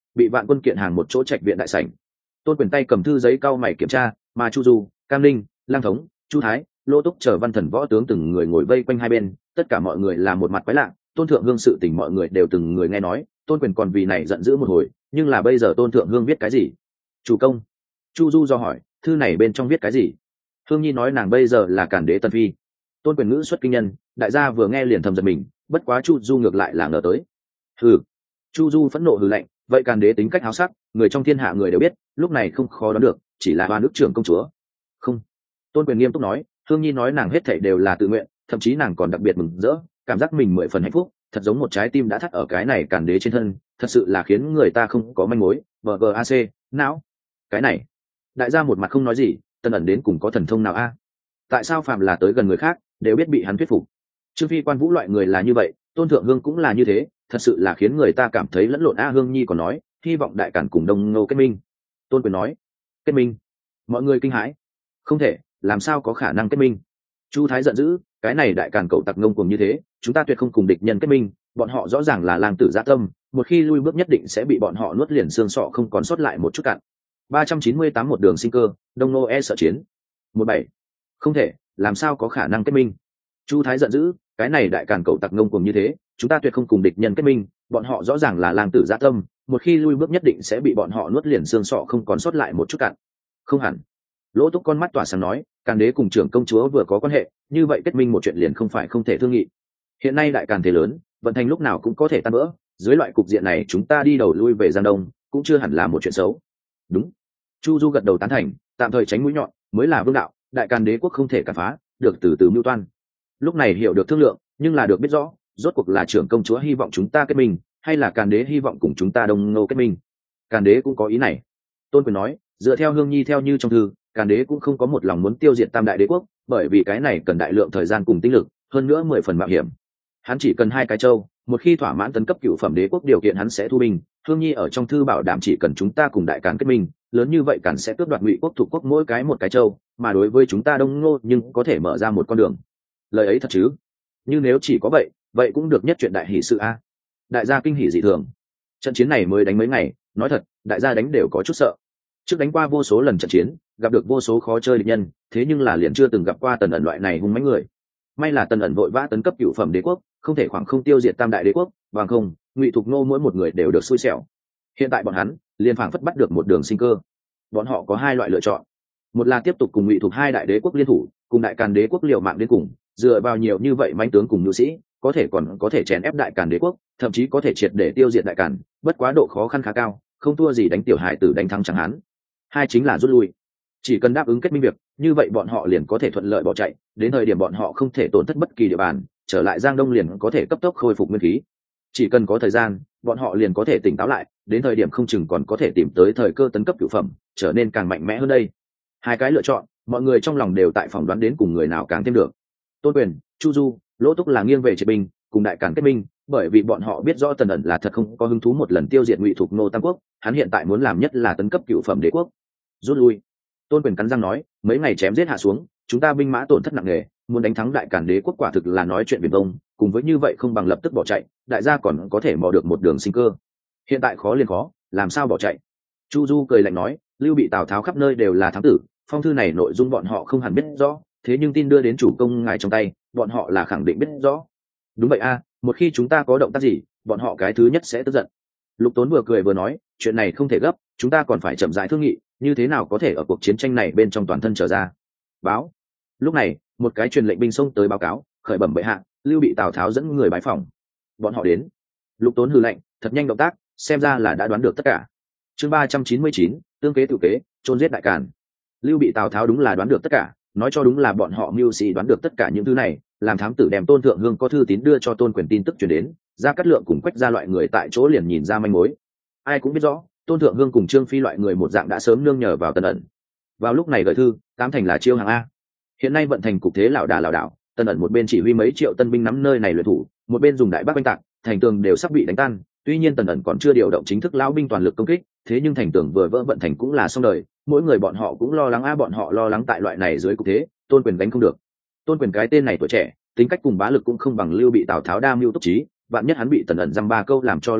bị vạn quân kiện hàng một chỗ trạch viện đại sảnh. Tôn Quyền tay cầm thư giấy cau mày kiểm tra, mà Chu Du, Cam Ninh, Lang Thống, Chu Thái, Lô Túc chờ văn thần võ tướng từng người ngồi vây quanh hai bên, tất cả mọi người là một mặt quái lạ. Tôn Thượng Hương sự tình mọi người đều từng người nghe nói, Tôn Quyền còn vì này giận dữ một hồi, nhưng là bây giờ Tôn Thượng Hương viết cái gì? Chủ công. Chu Du do hỏi, thư này bên trong viết cái gì? Hương Nhi nói nàng bây giờ là Càn Đế Tân Phi. Tôn Quyền ngữ xuất kinh nhân, đại gia vừa nghe liền thầm giật mình, bất quá Chu Du ngược lại là ngờ tới. Hừ. Chu Du phẫn nộ hừ lạnh, vậy Càn Đế tính cách háo sắc, người trong thiên hạ người đều biết, lúc này không khó đoán được, chỉ là hoa nước trưởng công chúa. Không. Tôn Quyền nghiêm túc nói, Hương Nhi nói nàng hết thảy đều là tự nguyện, thậm chí nàng còn đặc biệt mừng rỡ, cảm giác mình mười phần hạnh phúc, thật giống một trái tim đã thắt ở cái này Càn Đế trên thân, thật sự là khiến người ta không có manh mối. vê giê a xê, não. Cái này. Đại gia một mặt không nói gì, Tân ẩn đến cùng có thần thông nào a? Tại sao phàm là tới gần người khác đều biết bị hắn thuyết phục? Trương Phi Quan Vũ loại người là như vậy, Tôn Thượng Hương cũng là như thế, thật sự là khiến người ta cảm thấy lẫn lộn. A Hương Nhi còn nói hy vọng đại cản cùng Đông Ngô kết minh. Tôn Quyền nói kết minh? Mọi người kinh hãi, không thể, làm sao có khả năng kết minh? Chu Thái giận dữ, cái này đại càn cậu tặc ngông cuồng như thế, chúng ta tuyệt không cùng địch nhân kết minh, bọn họ rõ ràng là lang tử dạ tâm, một khi lui bước nhất định sẽ bị bọn họ nuốt liền xương sọ không còn sót lại một chút cạn. ba trăm chín mươi tám một đường sinh cơ, Đông Nô e sợ chiến. một bảy, không thể, làm sao có khả năng kết minh? Chu Thái giận dữ, cái này đại càn cậu tặc ngông cuồng như thế, chúng ta tuyệt không cùng địch nhân kết minh, bọn họ rõ ràng là lang tử dạ tâm, một khi lui bước nhất định sẽ bị bọn họ nuốt liền xương sọ không còn sót lại một chút cạn. Không hẳn. Lỗ Túc con mắt tỏa sáng nói, Càn Đế cùng trưởng công chúa vừa có quan hệ, như vậy kết minh một chuyện liền không phải không thể thương nghị. Hiện nay đại càn thế lớn, vận thành lúc nào cũng có thể tan vỡ, dưới loại cục diện này chúng ta đi đầu lui về Giang Đông cũng chưa hẳn là một chuyện xấu. Đúng. Chu Du gật đầu tán thành, tạm thời tránh mũi nhọn mới là vương đạo, đại càn đế quốc không thể cản phá, được từ từ mưu toan. Lúc này hiểu được thương lượng, nhưng là được biết rõ, rốt cuộc là trưởng công chúa hy vọng chúng ta kết minh, hay là Càn Đế hy vọng cùng chúng ta Đông Ngô kết minh? Càn Đế cũng có ý này. Tôn Quyền nói, dựa theo Hương Nhi theo như trong thư, Càn Đế cũng không có một lòng muốn tiêu diệt Tam Đại Đế quốc, bởi vì cái này cần đại lượng thời gian cùng tinh lực, hơn nữa mười phần mạo hiểm. Hắn chỉ cần hai cái châu, một khi thỏa mãn tấn cấp cựu phẩm đế quốc điều kiện hắn sẽ thu binh. Hương Nhi ở trong thư bảo đảm chỉ cần chúng ta cùng đại Càn kết minh, lớn như vậy Càn sẽ tước đoạt Ngụy quốc thuộc quốc mỗi cái một cái châu, mà đối với chúng ta Đông Ngô nhưng có thể mở ra một con đường. Lời ấy thật chứ? Nhưng nếu chỉ có vậy, vậy cũng được nhất chuyện đại hỷ sự a. Đại gia kinh hỉ dị thường. Trận chiến này mới đánh mấy ngày, nói thật, đại gia đánh đều có chút sợ. Trước đánh qua vô số lần trận chiến, gặp được vô số khó chơi địch nhân, thế nhưng là liền chưa từng gặp qua Tần ẩn loại này hung mãnh người. May là Tần ẩn vội vã tấn cấp cựu phẩm đế quốc, không thể khoảng không tiêu diệt Tam Đại Đế quốc, bằng không, Ngụy Thục Nô mỗi một người đều được xui xẻo. Hiện tại bọn hắn liền phảng phất bắt được một đường sinh cơ. Bọn họ có hai loại lựa chọn, một là tiếp tục cùng Ngụy Thục hai đại đế quốc liên thủ, cùng đại Càn đế quốc liều mạng đến cùng, dựa vào nhiều như vậy mãnh tướng cùng nhu sĩ, có thể còn có thể chèn ép đại Càn đế quốc, thậm chí có thể triệt để tiêu diệt đại Càn, bất quá độ khó khăn khá cao, không thua gì đánh tiểu hải tử đánh thắng chẳng hắn. Hai chính là rút lui. Chỉ cần đáp ứng kết minh việc, như vậy bọn họ liền có thể thuận lợi bỏ chạy, đến thời điểm bọn họ không thể tổn thất bất kỳ địa bàn, trở lại Giang Đông liền có thể cấp tốc khôi phục nguyên khí. Chỉ cần có thời gian, bọn họ liền có thể tỉnh táo lại, đến thời điểm không chừng còn có thể tìm tới thời cơ tấn cấp cửu phẩm, trở nên càng mạnh mẽ hơn đây. Hai cái lựa chọn, mọi người trong lòng đều tại phỏng đoán đến cùng người nào càng thêm được. Tôn Quyền, Chu Du, Lỗ Túc là nghiêng về triệt binh, cùng đại Càn kết minh, bởi vì bọn họ biết rõ Tần ẩn là thật không có hứng thú một lần tiêu diệt Ngụy Thục Nô Tam quốc, hắn hiện tại muốn làm nhất là tấn cấp cửu phẩm đế quốc. Rút lui. Tôn Quyền cắn răng nói, mấy ngày chém giết hạ xuống, chúng ta binh mã tổn thất nặng nề, muốn đánh thắng đại Càn đế quốc quả thực là nói chuyện viển vông, cùng với như vậy không bằng lập tức bỏ chạy, đại gia còn có thể mò được một đường sinh cơ. Hiện tại khó liền khó, làm sao bỏ chạy? Chu Du cười lạnh nói, Lưu Bị Tào Tháo khắp nơi đều là thám tử, phong thư này nội dung bọn họ không hẳn biết rõ, thế nhưng tin đưa đến chủ công ngài trong tay, bọn họ là khẳng định biết rõ. Đúng vậy a, một khi chúng ta có động tác gì, bọn họ cái thứ nhất sẽ tức giận. Lục Tốn vừa cười vừa nói, chuyện này không thể gấp, chúng ta còn phải chậm rãi thương nghị, như thế nào có thể ở cuộc chiến tranh này bên trong toàn thân trở ra. Báo. Lúc này, một cái truyền lệnh binh xông tới báo cáo, khởi bẩm bệ hạ, Lưu Bị Tào Tháo dẫn người bái phòng. Bọn họ đến. Lục Tốn hừ lạnh, thật nhanh động tác, xem ra là đã đoán được tất cả. Chương ba trăm chín mươi chín, tương kế tự kế, chôn giết đại Càn. Lưu Bị Tào Tháo đúng là đoán được tất cả, nói cho đúng là bọn họ mưu sĩ đoán được tất cả những thứ này, làm thám tử đem Tôn Thượng Hương có thư tín đưa cho Tôn Quyền tin tức truyền đến, Gia Cát Lượng cùng Quách gia loại người tại chỗ liền nhìn ra manh mối. Ai cũng biết rõ, Tôn Thượng Hương cùng Trương Phi loại người một dạng đã sớm nương nhờ vào Tần ẩn. Vào lúc này gửi thư, tám thành là chiêu hàng a. Hiện nay vận thành cục thế lão đà lão đảo, Tần ẩn một bên chỉ huy mấy triệu tân binh nắm nơi này luyện thủ, một bên dùng đại bác oanh tạc, thành tường đều sắp bị đánh tan. Tuy nhiên Tần ẩn còn chưa điều động chính thức lão binh toàn lực công kích, thế nhưng thành tường vừa vỡ vận thành cũng là xong đời, mỗi người bọn họ cũng lo lắng a, bọn họ lo lắng tại loại này dưới cục thế, Tôn Quyền đánh không được. Tôn Quyền cái tên này tuổi trẻ, tính cách cùng bá lực cũng không bằng Lưu Bị Tào Tháo đa mưu túc trí, vạn nhất hắn bị Tần ẩn dăm ba câu làm cho lui lại,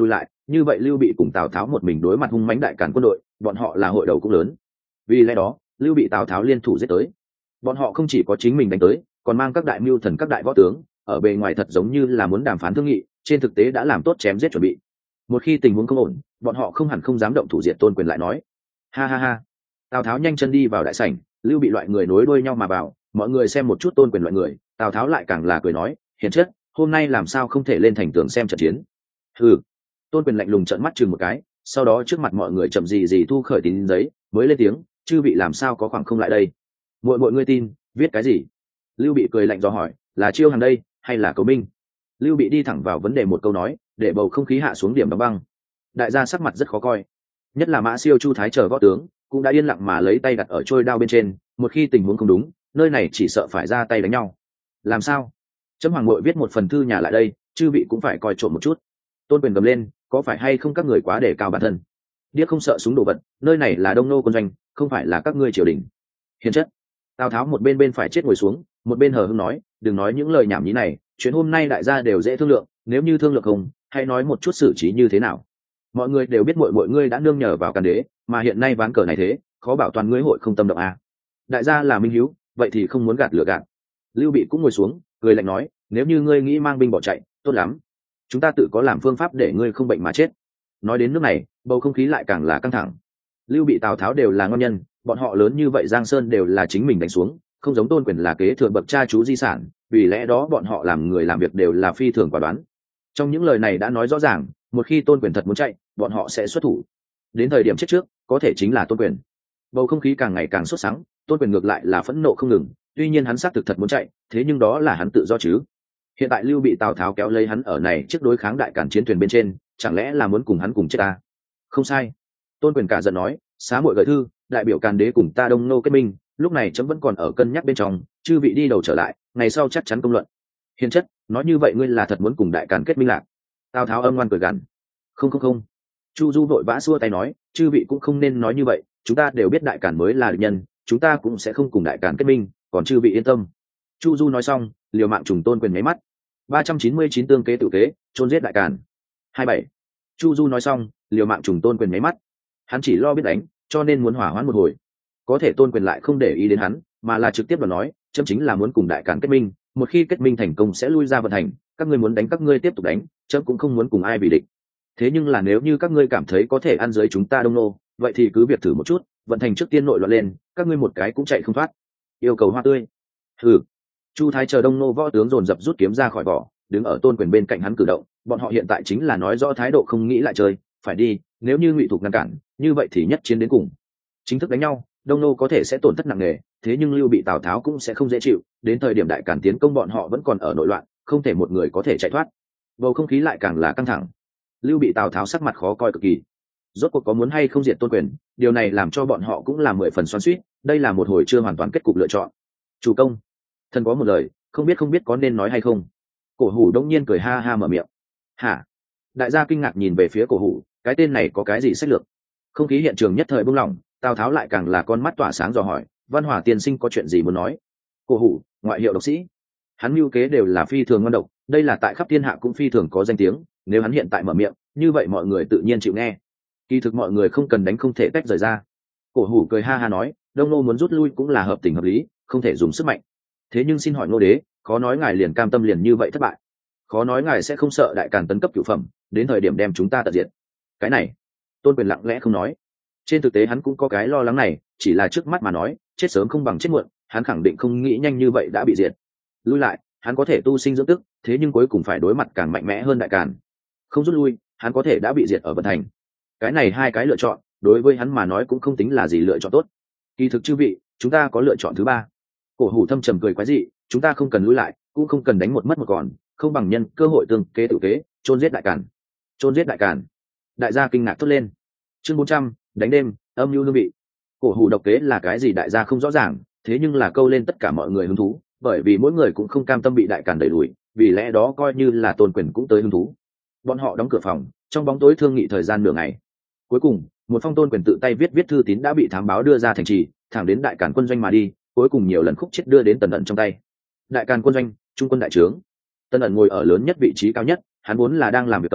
như vậy lưu bị cùng tào tháo một mình đối mặt hung mãnh đại càn quân đội, bọn họ là hội đầu cũng lớn. Vì lẽ đó lưu bị tào tháo liên thủ giết tới. Bọn họ không chỉ có chính mình đánh tới, còn mang các đại mưu thần các đại võ tướng, ở bề ngoài thật giống như là muốn đàm phán thương nghị, trên thực tế đã làm tốt chém giết chuẩn bị. Một khi tình huống không ổn, bọn họ không hẳn không dám động thủ diệt Tôn Quyền lại nói. Ha ha ha. Tào Tháo nhanh chân đi vào đại sảnh, lưu bị loại người nối đuôi nhau mà vào, mọi người xem một chút Tôn Quyền loại người, Tào Tháo lại càng là cười nói, hiền chất, hôm nay làm sao không thể lên thành tường xem trận chiến. Ừ. Tôn Quyền lạnh lùng trợn mắt chừng một cái, sau đó trước mặt mọi người chậm gì gì thu khởi tín giấy, mới lên tiếng, chư vị làm sao có khoảng không lại đây. Muội muội ngươi tin, viết cái gì? Lưu Bị cười lạnh dò hỏi, là chiêu hàng đây hay là cầu minh? Lưu Bị đi thẳng vào vấn đề một câu nói, để bầu không khí hạ xuống điểm đóng băng. Đại gia sắc mặt rất khó coi, nhất là Mã Siêu, Chu Thái chờ võ tướng cũng đã yên lặng mà lấy tay đặt ở trôi đao bên trên, một khi tình huống không đúng, nơi này chỉ sợ phải ra tay đánh nhau. Làm sao? Trẫm hoàng muội viết một phần thư nhà lại đây, chư vị cũng phải coi trộm một chút. Tôn Quyền gầm lên, có phải hay không các người quá đề cao bản thân? Điếc không sợ súng đồ vật, nơi này là Đông Nô quân doanh, không phải là các ngươi triều đình. Hiền chất. Tào Tháo một bên bên phải chết ngồi xuống, một bên hờ hững nói, đừng nói những lời nhảm nhí này, chuyện hôm nay đại gia đều dễ thương lượng, nếu như thương lượng không, hãy nói một chút xử trí như thế nào. Mọi người đều biết muội muội ngươi đã nương nhờ vào Càn Đế, mà hiện nay ván cờ này thế, khó bảo toàn ngươi hội không tâm động à. Đại gia là minh hiếu, vậy thì không muốn gạt lừa gạt. Lưu Bị cũng ngồi xuống, cười lạnh nói, nếu như ngươi nghĩ mang binh bỏ chạy, tốt lắm, chúng ta tự có làm phương pháp để ngươi không bệnh mà chết. Nói đến nước này, bầu không khí lại càng là căng thẳng. Lưu Bị, Tào Tháo đều là ngon nhân, bọn họ lớn như vậy Giang Sơn đều là chính mình đánh xuống, không giống Tôn Quyền là kế thừa bậc cha chú di sản, vì lẽ đó bọn họ làm người làm việc đều là phi thường quả đoán. Trong những lời này đã nói rõ ràng, một khi Tôn Quyền thật muốn chạy, bọn họ sẽ xuất thủ. Đến thời điểm chết trước, có thể chính là Tôn Quyền. Bầu không khí càng ngày càng sốt sắng, Tôn Quyền ngược lại là phẫn nộ không ngừng, tuy nhiên hắn xác thực thật muốn chạy, thế nhưng đó là hắn tự do chứ. Hiện tại Lưu Bị, Tào Tháo kéo lấy hắn ở này trước đối kháng đại càn chiến thuyền bên trên, chẳng lẽ là muốn cùng hắn cùng chết ta? Không sai. Tôn Quyền cả giận nói, xá muội gửi thư, đại biểu Càn Đế cùng ta Đông Nô kết minh, lúc này chấm vẫn còn ở cân nhắc bên trong, chư vị đi đầu trở lại, ngày sau chắc chắn công luận. Hiền chất, nói như vậy ngươi là thật muốn cùng đại càn kết minh lạc? Tào Tháo âm ngoan cười gằn. Không không không. Chu Du vội vã xua tay nói, chư vị cũng không nên nói như vậy, chúng ta đều biết đại càn mới là địch nhân, chúng ta cũng sẽ không cùng đại càn kết minh, còn chư vị yên tâm. Chu Du nói xong, liều mạng trùng Tôn Quyền nháy mắt. ba trăm chín mươi chín tương kế tự kế, chôn giết đại càn. hai bảy. Chu Du nói xong, liều mạng trùng Tôn Quyền nháy mắt. Hắn chỉ lo biết đánh, cho nên muốn hỏa hoãn một hồi. Có thể Tôn Quyền lại không để ý đến hắn, mà là trực tiếp đoán nói, chấm chính là muốn cùng đại càn kết minh, một khi kết minh thành công sẽ lui ra vận hành, các ngươi muốn đánh các ngươi tiếp tục đánh, chấm cũng không muốn cùng ai bị địch. Thế nhưng là nếu như các ngươi cảm thấy có thể ăn dưới chúng ta Đông Nô, vậy thì cứ việc thử một chút, vận thành trước tiên nội loạn lên, các ngươi một cái cũng chạy không thoát. Yêu cầu hoa tươi. Hừ. Chu Thái chờ Đông Nô võ tướng dồn dập rút kiếm ra khỏi vỏ, đứng ở Tôn Quyền bên cạnh hắn cử động, bọn họ hiện tại chính là nói rõ thái độ không nghĩ lại chơi, phải đi, nếu như Ngụy Thục ngăn cản, như vậy thì nhất chiến đến cùng. Chính thức đánh nhau, Đông Nô có thể sẽ tổn thất nặng nề, thế nhưng Lưu Bị, Tào Tháo cũng sẽ không dễ chịu, đến thời điểm đại càn tiến công bọn họ vẫn còn ở nội loạn, không thể một người có thể chạy thoát. Bầu không khí lại càng là căng thẳng. Lưu Bị, Tào Tháo sắc mặt khó coi cực kỳ. Rốt cuộc có muốn hay không diệt Tôn Quyền, điều này làm cho bọn họ cũng là mười phần xoắn xuýt, đây là một hồi chưa hoàn toàn kết cục lựa chọn. Chủ công, thần có một lời, không biết không biết có nên nói hay không. Cổ Hủ đông nhiên cười ha ha mở miệng. Hả? Đại gia kinh ngạc nhìn về phía Cổ Hủ, cái tên này có cái gì sách lược? Không khí hiện trường nhất thời buông lỏng, Tào Tháo lại càng là con mắt tỏa sáng dò hỏi, Văn Hòa tiên sinh có chuyện gì muốn nói? Cổ Hủ, ngoại hiệu độc sĩ, hắn mưu kế đều là phi thường ngon độc, đây là tại khắp thiên hạ cũng phi thường có danh tiếng, nếu hắn hiện tại mở miệng, như vậy mọi người tự nhiên chịu nghe. Kỳ thực mọi người không cần đánh không thể tách rời ra. Cổ Hủ cười ha ha nói, Đông Nô muốn rút lui cũng là hợp tình hợp lý, không thể dùng sức mạnh. Thế nhưng xin hỏi Ngô Đế, khó nói ngài liền cam tâm liền như vậy thất bại? Khó nói ngài sẽ không sợ đại càn tấn cấp cửu phẩm, đến thời điểm đem chúng ta tận diệt? Cái này, Tôn Quyền lặng lẽ không nói. Trên thực tế hắn cũng có cái lo lắng này, chỉ là trước mắt mà nói, chết sớm không bằng chết muộn, hắn khẳng định không nghĩ nhanh như vậy đã bị diệt. Lui lại, hắn có thể tu sinh dưỡng tức, thế nhưng cuối cùng phải đối mặt càng mạnh mẽ hơn đại càn. Không rút lui, hắn có thể đã bị diệt ở vận thành. Cái này hai cái lựa chọn, đối với hắn mà nói cũng không tính là gì lựa chọn tốt. Kỳ thực chư vị, chúng ta có lựa chọn thứ ba. Cổ Hủ thâm trầm cười quái dị, chúng ta không cần lui lại, cũng không cần đánh một mất một còn, không bằng nhân cơ hội tương kế tự kế, chôn giết đại càn. Chôn giết đại càn. Đại gia kinh ngạc thốt lên. Chương bốn trăm, đánh đêm, âm mưu lương vị. Cổ Hủ độc kế là cái gì đại gia không rõ ràng, thế nhưng là câu lên tất cả mọi người hứng thú, bởi vì mỗi người cũng không cam tâm bị đại càn đẩy đuổi, vì lẽ đó coi như là Tôn Quyền cũng tới hứng thú. Bọn họ đóng cửa phòng, trong bóng tối thương nghị thời gian nửa ngày. Cuối cùng, một phong Tôn Quyền tự tay viết viết thư tín đã bị thám báo đưa ra thành trì, thẳng đến đại càn quân doanh mà đi, cuối cùng nhiều lần khúc chết đưa đến Tần Ẩn trong tay. Đại càn quân doanh, trung quân đại trướng. Tần Ẩn ngồi ở lớn nhất vị trí cao nhất, hắn vốn là đang làm việc công,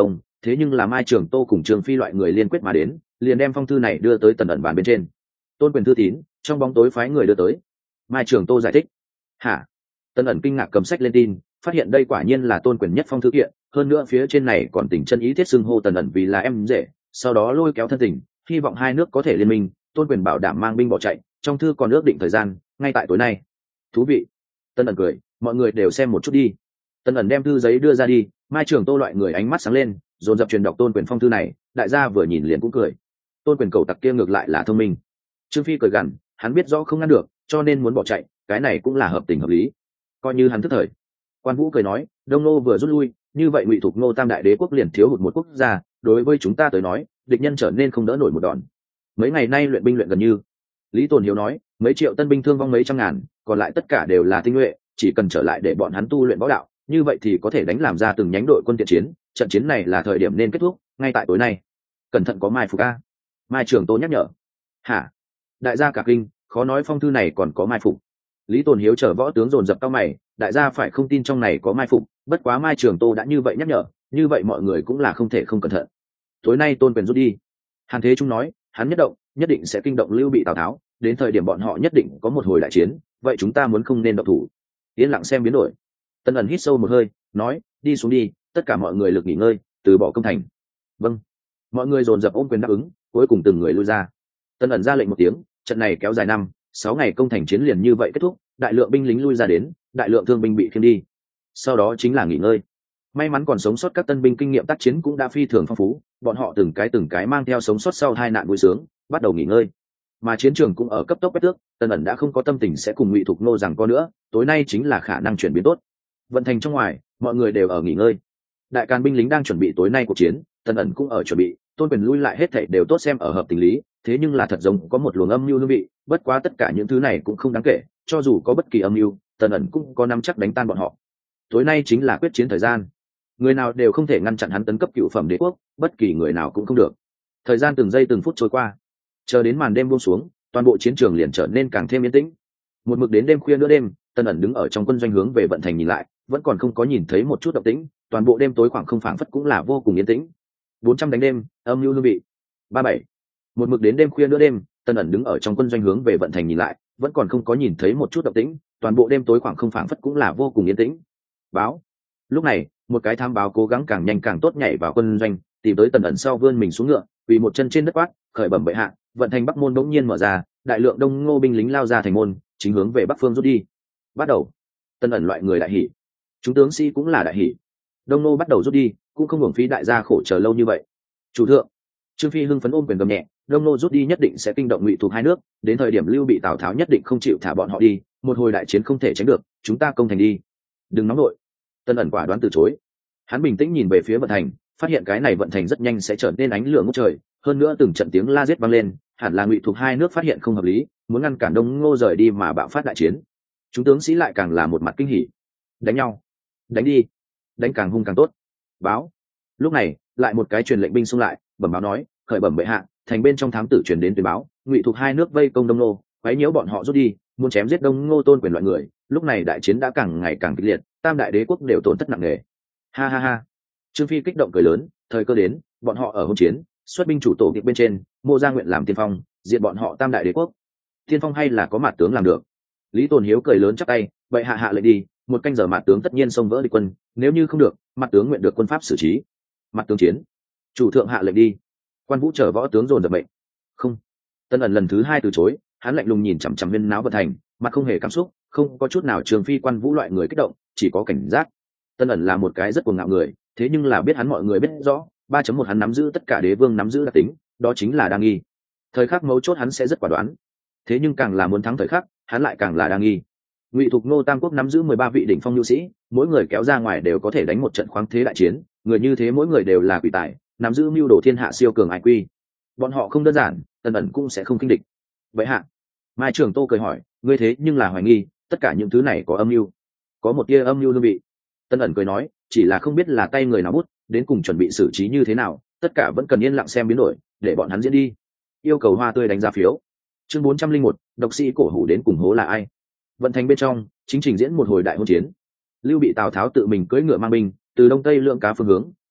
thế nhưng là Mai Trường Tô cùng Trương Phi loại người liên quyết mà đến, liền đem phong thư này đưa tới Tần ẩn bàn bên trên. Tôn Quyền thư tín trong bóng tối phái người đưa tới. Mai Trường Tô giải thích. Hả? Tần ẩn kinh ngạc cầm sách lên tin, phát hiện đây quả nhiên là Tôn Quyền nhất phong thư kiện, hơn nữa phía trên này còn tình chân ý thiết xưng hô Tần ẩn vì là em rể, sau đó lôi kéo thân tình, hy vọng hai nước có thể liên minh. Tôn Quyền bảo đảm mang binh bỏ chạy, trong thư còn ước định thời gian, ngay tại tối nay. Thú vị. Tần ẩn cười, mọi người đều xem một chút đi. Tần ẩn đem thư giấy đưa ra đi, Mai Trường Tô loại người ánh mắt sáng lên, dồn dập truyền đọc Tôn Quyền phong thư này, đại gia vừa nhìn liền cũng cười. Tôn Quyền cầu tặc kia ngược lại là thông minh. Trương Phi cười gằn, hắn biết rõ không ngăn được, cho nên muốn bỏ chạy, cái này cũng là hợp tình hợp lý, coi như hắn thức thời. Quan Vũ cười nói, Đông Nô vừa rút lui, như vậy Ngụy Thục Nô tam đại đế quốc liền thiếu hụt một quốc gia, đối với chúng ta tới nói, địch nhân trở nên không đỡ nổi một đòn. Mấy ngày nay luyện binh luyện gần như. Lý Tồn Hiếu nói, mấy triệu tân binh thương vong mấy trăm ngàn, còn lại tất cả đều là tinh nhuệ, chỉ cần trở lại để bọn hắn tu luyện võ đạo, như vậy thì có thể đánh làm ra từng nhánh đội quân tiện chiến. Trận chiến này là thời điểm nên kết thúc, ngay tại tối nay. Cẩn thận có mai phục a. Mai Trường Tô nhắc nhở. Hả? Đại gia cả kinh, khó nói phong thư này còn có mai phục. Lý Tồn Hiếu chờ võ tướng dồn dập cao mày, đại gia phải không tin trong này có mai phục, bất quá Mai Trường Tô đã như vậy nhắc nhở, như vậy mọi người cũng là không thể không cẩn thận. Tối nay Tôn Quyền rút đi. Hàn Thế Trung nói, hắn nhất động, nhất định sẽ kinh động Lưu Bị Tào Tháo, đến thời điểm bọn họ nhất định có một hồi đại chiến, vậy chúng ta muốn không nên động thủ. Yên lặng xem biến đổi. Tân ẩn hít sâu một hơi, nói, đi xuống đi, tất cả mọi người lực nghỉ ngơi, từ bỏ công thành. Vâng. Mọi người dồn dập ôm quyền đáp ứng, cuối cùng từng người lui ra. Tân ẩn ra lệnh một tiếng, trận này kéo dài năm sáu ngày công thành chiến liền như vậy kết thúc, đại lượng binh lính lui ra đến, đại lượng thương binh bị khiêng đi, sau đó chính là nghỉ ngơi. May mắn còn sống sót các tân binh kinh nghiệm tác chiến cũng đã phi thường phong phú, bọn họ từng cái từng cái mang theo sống sót sau hai nạn vui sướng, bắt đầu nghỉ ngơi. Mà chiến trường cũng ở cấp tốc quét tước, Tân ẩn đã không có tâm tình sẽ cùng Ngụy Thục Nô rằng có nữa, tối nay chính là khả năng chuyển biến tốt. Vận thành trong ngoài, mọi người đều ở nghỉ ngơi. Đại càn binh lính đang chuẩn bị tối nay cuộc chiến, Tân ẩn cũng ở chuẩn bị, Tôn Quyền lui lại hết thảy đều tốt xem ở hợp tình lý, thế nhưng là thật giống có một luồng âm mưu hương vị, bất quá tất cả những thứ này cũng không đáng kể, cho dù có bất kỳ âm mưu, Tân ẩn cũng có nắm chắc đánh tan bọn họ. Tối nay chính là quyết chiến thời gian, người nào đều không thể ngăn chặn hắn tấn cấp cựu phẩm đế quốc, bất kỳ người nào cũng không được. Thời gian từng giây từng phút trôi qua, chờ đến màn đêm buông xuống, toàn bộ chiến trường liền trở nên càng thêm yên tĩnh. Một mực đến đêm khuya nữa đêm, Tân ẩn đứng ở trong quân doanh hướng về vận thành nhìn lại, vẫn còn không có nhìn thấy một chút động tĩnh, toàn bộ đêm tối khoảng không phảng phất cũng là vô cùng yên tĩnh. bốn trăm đánh đêm, âm mưu hương vị. ba bảy. Một mực đến đêm khuya nữa đêm, Tân ẩn đứng ở trong quân doanh hướng về vận thành nhìn lại, vẫn còn không có nhìn thấy một chút động tĩnh, toàn bộ đêm tối khoảng không phảng phất cũng là vô cùng yên tĩnh. Báo. Lúc này, một cái thám báo cố gắng càng nhanh càng tốt nhảy vào quân doanh, tìm tới Tân ẩn sau vươn mình xuống ngựa, quỳ một chân trên đất quát, khởi bẩm bệ hạ, vận thành bắc môn bỗng nhiên mở ra, đại lượng đông ngô binh lính lao ra thành môn, chính hướng về bắc phương rút đi. Bắt đầu. Tân ẩn loại người đại hỉ, chúng tướng sĩ cũng là đại hỉ. Đông ngô bắt đầu rút đi, cũng không hưởng phí đại gia khổ chờ lâu như vậy. Chủ thượng. Trương Phi hưng phấn ôm quyền gầm nhẹ, đông nô rút đi nhất định sẽ kinh động Ngụy Thục hai nước, đến thời điểm Lưu Bị Tào Tháo nhất định không chịu thả bọn họ đi, một hồi đại chiến không thể tránh được, chúng ta công thành đi. Đừng nóng nội. Tân ẩn quả đoán từ chối. Hắn bình tĩnh nhìn về phía vận thành, phát hiện cái này vận thành rất nhanh sẽ trở nên ánh lửa ngút trời, hơn nữa từng trận tiếng la giết vang lên, hẳn là Ngụy Thục hai nước phát hiện không hợp lý, muốn ngăn cản đông ngô rời đi mà bạo phát đại chiến. Chúng tướng sĩ lại càng là một mặt kinh hỉ. Đánh nhau, đánh đi, đánh càng hung càng tốt. Báo. Lúc này, lại một cái truyền lệnh binh xung lại, bẩm báo nói, khởi bẩm bệ hạ, thành bên trong thám tử truyền đến tuyên báo, Ngụy Thục hai nước vây công đông nô, quấy nhiễu bọn họ rút đi, muốn chém giết đông ngô Tôn Quyền loại người. Lúc này đại chiến đã càng ngày càng kịch liệt, tam đại đế quốc đều tổn thất nặng nề. Ha ha ha. Trương Phi kích động cười lớn, thời cơ đến, bọn họ ở hôn chiến, xuất binh chủ tổ tiệc bên trên, Mộ Gia nguyện làm tiên phong, diệt bọn họ tam đại đế quốc. Tiên phong hay là có mặt tướng làm được. Lý Tồn Hiếu cười lớn chắp tay, vậy hạ hạ lệnh đi, một canh giờ mặt tướng tất nhiên xông vỡ địch quân, nếu như không được, mặt tướng nguyện được quân pháp xử trí. Mặt tướng chiến. Chủ thượng hạ lệnh đi. Quan Vũ chờ võ tướng dồn dập mệnh. Không. Tân ẩn lần thứ hai từ chối, hắn lạnh lùng nhìn chằm chằm viên náo vận thành, mặt không hề cảm xúc, không có chút nào Trường Phi Quan Vũ loại người kích động, chỉ có cảnh giác. Tân ẩn là một cái rất cuồng ngạo người, thế nhưng là biết hắn mọi người biết rõ, ba chấm một hắn nắm giữ tất cả đế vương nắm giữ đặc tính, đó chính là đa nghi. Thời khắc mấu chốt hắn sẽ rất quả đoán, thế nhưng càng là muốn thắng thời khắc, hắn lại càng là đa nghi. Ngụy Thục Nô Tam Quốc nắm giữ mười ba vị đỉnh phong nhu sĩ, mỗi người kéo ra ngoài đều có thể đánh một trận khoáng thế đại chiến, người như thế mỗi người đều là quỷ tài, nắm giữ mưu đồ thiên hạ siêu cường ai quy. Bọn họ không đơn giản, Tân ẩn cũng sẽ không kinh địch. Vậy hạ. Mai Trường Tô cười hỏi, ngươi thế nhưng là hoài nghi, tất cả những thứ này có âm mưu? Có một tia âm mưu hương vị. Tân ẩn cười nói, chỉ là không biết là tay người nào bút, đến cùng chuẩn bị xử trí như thế nào, tất cả vẫn cần yên lặng xem biến đổi, để bọn hắn diễn đi. Yêu cầu Hoa Tươi đánh giá phiếu. Chương bốn trăm linh một, độc sĩ cổ hủ đến cùng hố là ai? Vận thành bên trong, chính trình diễn một hồi đại hôn chiến. Lưu Bị Tào Tháo tự mình cưỡi ngựa mang binh, từ đông tây lượng cá phương hướng,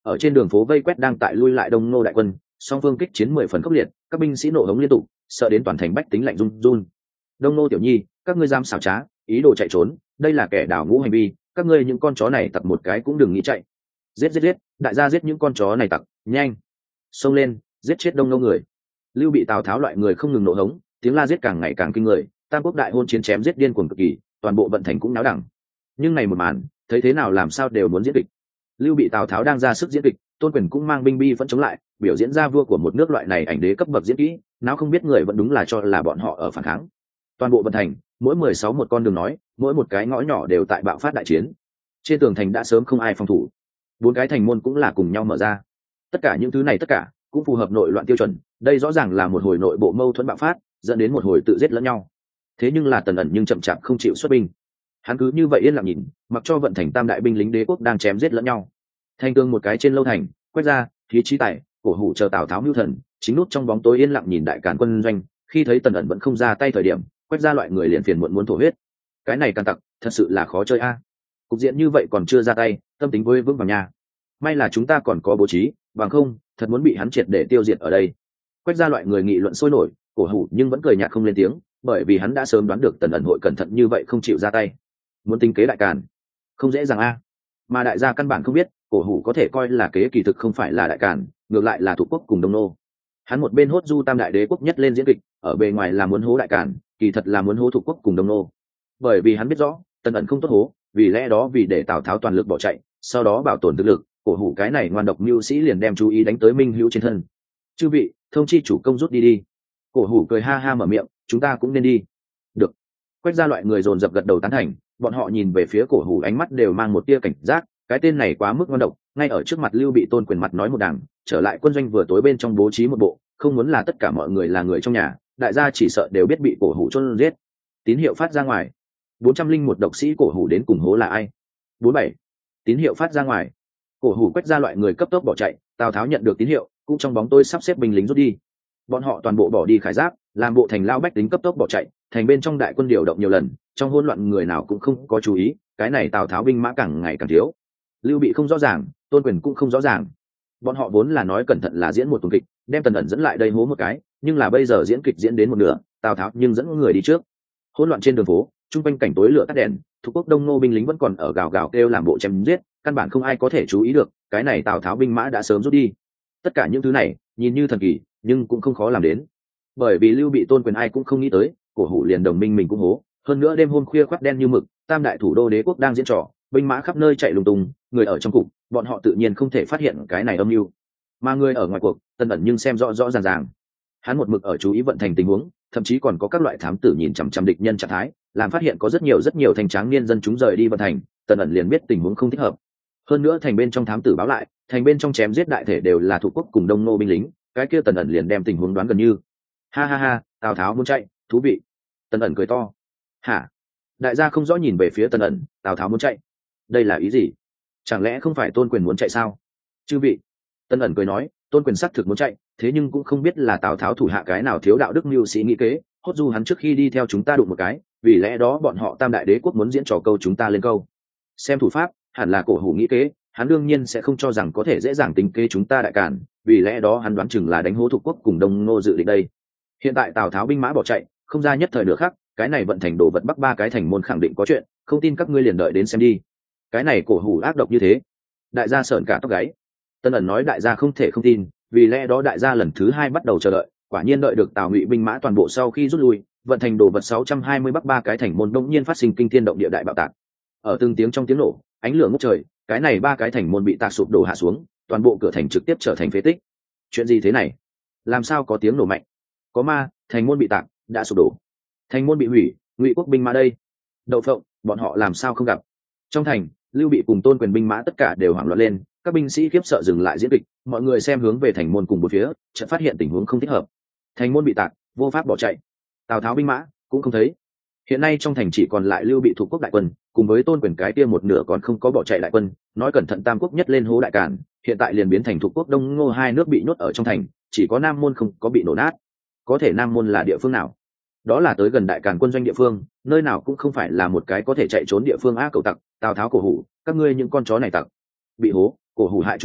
ở trên đường phố vây quét đang tại lui lại đông ngô đại quân, song phương kích chiến mười phần khốc liệt, các binh sĩ nổ hống liên tục, sợ đến toàn thành bách tính lạnh run run. Đông ngô tiểu nhi, các ngươi dám xảo trá, ý đồ chạy trốn, đây là kẻ đảo ngũ hành vi, các ngươi những con chó này tặc một cái cũng đừng nghĩ chạy. Giết giết giết, đại gia giết những con chó này tặc, nhanh. Xông lên, giết chết đông ngô người. Lưu Bị Tào Tháo loại người không ngừng nổ hống, tiếng la giết càng ngày càng kinh người, tam quốc đại hôn chiến chém giết điên cuồng cực kỳ, toàn bộ vận thành cũng náo đẳng. Nhưng này một màn, thấy thế nào làm sao đều muốn diễn kịch. Lưu Bị Tào Tháo đang ra sức diễn kịch, Tôn Quyền cũng mang binh bi vẫn chống lại, biểu diễn ra vua của một nước loại này ảnh đế cấp bậc diễn kỹ, nào không biết người vẫn đúng là cho là bọn họ ở phản kháng. Toàn bộ vận thành, mỗi mười sáu một con đường nói, mỗi một cái ngõ nhỏ đều tại bạo phát đại chiến. Trên tường thành đã sớm không ai phòng thủ, bốn cái thành môn cũng là cùng nhau mở ra. Tất cả những thứ này tất cả cũng phù hợp nội loạn tiêu chuẩn, đây rõ ràng là một hồi nội bộ mâu thuẫn bạo phát, dẫn đến một hồi tự giết lẫn nhau. Thế nhưng là Tần ẩn nhưng chậm chạp không chịu xuất binh, hắn cứ như vậy yên lặng nhìn, mặc cho vận thành tam đại binh lính đế quốc đang chém giết lẫn nhau. Thành tường một cái trên lâu thành, quét ra, khí trí tài, cổ hủ chờ Tào Tháo mưu thần, chính nút trong bóng tối yên lặng nhìn đại càn quân doanh, khi thấy Tần ẩn vẫn không ra tay thời điểm, quét ra loại người liền phiền muộn muốn thổ huyết. Cái này càn tặc, thật sự là khó chơi a. Cục diện như vậy còn chưa ra tay, tâm tính với vững vàng nhà. May là chúng ta còn có bố trí, bằng không, thật muốn bị hắn triệt để tiêu diệt ở đây. Quét ra loại người nghị luận sôi nổi, cổ hủ nhưng vẫn cười nhạt không lên tiếng, bởi vì hắn đã sớm đoán được Tần ẩn hội cẩn thận như vậy không chịu ra tay. Muốn tính kế đại càn, không dễ dàng a. Mà đại gia căn bản không biết, cổ hủ có thể coi là kế kỳ thực không phải là đại càn, ngược lại là thuộc quốc cùng đông nô. Hắn một bên hốt du tam đại đế quốc nhất lên diễn kịch, ở bề ngoài là muốn hố đại càn, kỳ thật là muốn hố thuộc quốc cùng đông nô. Bởi vì hắn biết rõ, Tần ẩn không tốt hố, vì lẽ đó vì để Tào Tháo toàn lực bỏ chạy, sau đó bảo tồn thực lực, cổ hủ cái này ngoan độc mưu sĩ liền đem chú ý đánh tới Minh Hữu trên thân. Chư vị, thông chi chủ công rút đi đi. Cổ hủ cười ha ha mở miệng, chúng ta cũng nên đi. Được. Quét ra loại người dồn dập gật đầu tán thành, bọn họ nhìn về phía cổ hủ ánh mắt đều mang một tia cảnh giác, cái tên này quá mức ngoan độc, ngay ở trước mặt Lưu Bị Tôn Quyền mặt nói một đằng, trở lại quân doanh vừa tối bên trong bố trí một bộ, không muốn là tất cả mọi người là người trong nhà, đại gia chỉ sợ đều biết bị cổ hủ chôn giết. Tín hiệu phát ra ngoài. bốn trăm linh một độc sĩ cổ hủ đến cùng hố là ai? bốn bảy. Tín hiệu phát ra ngoài. Cổ hủ quét ra loại người cấp tốc bỏ chạy, Tào Tháo nhận được tín hiệu, cũng trong bóng tối sắp xếp binh lính rút đi. Bọn họ toàn bộ bỏ đi khải giáp, làm bộ thành lao bách tính cấp tốc bỏ chạy, thành bên trong đại quân điều động nhiều lần, trong hỗn loạn người nào cũng không có chú ý, cái này Tào Tháo binh mã càng ngày càng thiếu. Lưu Bị không rõ ràng, Tôn Quyền cũng không rõ ràng. Bọn họ vốn là nói cẩn thận là diễn một tuần kịch, đem Tần ẩn dẫn lại đây hố một cái, nhưng là bây giờ diễn kịch diễn đến một nửa, Tào Tháo nhưng dẫn người đi trước. Hỗn loạn trên đường phố, trung quanh cảnh tối lửa tắt đèn, thuộc quốc đông nô binh lính vẫn còn ở gào gào kêu làm bộ chém giết, căn bản không ai có thể chú ý được, cái này Tào Tháo binh mã đã sớm rút đi. Tất cả những thứ này nhìn như thần kỳ, nhưng cũng không khó làm đến, bởi vì Lưu Bị Tôn Quyền ai cũng không nghĩ tới, cổ hủ liền đồng minh mình cũng hố. Hơn nữa đêm hôm khuya khoắt đen như mực, tam đại thủ đô đế quốc đang diễn trò, binh mã khắp nơi chạy lung tung, người ở trong cục, bọn họ tự nhiên không thể phát hiện cái này âm mưu. Mà người ở ngoài cuộc, Tần ẩn nhưng xem rõ rõ ràng ràng. Hắn một mực ở chú ý vận thành tình huống, thậm chí còn có các loại thám tử nhìn chằm chằm địch nhân trạng thái, làm phát hiện có rất nhiều rất nhiều thành tráng niên dân chúng rời đi vận thành, Tần ẩn liền biết tình huống không thích hợp. Hơn nữa thành bên trong thám tử báo lại, thành bên trong chém giết đại thể đều là thuộc quốc cùng đông nô binh lính, cái kia Tần ẩn liền đem tình huống đoán gần như. Ha ha ha, Tào Tháo muốn chạy, thú vị. Tần ẩn cười to. Hả? Đại gia không rõ nhìn về phía Tần ẩn, Tào Tháo muốn chạy, đây là ý gì? Chẳng lẽ không phải Tôn Quyền muốn chạy sao? Chư vị. Tần ẩn cười nói, Tôn Quyền xác thực muốn chạy, thế nhưng cũng không biết là Tào Tháo thủ hạ cái nào thiếu đạo đức mưu sĩ nghĩ kế, hốt du hắn trước khi đi theo chúng ta đụng một cái, vì lẽ đó bọn họ tam đại đế quốc muốn diễn trò câu chúng ta lên câu. Xem thủ pháp, hẳn là cổ hủ nghĩ kế, hắn đương nhiên sẽ không cho rằng có thể dễ dàng tính kế chúng ta đại càn, vì lẽ đó hắn đoán chừng là đánh hố thuộc quốc cùng đông ngô dự định đây. Hiện tại Tào Tháo binh mã bỏ chạy, không ra nhất thời nửa khắc, cái này vận thành đồ vật bắc ba cái thành môn khẳng định có chuyện, không tin các ngươi liền đợi đến xem đi. Cái này cổ hủ ác độc như thế, đại gia sởn cả tóc gáy. Tân ẩn nói đại gia không thể không tin, vì lẽ đó đại gia lần thứ hai bắt đầu chờ đợi, quả nhiên đợi được Tào Ngụy binh mã toàn bộ sau khi rút lui, vận thành đồ vật sáu trăm hai mươi bắc ba cái thành môn đông nhiên phát sinh kinh thiên động địa đại bạo tạc. Ở từng tiếng trong tiếng nổ, ánh lửa ngút trời, cái này ba cái thành môn bị tạc sụp đổ hạ xuống, toàn bộ cửa thành trực tiếp trở thành phế tích. Chuyện gì thế này? Làm sao có tiếng nổ mạnh? Có ma, thành môn bị tạc, đã sụp đổ. Thành môn bị hủy, Ngụy quốc binh mã đây. Đậu phộng, bọn họ làm sao không gặp? Trong thành, Lưu Bị cùng Tôn Quyền binh mã tất cả đều hoảng loạn lên, các binh sĩ khiếp sợ dừng lại diễn kịch, mọi người xem hướng về thành môn cùng một phía, chợt phát hiện tình huống không thích hợp. Thành môn bị tạc, vô pháp bỏ chạy. Tào Tháo binh mã cũng không thấy. Hiện nay trong thành chỉ còn lại Lưu Bị thuộc quốc đại quân, cùng với Tôn Quyền cái kia một nửa còn không có bỏ chạy đại quân, nói cẩn thận tam quốc nhất lên hố đại càn, hiện tại liền biến thành thuộc quốc đông ngô hai nước bị nhốt ở trong thành, chỉ có Nam Môn không có bị nổ nát. Có thể Nam Môn là địa phương nào? Đó là tới gần đại càn quân doanh địa phương, nơi nào cũng không phải là một cái có thể chạy trốn địa phương. A cậu tặc, Tào Tháo cổ hủ, các ngươi những con chó này tặc, bị hố, cổ hủ hại chúng ta,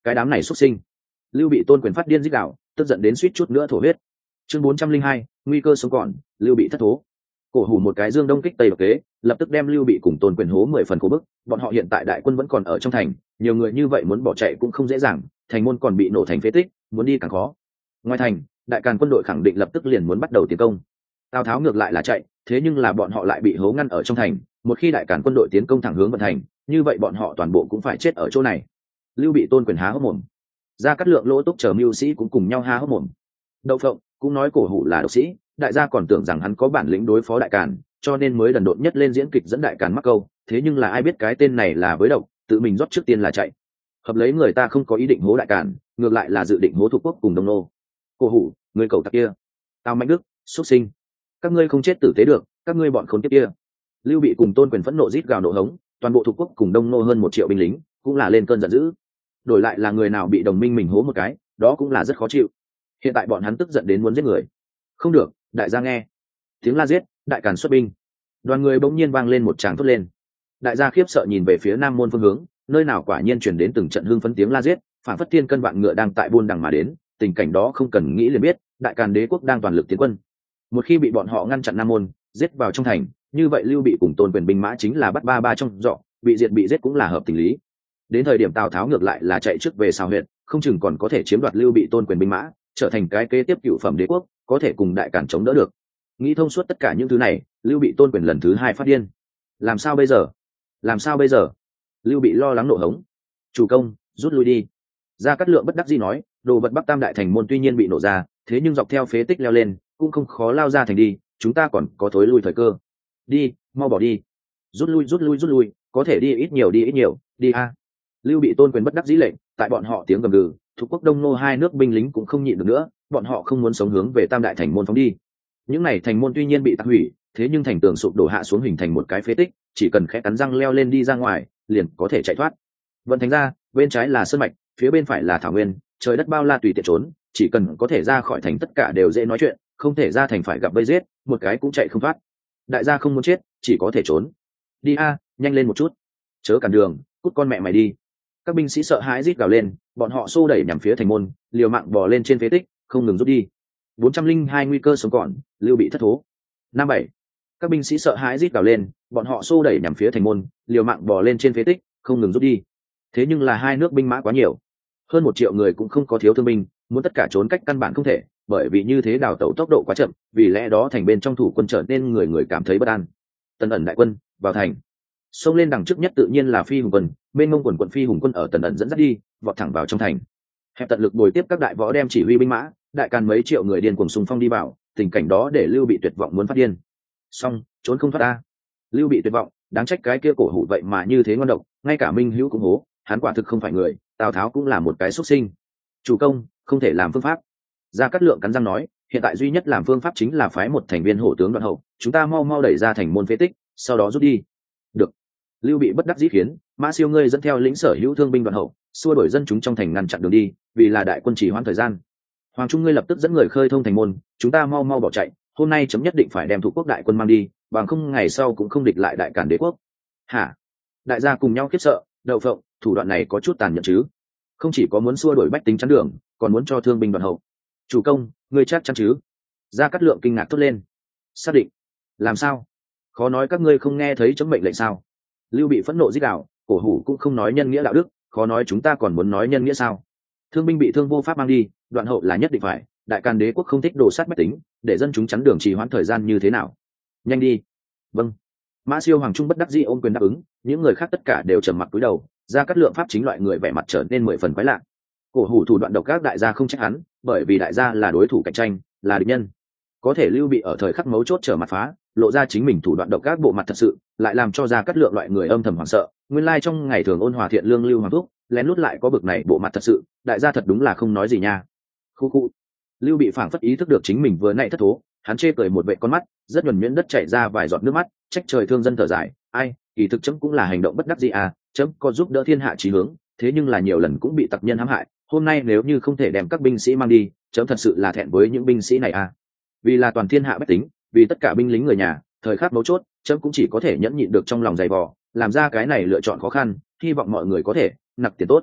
cái đám này xuất sinh. Lưu Bị tôn quyền phát điên rít gào, tức giận đến suýt chút nữa thổ huyết. Chương bốn trăm linh hai, nguy cơ sống còn, Lưu Bị thất thố. Cổ Hủ một cái dương đông kích tây độc kế, lập tức đem Lưu Bị cùng tôn quyền hố mười phần khổ bức. Bọn họ hiện tại đại quân vẫn còn ở trong thành, nhiều người như vậy muốn bỏ chạy cũng không dễ dàng, thành môn còn bị nổ thành phế tích, muốn đi càng khó. Ngoài thành, đại càn quân đội khẳng định lập tức liền muốn bắt đầu tiến công. Tào Tháo ngược lại là chạy, thế nhưng là bọn họ lại bị hố ngăn ở trong thành. Một khi đại càn quân đội tiến công thẳng hướng vận thành, như vậy bọn họ toàn bộ cũng phải chết ở chỗ này. Lưu Bị tôn quyền há hốc mồm, Gia Cát Lượng Lỗ Túc chờ mưu sĩ cũng cùng nhau há hốc mồm. Đậu Phộng cũng nói Cổ Hủ là độc sĩ, đại gia còn tưởng rằng hắn có bản lĩnh đối phó đại càn, cho nên mới đần độn nhất lên diễn kịch dẫn đại càn mắc câu. Thế nhưng là ai biết cái tên này là với độc, tự mình rót trước tiên là chạy. Hợp lấy người ta không có ý định hố đại càn, ngược lại là dự định hố thuộc quốc cùng Đông Nô. Cổ Hủ, người cầu tặc kia, Tào Mạnh Đức, xuất sinh, các ngươi không chết tử tế được, các ngươi bọn khốn kiếp kia. Lưu Bị cùng tôn quyền phẫn nộ rít gào nộ hống, toàn bộ thuộc quốc cùng Đông Nô hơn một triệu binh lính cũng là lên cơn giận dữ. Đổi lại là người nào bị đồng minh mình hố một cái, đó cũng là rất khó chịu. Hiện tại bọn hắn tức giận đến muốn giết người. Không được, đại gia nghe, tiếng la giết, đại càn xuất binh. Đoàn người bỗng nhiên vang lên một tràng thốt lên. Đại gia khiếp sợ nhìn về phía nam môn phương hướng, nơi nào quả nhiên truyền đến từng trận hưng phấn tiếng la giết, phản phất thiên cân vạn ngựa đang tại buôn đằng mà đến. Tình cảnh đó không cần nghĩ liền biết, đại càn đế quốc đang toàn lực tiến quân. Một khi bị bọn họ ngăn chặn nam môn, giết vào trong thành, như vậy Lưu Bị cùng tôn quyền binh mã chính là bắt ba ba trong dọ, bị diệt bị giết cũng là hợp tình lý. Đến thời điểm Tào Tháo ngược lại là chạy trước về Sào huyện, không chừng còn có thể chiếm đoạt Lưu Bị tôn quyền binh mã, trở thành cái kế tiếp cựu phẩm đế quốc, có thể cùng đại càn chống đỡ được. Nghĩ thông suốt tất cả những thứ này, Lưu Bị tôn quyền lần thứ hai phát điên. Làm sao bây giờ? Làm sao bây giờ? Lưu Bị lo lắng nộ hống. Chủ công, rút lui đi. Gia Cát Lượng bất đắc dĩ nói, đồ vật Bắc Tam đại thành môn tuy nhiên bị nổ ra, thế nhưng dọc theo phế tích leo lên, cũng không khó lao ra thành đi, chúng ta còn có thối lui thời cơ. Đi, mau bỏ đi. Rút lui rút lui rút lui, có thể đi ít nhiều đi ít nhiều, đi a. Lưu Bị tôn quyền bất đắc dĩ lệnh, tại bọn họ tiếng gầm gừ, thuộc quốc Đông Nô hai nước binh lính cũng không nhịn được nữa, bọn họ không muốn sống hướng về Tam đại thành môn phóng đi. Những này thành môn tuy nhiên bị tạc hủy, thế nhưng thành tường sụp đổ hạ xuống hình thành một cái phế tích, chỉ cần khẽ cắn răng leo lên đi ra ngoài, liền có thể chạy thoát. Vận thành ra, bên trái là sơn mạch, phía bên phải là thảo nguyên, trời đất bao la tùy tiện trốn, chỉ cần có thể ra khỏi thành tất cả đều dễ nói chuyện, không thể ra thành phải gặp vây giết, một cái cũng chạy không thoát. Đại gia không muốn chết, chỉ có thể trốn. Đi a, nhanh lên một chút, chớ cản đường, cút con mẹ mày đi. Các binh sĩ sợ hãi rít gào lên, bọn họ xô đẩy nhằm phía thành môn, liều mạng bò lên trên phế tích, không ngừng rút đi. bốn trăm linh hai nguy cơ sống còn, Lưu Bị thất thố. Năm bảy. Các binh sĩ sợ hãi rít gào lên, bọn họ xô đẩy nhằm phía thành môn, liều mạng bò lên trên phế tích, không ngừng rút đi. Thế nhưng là hai nước binh mã quá nhiều, hơn một triệu người cũng không có thiếu thương binh, muốn tất cả trốn cách căn bản không thể, bởi vì như thế đào tẩu tốc độ quá chậm, vì lẽ đó thành bên trong thủ quân trở nên người người cảm thấy bất an. Tần ẩn đại quân vào thành, xông lên đằng trước nhất tự nhiên là Phi Hùng quân, bên ngông quần quận Phi Hùng quân ở Tần ẩn dẫn dắt đi, vọt thẳng vào trong thành. Hẹp tận lực bồi tiếp các đại võ đem chỉ huy binh mã, đại càn mấy triệu người điên cuồng xung phong đi vào, tình cảnh đó để Lưu Bị tuyệt vọng muốn phát điên. Xong, trốn không thoát ta. Lưu Bị tuyệt vọng, đáng trách cái kia Cổ Hủ vậy mà như thế ngon độc, ngay cả Minh Hữu cũng hố, hắn quả thực không phải người, Tào Tháo cũng là một cái xuất sinh. Chủ công, không thể làm phương pháp. Gia Cát Lượng cắn răng nói, hiện tại duy nhất làm phương pháp chính là phái một thành viên hổ tướng Đoạn Hậu, chúng ta mau mau đẩy ra thành môn phế tích, sau đó rút đi. Được. Lưu Bị bất đắc dĩ khiến Mã Siêu ngươi dẫn theo lĩnh sở hữu thương binh Đoạn Hậu, xua đuổi dân chúng trong thành ngăn chặn đường đi, vì là đại quân chỉ hoãn thời gian. Hoàng Trung ngươi lập tức dẫn người khơi thông thành môn, chúng ta mau mau bỏ chạy, hôm nay chấm nhất định phải đem thủ quốc đại quân mang đi, bằng không ngày sau cũng không địch lại đại càn đế quốc. Hả? Đại gia cùng nhau khiếp sợ, Đậu Phộng, thủ đoạn này có chút tàn nhẫn chứ? Không chỉ có muốn xua đuổi bách tính chắn đường, còn muốn cho thương binh Đoạn Hậu. Chủ công, ngươi chắc chắn chứ? Gia Cát Lượng kinh ngạc thốt lên. Xác định. Làm sao? Khó nói các ngươi không nghe thấy chấm mệnh lệnh sao? Lưu Bị phẫn nộ rít gào, Cổ Hủ cũng không nói nhân nghĩa đạo đức, khó nói chúng ta còn muốn nói nhân nghĩa sao? Thương binh bị thương vô pháp mang đi, Đoạn Hậu là nhất định phải, đại càn đế quốc không thích đổ sát bách tính, để dân chúng chắn đường trì hoãn thời gian như thế nào? Nhanh đi. Vâng. Mã Siêu Hoàng Trung bất đắc dĩ ôm quyền đáp ứng, những người khác tất cả đều trầm mặc cúi đầu. Gia Cát Lượng pháp chính loại người vẻ mặt trở nên mười phần quái lạ. Cổ Hủ thủ đoạn độc ác đại gia không trách hắn, bởi vì đại gia là đối thủ cạnh tranh, là địch nhân. Có thể Lưu Bị ở thời khắc mấu chốt trở mặt phá, lộ ra chính mình thủ đoạn độc ác bộ mặt thật sự, lại làm cho Gia Cát Lượng loại người âm thầm hoảng sợ. Nguyên lai trong ngày thường ôn hòa thiện lương Lưu Hoàng Thúc, lén lút lại có bực này bộ mặt thật sự, đại gia thật đúng là không nói gì nha. Khu khu. Lưu Bị phảng phất ý thức được chính mình vừa nãy thất thố, hắn chê cười một vệ con mắt, rất nhuần nhuyễn đất chảy ra vài giọt nước mắt, trách trời thương dân thở dài, ai, kỳ thực chấm cũng là hành động bất đắc dĩ à, chấm có giúp đỡ thiên hạ chí hướng, thế nhưng là nhiều lần cũng bị tặc nhân hãm hại, hôm nay nếu như không thể đem các binh sĩ mang đi, chấm thật sự là thẹn với những binh sĩ này à. Vì là toàn thiên hạ bách tính, vì tất cả binh lính người nhà, thời khắc mấu chốt, chấm cũng chỉ có thể nhẫn nhịn được trong lòng dày vò, làm ra cái này lựa chọn khó khăn, hy vọng mọi người có thể nặc tiền tốt.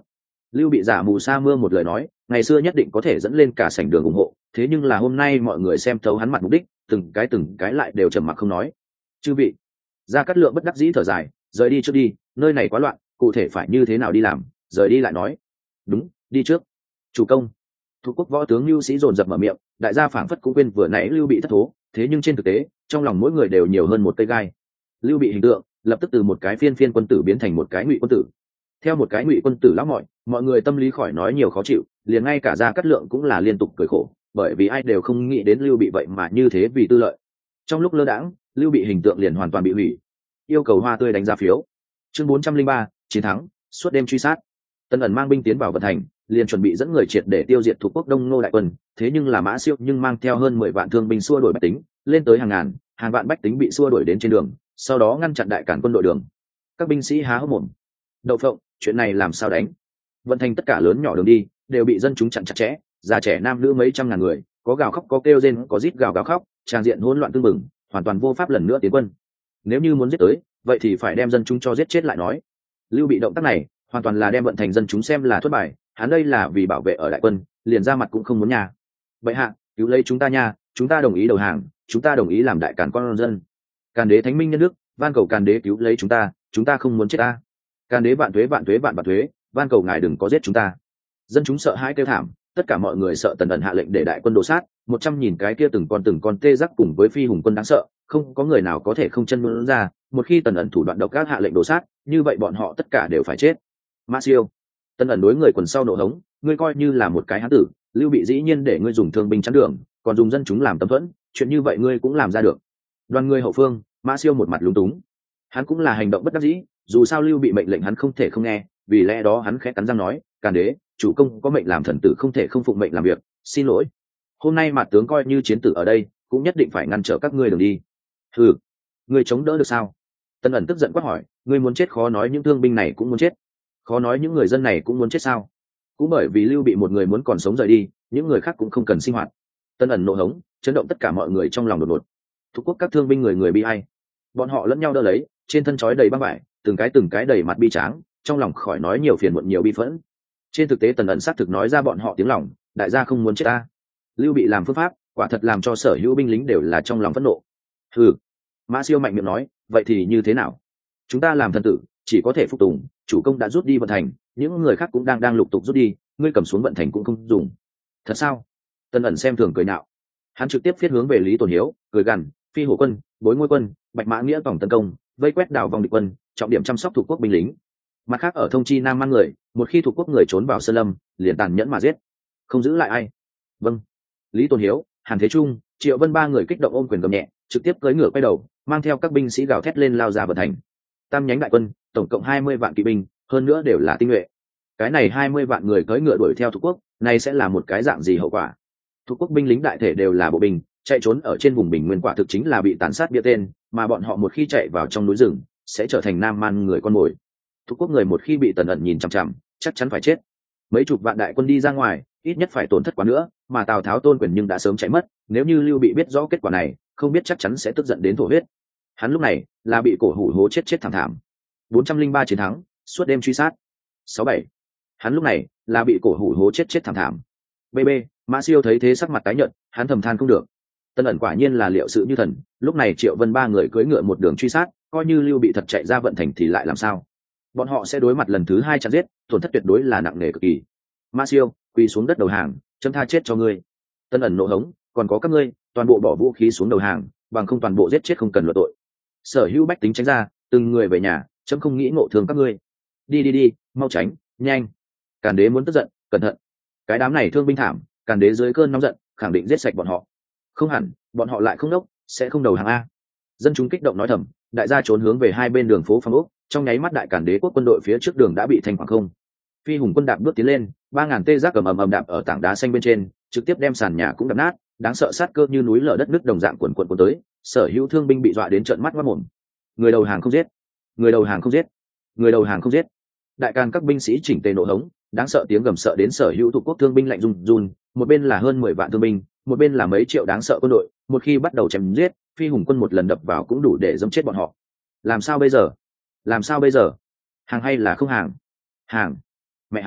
Lưu Bị giả mù sa mưa một lời nói, ngày xưa nhất định có thể dẫn lên cả sảnh đường ủng hộ, thế nhưng là hôm nay mọi người xem thấu hắn mặt mục đích, từng cái từng cái lại đều trầm mặc không nói. Chư vị, Gia Cát Lượng bất đắc dĩ thở dài, rời đi trước đi, nơi này quá loạn, cụ thể phải như thế nào đi làm, rời đi lại nói. Đúng, đi trước. Chủ công. Thuộc quốc võ tướng Lưu Sĩ dồn dập mở miệng, đại gia phảng phất cũng quên vừa nãy Lưu Bị thất thố, thế nhưng trên thực tế, trong lòng mỗi người đều nhiều hơn một cây gai. Lưu Bị hình tượng lập tức từ một cái phiên phiên quân tử biến thành một cái ngụy quân tử. Theo một cái ngụy quân tử lão mọi, mọi người tâm lý khỏi nói nhiều khó chịu, liền ngay cả Gia Cát Lượng cũng là liên tục cười khổ, bởi vì ai đều không nghĩ đến Lưu Bị vậy mà như thế vì tư lợi. Trong lúc lơ đãng, Lưu Bị hình tượng liền hoàn toàn bị hủy. Yêu cầu hoa tươi đánh giá phiếu. Chương bốn trăm linh ba, chiến thắng, suốt đêm truy sát. Tân ẩn mang binh tiến vào vận thành, liền chuẩn bị dẫn người triệt để tiêu diệt thuộc quốc Đông Nô đại quân, thế nhưng là Mã Siêu nhưng mang theo hơn mười vạn thương binh xua đuổi bách tính, lên tới hàng ngàn, hàng vạn bách tính bị xua đuổi đến trên đường, sau đó ngăn chặn đại cản quân đội đường. Các binh sĩ há hốc mồm. Đậu phộng, chuyện này làm sao đánh? Vận thành tất cả lớn nhỏ đường đi đều bị dân chúng chặn chặt chẽ, già trẻ nam nữ mấy trăm ngàn người, có gào khóc có kêu rên, có rít gào gào khóc, tràng diện hỗn loạn tương mừng, hoàn toàn vô pháp lần nữa tiến quân. Nếu như muốn giết tới, vậy thì phải đem dân chúng cho giết chết lại nói. Lưu Bị động tác này hoàn toàn là đem vận thành dân chúng xem là thất bại, hắn đây là vì bảo vệ ở đại quân, liền ra mặt cũng không muốn nhà. Vậy hạ, cứu lấy chúng ta nha, chúng ta đồng ý đầu hàng, chúng ta đồng ý làm đại càn con dân. Càn đế thánh minh nhân đức, van cầu Càn đế cứu lấy chúng ta, chúng ta không muốn chết ta. Càn đế vạn tuế vạn tuế vạn vạn tuế, van cầu ngài đừng có giết chúng ta. Dân chúng sợ hãi kêu thảm, tất cả mọi người sợ Tần ẩn hạ lệnh để đại quân đổ sát, một trăm nhìn cái kia từng con từng con tê giác cùng với phi hùng quân đáng sợ, không có người nào có thể không chân luôn ra. Một khi Tần ẩn thủ đoạn độc ác hạ lệnh đổ sát, như vậy bọn họ tất cả đều phải chết. Mã Siêu, Tần ẩn đối người quần sau nổ hống, ngươi coi như là một cái hán tử, Lưu Bị dĩ nhiên để ngươi dùng thương binh chắn đường, còn dùng dân chúng làm tấm thuẫn, chuyện như vậy ngươi cũng làm ra được. Đoàn người hậu phương, Mã Siêu một mặt lúng túng, hắn cũng là hành động bất đắc dĩ, dù sao Lưu Bị mệnh lệnh hắn không thể không nghe, vì lẽ đó hắn khẽ cắn răng nói, Càn đế, chủ công có mệnh làm thần tử không thể không phụng mệnh làm việc, xin lỗi. Hôm nay mặt tướng coi như chiến tử ở đây, cũng nhất định phải ngăn trở các ngươi đường đi. Hừ, ngươi chống đỡ được sao? Tân ẩn tức giận quát hỏi, ngươi muốn chết khó nói những thương binh này cũng muốn chết, khó nói những người dân này cũng muốn chết sao? Cũng bởi vì Lưu Bị một người muốn còn sống rời đi, những người khác cũng không cần sinh hoạt. Tân ẩn nộ hống, chấn động tất cả mọi người trong lòng đột ngột. Thuộc quốc các thương binh người người bi ai, bọn họ lẫn nhau đỡ lấy, trên thân trói đầy băng vải, từng cái từng cái đầy mặt bi tráng, trong lòng khỏi nói nhiều phiền muộn nhiều bi phẫn. Trên thực tế Tần ẩn xác thực nói ra bọn họ tiếng lòng, đại gia không muốn chết ta. Lưu Bị làm phương pháp, quả thật làm cho sở hữu binh lính đều là trong lòng phẫn nộ. Hừ, Mã Siêu mạnh miệng nói, vậy thì như thế nào? Chúng ta làm thần tử, chỉ có thể phục tùng, chủ công đã rút đi vận thành, những người khác cũng đang đang lục tục rút đi, ngươi cầm xuống vận thành cũng không dùng. Thật sao? Tần ẩn xem thường cười nhạo. Hắn trực tiếp viết hướng về Lý Tồn Hiếu, cười gằn, phi hổ quân, bối ngôi quân, bạch mã nghĩa tổng tấn công, vây quét đảo vòng địch quân, trọng điểm chăm sóc thuộc quốc binh lính. Mặt khác ở thông chi nam mang người, một khi thuộc quốc người trốn vào sơn lâm, liền tàn nhẫn mà giết, không giữ lại ai. Vâng. Lý Tồn Hiếu, Hàn Thế Trung, Triệu Vân ba người kích động ôm quyền gầm nhẹ, trực tiếp cưỡi ngựa quay đầu, mang theo các binh sĩ gào thét lên lao ra vận thành. Tam nhánh đại quân, tổng cộng hai mươi vạn kỵ binh, hơn nữa đều là tinh nhuệ. Cái này hai mươi vạn người cưỡi ngựa đuổi theo thuộc quốc, này sẽ là một cái dạng gì hậu quả? Thuộc quốc binh lính đại thể đều là bộ binh, chạy trốn ở trên vùng bình nguyên quả thực chính là bị tàn sát bia tên, mà bọn họ một khi chạy vào trong núi rừng, sẽ trở thành nam man người con mồi. Thuộc quốc người một khi bị Tần ẩn nhìn chằm chằm, chắc chắn phải chết. Mấy chục vạn đại quân đi ra ngoài, ít nhất phải tổn thất quá nữa, mà Tào Tháo tôn quyền nhưng đã sớm chạy mất, nếu như Lưu Bị biết rõ kết quả này, không biết chắc chắn sẽ tức giận đến thổ huyết. Hắn lúc này là bị cổ hủ hố chết chết thảm thảm. bốn trăm linh ba chiến thắng, suốt đêm truy sát. sáu bảy. Hắn lúc này là bị cổ hủ hố chết chết thảm thảm. bê bê, Mã Siêu thấy thế sắc mặt tái nhợt, hắn thầm than không được. Tân ẩn quả nhiên là liệu sự như thần, lúc này Triệu Vân ba người cưỡi ngựa một đường truy sát, coi như Lưu Bị thật chạy ra vận thành thì lại làm sao? Bọn họ sẽ đối mặt lần thứ hai chặn giết, tổn thất tuyệt đối là nặng nề cực kỳ. Mã Siêu, quỳ xuống đất đầu hàng, chấm tha chết cho ngươi. Tân ẩn nộ hống, còn có các ngươi, toàn bộ bỏ vũ khí xuống đầu hàng, bằng không toàn bộ giết chết không cần luận tội. Sở hữu bách tính tránh ra, từng người về nhà, chấm không nghĩ ngộ thương các ngươi. Đi đi đi, mau tránh, nhanh. Càn đế muốn tức giận, cẩn thận. Cái đám này thương binh thảm, Càn đế dưới cơn nóng giận, khẳng định giết sạch bọn họ. Không hẳn, bọn họ lại không đốc, sẽ không đầu hàng a. Dân chúng kích động nói thầm, đại gia trốn hướng về hai bên đường phố phong ốc, trong nháy mắt đại Càn đế quốc quân đội phía trước đường đã bị thành khoảng không. Phi hùng quân đạp bước tiến lên, ba ngàn tê giác cầm ầm ầm đạp ở tảng đá xanh bên trên, trực tiếp đem sàn nhà cũng đập nát, đáng sợ sát cơ như núi lở đất nước đồng dạng cuồn cuộn cuốn tới, sở hữu thương binh bị dọa đến trợn mắt ngoác mồm. Người đầu hàng không giết, người đầu hàng không giết, người đầu hàng không giết. Đại Càn các binh sĩ chỉnh tề nổ hống, đáng sợ tiếng gầm sợ đến sở hữu thuộc quốc thương binh lạnh run run, một bên là hơn mười vạn thương binh, một bên là mấy triệu đáng sợ quân đội, một khi bắt đầu chém giết, phi hùng quân một lần đập vào cũng đủ để giẫm chết bọn họ. Làm sao bây giờ? Làm sao bây giờ? Hàng hay là không hàng? Hàng. Mẹ hắn,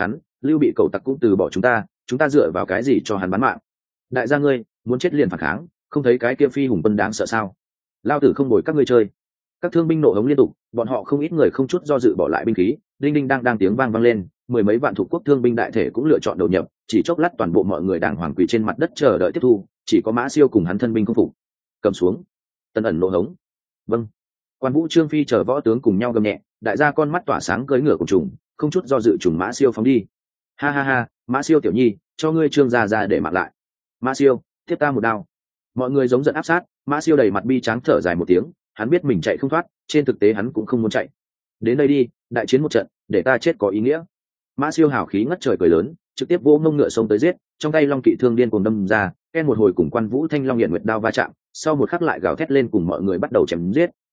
lưu bị cầu tặc cũng từ bỏ chúng ta, chúng ta dựa vào cái gì cho hắn bán mạng? Đại gia ngươi muốn chết liền phản kháng, không thấy cái kia phi hùng quân đáng sợ sao? Lao tử không bồi các ngươi chơi. Các thương binh nộ hống liên tục, bọn họ không ít người không chút do dự bỏ lại binh khí, đinh đinh đang đang tiếng vang vang lên, mười mấy vạn thuộc quốc thương binh đại thể cũng lựa chọn đầu nhập, chỉ chốc lát toàn bộ mọi người đàng hoàng quỳ trên mặt đất chờ đợi tiếp thu, chỉ có Mã Siêu cùng hắn thân binh không phục. Cầm xuống. Tân ẩn nộ hống. Vâng. Quan Vũ Trương Phi chờ võ tướng cùng nhau gầm nhẹ, đại gia con mắt tỏa sáng cưỡi ngựa cùng trùng, không chút do dự trùng Mã Siêu phóng đi. Ha ha ha, Mã Siêu tiểu nhi, cho ngươi Trương gia ra để mạng lại. Mã Siêu, tiếp ta một đao. Mọi người giống giận áp sát, Mã Siêu đầy mặt bi tráng thở dài một tiếng, hắn biết mình chạy không thoát, trên thực tế hắn cũng không muốn chạy. Đến đây đi, đại chiến một trận, để ta chết có ý nghĩa. Mã Siêu hào khí ngất trời cười lớn, trực tiếp vỗ mông ngựa xông tới giết, trong tay long kỵ thương điên cuồng đâm ra, ken một hồi cùng Quan Vũ Thanh Long Hiển Nguyệt đao va chạm, sau một khắc lại gào thét lên cùng mọi người bắt đầu chém giết.